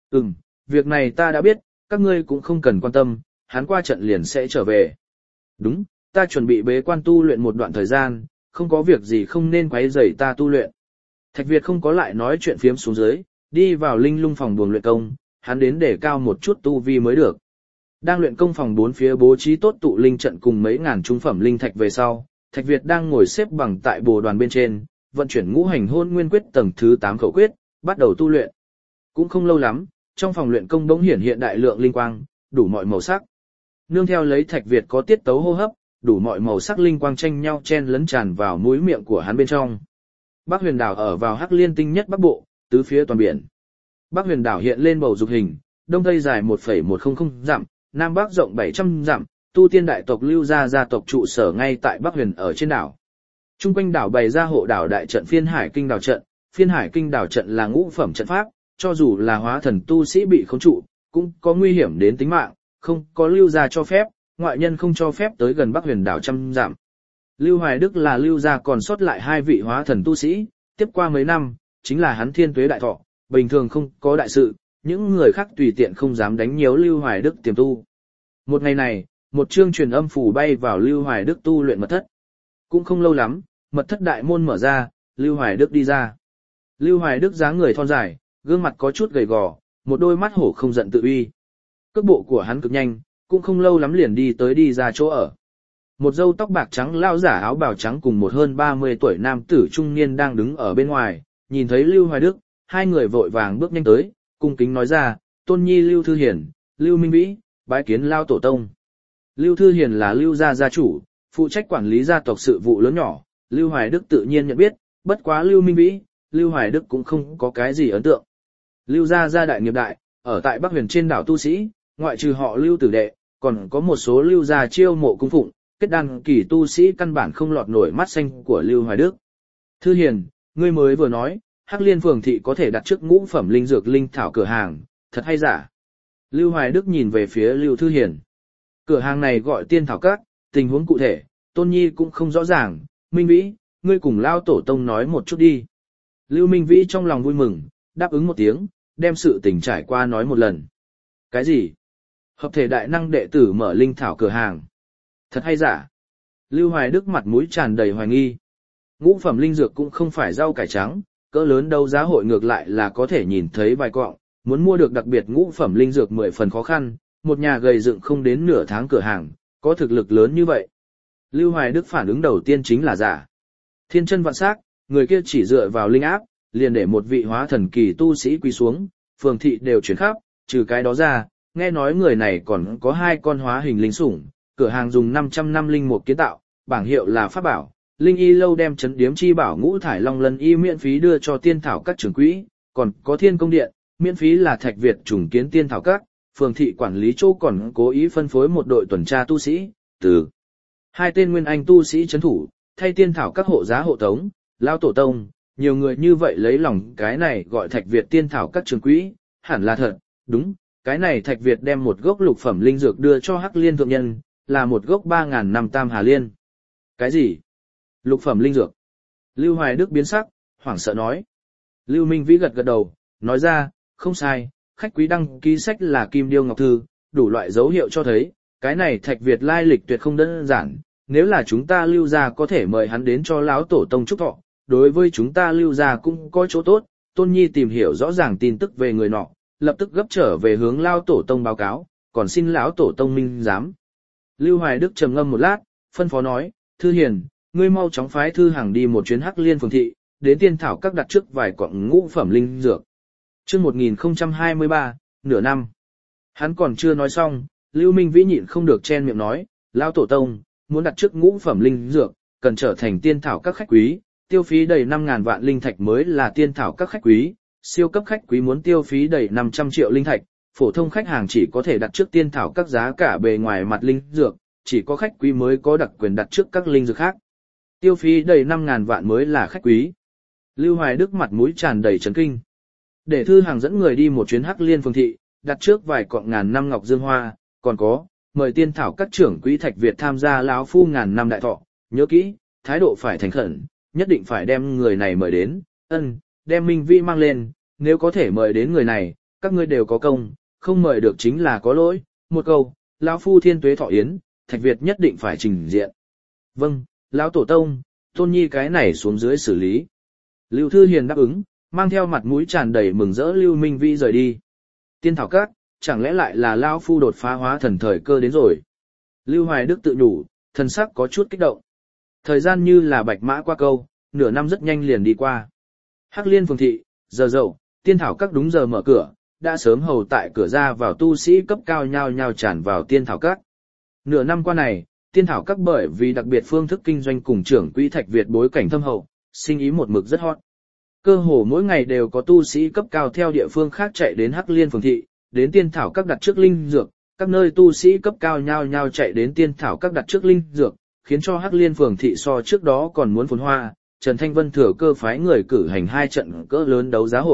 Việc này ta đã biết, các ngươi cũng không cần quan tâm, hắn qua trận liền sẽ trở về. Đúng, ta chuẩn bị bế quan tu luyện một đoạn thời gian, không có việc gì không nên quấy rầy ta tu luyện. Thạch Việt không có lại nói chuyện phiếm xuống dưới, đi vào linh lung phòng buồng luyện công, hắn đến để cao một chút tu vi mới được. Đang luyện công phòng bốn phía bố trí tốt tụ linh trận cùng mấy ngàn trung phẩm linh thạch về sau, Thạch Việt đang ngồi xếp bằng tại bồ đoàn bên trên, vận chuyển ngũ hành hôn nguyên quyết tầng thứ 8 khẩu quyết, bắt đầu tu luyện. Cũng không lâu lắm, trong phòng luyện công bỗng hiển hiện đại lượng linh quang, đủ mọi màu sắc. Nương theo lấy Thạch Việt có tiết tấu hô hấp, đủ mọi màu sắc linh quang tranh nhau chen lấn tràn vào mũi miệng của hắn bên trong. Bắc Huyền Đảo ở vào Hắc Liên tinh nhất bắc bộ, tứ phía toàn biển. Bắc Huyền Đảo hiện lên bầu dục hình, đông tây dài 1,100 dặm, nam bắc rộng 700 dặm, tu tiên đại tộc Lưu gia tộc trụ sở ngay tại Bắc Huyền ở trên đảo. Trung quanh đảo bày ra hộ đảo đại trận Phiên Hải Kinh đảo trận, Phiên Hải Kinh đảo trận là ngũ phẩm trận pháp, cho dù là hóa thần tu sĩ bị khống trụ, cũng có nguy hiểm đến tính mạng, không có Lưu gia cho phép, ngoại nhân không cho phép tới gần Bắc Huyền đảo trăm dặm. Lưu Hoài Đức là Lưu gia còn sót lại 2 vị hóa thần tu sĩ, tiếp qua mấy năm, chính là hắn thiên tuế đại thọ, bình thường không có đại sự, những người khác tùy tiện không dám đánh nhiễu Lưu Hoài Đức tiềm tu. Một ngày này, một chương truyền âm phù bay vào Lưu Hoài Đức tu luyện mật thất. Cũng không lâu lắm, mật thất đại môn mở ra, Lưu Hoài Đức đi ra. Lưu Hoài Đức dáng người thon dài, gương mặt có chút gầy gò, một đôi mắt hổ không giận tự uy. Cước bộ của hắn cực nhanh, cũng không lâu lắm liền đi ra chỗ ở. Một râu tóc bạc trắng lao giả áo bào trắng cùng một hơn 30 tuổi nam tử trung niên đang đứng ở bên ngoài, nhìn thấy Lưu Hoài Đức, hai người vội vàng bước nhanh tới, cung kính nói ra, tôn nhi Lưu Thư Hiển, Lưu Minh Vĩ, bái kiến lao tổ tông. Lưu Thư Hiển là Lưu gia gia chủ, phụ trách quản lý gia tộc sự vụ lớn nhỏ, Lưu Hoài Đức tự nhiên nhận biết, bất quá Lưu Minh Vĩ, Lưu Hoài Đức cũng không có cái gì ấn tượng. Lưu gia gia đại nghiệp đại, ở tại Bắc Huyền trên đảo tu sĩ, ngoại trừ họ Lưu tử đệ, còn có một số Lưu gia chiêu mộ cung phụng, kết đan kỳ tu sĩ căn bản không lọt nổi mắt xanh của Lưu Hoài Đức. Thư Hiền, ngươi mới vừa nói, Hắc Liên phường thị có thể đặt trước ngũ phẩm linh dược linh thảo cửa hàng, thật hay giả? Lưu Hoài Đức nhìn về phía Lưu Thư Hiền. Cửa hàng này gọi Tiên Thảo Các, tình huống cụ thể, Tôn Nhi cũng không rõ ràng, Minh Vĩ, ngươi cùng lao tổ tông nói một chút đi. Lưu Minh Vĩ trong lòng vui mừng, đáp ứng một tiếng, đem sự tình trải qua nói một lần. Cái gì? Hợp thể đại năng đệ tử mở linh thảo cửa hàng. Thật hay giả? Lưu Hoài Đức mặt mũi tràn đầy hoài nghi. Ngũ phẩm linh dược cũng không phải rau cải trắng, cỡ lớn đấu giá hội ngược lại là có thể nhìn thấy vài quọng, muốn mua được đặc biệt ngũ phẩm linh dược 10 phần khó khăn, một nhà gầy dựng không đến nửa tháng cửa hàng, có thực lực lớn như vậy. Lưu Hoài Đức phản ứng đầu tiên chính là giả. Thiên chân vạn sắc, người kia chỉ dựa vào linh áp, liền để một vị hóa thần kỳ tu sĩ quỳ xuống, phường thị đều chuyển khắp, trừ cái đó ra, nghe nói người này còn có 2 con hóa hình linh sủng, cửa hàng dùng 500 năm linh mục kiến tạo, bảng hiệu là pháp bảo, linh y lâu đem chấn điếm chi bảo ngũ thải long lân y miễn phí đưa cho tiên thảo các trưởng quỹ, còn có thiên công điện, miễn phí là Thạch Việt trùng kiến tiên thảo các, phường thị quản lý chỗ còn cố ý phân phối một đội tuần tra tu sĩ, từ 2 tên nguyên anh tu sĩ chấn thủ, thay tiên thảo các hộ giá hộ tống, lao tổ tông, nhiều người như vậy lấy lòng cái này gọi Thạch Việt tiên thảo các trưởng quỹ, hẳn là thật, đúng, cái này Thạch Việt đem một gốc lục phẩm linh dược đưa cho Hắc Liên thượng nhân, là một gốc 3.000 năm tam hà liên. Cái gì? Lục phẩm linh dược? Lưu Hoài Đức biến sắc, hoảng sợ nói. Lưu Minh Vĩ gật gật đầu, nói ra, không sai, khách quý đăng ký sách là Kim Điêu Ngọc Thư, đủ loại dấu hiệu cho thấy, cái này Thạch Việt lai lịch tuyệt không đơn giản, nếu là chúng ta Lưu gia có thể mời hắn đến cho lão tổ tông chúc thọ, đối với chúng ta Lưu gia cũng có chỗ tốt. Tôn Nhi tìm hiểu rõ ràng tin tức về người nọ, lập tức gấp trở về hướng lão tổ tông báo cáo, còn xin lão tổ tông minh giám. Lưu Hoài Đức trầm ngâm một lát, phân phó nói, Thư Hiền, ngươi mau chóng phái Thư Hằng đi một chuyến Hắc Liên phường thị, đến tiên thảo các đặt trước vài quặng ngũ phẩm linh dược. Chương 1023, nửa năm. Hắn còn chưa nói xong, Lưu Minh Vĩ nhịn không được chen miệng nói, lão tổ tông, muốn đặt trước ngũ phẩm linh dược, cần trở thành tiên thảo các khách quý, tiêu phí đầy 5.000 vạn linh thạch mới là tiên thảo các khách quý, siêu cấp khách quý muốn tiêu phí đầy 500 triệu linh thạch, phổ thông khách hàng chỉ có thể đặt trước tiên thảo các giá cả bề ngoài mặt linh dược, chỉ có khách quý mới có đặc quyền đặt trước các linh dược khác. Tiêu phí đầy 5.000 vạn mới là khách quý. Lưu Hoài Đức mặt mũi tràn đầy chấn kinh. Để Thư Hằng dẫn người đi một chuyến Hắc Liên phường thị, đặt trước vài quặng ngàn năm ngọc dương hoa, còn có, mời tiên thảo các trưởng quỹ Thạch Việt tham gia lão phu ngàn năm đại thọ, nhớ kỹ, thái độ phải thành khẩn, nhất định phải đem người này mời đến, đem Minh Vĩ mang lên, nếu có thể mời đến người này, các ngươi đều có công, không mời được chính là có lỗi, một câu, lão phu thiên tuế thọ yến, Thạch Việt nhất định phải trình diện. Vâng, lão tổ tông, Tôn Nhi cái này xuống dưới xử lý. Lưu Thư Hiền đáp ứng, mang theo mặt mũi tràn đầy mừng rỡ Lưu Minh Vĩ rời đi. Tiên thảo các, chẳng lẽ lại là lão phu đột phá hóa thần thời cơ đến rồi. Lưu Hoài Đức tự nhủ, thần sắc có chút kích động. Thời gian như là bạch mã qua câu, nửa năm rất nhanh liền đi qua. Hắc Liên phường thị, giờ dậu, tiên thảo các đúng giờ mở cửa, đã sớm hầu tại cửa ra vào tu sĩ cấp cao nhao nhao tràn vào tiên thảo các. Nửa năm qua này, tiên thảo các bởi vì đặc biệt phương thức kinh doanh cùng trưởng quỹ Thạch Việt bối cảnh thâm hậu, sinh ý một mực rất hot. Cơ hồ mỗi ngày đều có tu sĩ cấp cao theo địa phương khác chạy đến Hắc Liên phường thị, đến tiên thảo các đặt trước linh dược, các nơi tu sĩ cấp cao nhao nhao chạy đến tiên thảo các đặt trước linh dược, khiến cho Hắc Liên phường thị so trước đó còn muốn phồn hoa. Trần Thanh Vân thừa cơ phái người cử hành 2 trận cỡ lớn đấu giá hội,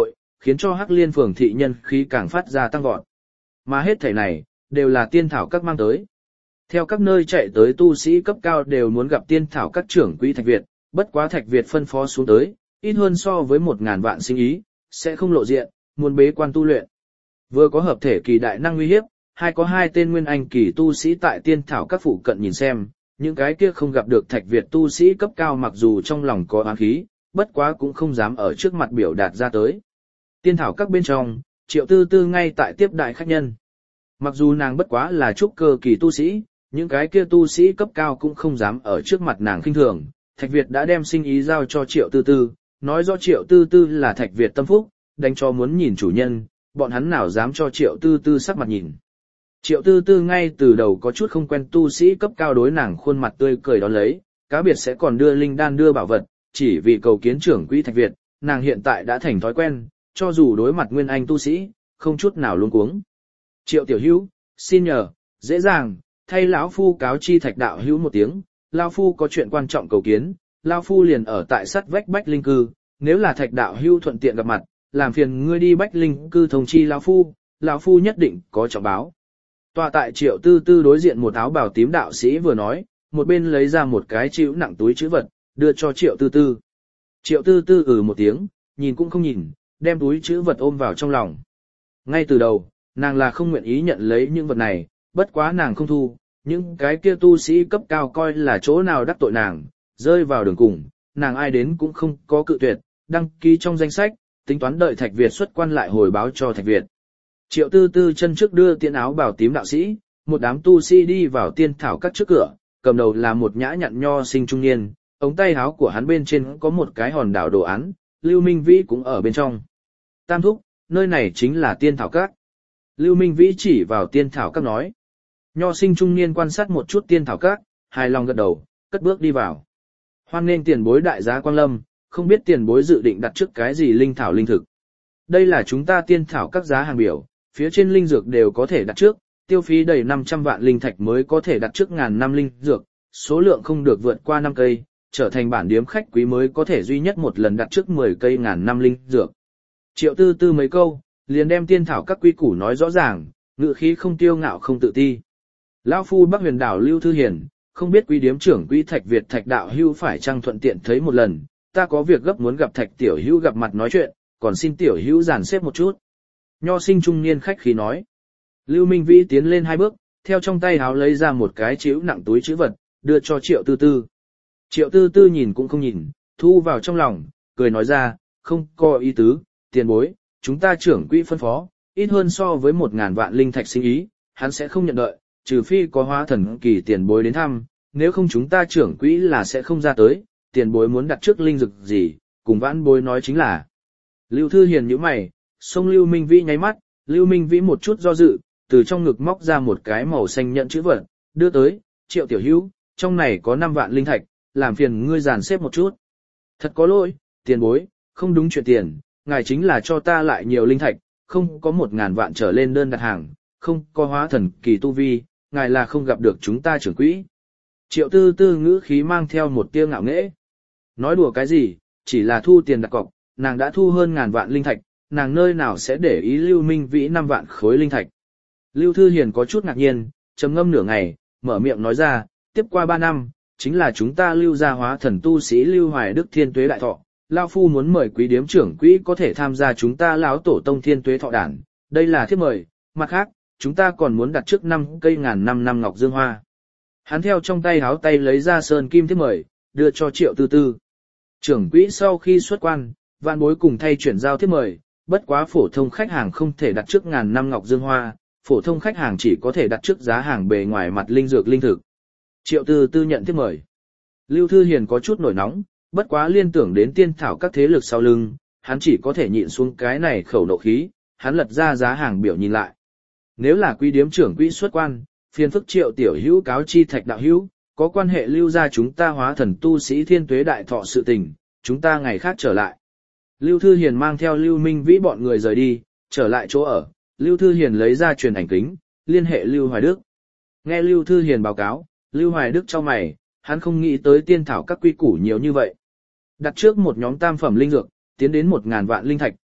khiến cho Hắc Liên phường thị nhân khí càng phát ra tăng vọt. Mà hết thảy này, đều là tiên thảo các mang tới. Theo các nơi chạy tới tu sĩ cấp cao đều muốn gặp tiên thảo các trưởng quỹ Thạch Việt, bất quá Thạch Việt phân phó xuống tới, ít hơn so với 1.000 vạn sinh ý, sẽ không lộ diện, muốn bế quan tu luyện. Vừa có hợp thể kỳ đại năng uy hiếp, hay có 2 tên nguyên anh kỳ tu sĩ tại tiên thảo các phụ cận nhìn xem, những cái kia không gặp được Thạch Việt tu sĩ cấp cao mặc dù trong lòng có oán khí, bất quá cũng không dám ở trước mặt biểu đạt ra tới. Tiên thảo các bên trong, Triệu Tư Tư ngay tại tiếp đại khách nhân. Mặc dù nàng bất quá là trúc cơ kỳ tu sĩ, những cái kia tu sĩ cấp cao cũng không dám ở trước mặt nàng khinh thường. Thạch Việt đã đem sinh ý giao cho Triệu Tư Tư, nói rõ Triệu Tư Tư là Thạch Việt tâm phúc, đánh cho muốn nhìn chủ nhân, bọn hắn nào dám cho Triệu Tư Tư sắc mặt nhìn. Triệu Tư Tư ngay từ đầu có chút không quen tu sĩ cấp cao đối nàng khuôn mặt tươi cười đón lấy, cá biệt sẽ còn đưa linh đan đưa bảo vật, chỉ vì cầu kiến trưởng quỹ Thạch Việt, nàng hiện tại đã thành thói quen, cho dù đối mặt nguyên anh tu sĩ, không chút nào luống cuống. Triệu tiểu hữu, xin nhờ, dễ dàng, thay lão phu cáo chi Thạch đạo hữu một tiếng, lão phu có chuyện quan trọng cầu kiến, lão phu liền ở tại sát vách Bách Linh cư, nếu là Thạch đạo hữu thuận tiện gặp mặt, làm phiền ngươi đi Bách Linh cư thông chi lão phu nhất định có trọng báo. Tọa tại Triệu Tư Tư đối diện một áo bào tím đạo sĩ vừa nói, một bên lấy ra một cái chịu nặng túi trữ vật, đưa cho Triệu Tư Tư. Triệu Tư Tư một tiếng, nhìn cũng không nhìn, đem túi trữ vật ôm vào trong lòng. Ngay từ đầu, nàng là không nguyện ý nhận lấy những vật này, bất quá nàng không thu, những cái kia tu sĩ cấp cao coi là chỗ nào đắc tội nàng, rơi vào đường cùng, nàng ai đến cũng không có cự tuyệt, đăng ký trong danh sách, tính toán đợi Thạch Việt xuất quan lại hồi báo cho Thạch Việt. Triệu Tư Tư chân trước đưa tiễn áo bào tím đạo sĩ, một đám tu sĩ đi vào tiên thảo các trước cửa, cầm đầu là một nhã nhặn nho sinh trung niên, ống tay áo của hắn bên trên có một cái hòn đảo đồ án, Lưu Minh Vĩ cũng ở bên trong. Tam thúc, nơi này chính là tiên thảo các. Lưu Minh Vĩ chỉ vào tiên thảo các nói. Nho sinh trung niên quan sát một chút tiên thảo các, hài lòng gật đầu, cất bước đi vào. Hoan nghênh tiền bối đại giá Quang Lâm, không biết tiền bối dự định đặt trước cái gì linh thảo linh thực. Đây là chúng ta tiên thảo các giá hàng biểu, phía trên linh dược đều có thể đặt trước, tiêu phí đầy 500 vạn linh thạch mới có thể đặt trước ngàn năm linh dược, số lượng không được vượt qua 5 cây, trở thành bản điếm khách quý mới có thể duy nhất một lần đặt trước 10 cây ngàn năm linh dược. Triệu Tư Tư mấy câu, liền đem tiên thảo các quy củ nói rõ ràng, ngữ khí không tiêu ngạo không tự ti. Lão phu Bắc Huyền đảo Lưu Thư Hiền, không biết quý điếm trưởng quý Thạch Việt Thạch đạo hữu phải chăng thuận tiện thấy một lần, ta có việc gấp muốn gặp Thạch tiểu hữu gặp mặt nói chuyện, còn xin tiểu hữu dàn xếp một chút. Nho sinh trung niên khách khí nói. Lưu Minh Vĩ tiến lên 2 bước, theo trong tay háo lấy ra một cái chiếu nặng túi trữ vật, đưa cho Triệu Tư Tư. Triệu Tư Tư nhìn cũng không nhìn, thu vào trong lòng, cười nói ra, không có ý tứ, tiền bối, chúng ta trưởng quỹ phân phó, ít hơn so với 1.000 vạn linh thạch sinh ý, hắn sẽ không nhận đợi, trừ phi có hóa thần kỳ tiền bối đến thăm, nếu không chúng ta trưởng quỹ là sẽ không ra tới, tiền bối muốn đặt trước linh dược gì, cùng vãn bối nói chính là. Lưu Thư Hiền nhíu mày, xông Lưu Minh Vĩ nháy mắt, Lưu Minh Vĩ một chút do dự, từ trong ngực móc ra một cái màu xanh nhận chữ vật, đưa tới, Triệu tiểu hữu, trong này có 5 vạn linh thạch, làm phiền ngươi dàn xếp một chút. Thật có lỗi, tiền bối, không đúng chuyện tiền, ngài chính là cho ta lại nhiều linh thạch, không có 1.000 vạn trở lên đơn đặt hàng, không có hóa thần kỳ tu vi, ngài là không gặp được chúng ta trưởng quỹ. Triệu Tư Tư ngữ khí mang theo một tia ngạo nghễ. Nói đùa cái gì, chỉ là thu tiền đặt cọc, nàng đã thu hơn 1.000 vạn linh thạch, nàng nơi nào sẽ để ý Lưu Minh Vĩ 5 vạn khối linh thạch. Lưu Thư Hiền có chút ngạc nhiên, trầm ngâm nửa ngày, mở miệng nói ra, tiếp qua 3 năm, chính là chúng ta Lưu gia hóa thần tu sĩ Lưu Hoài Đức Thiên Tuế Đại Thọ, lão phu muốn mời quý điếm trưởng quỹ có thể tham gia chúng ta lão tổ tông Thiên Tuế Thọ đản, đây là thiếp mời, mặt khác, chúng ta còn muốn đặt trước 5 cây ngàn năm ngọc dương hoa. Hắn theo trong tay háo tay lấy ra sơn kim thiếp mời, đưa cho Triệu Tư Tư. Trưởng quỹ sau khi xuất quan, vạn bối cùng thay chuyển giao thiếp mời, bất quá phổ thông khách hàng không thể đặt trước ngàn năm ngọc dương hoa, phổ thông khách hàng chỉ có thể đặt trước giá hàng bề ngoài mặt linh dược linh thực. Triệu Tư Tư nhận thiếp mời. Lưu Thư Hiền có chút nổi nóng, bất quá liên tưởng đến tiên thảo các thế lực sau lưng, hắn chỉ có thể nhịn xuống cái này khẩu nộ khí, hắn lật ra giá hàng biểu nhìn lại. Nếu là quý điếm trưởng quỹ xuất quan, phiền phức Triệu tiểu hữu cáo chi Thạch đạo hữu, có quan hệ Lưu gia chúng ta hóa thần tu sĩ Thiên Tuế Đại Thọ sự tình, chúng ta ngày khác trở lại. Lưu Thư Hiền mang theo Lưu Minh Vĩ bọn người rời đi, trở lại chỗ ở, Lưu Thư Hiền lấy ra truyền ảnh kính, liên hệ Lưu Hoài Đức. Nghe Lưu Thư Hiền báo cáo, Lưu Hoài Đức chau mày, hắn không nghĩ tới tiên thảo các quy củ nhiều như vậy. Đặt trước một nhóm tam phẩm linh dược, tiến đến 1.000 vạn linh thạch,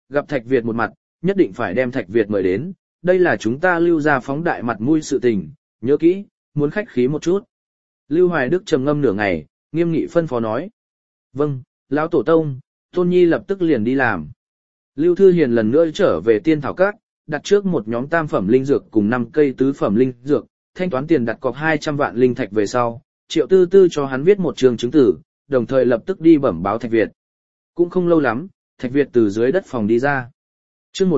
gặp Thạch Việt một mặt, nhất định phải đem Thạch Việt mời đến, đây là chúng ta Lưu gia phóng đại mặt mũi sự tình, nhớ kỹ, muốn khách khí một chút. Lưu Hoài Đức trầm ngâm nửa ngày, nghiêm nghị phân phó nói. Vâng, lão tổ tông, Tôn Nhi lập tức liền đi làm. Lưu Thư Hiền lần nữa trở về Tiên Thảo Các, đặt trước một nhóm tam phẩm linh dược cùng 5 cây tứ phẩm linh dược, thanh toán tiền đặt cọc 200 vạn linh thạch về sau, Triệu Tư Tư cho hắn viết một trường chứng tử, đồng thời lập tức đi bẩm báo Thạch Việt. Cũng không lâu lắm, Thạch Việt từ dưới đất phòng đi ra. Chương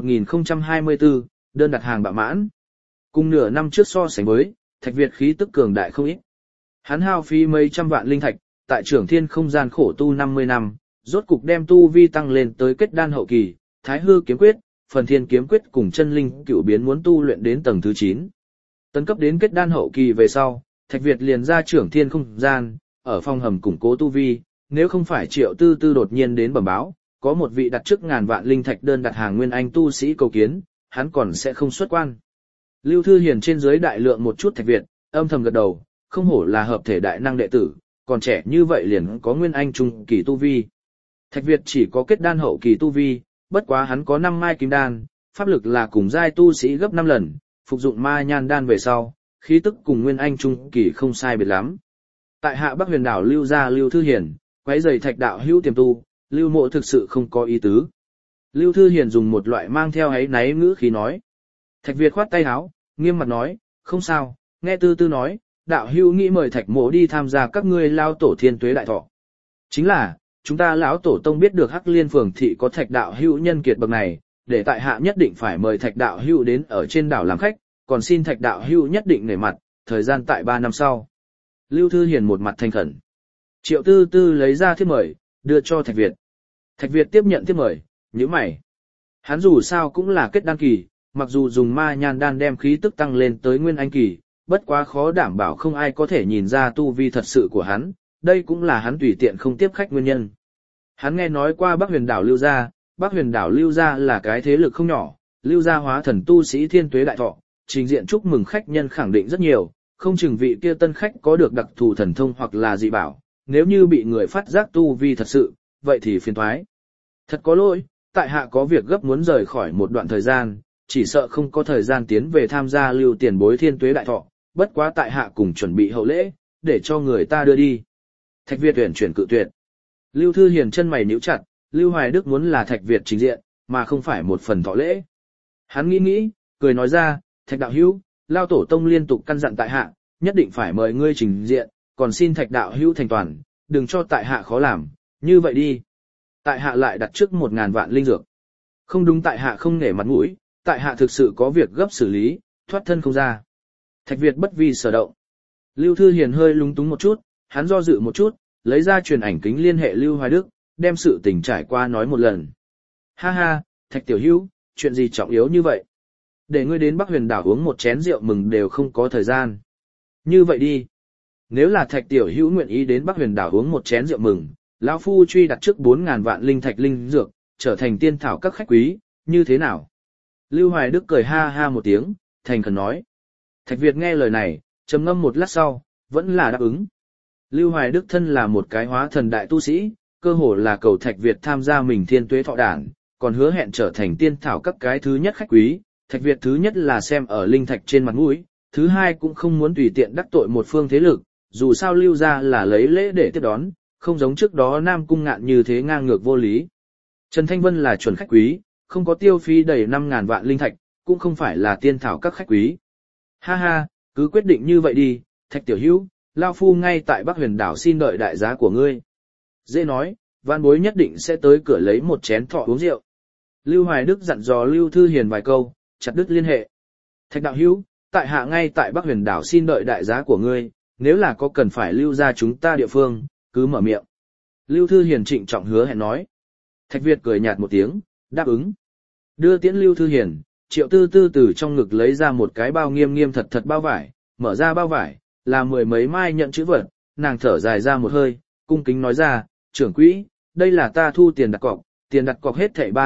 1024, đơn đặt hàng bạ mãn. Cùng nửa năm trước so sánh với, Thạch Việt khí tức cường đại không ít. Hắn hao phí mấy trăm vạn linh thạch, tại Trưởng Thiên không gian khổ tu 50 năm, rốt cục đem tu vi tăng lên tới kết đan hậu kỳ, Thái Hư kiếm quyết, Phần Thiên kiếm quyết cùng chân linh cửu biến muốn tu luyện đến tầng thứ 9. Tấn cấp đến kết đan hậu kỳ về sau, Thạch Việt liền ra Trưởng Thiên không gian, ở phòng hầm củng cố tu vi, nếu không phải Triệu Tư Tư đột nhiên đến bẩm báo, có một vị đặt trước ngàn vạn linh thạch đơn đặt hàng nguyên anh tu sĩ cầu kiến, hắn còn sẽ không xuất quan. Lưu Thư Hiền trên dưới đại lượng một chút Thạch Việt, âm thầm gật đầu, không hổ là hợp thể đại năng đệ tử, còn trẻ như vậy liền có nguyên anh trung kỳ tu vi. Thạch Việt chỉ có kết đan hậu kỳ tu vi, bất quá hắn có 5 mai kim đan, pháp lực là cùng giai tu sĩ gấp 5 lần, phục dụng ma nhan đan về sau, khí tức cùng nguyên anh trung kỳ không sai biệt lắm. Tại hạ Bắc Huyền đảo Lưu gia Lưu Thư Hiền, quấy rầy Thạch đạo hữu tiềm tu, Lưu mộ thực sự không có ý tứ. Lưu Thư Hiền dùng một loại mang theo áy náy ngữ khí nói. Thạch Việt khoát tay áo, nghiêm mặt nói, không sao, nghe Tư Tư nói, đạo hữu nghĩ mời Thạch mộ đi tham gia các ngươi lao tổ thiên tuế đại thọ. Chính là, chúng ta lão tổ tông biết được Hắc Liên phường thị có Thạch đạo hữu nhân kiệt bậc này, để tại hạ nhất định phải mời Thạch đạo hữu đến ở trên đảo làm khách, còn xin Thạch đạo hữu nhất định nể mặt, thời gian tại 3 năm sau. Lưu Thư Hiền một mặt thành khẩn. Triệu Tư Tư lấy ra thiếp mời, đưa cho Thạch Việt. Thạch Việt tiếp nhận thiếp mời, nhíu mày. Hắn dù sao cũng là kết đan kỳ, mặc dù dùng ma nhan đan đem khí tức tăng lên tới nguyên anh kỳ, bất quá khó đảm bảo không ai có thể nhìn ra tu vi thật sự của hắn, đây cũng là hắn tùy tiện không tiếp khách nguyên nhân. Hắn nghe nói qua Bắc Huyền đảo Lưu gia, Bắc Huyền đảo Lưu gia là cái thế lực không nhỏ, Lưu gia hóa thần tu sĩ thiên tuế đại thọ, trình diện chúc mừng khách nhân khẳng định rất nhiều, không chừng vị kia tân khách có được đặc thù thần thông hoặc là dị bảo, nếu như bị người phát giác tu vi thật sự, vậy thì phiền toái. Thật có lỗi, tại hạ có việc gấp muốn rời khỏi một đoạn thời gian, chỉ sợ không có thời gian tiến về tham gia Lưu tiền bối thiên tuế đại thọ, bất quá tại hạ cùng chuẩn bị hậu lễ, để cho người ta đưa đi. Thạch Việt tuyển chuyển cự tuyệt. Lưu Thư Hiền chân mày nhíu chặt, Lưu Hoài Đức muốn là Thạch Việt trình diện, mà không phải một phần thọ lễ. Hắn nghĩ, cười nói ra, Thạch đạo hữu, lao tổ tông liên tục căn dặn tại hạ, nhất định phải mời ngươi trình diện, còn xin Thạch đạo hữu thành toàn, đừng cho tại hạ khó làm, như vậy đi. Tại hạ lại đặt trước 1000 vạn linh dược. Không đúng, tại hạ không nể mặt mũi, tại hạ thực sự có việc gấp xử lý, thoát thân không ra. Thạch Việt bất vi sở động. Lưu Thư Hiền hơi lúng túng một chút, hắn do dự một chút, lấy ra truyền ảnh kính liên hệ Lưu Hoài Đức, đem sự tình trải qua nói một lần. Ha ha, Thạch tiểu hữu, chuyện gì trọng yếu như vậy? Để ngươi đến Bắc Huyền đảo uống một chén rượu mừng đều không có thời gian. Như vậy đi. Nếu là Thạch tiểu hữu nguyện ý đến Bắc Huyền đảo uống một chén rượu mừng, lão phu truy đặt trước 4000 vạn linh thạch linh dược, trở thành tiên thảo các khách quý, như thế nào? Lưu Hoài Đức cười ha ha một tiếng, thành khẩn nói. Thạch Việt nghe lời này, trầm ngâm một lát sau, vẫn là đáp ứng. Lưu Hoài Đức thân là một cái hóa thần đại tu sĩ, cơ hồ là cầu Thạch Việt tham gia mình thiên tuế thọ đản, còn hứa hẹn trở thành tiên thảo các cái thứ nhất khách quý. Thạch Việt thứ nhất là xem ở linh thạch trên mặt mũi, thứ hai cũng không muốn tùy tiện đắc tội một phương thế lực, dù sao Lưu gia là lấy lễ để tiếp đón, không giống trước đó Nam Cung Ngạn như thế ngang ngược vô lý. Trần Thanh Vân là chuẩn khách quý, không có tiêu phí đầy 5000 vạn linh thạch, cũng không phải là tiên thảo các khách quý. Ha ha, cứ quyết định như vậy đi, Thạch tiểu hữu, lao phu ngay tại Bắc Huyền đảo xin đợi đại giá của ngươi. Dễ nói, văn bối nhất định sẽ tới cửa lấy một chén thọ uống rượu. Lưu Hoài Đức dặn dò Lưu Thư Hiền vài câu, chặt đứt liên hệ. Thạch đạo hữu, tại hạ ngay tại Bắc Huyền đảo xin đợi đại giá của ngươi, nếu là có cần phải lưu ra chúng ta địa phương, cứ mở miệng. Lưu Thư Hiền trịnh trọng hứa hẹn nói. Thạch Việt cười nhạt một tiếng, đáp ứng. Đưa tiễn Lưu Thư Hiền, Triệu Tư Tư từ trong ngực lấy ra một cái bao nghiêm nghiêm thật thật bao vải, mở ra bao vải, là 10 mấy mai nhận chữ vật, nàng thở dài ra một hơi, cung kính nói ra, trưởng quỹ, đây là ta thu tiền đặt cọc hết thảy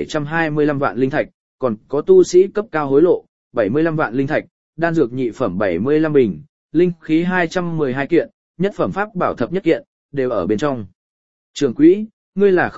3725 vạn linh thạch, còn có tu sĩ cấp cao hối lộ, 75 vạn linh thạch, đan dược nhị phẩm 75 bình, linh khí 212 kiện, nhất phẩm pháp bảo thập nhất kiện, đều ở bên trong. Trưởng quỹ, ngươi là không biết,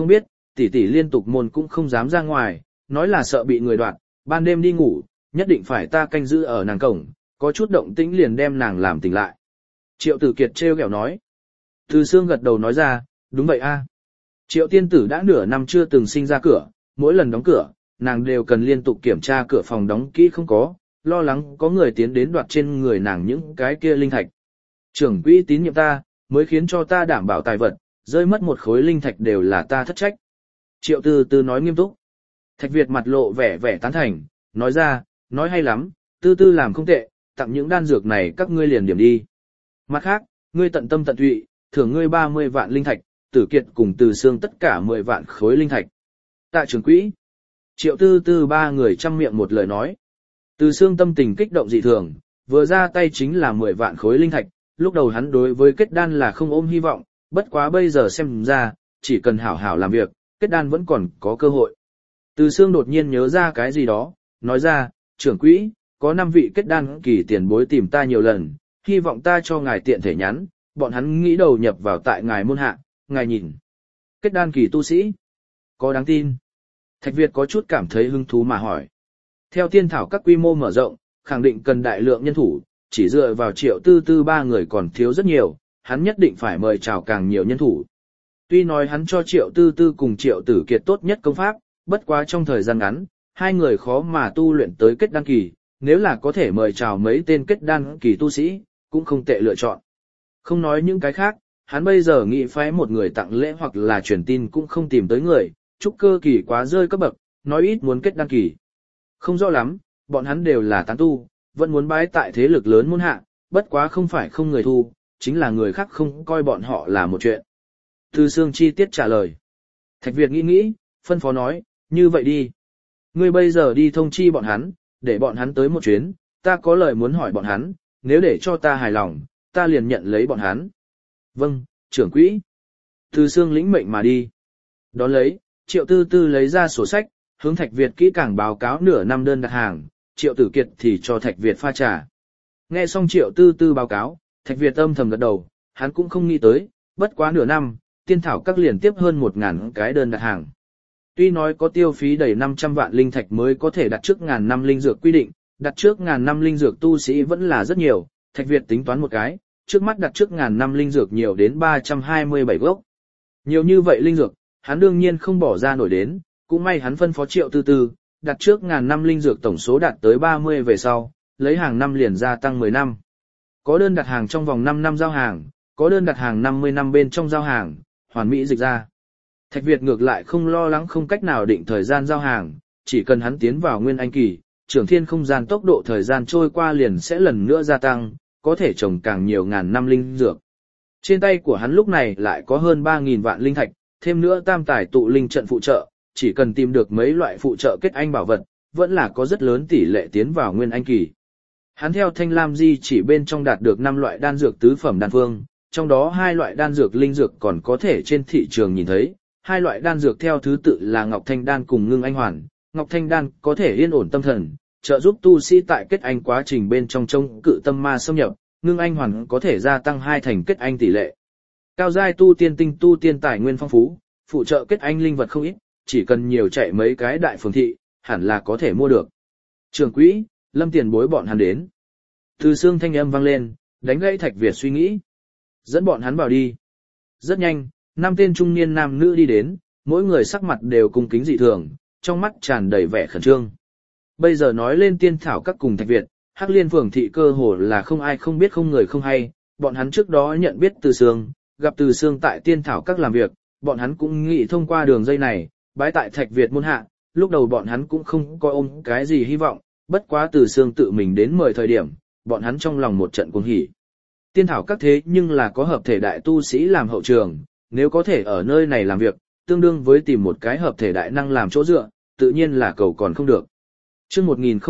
tỷ tỷ liên tục môn cũng không dám ra ngoài, nói là sợ bị người đoạt, ban đêm đi ngủ, nhất định phải ta canh giữ ở nàng cổng, có chút động tĩnh liền đem nàng làm tỉnh lại. Triệu Tử Kiệt trêu ghẹo nói. Từ Sương gật đầu nói ra, đúng vậy a. Triệu tiên tử đã nửa năm chưa từng sinh ra cửa, mỗi lần đóng cửa, nàng đều cần liên tục kiểm tra cửa phòng đóng kỹ không có, lo lắng có người tiến đến đoạt trên người nàng những cái kia linh thạch. Trưởng quỹ tín nhiệm ta, mới khiến cho ta đảm bảo tài vật, rơi mất một khối linh thạch đều là ta thất trách. Triệu Tư Tư nói nghiêm túc. Thạch Việt mặt lộ vẻ vẻ tán thành, nói ra, nói hay lắm, Tư Tư làm không tệ, tặng những đan dược này các ngươi liền điểm đi. Mặt khác, ngươi tận tâm tận tụy, thưởng ngươi 30 vạn linh thạch, Tử Kiệt cùng Từ Sương tất cả 10 vạn khối linh thạch. Tạ trưởng quỹ. Triệu Tư Tư ba người chăm miệng một lời nói. Từ Sương tâm tình kích động dị thường, vừa ra tay chính là 10 vạn khối linh thạch, lúc đầu hắn đối với kết đan là không ôm hy vọng, bất quá bây giờ xem ra, chỉ cần hảo hảo làm việc, kết đan vẫn còn có cơ hội. Từ Sương đột nhiên nhớ ra cái gì đó, nói ra, trưởng quỹ, có 5 vị kết đan kỳ tiền bối tìm ta nhiều lần, hy vọng ta cho ngài tiện thể nhắn, bọn hắn nghĩ đầu nhập vào tại ngài môn hạ, ngài nhìn. Kết đan kỳ tu sĩ, có đáng tin. Thạch Việt có chút cảm thấy hứng thú mà hỏi. Theo tiên thảo các quy mô mở rộng, khẳng định cần đại lượng nhân thủ, chỉ dựa vào Triệu Tư Tư ba người còn thiếu rất nhiều, hắn nhất định phải mời chào càng nhiều nhân thủ. Tuy nói hắn cho Triệu Tư Tư cùng Triệu Tử Kiệt tốt nhất công pháp, bất quá trong thời gian ngắn, hai người khó mà tu luyện tới kết đan kỳ, nếu là có thể mời chào mấy tên kết đan kỳ tu sĩ, cũng không tệ lựa chọn. Không nói những cái khác, hắn bây giờ nghĩ phái một người tặng lễ hoặc là truyền tin cũng không tìm tới người, trúc cơ kỳ quá rơi cấp bậc, nói ít muốn kết đan kỳ. Không rõ lắm, bọn hắn đều là tán tu, vẫn muốn bái tại thế lực lớn môn hạ, bất quá không phải không người thu, chính là người khác không coi bọn họ là một chuyện. Từ Sương chi tiết trả lời. Thạch Việt nghĩ, phân phó nói, như vậy đi. Ngươi bây giờ đi thông chi bọn hắn, để bọn hắn tới một chuyến, ta có lời muốn hỏi bọn hắn, nếu để cho ta hài lòng, ta liền nhận lấy bọn hắn. Vâng, trưởng quỹ. Từ Sương lĩnh mệnh mà đi. Đón lấy, Triệu Tư Tư lấy ra sổ sách, hướng Thạch Việt kỹ càng báo cáo nửa năm đơn đặt hàng, Triệu Tử Kiệt thì cho Thạch Việt pha trà. Nghe xong Triệu Tư Tư báo cáo, Thạch Việt âm thầm gật đầu, hắn cũng không nghĩ tới, bất quá nửa năm, tiên thảo các liền tiếp hơn 1000 cái đơn đặt hàng. Tuy nói có tiêu phí đầy 500 vạn linh thạch mới có thể đặt trước ngàn năm linh dược quy định, đặt trước ngàn năm linh dược tu sĩ vẫn là rất nhiều, Thạch Việt tính toán một cái, trước mắt đặt trước ngàn năm linh dược nhiều đến 327 gốc. Nhiều như vậy linh dược, hắn đương nhiên không bỏ ra nổi đến, cũng may hắn phân phó Triệu Tư Tư, đặt trước ngàn năm linh dược tổng số đạt tới 30 về sau, lấy hàng năm liền gia tăng 10 năm. Có đơn đặt hàng trong vòng 5 năm giao hàng, có đơn đặt hàng 50 năm bên trong giao hàng, hoàn mỹ dịch ra. Thạch Việt ngược lại không lo lắng không cách nào định thời gian giao hàng, chỉ cần hắn tiến vào nguyên anh kỳ, trưởng thiên không gian tốc độ thời gian trôi qua liền sẽ lần nữa gia tăng, có thể trồng càng nhiều ngàn năm linh dược. Trên tay của hắn lúc này lại có hơn 3000 vạn linh thạch, thêm nữa tam tài tụ linh trận phụ trợ, chỉ cần tìm được mấy loại phụ trợ kết anh bảo vật, vẫn là có rất lớn tỷ lệ tiến vào nguyên anh kỳ. Hắn theo Thanh Lam Di chỉ bên trong đạt được 5 loại đan dược tứ phẩm đan phương, trong đó 2 loại đan dược linh dược còn có thể trên thị trường nhìn thấy, 2 loại đan dược theo thứ tự là Ngọc Thanh Đan cùng Ngưng Anh Hoàn. Ngọc Thanh Đan có thể yên ổn tâm thần, trợ giúp tu sĩ tại kết anh quá trình bên trong chống cự tâm ma xâm nhập, Ngưng Anh Hoàn có thể gia tăng 2 thành kết anh tỷ lệ. Cao giai tu tiên tinh tu tiên tài nguyên phong phú, phụ trợ kết anh linh vật không ít, chỉ cần nhiều chạy mấy cái đại phường thị, hẳn là có thể mua được. Trưởng quỹ, Lâm tiền bối bọn hắn đến. Từ Sương thanh âm vang lên, đánh gãy Thạch Việt suy nghĩ. Dẫn bọn hắn vào đi. Rất nhanh, 5 tên trung niên nam nữ đi đến, mỗi người sắc mặt đều cung kính dị thường, trong mắt tràn đầy vẻ khẩn trương. Bây giờ nói lên tiên thảo các cùng Thạch Việt, Hắc Liên phường thị cơ hồ là không ai không biết không người không hay, bọn hắn trước đó nhận biết Từ Sương, gặp Từ Sương tại tiên thảo các làm việc, bọn hắn cũng nghĩ thông qua đường dây này, bái tại Thạch Việt môn hạ, lúc đầu bọn hắn cũng không có ôm cái gì hy vọng, bất quá Từ Sương tự mình đến mời thời điểm, bọn hắn trong lòng một trận cuồng hỉ. Tiên thảo các thế nhưng là có hợp thể đại tu sĩ làm hậu trường, nếu có thể ở nơi này làm việc, tương đương với tìm một cái hợp thể đại năng làm chỗ dựa, tự nhiên là cầu còn không được. Chương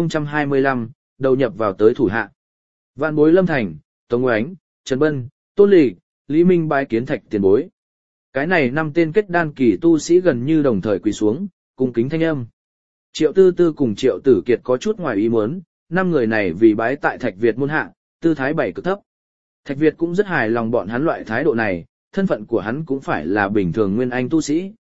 1025, đầu nhập vào tới thủ hạ. Vạn Bối Lâm Thành, Tống Oánh, Trần Bân, Tôn Lệ, Lý Minh bái kiến Thạch tiền bối. Cái này 5 tên kết đan kỳ tu sĩ gần như đồng thời quỳ xuống, cung kính thanh âm. Triệu Tư Tư cùng Triệu Tử Kiệt có chút ngoài ý muốn, 5 người này vì bái tại Thạch Việt môn hạ, tư thái bảy cực thấp. Thạch Việt cũng rất hài lòng bọn hắn loại thái độ này, thân phận của hắn cũng phải là bình thường nguyên anh tu sĩ,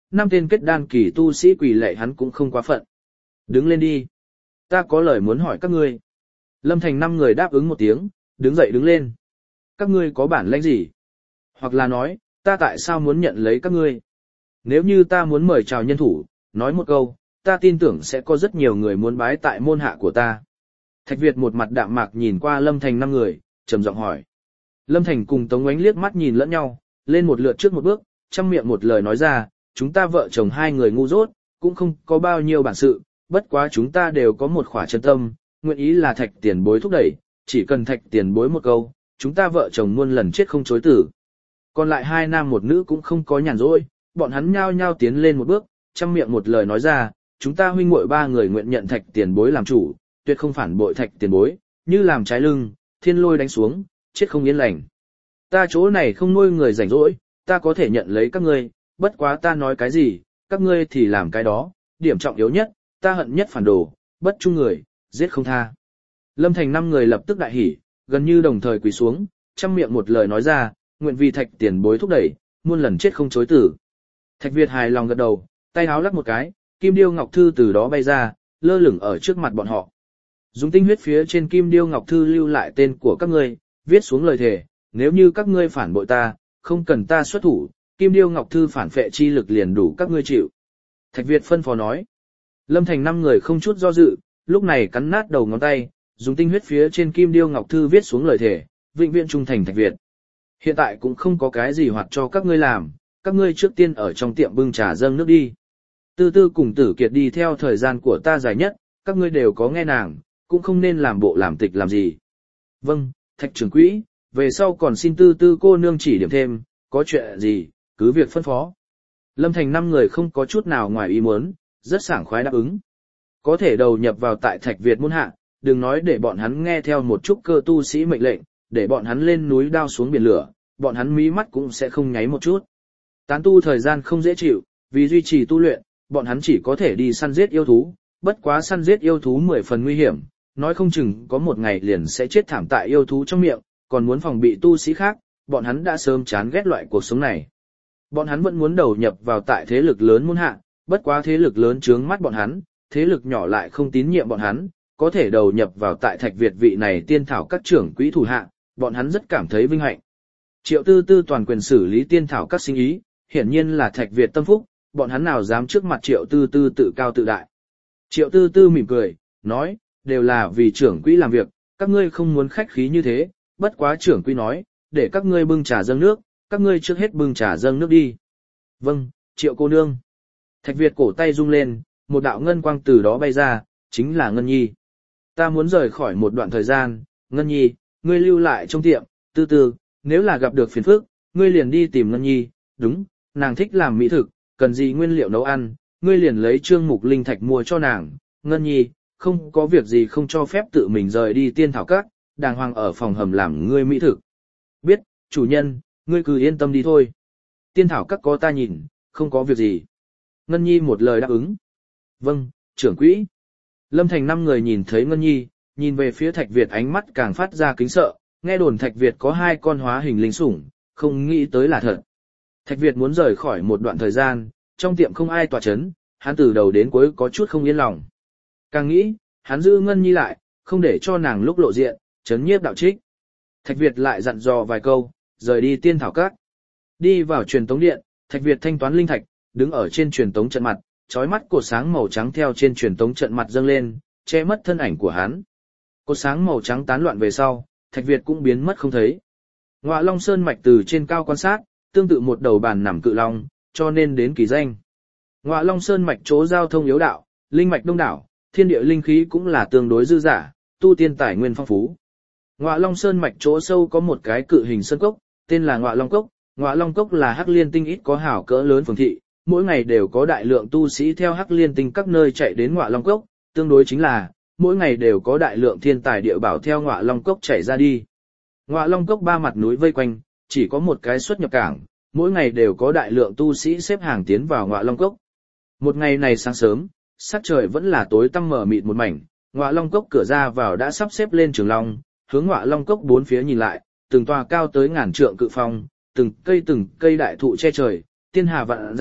5 tên kết đan kỳ tu sĩ quỳ lạy hắn cũng không quá phận. Đứng lên đi. Ta có lời muốn hỏi các ngươi. Lâm Thành 5 người đáp ứng một tiếng, đứng dậy đứng lên. Các ngươi có bản lĩnh gì? Hoặc là nói, ta tại sao muốn nhận lấy các ngươi? Nếu như ta muốn mời chào nhân thủ, nói một câu, ta tin tưởng sẽ có rất nhiều người muốn bái tại môn hạ của ta. Thạch Việt một mặt đạm mạc nhìn qua Lâm Thành 5 người, trầm giọng hỏi. Lâm Thành cùng Tống Ngoánh liếc mắt nhìn lẫn nhau, lên một lượt trước một bước, trăm miệng một lời nói ra, chúng ta vợ chồng 2 người ngu dốt, cũng không có bao nhiêu bản sự, bất quá chúng ta đều có một khỏa chân tâm, nguyện ý là Thạch tiền bối thúc đẩy, chỉ cần Thạch tiền bối một câu, chúng ta vợ chồng muôn lần chết không chối tử. Còn lại 2 nam một nữ cũng không có nhàn rỗi, bọn hắn nhao nhao tiến lên một bước, trăm miệng một lời nói ra, chúng ta huynh muội 3 người nguyện nhận Thạch tiền bối làm chủ, tuyệt không phản bội Thạch tiền bối, như làm trái lưng, thiên lôi đánh xuống, chết không yên lành. Ta chỗ này không nuôi người rảnh rỗi, ta có thể nhận lấy các ngươi, bất quá ta nói cái gì, các ngươi thì làm cái đó, điểm trọng yếu nhất, ta hận nhất phản đồ, bất trung người, giết không tha. Lâm Thành 5 người lập tức đại hỉ, gần như đồng thời quỳ xuống, trăm miệng một lời nói ra, nguyện vì Thạch tiền bối thúc đẩy, muôn lần chết không chối tử. Thạch Việt hài lòng gật đầu, tay áo lắc một cái, kim điêu ngọc thư từ đó bay ra, lơ lửng ở trước mặt bọn họ. Dùng tinh huyết phía trên kim điêu ngọc thư lưu lại tên của các ngươi, viết xuống lời thề, nếu như các ngươi phản bội ta, không cần ta xuất thủ, kim điêu ngọc thư phản phệ chi lực liền đủ các ngươi chịu. Thạch Việt phân phó nói. Lâm Thành 5 người không chút do dự, lúc này cắn nát đầu ngón tay, dùng tinh huyết phía trên kim điêu ngọc thư viết xuống lời thề, vĩnh viễn trung thành Thạch Việt. Hiện tại cũng không có cái gì hoạt cho các ngươi làm, các ngươi trước tiên ở trong tiệm bưng trà dâng nước đi. Tư Tư cùng Tử Kiệt đi theo thời gian của ta dài nhất, các ngươi đều có nghe nàng, cũng không nên làm bộ làm tịch làm gì. Vâng, Thạch trưởng quỹ, về sau còn xin Tư Tư cô nương chỉ điểm thêm, có chuyện gì, cứ việc phân phó. Lâm Thành 5 người không có chút nào ngoài ý muốn, rất sảng khoái đáp ứng. Có thể đầu nhập vào tại Thạch Việt môn hạ, đừng nói để bọn hắn nghe theo một chút cơ tu sĩ mệnh lệnh, để bọn hắn lên núi đao xuống biển lửa, bọn hắn mí mắt cũng sẽ không nháy một chút. Tán tu thời gian không dễ chịu, vì duy trì tu luyện, bọn hắn chỉ có thể đi săn giết yêu thú, bất quá săn giết yêu thú 10 phần nguy hiểm, nói không chừng có một ngày liền sẽ chết thảm tại yêu thú trong miệng, còn muốn phòng bị tu sĩ khác, bọn hắn đã sớm chán ghét loại cuộc sống này. Bọn hắn vẫn muốn đầu nhập vào tại thế lực lớn môn hạ, bất quá thế lực lớn trướng mắt bọn hắn, thế lực nhỏ lại không tín nhiệm bọn hắn, có thể đầu nhập vào tại Thạch Việt vị này tiên thảo các trưởng quỹ thủ hạ, bọn hắn rất cảm thấy vinh hạnh. Triệu Tư Tư toàn quyền xử lý tiên thảo các sinh ý, hiển nhiên là Thạch Việt tâm phúc, bọn hắn nào dám trước mặt Triệu Tư Tư tự cao tự đại. Triệu Tư Tư mỉm cười, nói, đều là vì trưởng quỹ làm việc, các ngươi không muốn khách khí như thế, bất quá trưởng quỹ nói, để các ngươi bưng trà dâng nước, các ngươi trước hết bưng trà dâng nước đi. Vâng, Triệu cô nương. Thạch Việt cổ tay rung lên, một đạo ngân quang từ đó bay ra, chính là Ngân Nhi. Ta muốn rời khỏi một đoạn thời gian, Ngân Nhi, ngươi lưu lại trong tiệm, Tư Tư, nếu là gặp được phiền phức, ngươi liền đi tìm Ngân Nhi, đúng, nàng thích làm mỹ thực, cần gì nguyên liệu nấu ăn, ngươi liền lấy trương mục linh thạch mua cho nàng, Ngân Nhi, không có việc gì không cho phép tự mình rời đi tiên thảo các, đàng hoàng ở phòng hầm làm ngươi mỹ thực. Biết, chủ nhân, ngươi cứ yên tâm đi thôi. Tiên thảo các có ta nhìn, không có việc gì. Ngân Nhi một lời đáp ứng. Vâng, trưởng quỹ. Lâm Thành 5 người nhìn thấy Ngân Nhi, nhìn về phía Thạch Việt ánh mắt càng phát ra kính sợ, nghe đồn Thạch Việt có 2 con hóa hình linh sủng, không nghĩ tới là thật. Thạch Việt muốn rời khỏi một đoạn thời gian, trong tiệm không ai tỏa chấn, hắn từ đầu đến cuối có chút không yên lòng. Càng nghĩ, hắn giữ Ngân Nhi lại, không để cho nàng lúc lộ diện, chấn nhiếp đạo trích. Thạch Việt lại dặn dò vài câu, rời đi tiên thảo các. Đi vào truyền tống điện, Thạch Việt thanh toán linh thạch, đứng ở trên truyền tống trận mặt, chói mắt cột sáng màu trắng theo trên truyền tống trận mặt dâng lên, che mất thân ảnh của hắn. Cột sáng màu trắng tán loạn về sau, Thạch Việt cũng biến mất không thấy. Ngọa Long Sơn mạch từ trên cao quan sát, tương tự một đầu bàn nằm cự long, cho nên đến kỳ danh. Ngọa Long Sơn mạch chỗ giao thông yếu đạo, linh mạch đông đảo, thiên địa linh khí cũng là tương đối dư dả, tu tiên tài nguyên phong phú. Ngọa Long Sơn mạch chỗ sâu có một cái cự hình sơn cốc, tên là Ngọa Long Cốc. Ngọa Long Cốc là Hắc Liên Tinh ít có hảo cỡ lớn phường thị, mỗi ngày đều có đại lượng tu sĩ theo Hắc Liên Tinh các nơi chạy đến Ngọa Long Cốc, tương đối chính là mỗi ngày đều có đại lượng thiên tài địa bảo theo Ngọa Long Cốc chảy ra đi. Ngọa Long Cốc 3 mặt núi vây quanh, chỉ có một cái xuất nhập cảng, mỗi ngày đều có đại lượng tu sĩ xếp hàng tiến vào Ngọa Long Cốc. Một ngày này sáng sớm, sắc trời vẫn là tối tăm mờ mịt một mảnh, Ngọa Long Cốc cửa ra vào đã sắp xếp lên trường long, hướng Ngọa Long Cốc bốn phía nhìn lại, từng tòa cao tới ngàn trượng cự phong, từng cây đại thụ che trời, tiên hà vạn dặm,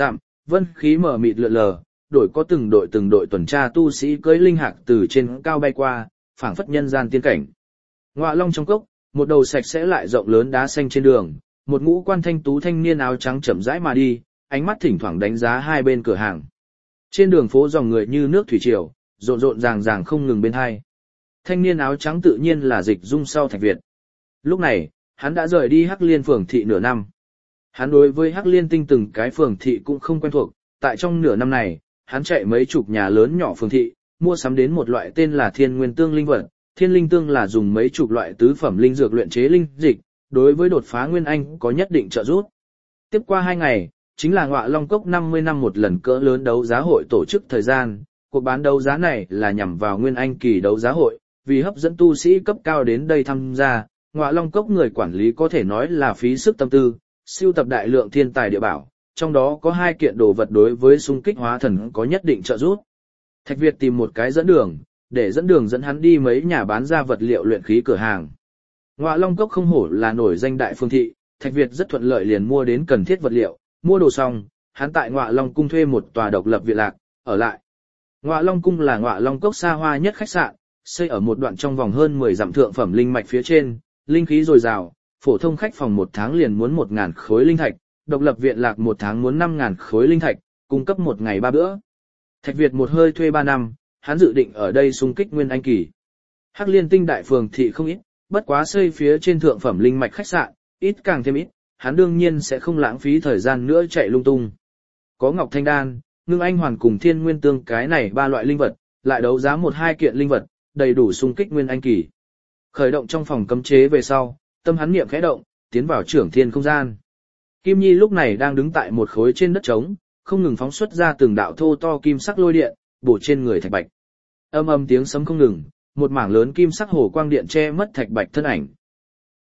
vân khí mở mịt lượn lờ, đội có từng đội tuần tra tu sĩ cưỡi linh hạc từ trên cao bay qua, phảng phất nhân gian tiên cảnh. Ngọa Long trong cốc, một đầu sạch sẽ lại rộng lớn đá xanh trên đường, một ngũ quan thanh tú thanh niên áo trắng chậm rãi mà đi, ánh mắt thỉnh thoảng đánh giá hai bên cửa hàng. Trên đường phố dòng người như nước thủy triều, rộn rộn ràng ràng không ngừng bên hai. Thanh niên áo trắng tự nhiên là Dịch Dung sau Thạch Việt. Lúc này, hắn đã rời đi Hắc Liên phường thị nửa năm. Hắn đối với Hắc Liên tinh từng cái phường thị cũng không quen thuộc, tại trong nửa năm này, hắn chạy mấy chục nhà lớn nhỏ phường thị, mua sắm đến một loại tên là Thiên Nguyên Tương linh vật. Thiên linh tương là dùng mấy chục loại tứ phẩm linh dược luyện chế linh dịch, đối với đột phá nguyên anh có nhất định trợ giúp. Tiếp qua 2 ngày, chính là Ngọa Long Cốc 50 năm một lần cỡ lớn đấu giá hội tổ chức thời gian. Cuộc bán đấu giá này là nhằm vào nguyên anh kỳ đấu giá hội, vì hấp dẫn tu sĩ cấp cao đến đây tham gia, Ngọa Long Cốc người quản lý có thể nói là phí sức tâm tư, sưu tập đại lượng thiên tài địa bảo, trong đó có 2 kiện đồ vật đối với xung kích hóa thần có nhất định trợ giúp. Thạch Việt tìm một cái dẫn đường, để dẫn hắn đi mấy nhà bán ra vật liệu luyện khí cửa hàng. Ngọa Long Cốc không hổ là nổi danh đại phương thị, Thạch Việt rất thuận lợi liền mua đến cần thiết vật liệu, mua đồ xong, hắn tại Ngọa Long Cung thuê một tòa độc lập viện lạc, ở lại. Ngọa Long Cung là Ngọa Long Cốc xa hoa nhất khách sạn, xây ở một đoạn trong vòng hơn 10 dặm thượng phẩm linh mạch phía trên, linh khí dồi dào, phổ thông khách phòng 1 tháng liền muốn 1.000 khối linh thạch, độc lập viện lạc 1 tháng muốn 5.000 khối linh thạch, cung cấp 1 ngày 3 bữa. Thạch Việt một hơi thuê 3 năm, hắn dự định ở đây xung kích nguyên anh kỳ. Hắc Liên tinh đại phường thị không ít, bất quá xây phía trên thượng phẩm linh mạch khách sạn, ít càng thêm ít, hắn đương nhiên sẽ không lãng phí thời gian nữa chạy lung tung. Có Ngọc Thanh Đan, Ngưng Anh Hoàn cùng Thiên Nguyên Tương cái này 3 loại linh vật, lại đấu giá 1-2 kiện linh vật, đầy đủ xung kích nguyên anh kỳ. Khởi động trong phòng cấm chế về sau, tâm hắn niệm khẽ động, tiến vào trưởng thiên không gian. Kim Nhi lúc này đang đứng tại một khối trên đất trống, không ngừng phóng xuất ra từng đạo thô to kim sắc lôi điện, bổ trên người Thạch Bạch. Âm âm tiếng sấm không ngừng, một mảng lớn kim sắc hồ quang điện che mất Thạch Bạch thân ảnh.